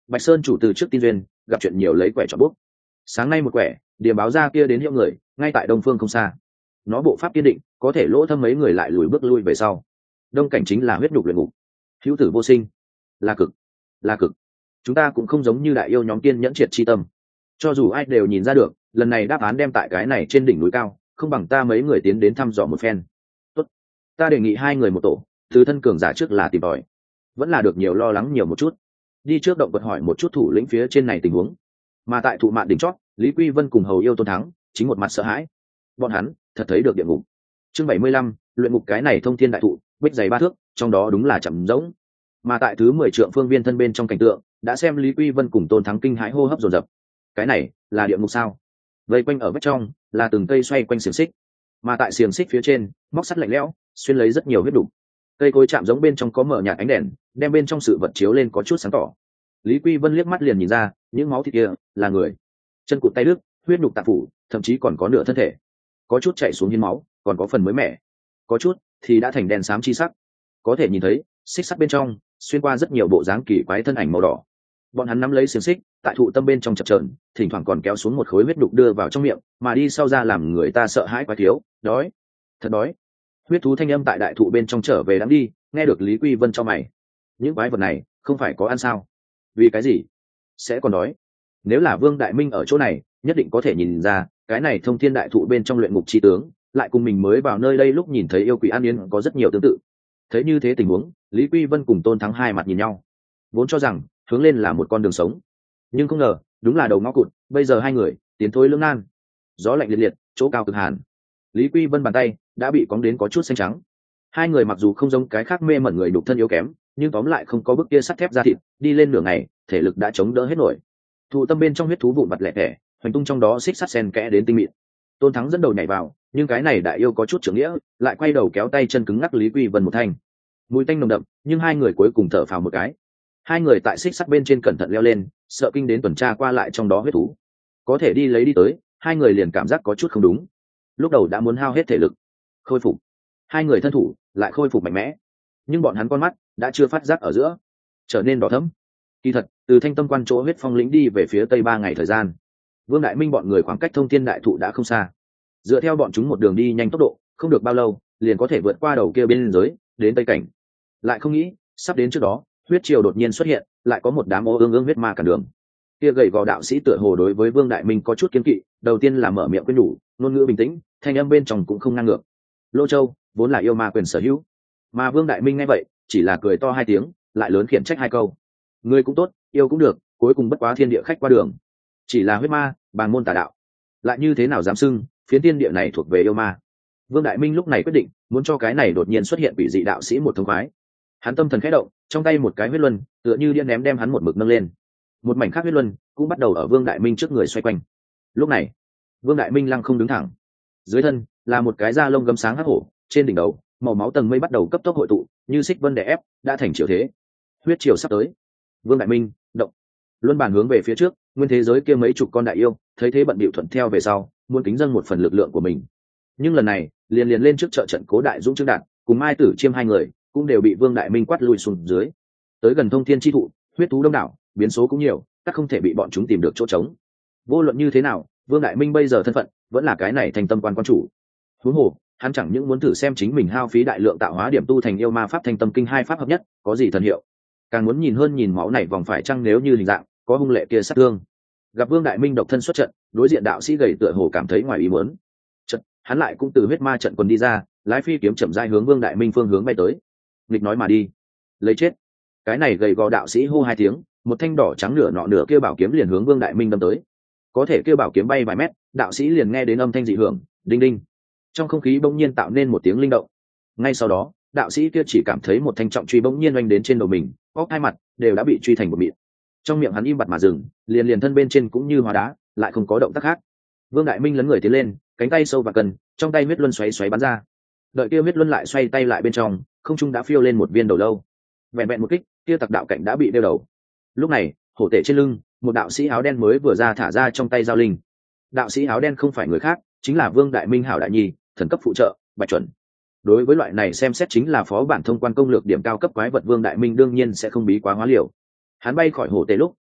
S1: Bạch Sơn chủ từ trước tin duyên gặp chuyện nhiều lấy quẻ chọn bút. Sáng nay một quẻ điểm báo ra kia đến hiệu người ngay tại đông phương không xa. Nó bộ pháp kiên định, có thể lỗ thâm mấy người lại lùi bước lui về sau. Đông cảnh chính là huyết nhục luyện ngục, hữu tử vô sinh, là cực, là cực. Chúng ta cũng không giống như đại yêu nhóm kiên nhẫn triệt chi tâm, cho dù ai đều nhìn ra được lần này đáp án đem tại cái này trên đỉnh núi cao, không bằng ta mấy người tiến đến thăm dò một phen. Tốt, ta đề nghị hai người một tổ, từ thân cường giả trước là tìm tòi, vẫn là được nhiều lo lắng nhiều một chút, đi trước động vật hỏi một chút thủ lĩnh phía trên này tình huống. Mà tại thụ mạn đỉnh chót, Lý Quy Vân cùng hầu yêu Tôn Thắng chính một mặt sợ hãi, bọn hắn thật thấy được địa ngục. Chương 75, luyện ngục cái này thông thiên đại thụ, bích dày 3 thước, trong đó đúng là chậm rỗng. Mà tại thứ 10 trượng phương viên thân bên trong cảnh tượng, đã xem Lý Quy Vân cùng Tôn Thắng kinh hãi hô hấp dồn dập. Cái này là địa ngục sao? Vây quanh ở vách trong là từng cây xoay quanh xiềng xích, mà tại xiềng xích phía trên móc sắt lạnh lẽo xuyên lấy rất nhiều huyết đục. Cây cối chạm giống bên trong có mở nhạt ánh đèn, đem bên trong sự vật chiếu lên có chút sáng tỏ. Lý Quy Vân liếc mắt liền nhìn ra, những máu thịt kia là người, chân cụt tay đứt, huyết nhục tạp phủ, thậm chí còn có nửa thân thể, có chút chảy xuống hiến máu, còn có phần mới mẻ, có chút thì đã thành đen xám chi sắc. Có thể nhìn thấy xích sắt bên trong xuyên qua rất nhiều bộ dáng kỳ quái thân ảnh màu đỏ. Bọn hắn nắm lấy xiềng xích, tại thụ tâm bên trong chập chờn, thỉnh thoảng còn kéo xuống một khối huyết đục đưa vào trong miệng, mà đi sau ra làm người ta sợ hãi quá thiếu. Đói, thật đói. Huyết thú thanh âm tại đại thụ bên trong trở về đang đi, nghe được Lý Quy Vân cho mày. Những quái vật này không phải có ăn sao? Vì cái gì sẽ còn đói? Nếu là Vương Đại Minh ở chỗ này, nhất định có thể nhìn ra, cái này thông thiên đại thụ bên trong luyện ngục chi tướng, lại cùng mình mới vào nơi đây lúc nhìn thấy yêu quỷ An Yên có rất nhiều tương tự. Thấy như thế tình huống, Lý Quy Vân cùng Tôn Thắng hai mặt nhìn nhau, vốn cho rằng hướng lên là một con đường sống, nhưng không ngờ đúng là đầu ngõ cụt. Bây giờ hai người tiến thối lưỡng nan, gió lạnh liệt liệt, chỗ cao cực hàn. Lý Quy Vân bàn tay đã bị cóng đến có chút xanh trắng. Hai người mặc dù không giống cái khác mê mẩn người đục thân yếu kém, nhưng tóm lại không có bức kia sắt thép ra thịt, đi lên nửa ngày thể lực đã chống đỡ hết nổi. Thụ tâm bên trong huyết thú vụn vặt lẻ tẻ, hoành tung trong đó xích sắt sen kẽ đến tinh mịn. Tôn Thắng dẫn đầu nhảy vào, nhưng cái này đại yêu có chút trưởng nghĩa, lại quay đầu kéo tay chân cứng ngắc Lý Quy Vân một thanh. Mùi tanh nồng đậm, nhưng hai người cuối cùng thở phào một cái. Hai người tại xích sắt bên trên cẩn thận leo lên, sợ kinh đến tuần tra qua lại trong đó huyết thú. Có thể đi lấy đi tới, hai người liền cảm giác có chút không đúng. Lúc đầu đã muốn hao hết thể lực, khôi phục. Hai người thân thủ lại khôi phục mạnh mẽ, nhưng bọn hắn con mắt đã chưa phát giác ở giữa, trở nên đỏ thẫm. Kỳ thật, từ Thanh Tâm Quan chỗ huyết phong lĩnh đi về phía tây 3 ngày thời gian, Vương Đại Minh bọn người khoảng cách thông thiên đại thụ đã không xa. Dựa theo bọn chúng một đường đi nhanh tốc độ, không được bao lâu liền có thể vượt qua đầu kia biên giới đến tây cảnh. Lại không nghĩ sắp đến trước đó, huyết triều đột nhiên xuất hiện, lại có một đám ô ương ương huyết ma cản đường. Kia gầy gò đạo sĩ tựa hồ đối với Vương Đại Minh có chút kiên kỵ, đầu tiên là mở miệng khuyên nhủ, ngôn ngữ bình tĩnh, thanh âm bên trong cũng không ngang ngược. Lô Châu vốn là yêu ma quyền sở hữu, mà Vương Đại Minh nghe vậy chỉ là cười to 2 tiếng, lại lớn khiển trách 2 câu. Người cũng tốt, yêu cũng được, cuối cùng bất quá thiên địa khách qua đường, chỉ là huyết ma, bàn môn tà đạo, lại như thế nào dám xưng phiến thiên địa này thuộc về yêu ma. Vương Đại Minh lúc này quyết định muốn cho cái này đột nhiên xuất hiện quỷ dị đạo sĩ một thông khoái. Hắn tâm thần khẽ động, trong tay một cái huyết luân tựa như điện ném đem hắn một mực nâng lên. Một mảnh khác huyết luân cũng bắt đầu ở Vương Đại Minh trước người xoay quanh. Lúc này Vương Đại Minh lăng không đứng thẳng, dưới thân là một cái da lông gấm sáng hắc hổ, trên đỉnh đầu màu máu tầng mây bắt đầu cấp tốc hội tụ, như xích vân đè ép, đã thành chiều thế. Huyết triều sắp tới. Vương Đại Minh động, luân bàn hướng về phía trước. Nguyên thế giới kia mấy chục con đại yêu thấy thế bận bịu thuận theo về sau, muốn kính dâng một phần lực lượng của mình. Nhưng lần này liền lên trước trợ trận Cố Đại Dũng Trương Đạt cùng Mai Tử Chiêm hai người cũng đều bị Vương Đại Minh quát lui xuống dưới. Tới gần thông thiên chi thụ, huyết thú đông đảo, biến số cũng nhiều, các không thể bị bọn chúng tìm được chỗ trống. Vô luận như thế nào, Vương Đại Minh bây giờ thân phận vẫn là cái này Thành Tâm Quan quan chủ. Huống hồ, hắn chẳng những muốn thử xem chính mình hao phí đại lượng tạo hóa điểm tu thành yêu ma pháp Thành Tâm Kinh 2 pháp hợp nhất có gì thần hiệu, càng muốn nhìn hơn nhìn máu này vòng phải chăng nếu như hình dạng có hung lệ kia sát thương. Gặp Vương Đại Minh độc thân xuất trận, đối diện đạo sĩ gầy tựa hồ cảm thấy ngoài ý muốn. Trận, hắn lại cũng từ huyết ma trận quần đi ra, lái phi kiếm chậm rãi hướng Vương Đại Minh phương hướng bay tới. Nghịch nói mà đi, lấy chết. Cái này gầy gò đạo sĩ hô 2 tiếng, một thanh đỏ trắng nửa nọ nửa kia bảo kiếm liền hướng Vương Đại Minh đâm tới. Có thể kia bảo kiếm bay vài mét, đạo sĩ liền nghe đến âm thanh dị hưởng, đinh đinh. Trong không khí bỗng nhiên tạo nên một tiếng linh động. Ngay sau đó, đạo sĩ kia chỉ cảm thấy một thanh trọng truy bỗng nhiên oanh đến trên đầu mình, óc hai mặt đều đã bị truy thành một mịn. Trong miệng hắn im bặt mà dừng, liền thân bên trên cũng như hóa đá, lại không có động tác khác. Vương Đại Minh lấn người tiến lên, cánh tay sâu và cần, trong tay huyết luân xoáy xoáy bắn ra. Đợi kia huyết luân lại xoay tay lại bên trong, không trung đã phiêu lên một viên đầu lâu. Vẹn vẹn một kích, kia tặc đạo cảnh đã bị đeo đầu. Lúc này, hổ tể trên lưng, một đạo sĩ áo đen mới vừa ra thả ra trong tay giao linh. Đạo sĩ áo đen không phải người khác, chính là Vương Đại Minh hảo đại nhi, thần cấp phụ trợ, Bạch Chuẩn. Đối với loại này xem xét chính là phó bản thông quan công lược điểm cao cấp quái vật, Vương Đại Minh đương nhiên sẽ không bí quá hóa liều. Hắn bay khỏi hổ tể lúc,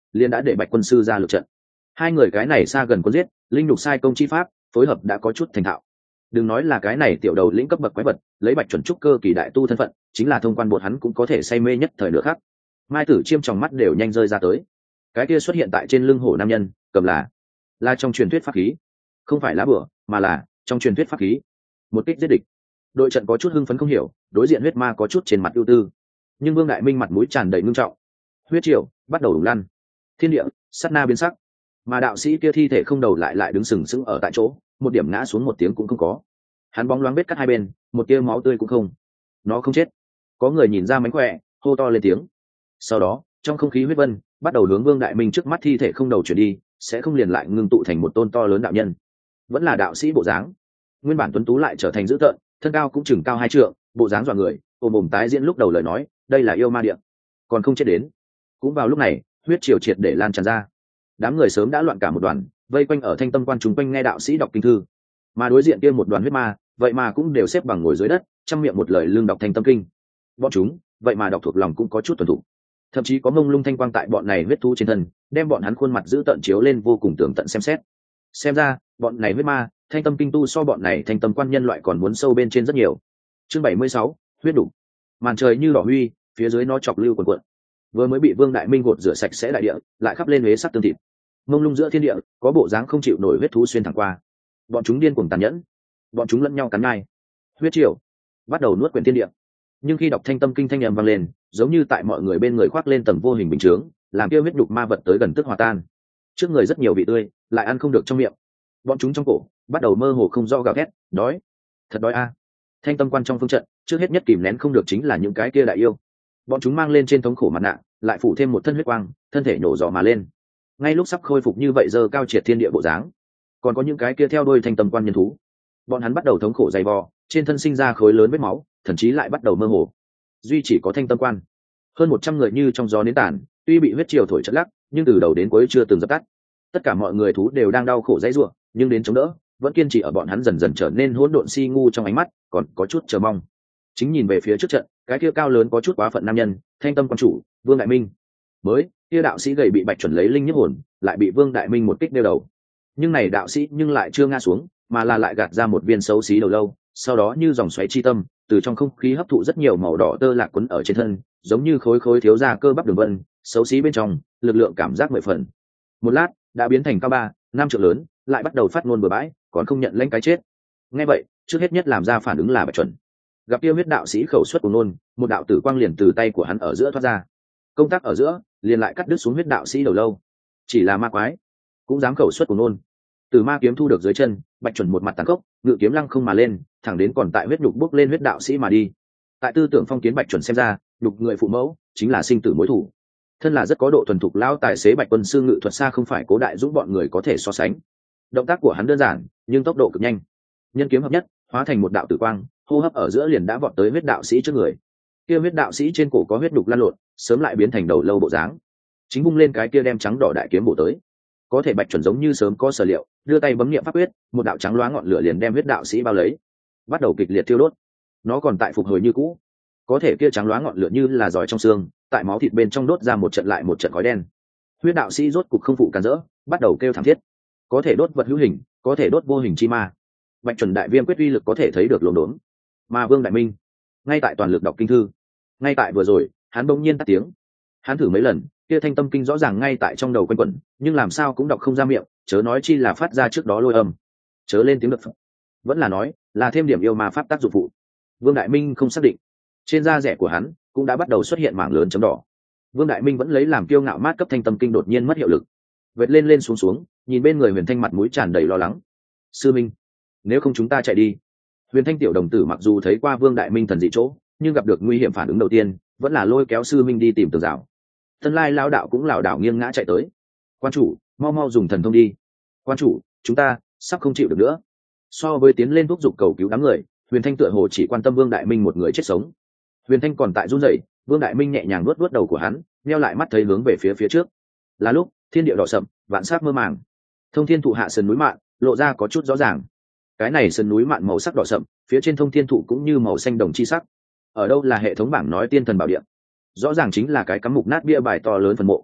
S1: liền đã để Bạch quân sư ra lượt trận. Hai người cái này xa gần quân giết, linh nhục sai công chi pháp, phối hợp đã có chút thành thạo. Đừng nói là cái này tiểu đầu lĩnh cấp bậc quái vật, lấy Bạch chuẩn trúc cơ kỳ đại tu thân phận, chính là thông quan bột hắn cũng có thể say mê nhất thời nữa khác. Mai Tử Chiêm trong mắt đều nhanh rơi ra tới. Cái kia xuất hiện tại trên lưng hổ nam nhân, cầm là trong truyền thuyết pháp khí, không phải lá bùa, mà là trong truyền thuyết pháp khí. Một kích giết địch. Đội trận có chút hưng phấn không hiểu, đối diện huyết ma có chút trên mặt ưu tư. Nhưng Vương Đại Minh mặt mũi tràn đầy ngưng trọng. Huyết triều bắt đầu đùng lăn, thiên địa sát na biến sắc, mà đạo sĩ kia thi thể không đầu lại đứng sừng sững ở tại chỗ, một điểm ngã xuống một tiếng cũng không có. Hắn bóng loáng vết cắt hai bên, một tia máu tươi cũng không. Nó không chết. Có người nhìn ra mánh khỏe, hô to lên tiếng. Sau đó trong không khí huyết vân bắt đầu hướng Vương Đại Minh trước mắt thi thể không đầu chuyển đi, sẽ không liền lại ngưng tụ thành một tôn to lớn đạo nhân, vẫn là đạo sĩ bộ dáng. Nguyên bản tuấn tú lại trở thành dữ tợn, thân cao cũng chừng cao 2 trượng, bộ dáng dọa người, ồm tái diễn lúc đầu lời nói, đây là yêu ma địa, còn không chết đến. Cũng vào lúc này, huyết triều triệt để lan tràn ra. Đám người sớm đã loạn cả một đoàn, vây quanh ở Thanh Tâm Quan chúng quanh nghe đạo sĩ đọc kinh thư. Mà đối diện kia một đoàn huyết ma, vậy mà cũng đều xếp bằng ngồi dưới đất, trong miệng một lời lương đọc Thanh Tâm kinh. Bọn chúng, vậy mà đọc thuộc lòng cũng có chút thuần thục. Thậm chí có mông lung thanh quang tại bọn này huyết thú trên thân, đem bọn hắn khuôn mặt giữ tận chiếu lên vô cùng tường tận xem xét. Xem ra, bọn này huyết ma, Thanh Tâm kinh tu so bọn này Thanh Tâm quan nhân loại còn muốn sâu bên trên rất nhiều. Chương 76, huyết đủ. Màn trời như đỏ huy, phía dưới nó chọc lưu quần quận. Vừa mới bị Vương Đại Minh gột rửa sạch sẽ đại địa, lại khắp lên huế sắc tương thịt. Mông lung giữa thiên địa, có bộ dáng không chịu nổi huyết thú xuyên thẳng qua. Bọn chúng điên cuồng tàn nhẫn, bọn chúng lẫn nhau cắn ngai. Huyết triều bắt đầu nuốt quyển thiên địa. Nhưng khi đọc Thanh Tâm kinh thanh âm vang lên, giống như tại mọi người bên người khoác lên tầng vô hình bình chướng, làm kia huyết đục ma vật tới gần tức hòa tan. Trước người rất nhiều vị tươi, lại ăn không được trong miệng. Bọn chúng trong cổ bắt đầu mơ hồ không rõ gào thét, đói, thật đói a. Thanh Tâm quan trong phương trận, trước hết nhất kìm nén không được chính là những cái kia đại yêu. Bọn chúng mang lên trên thống khổ mặt nạ, lại phủ thêm một thân huyết quang, thân thể nổ giò mà lên. Ngay lúc sắp khôi phục như vậy giờ cao triệt thiên địa bộ dáng, còn có những cái kia theo đuôi Thanh Tâm quan nhân thú. Bọn hắn bắt đầu thống khổ dày vò, trên thân sinh ra khối lớn vết máu, thậm chí lại bắt đầu mơ hồ. Duy chỉ có Thanh Tâm quan, hơn 100 người như trong gió nến tàn, tuy bị huyết triều thổi chật lắc, nhưng từ đầu đến cuối chưa từng dập tắt. Tất cả mọi người thú đều đang đau khổ dãy rủa, nhưng đến chống đỡ, vẫn kiên trì ở bọn hắn dần dần trở nên hỗn độn si ngu trong ánh mắt, còn có chút chờ mong. Chính nhìn về phía trước trận, cái kia cao lớn có chút quá phận nam nhân, Thanh Tâm quan chủ, Vương Đại Minh. Mới, kia đạo sĩ gầy bị Bạch chuẩn lấy linh nhiếp hồn, lại bị Vương Đại Minh một kích đeo đầu. Nhưng này đạo sĩ nhưng lại chưa ngã xuống, mà là lại gạt ra một viên xấu xí đầu lâu, sau đó như dòng xoáy chi tâm, từ trong không khí hấp thụ rất nhiều màu đỏ tơ lạc quấn ở trên thân, giống như khối khối thiếu ra cơ bắp đường vân, xấu xí bên trong, lực lượng cảm giác 10 phần. Một lát, đã biến thành cao 3-5 trượng lớn, lại bắt đầu phát ngôn bừa bãi, còn không nhận lãnh cái chết. Nghe vậy, trước hết nhất làm ra phản ứng là Bạch chuẩn. Gặp kia huyết đạo sĩ khẩu xuất của nôn, một đạo tử quang liền từ tay của hắn ở giữa thoát ra. Công tác ở giữa, liền lại cắt đứt xuống huyết đạo sĩ đầu lâu. Chỉ là ma quái, cũng dám khẩu xuất của nôn. Từ ma kiếm thu được dưới chân, Bạch chuẩn một mặt tàn khốc, ngự kiếm lăng không mà lên, thẳng đến còn tại huyết nhục bước lên huyết đạo sĩ mà đi. Tại tư tưởng phong kiến Bạch chuẩn xem ra, nhục người phụ mẫu chính là sinh tử mối thủ. Thân là rất có độ thuần thục lão tài xế Bạch quân sư ngự thuật xa không phải Cố Đại Dũng bọn người có thể so sánh. Động tác của hắn đơn giản, nhưng tốc độ cực nhanh. Nhân kiếm hợp nhất, hóa thành một đạo tử quang, hô hấp ở giữa liền đã vọt tới huyết đạo sĩ trước người. Kia huyết đạo sĩ trên cổ có huyết đục lan lộn, sớm lại biến thành đầu lâu bộ dáng. Chính vung lên cái kia đem trắng đỏ đại kiếm bổ tới. Có thể Bạch chuẩn giống như sớm có sở liệu, đưa tay bấm niệm pháp quyết, một đạo trắng loá ngọn lửa liền đem huyết đạo sĩ bao lấy, bắt đầu kịch liệt thiêu đốt. Nó còn tại phục hồi như cũ, có thể kia trắng loá ngọn lửa như là giỏi trong xương, tại máu thịt bên trong đốt ra một trận lại một trận khói đen. Huyết đạo sĩ rốt cục không phụ cản rỡ, bắt đầu kêu thảm thiết. Có thể đốt vật hữu hình, có thể đốt vô hình chi ma. Bạch chuẩn đại viêm quyết uy lực có thể thấy được lồn đốn. Mà Vương Đại Minh, ngay tại toàn lực đọc kinh thư, ngay tại vừa rồi, hắn bỗng nhiên tắt tiếng. Hắn thử mấy lần, kia Thanh Tâm kinh rõ ràng ngay tại trong đầu quanh quẩn, nhưng làm sao cũng đọc không ra miệng, chớ nói chi là phát ra trước đó lôi âm, chớ lên tiếng đập phật. Vẫn là nói, là thêm điểm yêu ma pháp tác dụng phụ. Vương Đại Minh không xác định. Trên da rẻ của hắn cũng đã bắt đầu xuất hiện mảng lớn chấm đỏ. Vương Đại Minh vẫn lấy làm kiêu ngạo mát cấp Thanh Tâm kinh đột nhiên mất hiệu lực. Vệt lên lên xuống xuống, nhìn bên người Huyền Thanh mặt mũi tràn đầy lo lắng. Sư Minh, nếu không chúng ta chạy đi. Huyền Thanh tiểu đồng tử mặc dù thấy qua Vương Đại Minh thần dị chỗ, nhưng gặp được nguy hiểm phản ứng đầu tiên vẫn là lôi kéo sư minh đi tìm tường rào. Tân Lai lao đạo cũng lảo đảo nghiêng ngã chạy tới. Quan chủ, mau mau dùng thần thông đi. Quan chủ, chúng ta sắp không chịu được nữa. So với tiến lên thúc giục cầu cứu đám người, Huyền Thanh tựa hồ chỉ quan tâm Vương Đại Minh một người chết sống. Huyền Thanh còn tại run rẩy, Vương Đại Minh nhẹ nhàng nuốt nuốt đầu của hắn, neo lại mắt thấy hướng về phía trước. Là lúc thiên địa đỏ sậm, vạn sắc mơ màng. Thông Thiên thụ hạ sườn núi mạn lộ ra có chút rõ ràng. Cái này sườn núi mạn màu sắc đỏ sậm, phía trên Thông Thiên thụ cũng như màu xanh đồng chi sắc. Ở đâu là hệ thống bảng nói tiên thần bảo địa? Rõ ràng chính là cái cắm mục nát bia bài to lớn phần mộ.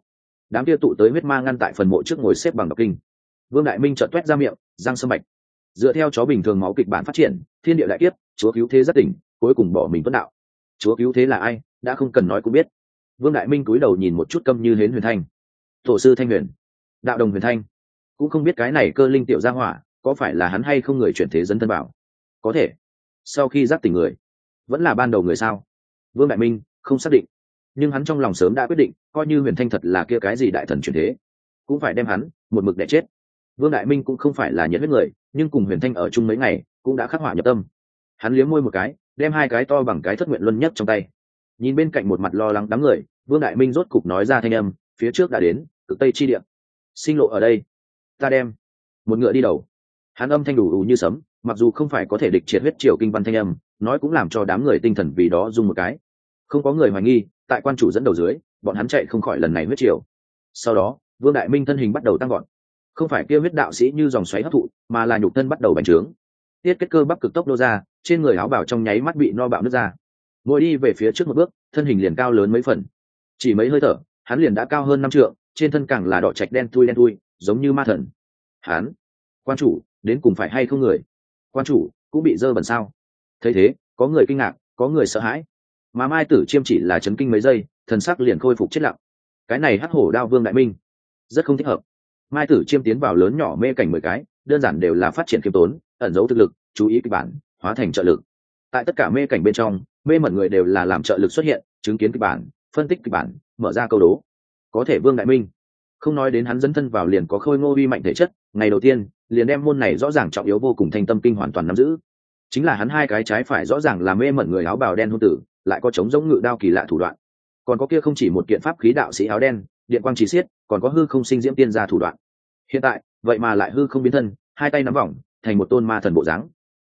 S1: đám kia tụ tới huyết ma ngăn tại phần mộ trước ngồi xếp bằng đọc kinh. Vương Đại Minh trợn toét ra miệng, răng sâm bạch. Dựa theo chó bình thường máu kịch bản phát triển, thiên địa đại kiếp, chúa cứu thế rất tỉnh, cuối cùng bỏ mình tuấn đạo. Chúa cứu thế là ai, đã không cần nói cũng biết. Vương Đại Minh cúi đầu nhìn một chút câm như hến Huyền Thanh. Tổ sư Thanh Huyền, đạo đồng Huyền Thanh, cũng không biết cái này cơ linh tiểu gia hỏa có phải là hắn hay không người chuyển thế dẫn thân bảo. Có thể sau khi giác tỉnh người vẫn là ban đầu người sao? Vương Đại Minh không xác định, nhưng hắn trong lòng sớm đã quyết định, coi như Huyền Thanh thật là kia cái gì đại thần chuyển thế, cũng phải đem hắn một mực để chết. Vương Đại Minh cũng không phải là nhiệt huyết người, nhưng cùng Huyền Thanh ở chung mấy ngày cũng đã khắc họa nhập tâm. Hắn liếm môi một cái, đem hai cái to bằng cái thất nguyện luân nhất trong tay, nhìn bên cạnh một mặt lo lắng đám người. Vương Đại Minh rốt cục nói ra thanh âm, phía trước đã đến cực tây chi địa, sinh lộ ở đây, ta đem một ngựa đi đầu. Hắn âm thanh đủ đủ như sấm, mặc dù không phải có thể địch triệt huyết triều kinh văn thanh âm, nói cũng làm cho đám người tinh thần vì đó rung một cái. Không có người hoài nghi, tại quan chủ dẫn đầu dưới, bọn hắn chạy không khỏi lần này huyết triều. Sau đó Vương Đại Minh thân hình bắt đầu tăng gọn, không phải kêu huyết đạo sĩ như dòng xoáy hấp thụ, mà là nhục thân bắt đầu bành trướng, tiết kết cơ bắp cực tốc nô ra, trên người áo bào trong nháy mắt bị no bạo nứt ra. Mỗi đi về phía trước một bước, thân hình liền cao lớn mấy phần, chỉ mấy hơi thở hắn liền đã cao hơn 5 trượng, trên thân càng là đỏ trạch đen thui, giống như ma thần. Hắn, quan chủ đến cùng phải hay không người? Quan chủ cũng bị dơ bẩn sao? Thấy thế, có người kinh ngạc, có người sợ hãi, mà Mai Tử Chiêm chỉ là chấn kinh mấy giây, thần sắc liền khôi phục chết lặng. Cái này hắc hổ đao Vương Đại Minh rất không thích hợp. Mai Tử Chiêm tiến vào lớn nhỏ mê cảnh 10 cái, đơn giản đều là phát triển khiêm tốn, ẩn giấu thực lực, chú ý kịch bản, hóa thành trợ lực. Tại tất cả mê cảnh bên trong, mê mẩn người đều là làm trợ lực xuất hiện, chứng kiến kịch bản, phân tích kịch bản, mở ra câu đố. Có thể Vương Đại Minh, không nói đến hắn dẫn thân vào liền có khôi ngô uy mạnh thể chất, ngày đầu tiên liền đem môn này rõ ràng trọng yếu vô cùng thanh tâm kinh hoàn toàn nắm giữ. Chính là hắn hai cái trái phải rõ ràng là mê mẩn người áo bào đen hôn tử, lại có chống giống ngự đao kỳ lạ thủ đoạn. Còn có kia không chỉ một kiện pháp khí đạo sĩ áo đen, điện quang chỉ xiết, còn có hư không sinh diễm tiên gia thủ đoạn. Hiện tại, vậy mà lại hư không biến thân, hai tay nắm vòng, thành một tôn ma thần bộ dáng.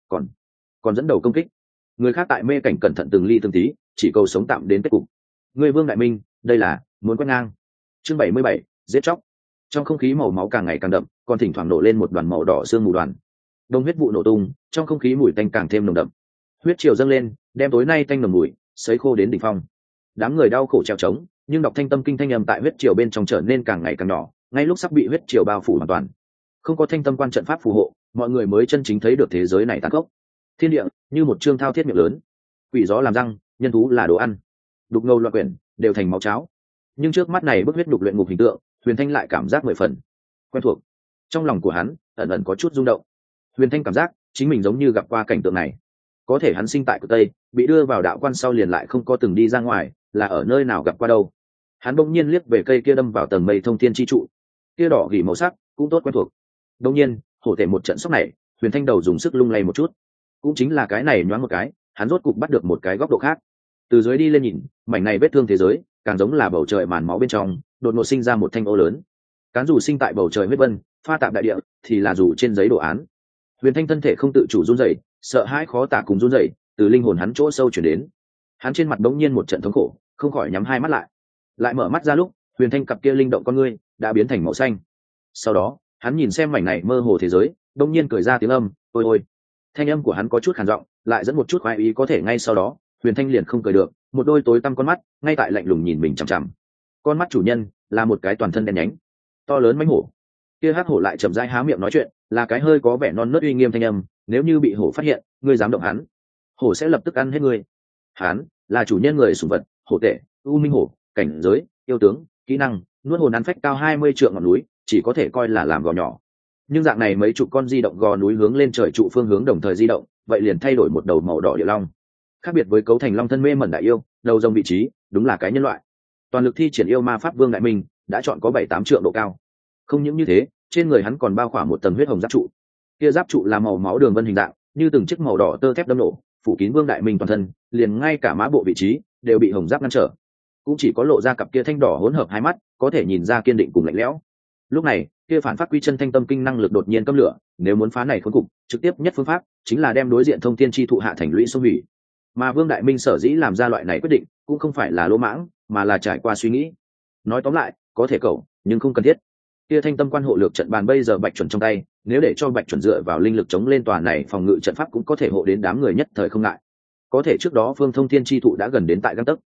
S1: Còn dẫn đầu công kích. Người khác tại mê cảnh cẩn thận từng ly từng tí, chỉ cầu sống tạm đến kết cục. Người Vương Đại Minh, đây là muốn quét ngang. Chương 77, giết chóc. Trong không khí màu máu càng ngày càng đậm, còn thỉnh thoảng nổ lên một đoàn màu đỏ sương mù đoàn. Đông huyết vụ nổ tung, trong không khí mùi tanh càng thêm nồng đậm. Huyết triều dâng lên, đem tối nay tanh nồng mùi sấy khô đến đỉnh phong. Đám người đau khổ trèo trống, nhưng đọc thanh tâm kinh thanh âm tại huyết triều bên trong trở nên càng ngày càng nhỏ, ngay lúc sắp bị huyết triều bao phủ hoàn toàn. Không có thanh tâm quan trận pháp phù hộ, mọi người mới chân chính thấy được thế giới này tàn khốc. Thiên địa như một trương thao thiết miệng lớn, quỷ gió làm răng, nhân thú là đồ ăn, đục ngầu loạn quyển đều thành máu cháo. Nhưng trước mắt này bức huyết đục luyện ngục hình tượng, Huyền Thanh lại cảm giác 10 phần quen thuộc. Trong lòng của hắn ẩn ẩn có chút rung động. Huyền Thanh cảm giác chính mình giống như gặp qua cảnh tượng này. Có thể hắn sinh tại cực Tây, bị đưa vào đạo quan sau liền lại không có từng đi ra ngoài, là ở nơi nào gặp qua đâu. Hắn bỗng nhiên liếc về cây kia đâm vào tầng mây thông thiên chi trụ, kia đỏ gỉ màu sắc cũng tốt quen thuộc. Bỗng nhiên hổ thể một trận sốc này, Huyền Thanh đầu dùng sức lung lay một chút. Cũng chính là cái này nhoáng một cái, hắn rốt cục bắt được một cái góc độ khác. Từ dưới đi lên nhìn, mảnh này vết thương thế giới càng giống là bầu trời màn máu bên trong đột ngột sinh ra một thanh ô lớn. Cán dù sinh tại bầu trời huyết vân, pha tạp đại địa thì là dù trên giấy đồ án. Huyền Thanh thân thể không tự chủ run rẩy, sợ hãi khó tả cùng run rẩy từ linh hồn hắn chỗ sâu chuyển đến. Hắn trên mặt đống nhiên một trận thống khổ, không khỏi nhắm hai mắt lại mở mắt ra lúc, Huyền Thanh cặp kia linh động con ngươi đã biến thành màu xanh. Sau đó hắn nhìn xem mảnh này mơ hồ thế giới, đống nhiên cười ra tiếng âm, ôi ôi. Thanh âm của hắn có chút khàn giọng, lại dẫn một chút khoái ý. Có thể ngay sau đó Huyền Thanh liền không cười được, một đôi tối tăm con mắt ngay tại lạnh lùng nhìn mình chằm chằm. Con mắt chủ nhân là một cái toàn thân đen nhánh to lớn mãnh hổ. Kia hắc hổ lại chậm rãi há miệng nói chuyện, là cái hơi có vẻ non nớt uy nghiêm thanh âm, nếu như bị hổ phát hiện, ngươi dám động hắn, hổ sẽ lập tức ăn hết ngươi. Hắn là chủ nhân người sủng vật, hổ tể, u minh hổ, cảnh giới, yêu tướng, kỹ năng, nuốt hồn ăn phách cao 20 trượng ngọn núi, chỉ có thể coi là làm gò nhỏ. Nhưng dạng này mấy chục con di động gò núi hướng lên trời trụ phương hướng đồng thời di động, vậy liền thay đổi một đầu màu đỏ địa long. Khác biệt với cấu thành long thân mê mẩn đại yêu, đầu rồng vị trí đúng là cái nhân loại. Toàn lực thi triển yêu ma pháp Vương Đại Minh đã chọn có 7-8 trượng độ cao. Không những như thế, trên người hắn còn bao khỏa một tầng huyết hồng giáp trụ. Kia giáp trụ là màu máu đường vân hình dạng, như từng chiếc màu đỏ tơ thép đâm nổ, phủ kín Vương Đại Minh toàn thân, liền ngay cả má bộ vị trí đều bị hồng giáp ngăn trở. Cũng chỉ có lộ ra cặp kia thanh đỏ hỗn hợp hai mắt, có thể nhìn ra kiên định cùng lạnh lẽo. Lúc này, kia phản phát quy chân thanh tâm kinh năng lực đột nhiên cấm lửa, nếu muốn phá này khốn cục, trực tiếp nhất phương pháp chính là đem đối diện thông thiên chi thụ hạ thành lũy xông hủy. Mà Vương Đại Minh sở dĩ làm ra loại này quyết định, cũng không phải là lỗ mãng, mà là trải qua suy nghĩ. Nói tóm lại, có thể cầu, nhưng không cần thiết. Kia thanh tâm quan hộ lược trận bàn bây giờ Bạch Chuẩn trong tay, nếu để cho Bạch Chuẩn dựa vào linh lực chống lên tòa này phòng ngự trận pháp cũng có thể hộ đến đám người nhất thời không ngại. Có thể trước đó Phương Thông Thiên chi thụ đã gần đến tại gang tấc.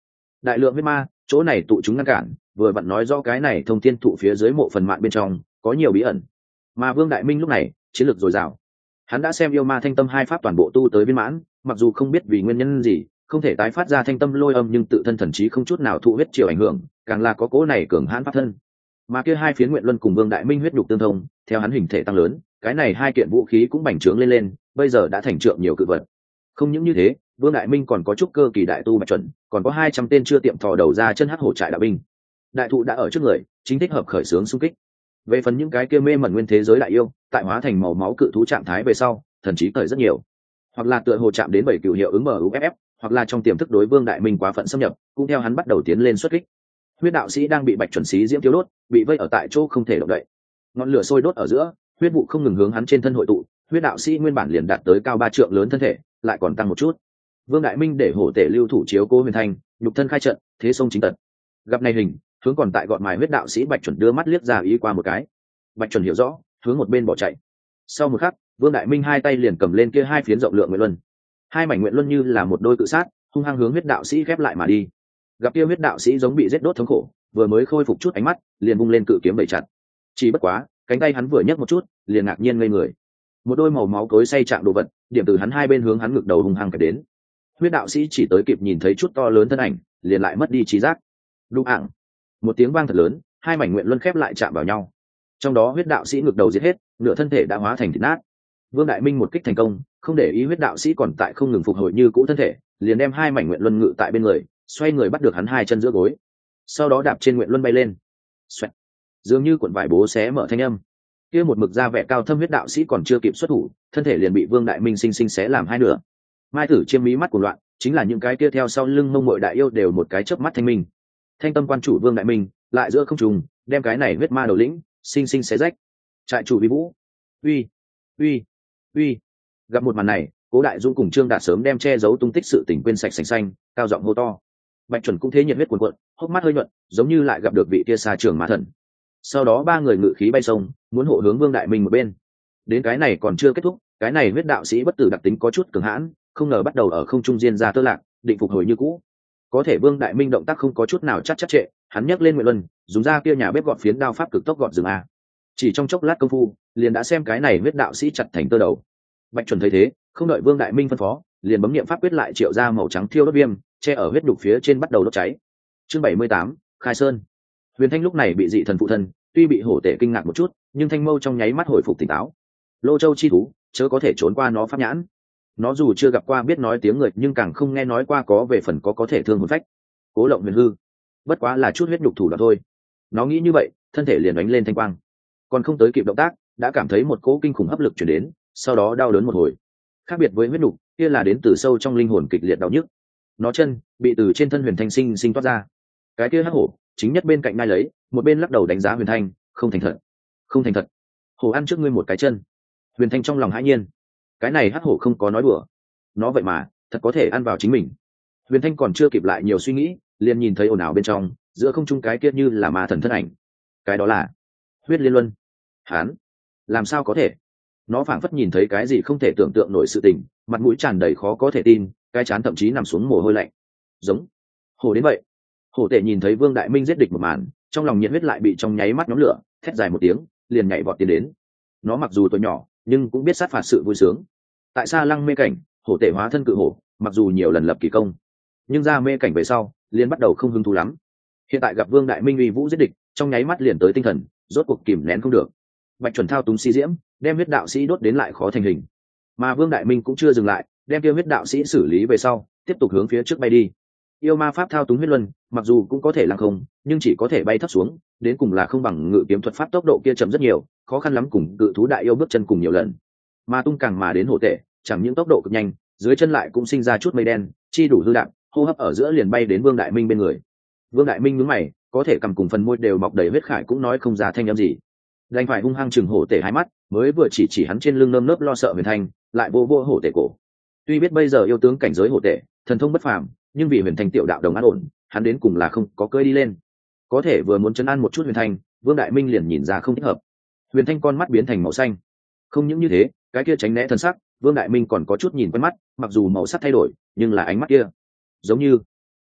S1: đại lượng huyết ma chỗ này tụ chúng ngăn cản, vừa vặn nói rõ cái này thông thiên thụ phía dưới mộ phần mạn bên trong có nhiều bí ẩn. Mà Vương Đại Minh lúc này chiến lược dồi dào, hắn đã xem yêu ma thanh tâm hai pháp toàn bộ tu tới viên mãn, mặc dù không biết vì nguyên nhân gì không thể tái phát ra thanh tâm lôi âm, nhưng tự thân thần trí không chút nào thụ huyết chiều ảnh hưởng, càng là có cố này cường hãn pháp thân. Mà kia hai phiến nguyện luân cùng Vương Đại Minh huyết nhục tương thông, theo hắn hình thể tăng lớn, cái này hai kiện vũ khí cũng bành trướng lên, bây giờ đã thành trượng nhiều cự vật. Không những như thế, Vương Đại Minh còn có chút cơ kỳ đại tu bạch chuẩn, còn có 200 tên chưa tiệm thò đầu ra chân hắc hổ trại đạo binh. Đại thụ đã ở trước người, chính thích hợp khởi xướng xung kích. Về phần những cái kia mê mẩn nguyên thế giới đại yêu, tại hóa thành màu máu cự thú trạng thái về sau, thần trí cởi rất nhiều. Hoặc là tựa hồ chạm đến 7 cửu hiệu ứng MUFF, hoặc là trong tiềm thức đối Vương Đại Minh quá phận xâm nhập, cũng theo hắn bắt đầu tiến lên xuất kích. Huyết đạo sĩ đang bị bạch chuẩn xí diễm tiêu đốt, bị vây ở tại chỗ không thể động đậy. Ngọn lửa sôi đốt ở giữa, huyết vụ không ngừng hướng hắn trên thân hội tụ, huyết đạo sĩ nguyên bản liền đạt tới cao 3 trượng lớn thân thể, lại còn tăng một chút. Vương Đại Minh để hổ tể lưu thủ chiếu cố Huyền Thanh, nhục thân khai trận, thế sông chính tật. Gặp này hình, hướng còn tại gọn mài huyết đạo sĩ bạch chuẩn đưa mắt liếc ra ý qua một cái. Bạch chuẩn hiểu rõ, hướng một bên bỏ chạy. Sau một khắc, Vương Đại Minh hai tay liền cầm lên kia hai phiến rộng lượng nguyện luân. Hai mảnh nguyện luân như là một đôi cự sát, hung hăng hướng huyết đạo sĩ khép lại mà đi. Gặp kia huyết đạo sĩ giống bị giết đốt thống khổ, vừa mới khôi phục chút ánh mắt, liền vung lên cự kiếm bẩy chặt. Chỉ bất quá, cánh tay hắn vừa nhấc một chút, liền ngạc nhiên ngây người. Một đôi màu máu cối xay chạm đồ vật, điểm từ hắn hai bên hướng hắn ngực đầu hung hăng kẹp đến. Huyết đạo sĩ chỉ tới kịp nhìn thấy chút to lớn thân ảnh, liền lại mất đi trí giác. Đụng ảng, một tiếng vang thật lớn, hai mảnh nguyện luân khép lại chạm vào nhau. Trong đó huyết đạo sĩ ngực đầu giết hết, nửa thân thể đã hóa thành thịt nát. Vương Đại Minh một kích thành công, không để ý huyết đạo sĩ còn tại không ngừng phục hồi như cũ thân thể, liền đem hai mảnh nguyện luân ngự tại bên người, xoay người bắt được hắn hai chân giữa gối, sau đó đạp trên nguyện luân bay lên. Xoẹt, dường như cuộn vải bố xé mở thanh âm. Kia một mực ra vẻ cao thâm huyết đạo sĩ còn chưa kịp xuất thủ, thân thể liền bị Vương Đại Minh sinh sinh xé làm hai nửa. Mai Tử chiêm mí mắt của loạn, chính là những cái kia theo sau lưng mông muội đại yêu đều một cái chớp mắt thanh minh. Thanh tâm quan chủ Vương Đại Minh lại giữa không trùng, đem cái này huyết ma đầu lĩnh sinh sinh xé rách. Trại chủ Vi Vũ, uy, uy, uy. Gặp một màn này, Cố Đại Dung cùng Trương Đạt sớm đem che giấu tung tích sự tình quên sạch sành xanh, cao giọng hô to. Bạch chuẩn cũng thế nhiệt huyết cuồn cuộn, hốc mắt hơi nhuận, giống như lại gặp được vị kia xa trường ma thần. Sau đó ba người ngự khí bay sông, muốn hộ hướng Vương Đại Minh một bên. Đến cái này còn chưa kết thúc, cái này huyết đạo sĩ bất tử đặc tính có chút cường hãn, không ngờ bắt đầu ở không trung diên ra tơ lạc, định phục hồi như cũ. Có thể Vương Đại Minh động tác không có chút nào chắc trễ, hắn nhấc lên nguyện luân, dùng ra kia nhà bếp gọt phiến đao pháp cực tốc gọt rừng a. Chỉ trong chốc lát công phu, liền đã xem cái này huyết đạo sĩ chặt thành tơ đầu. Bạch chuẩn thấy thế, không đợi Vương Đại Minh phân phó, liền bấm niệm pháp quyết lại triệu ra màu trắng thiêu đốt viêm, che ở huyết đục phía trên bắt đầu đốt cháy. Chương 78, khai sơn. Huyền Thanh lúc này bị dị thần phụ thân, tuy bị hổ tể kinh ngạc một chút, nhưng thanh mâu trong nháy mắt hồi phục tỉnh táo. Lô Châu chi thú, chớ có thể trốn qua nó pháp nhãn. Nó dù chưa gặp qua biết nói tiếng người, nhưng càng không nghe nói qua có về phần có thể thương hồn phách. Cố Lộng huyền hư, bất quá là chút huyết nhục thủ đoạn thôi. Nó nghĩ như vậy, thân thể liền đánh lên thanh quang. Còn không tới kịp động tác, đã cảm thấy một cỗ kinh khủng hấp lực truyền đến, sau đó đau đớn một hồi. Khác biệt với huyết nhục, kia là đến từ sâu trong linh hồn kịch liệt đau nhức. Nó chân bị từ trên thân Huyền Thanh sinh sinh toát ra. Cái kia hắc hổ chính nhất bên cạnh nai lấy, một bên lắc đầu đánh giá Huyền Thanh, không thành thật, không thành thật. Hổ ăn trước ngươi một cái chân. Huyền Thanh trong lòng hãi nhiên, cái này hắc hổ không có nói đùa, nó vậy mà thật có thể ăn vào chính mình. Huyền Thanh còn chưa kịp lại nhiều suy nghĩ, liền nhìn thấy ồn ào bên trong, giữa không trung cái kia như là ma thần thân ảnh. Cái đó là Huyết Liên Luân. Hán, làm sao có thể? Nó phảng phất nhìn thấy cái gì không thể tưởng tượng nổi sự tình, mặt mũi tràn đầy khó có thể tin, cái trán thậm chí nằm xuống mồ hôi lạnh. Giống hổ đến vậy. Hổ tể nhìn thấy Vương Đại Minh giết địch một màn, trong lòng nhiệt huyết lại bị trong nháy mắt nhóm lửa, thét dài một tiếng, liền nhảy vọt tiến đến. Nó mặc dù tuổi nhỏ, nhưng cũng biết sát phạt sự vui sướng. Tại Sa Lăng mê cảnh, hổ tể hóa thân cự hổ, mặc dù nhiều lần lập kỳ công, nhưng ra mê cảnh về sau, liền bắt đầu không hứng thú lắm. Hiện tại gặp Vương Đại Minh uy vũ giết địch, trong nháy mắt liền tới tinh thần, rốt cuộc kìm nén không được. Bạch chuẩn thao túng si diễm, đem huyết đạo sĩ đốt đến lại khó thành hình. Mà Vương Đại Minh cũng chưa dừng lại, đem tiêu huyết đạo sĩ xử lý về sau, tiếp tục hướng phía trước bay đi. Yêu ma pháp thao túng huyết luân, mặc dù cũng có thể lăng không, nhưng chỉ có thể bay thấp xuống, đến cùng là không bằng ngự kiếm thuật pháp tốc độ kia chậm rất nhiều, khó khăn lắm cùng cự thú đại yêu bước chân cùng nhiều lần. Mà tung càng mà đến hổ tệ, chẳng những tốc độ cực nhanh, dưới chân lại cũng sinh ra chút mây đen, chi đủ hư đạn, hô hấp ở giữa liền bay đến Vương Đại Minh bên người. Vương Đại Minh nhướng mày, có thể cầm cùng phần môi đều mọc đầy huyết khải cũng nói không ra thanh âm gì. Đành phải hung hăng chừng hổ tể hai mắt, mới vừa chỉ hắn trên lưng nơm nớp lo sợ Huyền Thanh, lại vô vô hổ tể cổ. Tuy biết bây giờ yêu tướng cảnh giới hổ tể, thần thông bất phàm, nhưng vì Huyền Thanh tiểu đạo đồng an ổn, hắn đến cùng là không có cơi đi lên. Có thể vừa muốn trấn an một chút Huyền Thanh, Vương Đại Minh liền nhìn ra không thích hợp. Huyền Thanh con mắt biến thành màu xanh. Không những như thế, cái kia tránh né thần sắc, Vương Đại Minh còn có chút nhìn quen mắt, mặc dù màu sắc thay đổi, nhưng là ánh mắt kia, giống như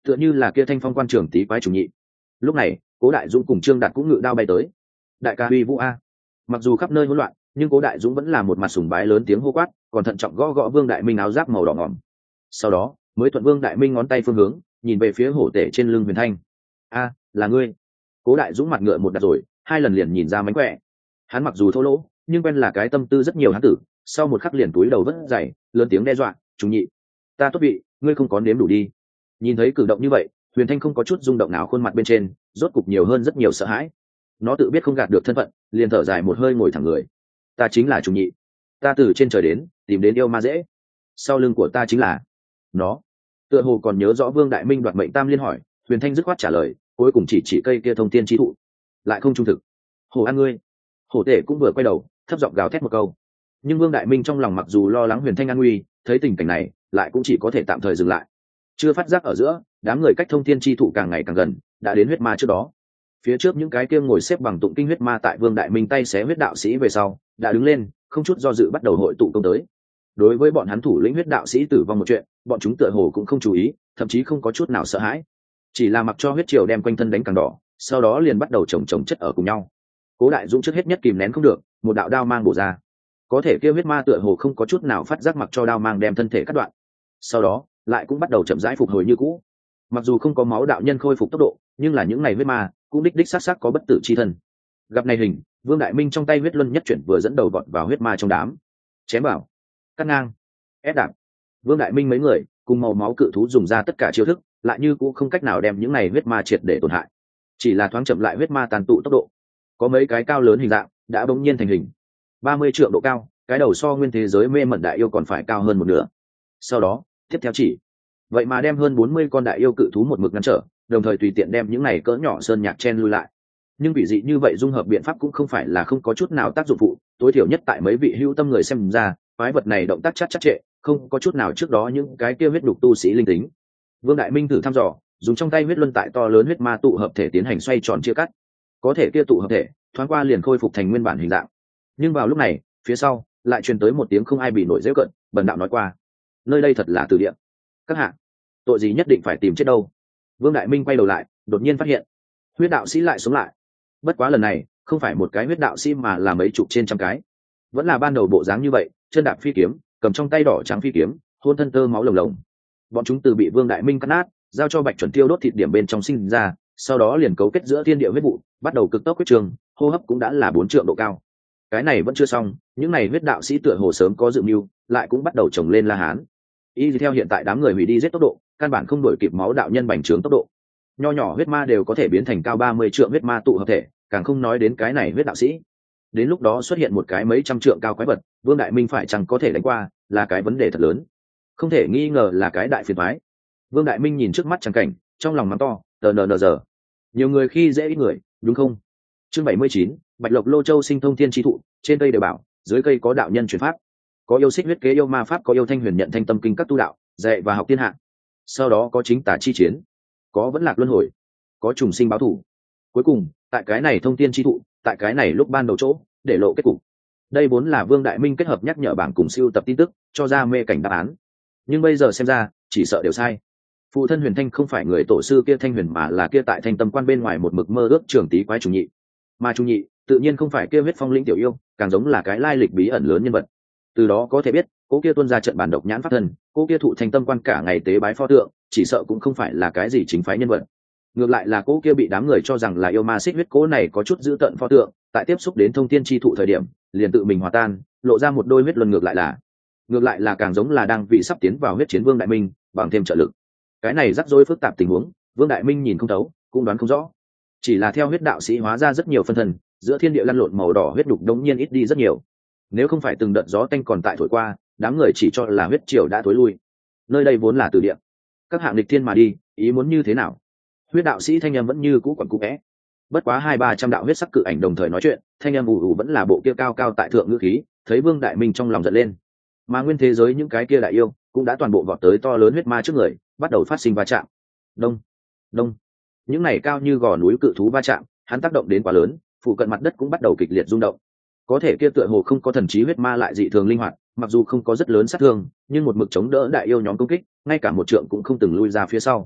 S1: tựa như là kia thanh phong quan trường tí quái chủ nhị. Lúc này Cố Đại Dũng cùng Trương Đạt cũng ngự đao bay tới. Đại ca uy vũ a. Mặc dù khắp nơi hỗn loạn, nhưng Cố Đại Dũng vẫn là một mặt sùng bái lớn tiếng hô quát, còn thận trọng gõ gõ Vương Đại Minh áo giáp màu đỏ ngòm. Sau đó mới thuận Vương Đại Minh ngón tay phương hướng, nhìn về phía hổ tể trên lưng Huyền Thanh. A, là ngươi. Cố Đại Dũng mặt ngựa một đặt rồi, hai lần liền nhìn ra mánh khỏe. Hắn mặc dù thô lỗ, nhưng quen là cái tâm tư rất nhiều hắn tử, sau một khắc liền túi đầu vất dày, lớn tiếng đe dọa, "Chúng nhị, ta tốt vị, ngươi không có nếm đủ đi." Nhìn thấy cử động như vậy, Huyền Thanh không có chút rung động nào, khuôn mặt bên trên rốt cục nhiều hơn rất nhiều sợ hãi. Nó tự biết không gạt được thân phận, liền thở dài một hơi ngồi thẳng người. "Ta chính là Chúng nhị, ta từ trên trời đến, tìm đến yêu ma dễ. Sau lưng của ta chính là nó." Tựa hồ còn nhớ rõ Vương Đại Minh đoạt mệnh tam liên hỏi, Huyền Thanh dứt khoát trả lời, cuối cùng chỉ cây kia thông tiên chi thụ, lại không trung thực. "Hổ ăn ngươi." Hổ tể cũng vừa quay đầu, thấp giọng gào thét một câu. Nhưng Vương Đại Minh trong lòng mặc dù lo lắng Huyền Thanh an nguy, thấy tình cảnh này lại cũng chỉ có thể tạm thời dừng lại. Chưa phát giác ở giữa, đám người cách thông thiên chi thụ càng ngày càng gần, đã đến huyết ma trước đó. Phía trước những cái kia ngồi xếp bằng tụng kinh huyết ma tại Vương Đại Minh tay xé huyết đạo sĩ về sau, đã đứng lên, không chút do dự bắt đầu hội tụ công tới. Đối với bọn hắn thủ lĩnh huyết đạo sĩ tử vong một chuyện, bọn chúng tựa hồ cũng không chú ý, thậm chí không có chút nào sợ hãi, chỉ là mặc cho huyết triều đem quanh thân đánh càng đỏ, sau đó liền bắt đầu chồng chất ở cùng nhau. Cố Đại Dũng trước hết nhất kìm nén không được, một đạo đao mang bổ ra. Có thể kia huyết ma tựa hồ không có chút nào phát giác, mặc cho đao mang đem thân thể cắt đoạn, sau đó lại cũng bắt đầu chậm rãi phục hồi như cũ. Mặc dù không có máu đạo nhân khôi phục tốc độ, nhưng là những ngày huyết ma cũng đích xác có bất tử chi thân. Gặp này hình, Vương Đại Minh trong tay huyết luân nhất chuyển vừa dẫn đầu vọt vào huyết ma trong đám, chém vào, cắt ngang, ép đạp. Vương Đại Minh mấy người cùng màu máu cự thú dùng ra tất cả chiêu thức, lại như cũng không cách nào đem những này huyết ma triệt để tổn hại, chỉ là thoáng chậm lại huyết ma tàn tụ tốc độ. Có mấy cái cao lớn hình dạng đã bỗng nhiên thành hình, 30 trượng độ cao, cái đầu so nguyên thế giới mê mẩn đại yêu còn phải cao hơn một nửa. Sau đó tiếp theo chỉ vậy mà đem hơn 40 con đại yêu cự thú một mực ngăn trở, đồng thời tùy tiện đem những này cỡ nhỏ sơn nhạc chen lui lại. Nhưng vị dị như vậy dung hợp biện pháp cũng không phải là không có chút nào tác dụng phụ, tối thiểu nhất tại mấy vị hữu tâm người xem ra, quái vật này động tác chắc trệ, không có chút nào trước đó những cái kia huyết đục tu sĩ linh tính. Vương Đại Minh thử thăm dò, dùng trong tay huyết luân tại to lớn huyết ma tụ hợp thể tiến hành xoay tròn chia cắt. Có thể kia tụ hợp thể thoáng qua liền khôi phục thành nguyên bản hình dạng. Nhưng vào lúc này, phía sau lại truyền tới một tiếng không ai bị nổi giễu cận, bần đạo nói qua, nơi đây thật là từ địa. Các hạ, tội gì nhất định phải tìm chết đâu? Vương Đại Minh quay đầu lại, đột nhiên phát hiện huyết đạo sĩ lại sống lại. Bất quá lần này không phải một cái huyết đạo sĩ mà là mấy chục trên trăm cái, vẫn là ban đầu bộ dáng như vậy, chân đạp phi kiếm, cầm trong tay đỏ trắng phi kiếm, hôn thân tơ máu lồng lồng. Bọn chúng từ bị Vương Đại Minh cắt nát, giao cho Bạch Chuẩn Tiêu đốt thịt điểm bên trong sinh ra, sau đó liền cấu kết giữa thiên địa huyết vụ, bắt đầu cực tốc huyết trường, hô hấp cũng đã là 4 trượng độ cao. Cái này vẫn chưa xong, những này huyết đạo sĩ tựa hồ sớm có dự mưu, lại cũng bắt đầu chồng lên La Hán. Y theo hiện tại đám người hủy đi giết tốc độ, căn bản không đuổi kịp máu đạo nhân bành trướng tốc độ. Nho nhỏ huyết ma đều có thể biến thành cao 30 trượng huyết ma tụ hợp thể, càng không nói đến cái này huyết đạo sĩ. Đến lúc đó xuất hiện một cái mấy trăm trượng cao quái vật, Vương Đại Minh phải chăng có thể đánh qua, là cái vấn đề thật lớn. Không thể nghi ngờ là cái đại phiền toái. Vương Đại Minh nhìn trước mắt chẳng cảnh, trong lòng mắng to, giờ. Nhiều người khi dễ ít người, đúng không? Chương 79, Bạch Lộc Lô Châu sinh thông thiên chi thụ, trên cây đều bảo, dưới cây có đạo nhân truyền pháp. Có yêu xích huyết kế yêu ma pháp, có yêu thanh huyền nhận thanh tâm kinh các tu đạo, dạy và học thiên hạ. Sau đó có chính tà chi chiến, có vẫn lạc luân hồi, có trùng sinh báo thủ. Cuối cùng, tại cái này thông thiên chi thụ, tại cái này lúc ban đầu chỗ, để lộ kết cục. Đây vốn là Vương Đại Minh kết hợp nhắc nhở bảng cùng siêu tập tin tức, cho ra mê cảnh đáp án. Nhưng bây giờ xem ra, chỉ sợ đều sai. Phụ thân Huyền Thanh không phải người tổ sư kia Thanh Huyền, mà là kia tại Thanh Tâm Quan bên ngoài một mực mơ ước trường tí quái trùng nhị. Mà trùng nhị, tự nhiên không phải kia huyết phong linh tiểu yêu, càng giống là cái lai lịch bí ẩn lớn nhân vật. Từ đó có thể biết, cô kia tuôn ra trận bản độc nhãn pháp thân, cô kia thụ Thanh Tâm Quan cả ngày tế bái pho tượng, chỉ sợ cũng không phải là cái gì chính phái nhân vật. Ngược lại là cô kia bị đám người cho rằng là yêu ma xích huyết cố này có chút giữ tận pho tượng, tại tiếp xúc đến thông thiên chi thụ thời điểm, liền tự mình hòa tan, lộ ra một đôi huyết luân, ngược lại là càng giống là đang vị sắp tiến vào huyết chiến Vương Đại Minh, bằng thêm trợ lực. Cái này rắc rối phức tạp tình huống, Vương Đại Minh nhìn không thấu, cũng đoán không rõ. Chỉ là theo huyết đạo sĩ hóa ra rất nhiều phân thân, giữa thiên địa lăn lộn màu đỏ huyết đục đống nhiên ít đi rất nhiều. Nếu không phải từng đợt gió tanh còn tại thổi qua, đám người chỉ cho là huyết triều đã thối lui. Nơi đây vốn là từ địa, các hạng lịch thiên mà đi, ý muốn như thế nào? Huyết đạo sĩ thanh em vẫn như cũ quẩn cũ vẽ. Bất quá 200-300 đạo huyết sắc cự ảnh đồng thời nói chuyện, thanh em ù vẫn là bộ kia cao cao tại thượng ngữ khí, thấy Vương Đại Minh trong lòng giận lên. Mà nguyên thế giới những cái kia đại yêu cũng đã toàn bộ vọt tới to lớn huyết ma trước người, bắt đầu phát sinh va chạm. Đông. Những này cao như gò núi cự thú va chạm, hắn tác động đến quá lớn, phụ cận mặt đất cũng bắt đầu kịch liệt rung động. Có thể kia tựa hồ không có thần trí huyết ma lại dị thường linh hoạt, mặc dù không có rất lớn sát thương, nhưng một mực chống đỡ đại yêu nhóm công kích, ngay cả một trượng cũng không từng lui ra phía sau.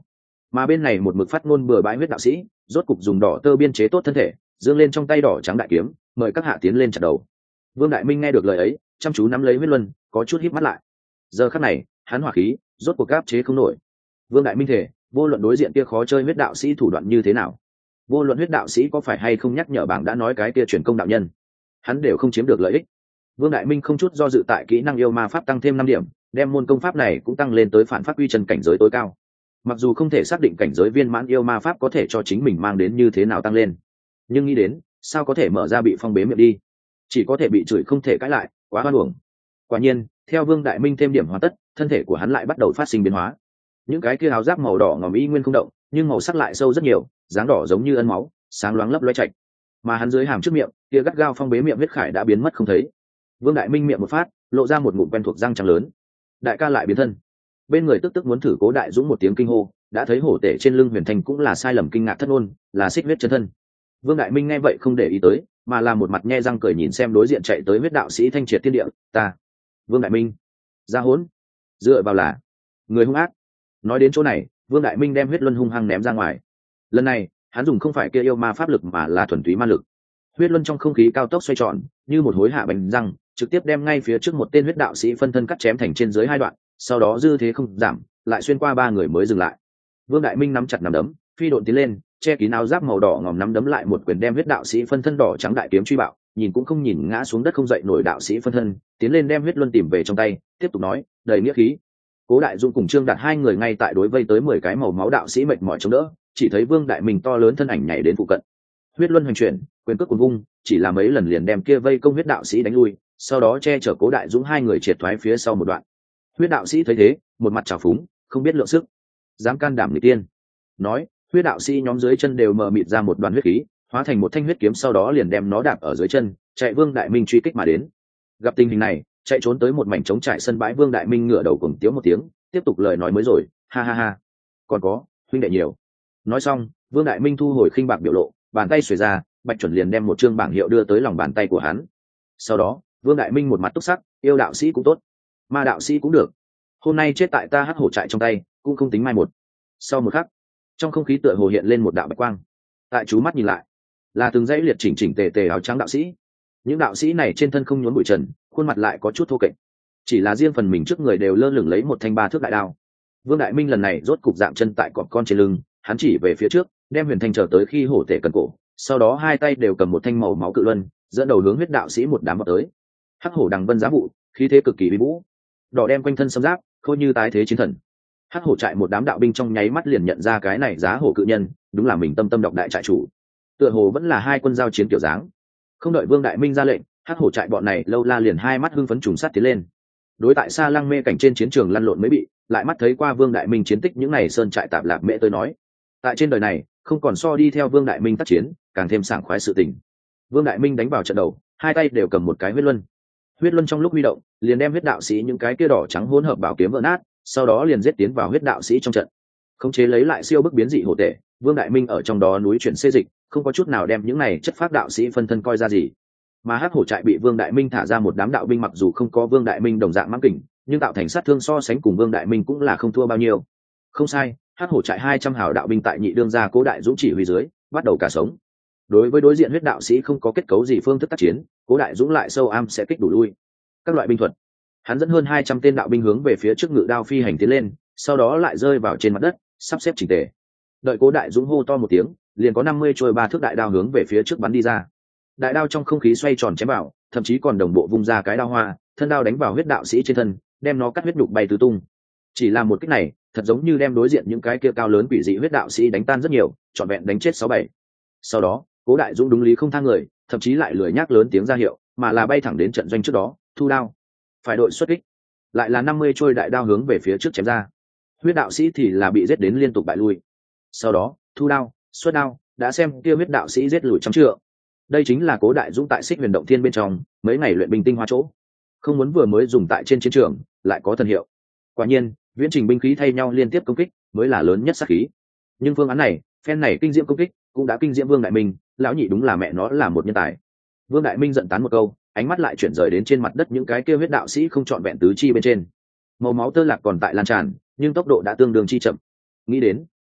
S1: mà bên này một mực phát ngôn bừa bãi huyết đạo sĩ rốt cục dùng đỏ tơ biên chế tốt thân thể, dương lên trong tay đỏ trắng đại kiếm, mời các hạ tiến lên chặt đầu. Vương Đại Minh nghe được lời ấy, chăm chú nắm lấy huyết luân, có chút híp mắt lại. Giờ khắc này, hắn hỏa khí rốt cuộc áp chế không nổi. Vương Đại Minh thể, vô luận đối diện kia khó chơi huyết đạo sĩ thủ đoạn như thế nào, vô luận huyết đạo sĩ có phải hay không nhắc nhở bảng đã nói cái kia truyền công đạo nhân, hắn đều không chiếm được lợi ích. Vương Đại Minh không chút do dự tại kỹ năng yêu ma pháp tăng thêm 5 điểm, đem môn công pháp này cũng tăng lên tới phản phát uy chân cảnh giới tối cao. Mặc dù không thể xác định cảnh giới viên mãn yêu ma pháp có thể cho chính mình mang đến như thế nào tăng lên, nhưng nghĩ đến sao có thể mở ra bị phong bế miệng đi, chỉ có thể bị chửi không thể cãi lại, quá hoan uổng. Quả nhiên, theo Vương Đại Minh thêm điểm hoàn tất, thân thể của hắn lại bắt đầu phát sinh biến hóa. Những cái kia áo giáp màu đỏ ngòm y nguyên không động, nhưng màu sắc lại sâu rất nhiều, dáng đỏ giống như ân máu, sáng loáng lấp loé chạch. Mà hắn dưới hàm trước miệng, kia gắt gao phong bế miệng huyết khải đã biến mất không thấy. Vương Đại Minh miệng một phát, lộ ra một ngụm quen thuộc răng trắng lớn. Đại ca lại biến thân. Bên người tức muốn thử Cố Đại Dũng một tiếng kinh hô, đã thấy hổ tể trên lưng Huyền Thành cũng là sai lầm kinh ngạc thất ngôn, là xích huyết chân thân. Vương Đại Minh nghe vậy không để ý tới, mà là một mặt nhe răng cười nhìn xem đối diện chạy tới huyết đạo sĩ thanh triệt thiên địa, ta, Vương Đại Minh, ra hỗn, dựa vào là người hung ác. Nói đến chỗ này, Vương Đại Minh đem huyết luân hung hăng ném ra ngoài. Lần này, hắn dùng không phải kia yêu ma pháp lực mà là thuần túy ma lực. Huyết luân trong không khí cao tốc xoay tròn, như một hối hạ bánh răng, trực tiếp đem ngay phía trước một tên huyết đạo sĩ phân thân cắt chém thành trên dưới 2 đoạn, sau đó dư thế không giảm, lại xuyên qua 3 người mới dừng lại. Vương Đại Minh nắm chặt nắm đấm, phi độn tiến lên, che kín áo giáp màu đỏ ngòm nắm đấm lại một quyền đem huyết đạo sĩ phân thân đỏ trắng đại kiếm truy bạo, nhìn cũng không nhìn ngã xuống đất không dậy nổi đạo sĩ phân thân, tiến lên đem huyết luân tìm về trong tay, tiếp tục nói, đầy nghĩa khí. Cố Đại Dung cùng Trương Đạt 2 người ngay tại đối vây tới 10 cái màu máu đạo sĩ mệt mỏi chống đỡ, chỉ thấy Vương Đại Minh to lớn thân ảnh nhảy đến phụ cận. Huyết luân hoành chuyển, quyền cước cuồng vung, chỉ là mấy lần liền đem kia vây công huyết đạo sĩ đánh lui, sau đó che chở Cố Đại Dũng 2 người triệt thoái phía sau một đoạn. Huyết đạo sĩ thấy thế, một mặt trào phúng, không biết lượng sức, dám can đảm nghịch tiên. Nói, huyết đạo sĩ nhóm dưới chân đều mờ mịt ra một đoàn huyết khí, hóa thành một thanh huyết kiếm, sau đó liền đem nó đạp ở dưới chân, chạy Vương Đại Minh truy kích mà đến. Gặp tình hình này, chạy trốn tới một mảnh trống trải sân bãi Vương Đại Minh ngửa đầu cùng tiếu một tiếng, tiếp tục lời nói mới rồi, ha ha ha, còn có huynh đệ nhiều. Nói xong, Vương Đại Minh thu hồi khinh bạc biểu lộ, bàn tay xuề ra, Bạch Chuẩn liền đem một chương bảng hiệu đưa tới lòng bàn tay của hắn. Sau đó, Vương Đại Minh một mặt túc sắc, yêu đạo sĩ cũng tốt, ma đạo sĩ cũng được, hôm nay chết tại ta hắc hổ trại trong tay cũng không tính mai một. Sau một khắc, trong không khí tựa hồ hiện lên một đạo bạch quang, tại chú mắt nhìn lại, là từng dãy liệt chỉnh chỉnh tề tề áo trắng đạo sĩ. Những đạo sĩ này trên thân không nhốn bụi trần, khuôn mặt lại có chút thô kệch, chỉ là riêng phần mình trước người đều lơ lửng lấy một thanh 3 thước đại đao. Vương Đại Minh lần này rốt cục dạng chân tại cọp con trên lưng, hắn chỉ về phía trước, đem Huyền Thanh chờ tới khi hổ tể cần cổ, sau đó 2 tay đều cầm một thanh màu máu cự luân, dẫn đầu hướng huyết đạo sĩ một đám vào tới. Hắc hổ đằng vân giá vụ, khí thế cực kỳ uy vũ, đỏ đem quanh thân xâm giáp, khôi như tái thế chiến thần. Hắc hổ trại một đám đạo binh trong nháy mắt liền nhận ra cái này giá hổ cự nhân, đúng là mình Tâm Tâm độc đại trại chủ. Tựa hồ vẫn là 2 quân giao chiến kiểu dáng. Không đợi Vương Đại Minh ra lệnh, Hắc hổ trại bọn này lâu la liền 2 mắt hưng phấn trùng sát tiến lên. Đối tại Sa Lăng mê cảnh trên chiến trường lăn lộn mới bị, lại mắt thấy qua Vương Đại Minh chiến tích những này sơn trại tạp lạc mẹ tới nói, tại trên đời này không còn so đi theo Vương Đại Minh tác chiến càng thêm sảng khoái sự tình. Vương Đại Minh đánh vào trận đầu, 2 tay đều cầm một cái huyết luân. Huyết luân trong lúc huy động, liền đem huyết đạo sĩ những cái kia đỏ trắng hỗn hợp bảo kiếm vỡ nát, sau đó liền giết tiến vào huyết đạo sĩ trong trận. Khống chế lấy lại siêu bức biến dị hổ tể, Vương Đại Minh ở trong đó núi chuyển xê dịch, không có chút nào đem những này chất phác đạo sĩ phân thân coi ra gì. Mà Hắc hổ trại bị Vương Đại Minh thả ra một đám đạo binh, mặc dù không có Vương Đại Minh đồng dạng mãng kình, nhưng tạo thành sát thương so sánh cùng Vương Đại Minh cũng là không thua bao nhiêu. Không sai, Hắc hổ trại 200 hào đạo binh tại nhị đương gia Cố Đại Dũng chỉ huy dưới, bắt đầu cả sống. Đối với đối diện huyết đạo sĩ không có kết cấu gì phương thức tác chiến, Cố Đại Dũng lại sâu am sẽ kích đủ lui. Các loại binh thuật, hắn dẫn hơn 200 tên đạo binh hướng về phía trước ngự đao phi hành tiến lên, sau đó lại rơi vào trên mặt đất, sắp xếp chỉnh tề. Đợi Cố Đại Dũng hô to một tiếng, liền có 50 trôi 3 thước đại đao hướng về phía trước bắn đi ra. Đại đao trong không khí xoay tròn chém vào, thậm chí còn đồng bộ vung ra cái đao hoa, thân đao đánh vào huyết đạo sĩ trên thân, đem nó cắt huyết nhục bay tứ tung. Chỉ là một kích này, thật giống như đem đối diện những cái kia cao lớn quỷ dị huyết đạo sĩ đánh tan rất nhiều, trọn vẹn đánh chết 6-7. Sau đó, Cố Đại Dũng đúng lý không tha người, thậm chí lại lười nhác lớn tiếng ra hiệu, mà là bay thẳng đến trận doanh trước đó, thu đao. Phải đội xuất kích, lại là 50 trôi đại đao hướng về phía trước chém ra. Huyết đạo sĩ thì là bị giết đến liên tục bại lui. Sau đó, thu đao, xuất đao, đã xem kia huyết đạo sĩ giết lùi trăm trượng. Đây chính là Cố Đại Dũng tại Xích Huyền Động Thiên bên trong mấy ngày luyện binh tinh hoa chỗ, không muốn vừa mới dùng tại trên chiến trường lại có thần hiệu. Quả nhiên, viễn trình binh khí thay nhau liên tiếp công kích mới là lớn nhất sát khí. Nhưng phương án này, phen này kinh diễm công kích cũng đã kinh diễm Vương Đại Minh, lão nhị đúng là mẹ nó là một nhân tài. Vương Đại Minh giận tán một câu, ánh mắt lại chuyển rời đến trên mặt đất những cái kia huyết đạo sĩ không trọn vẹn tứ chi bên trên. Màu máu tơ lạc còn tại lan tràn, nhưng tốc độ đã tương đương chi chậm. Nghĩ đến,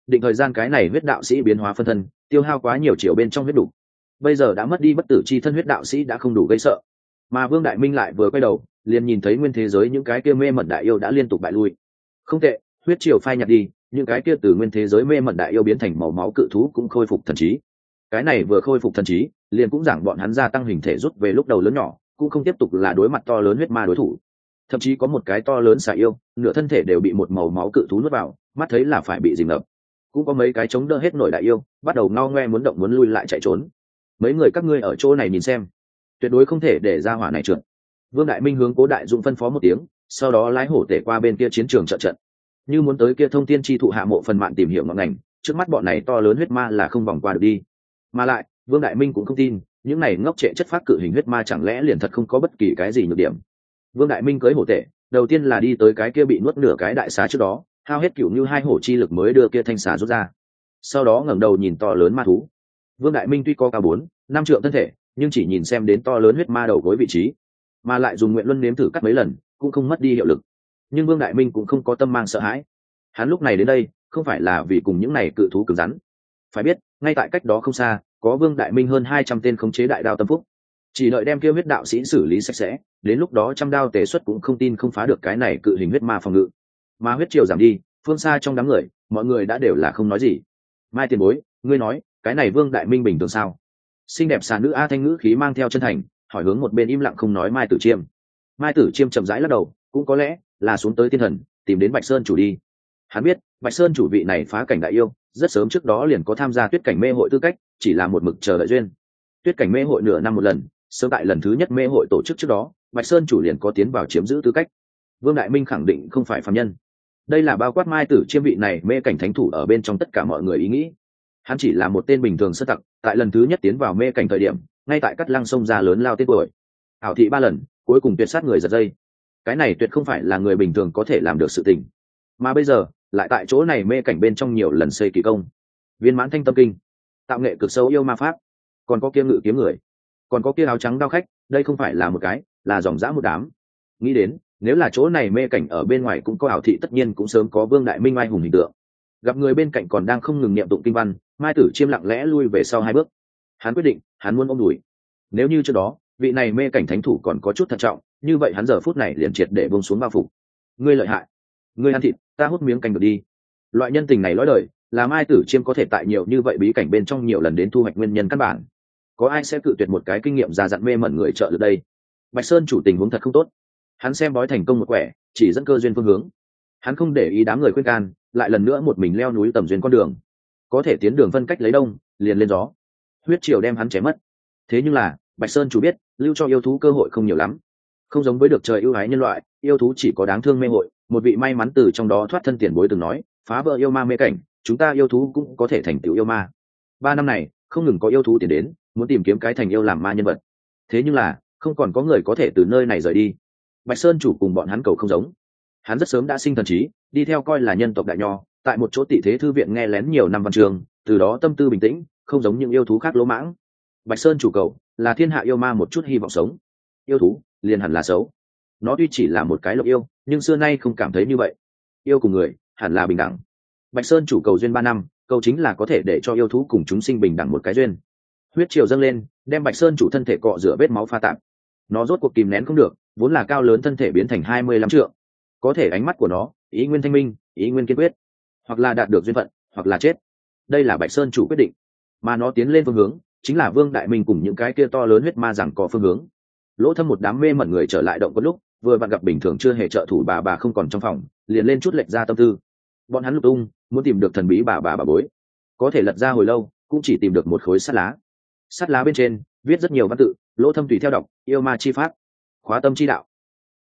S1: định thời gian cái này huyết đạo sĩ biến hóa phân thân tiêu hao quá nhiều chiều bên trong huyết đủ, bây giờ đã mất đi bất tử chi thân huyết đạo sĩ đã không đủ gây sợ. Mà Vương Đại Minh lại vừa quay đầu liền nhìn thấy nguyên thế giới những cái kia mê mẩn đại yêu đã liên tục bại lui. Không tệ, huyết triều phai nhạt đi, những cái kia từ nguyên thế giới mê mẩn đại yêu biến thành màu máu cự thú cũng khôi phục thần trí. Cái này vừa khôi phục thần trí liền cũng giảng bọn hắn gia tăng hình thể rút về lúc đầu lớn nhỏ, cũng không tiếp tục là đối mặt to lớn huyết ma đối thủ. Thậm chí có một cái to lớn xà yêu nửa thân thể đều bị một màu máu cự thú nuốt vào, mắt thấy là phải bị dìm ngập. Cũng có mấy cái chống đỡ hết nổi đại yêu bắt đầu ngao ngoe muốn động muốn lui lại chạy trốn. Mấy người các ngươi ở chỗ này nhìn xem, tuyệt đối không thể để ra hỏa này trượt. Vương Đại Minh hướng Cố Đại Dũng phân phó một tiếng, sau đó lái hổ tể qua bên kia chiến trường trợ trận, như muốn tới kia thông tiên chi thụ hạ mộ phần mạn tìm hiểu ngọn ngành. Trước mắt bọn này to lớn huyết ma là không vòng qua được đi. Mà lại Vương Đại Minh cũng không tin những này ngốc trệ chất phác cự hình huyết ma chẳng lẽ liền thật không có bất kỳ cái gì nhược điểm. Vương Đại Minh cưới hổ tể đầu tiên là đi tới cái kia bị nuốt nửa cái đại xá trước đó, hao hết cửu như hai hổ chi lực mới đưa kia thanh xá rút ra, sau đó ngẩng đầu nhìn to lớn ma thú. Vương Đại Minh tuy có cao 4-5 trượng thân thể, nhưng chỉ nhìn xem đến to lớn huyết ma đầu gối vị trí, mà lại dùng nguyện luân nếm thử cắt mấy lần cũng không mất đi hiệu lực. Nhưng Vương Đại Minh cũng không có tâm mang sợ hãi, hắn lúc này đến đây không phải là vì cùng những này cự thú cứng rắn. Phải biết ngay tại cách đó không xa có Vương Đại Minh hơn 200 tên khống chế đại đao tâm phúc, chỉ đợi đem kia huyết đạo sĩ xử lý sạch sẽ, đến lúc đó trăm đao tề xuất cũng không tin không phá được cái này cự hình huyết ma phòng ngự. Mà huyết triều giảm đi, phương xa trong đám người mọi người đã đều là không nói gì. Mai tiền bối, ngươi nói cái này Vương Đại Minh bình thường sao? Xinh đẹp xà nữ A Thanh ngữ khí mang theo chân thành hỏi hướng một bên im lặng không nói Mai Tử Chiêm. Mai Tử Chiêm chậm rãi lắc đầu, cũng có lẽ là xuống tới tiên thần tìm đến Bạch Sơn chủ đi. Hắn biết Bạch Sơn chủ vị này phá cảnh đại yêu rất sớm trước đó liền có tham gia tuyết cảnh mê hội tư cách, chỉ là một mực chờ đợi duyên. Tuyết cảnh mê hội nửa năm một lần, sớm tại lần thứ nhất mê hội tổ chức trước đó Bạch Sơn chủ liền có tiến vào chiếm giữ tư cách. Vương Đại Minh khẳng định không phải phàm nhân, đây là bao quát Mai Tử Chiêm vị này mê cảnh thánh thủ ở bên trong tất cả mọi người ý nghĩ. Hắn chỉ là một tên bình thường sơ tặc, tại lần thứ nhất tiến vào mê cảnh thời điểm ngay tại cắt lăng sông ra lớn lao tên tuổi, ảo thị 3 lần cuối cùng tuyệt sát người giật dây. Cái này tuyệt không phải là người bình thường có thể làm được sự tình. Mà bây giờ lại tại chỗ này mê cảnh bên trong nhiều lần xây kỳ công, viên mãn thanh tâm kinh, tạo nghệ cực sâu yêu ma pháp, còn có kia ngự kiếm người, còn có kia áo trắng đao khách, đây không phải là một cái, là dòng dã một đám. Nghĩ đến nếu là chỗ này mê cảnh ở bên ngoài cũng có ảo thị, tất nhiên cũng sớm có Vương Đại Minh oai hùng hình tượng. Gặp người bên cạnh còn đang không ngừng niệm tụng kinh văn, Mai Tử Chiêm lặng lẽ lui về sau 2 bước. Hắn quyết định hắn muốn ôm đùi. Nếu như trước đó vị này mê cảnh thánh thủ còn có chút thận trọng, như vậy hắn giờ phút này liền triệt để buông xuống bao phục. Ngươi lợi hại, ngươi ăn thịt ta hút miếng canh được đi. Loại nhân tình này lõi đời là Mai Tử Chiêm có thể tại nhiều như vậy bí cảnh bên trong nhiều lần đến thu hoạch nguyên nhân căn bản. Có ai sẽ cự tuyệt một cái kinh nghiệm già dặn mê mẩn người trợ lực đây? Bạch Sơn chủ tình huống thật không tốt, hắn xem bói thành công một quẻ, chỉ dẫn cơ duyên phương hướng. Hắn không để ý đám người khuyên can, lại lần nữa một mình leo núi tầm duyên con đường. Có thể tiến đường phân cách lấy đông, liền lên gió. Huyết triều đem hắn chém mất. Thế nhưng là Bạch Sơn chủ biết lưu cho yêu thú cơ hội không nhiều lắm. Không giống với được trời ưu ái nhân loại, yêu thú chỉ có đáng thương mê hội. Một vị may mắn từ trong đó thoát thân tiền bối từng nói, phá vỡ yêu ma mê cảnh, chúng ta yêu thú cũng có thể thành tựu yêu ma. 3 năm này không ngừng có yêu thú tiền đến, muốn tìm kiếm cái thành yêu làm ma nhân vật. Thế nhưng là không còn có người có thể từ nơi này rời đi. Bạch Sơn chủ cùng bọn hắn cầu không giống, hắn rất sớm đã sinh thần trí, đi theo coi là nhân tộc đại nho, tại một chỗ tị thế thư viện nghe lén nhiều năm văn trường, từ đó tâm tư bình tĩnh, không giống những yêu thú khác lỗ mãng. Bạch Sơn chủ cầu là thiên hạ yêu ma một chút hy vọng sống. Yêu thú liền hẳn là xấu, nó tuy chỉ là một cái lộc yêu nhưng xưa nay không cảm thấy như vậy. Yêu cùng người hẳn là bình đẳng. Bạch Sơn chủ cầu duyên 3 năm, cầu chính là có thể để cho yêu thú cùng chúng sinh bình đẳng một cái duyên. Huyết triều dâng lên, đem Bạch Sơn chủ thân thể cọ rửa vết máu pha tạp. Nó rốt cuộc kìm nén không được, vốn là cao lớn thân thể biến thành 25 trượng. Có thể ánh mắt của nó ý nguyên thanh minh, ý nguyên kiên quyết, hoặc là đạt được duyên phận, hoặc là chết. Đây là Bạch Sơn chủ quyết định, mà nó tiến lên phương hướng chính là Vương Đại Minh cùng những cái kia to lớn huyết ma rằng có phương hướng. Lỗ Thâm một đám mê mẩn người trở lại động có lúc vừa vặn gặp bình thường chưa hề trợ thủ bà không còn trong phòng, liền lên chút lệch ra tâm tư. Bọn hắn lục tung muốn tìm được thần bí bà bối, có thể lật ra hồi lâu cũng chỉ tìm được một khối sắt lá. Sắt lá bên trên viết rất nhiều văn tự, Lỗ Thâm tùy theo đọc: yêu ma chi pháp, khóa tâm chi đạo,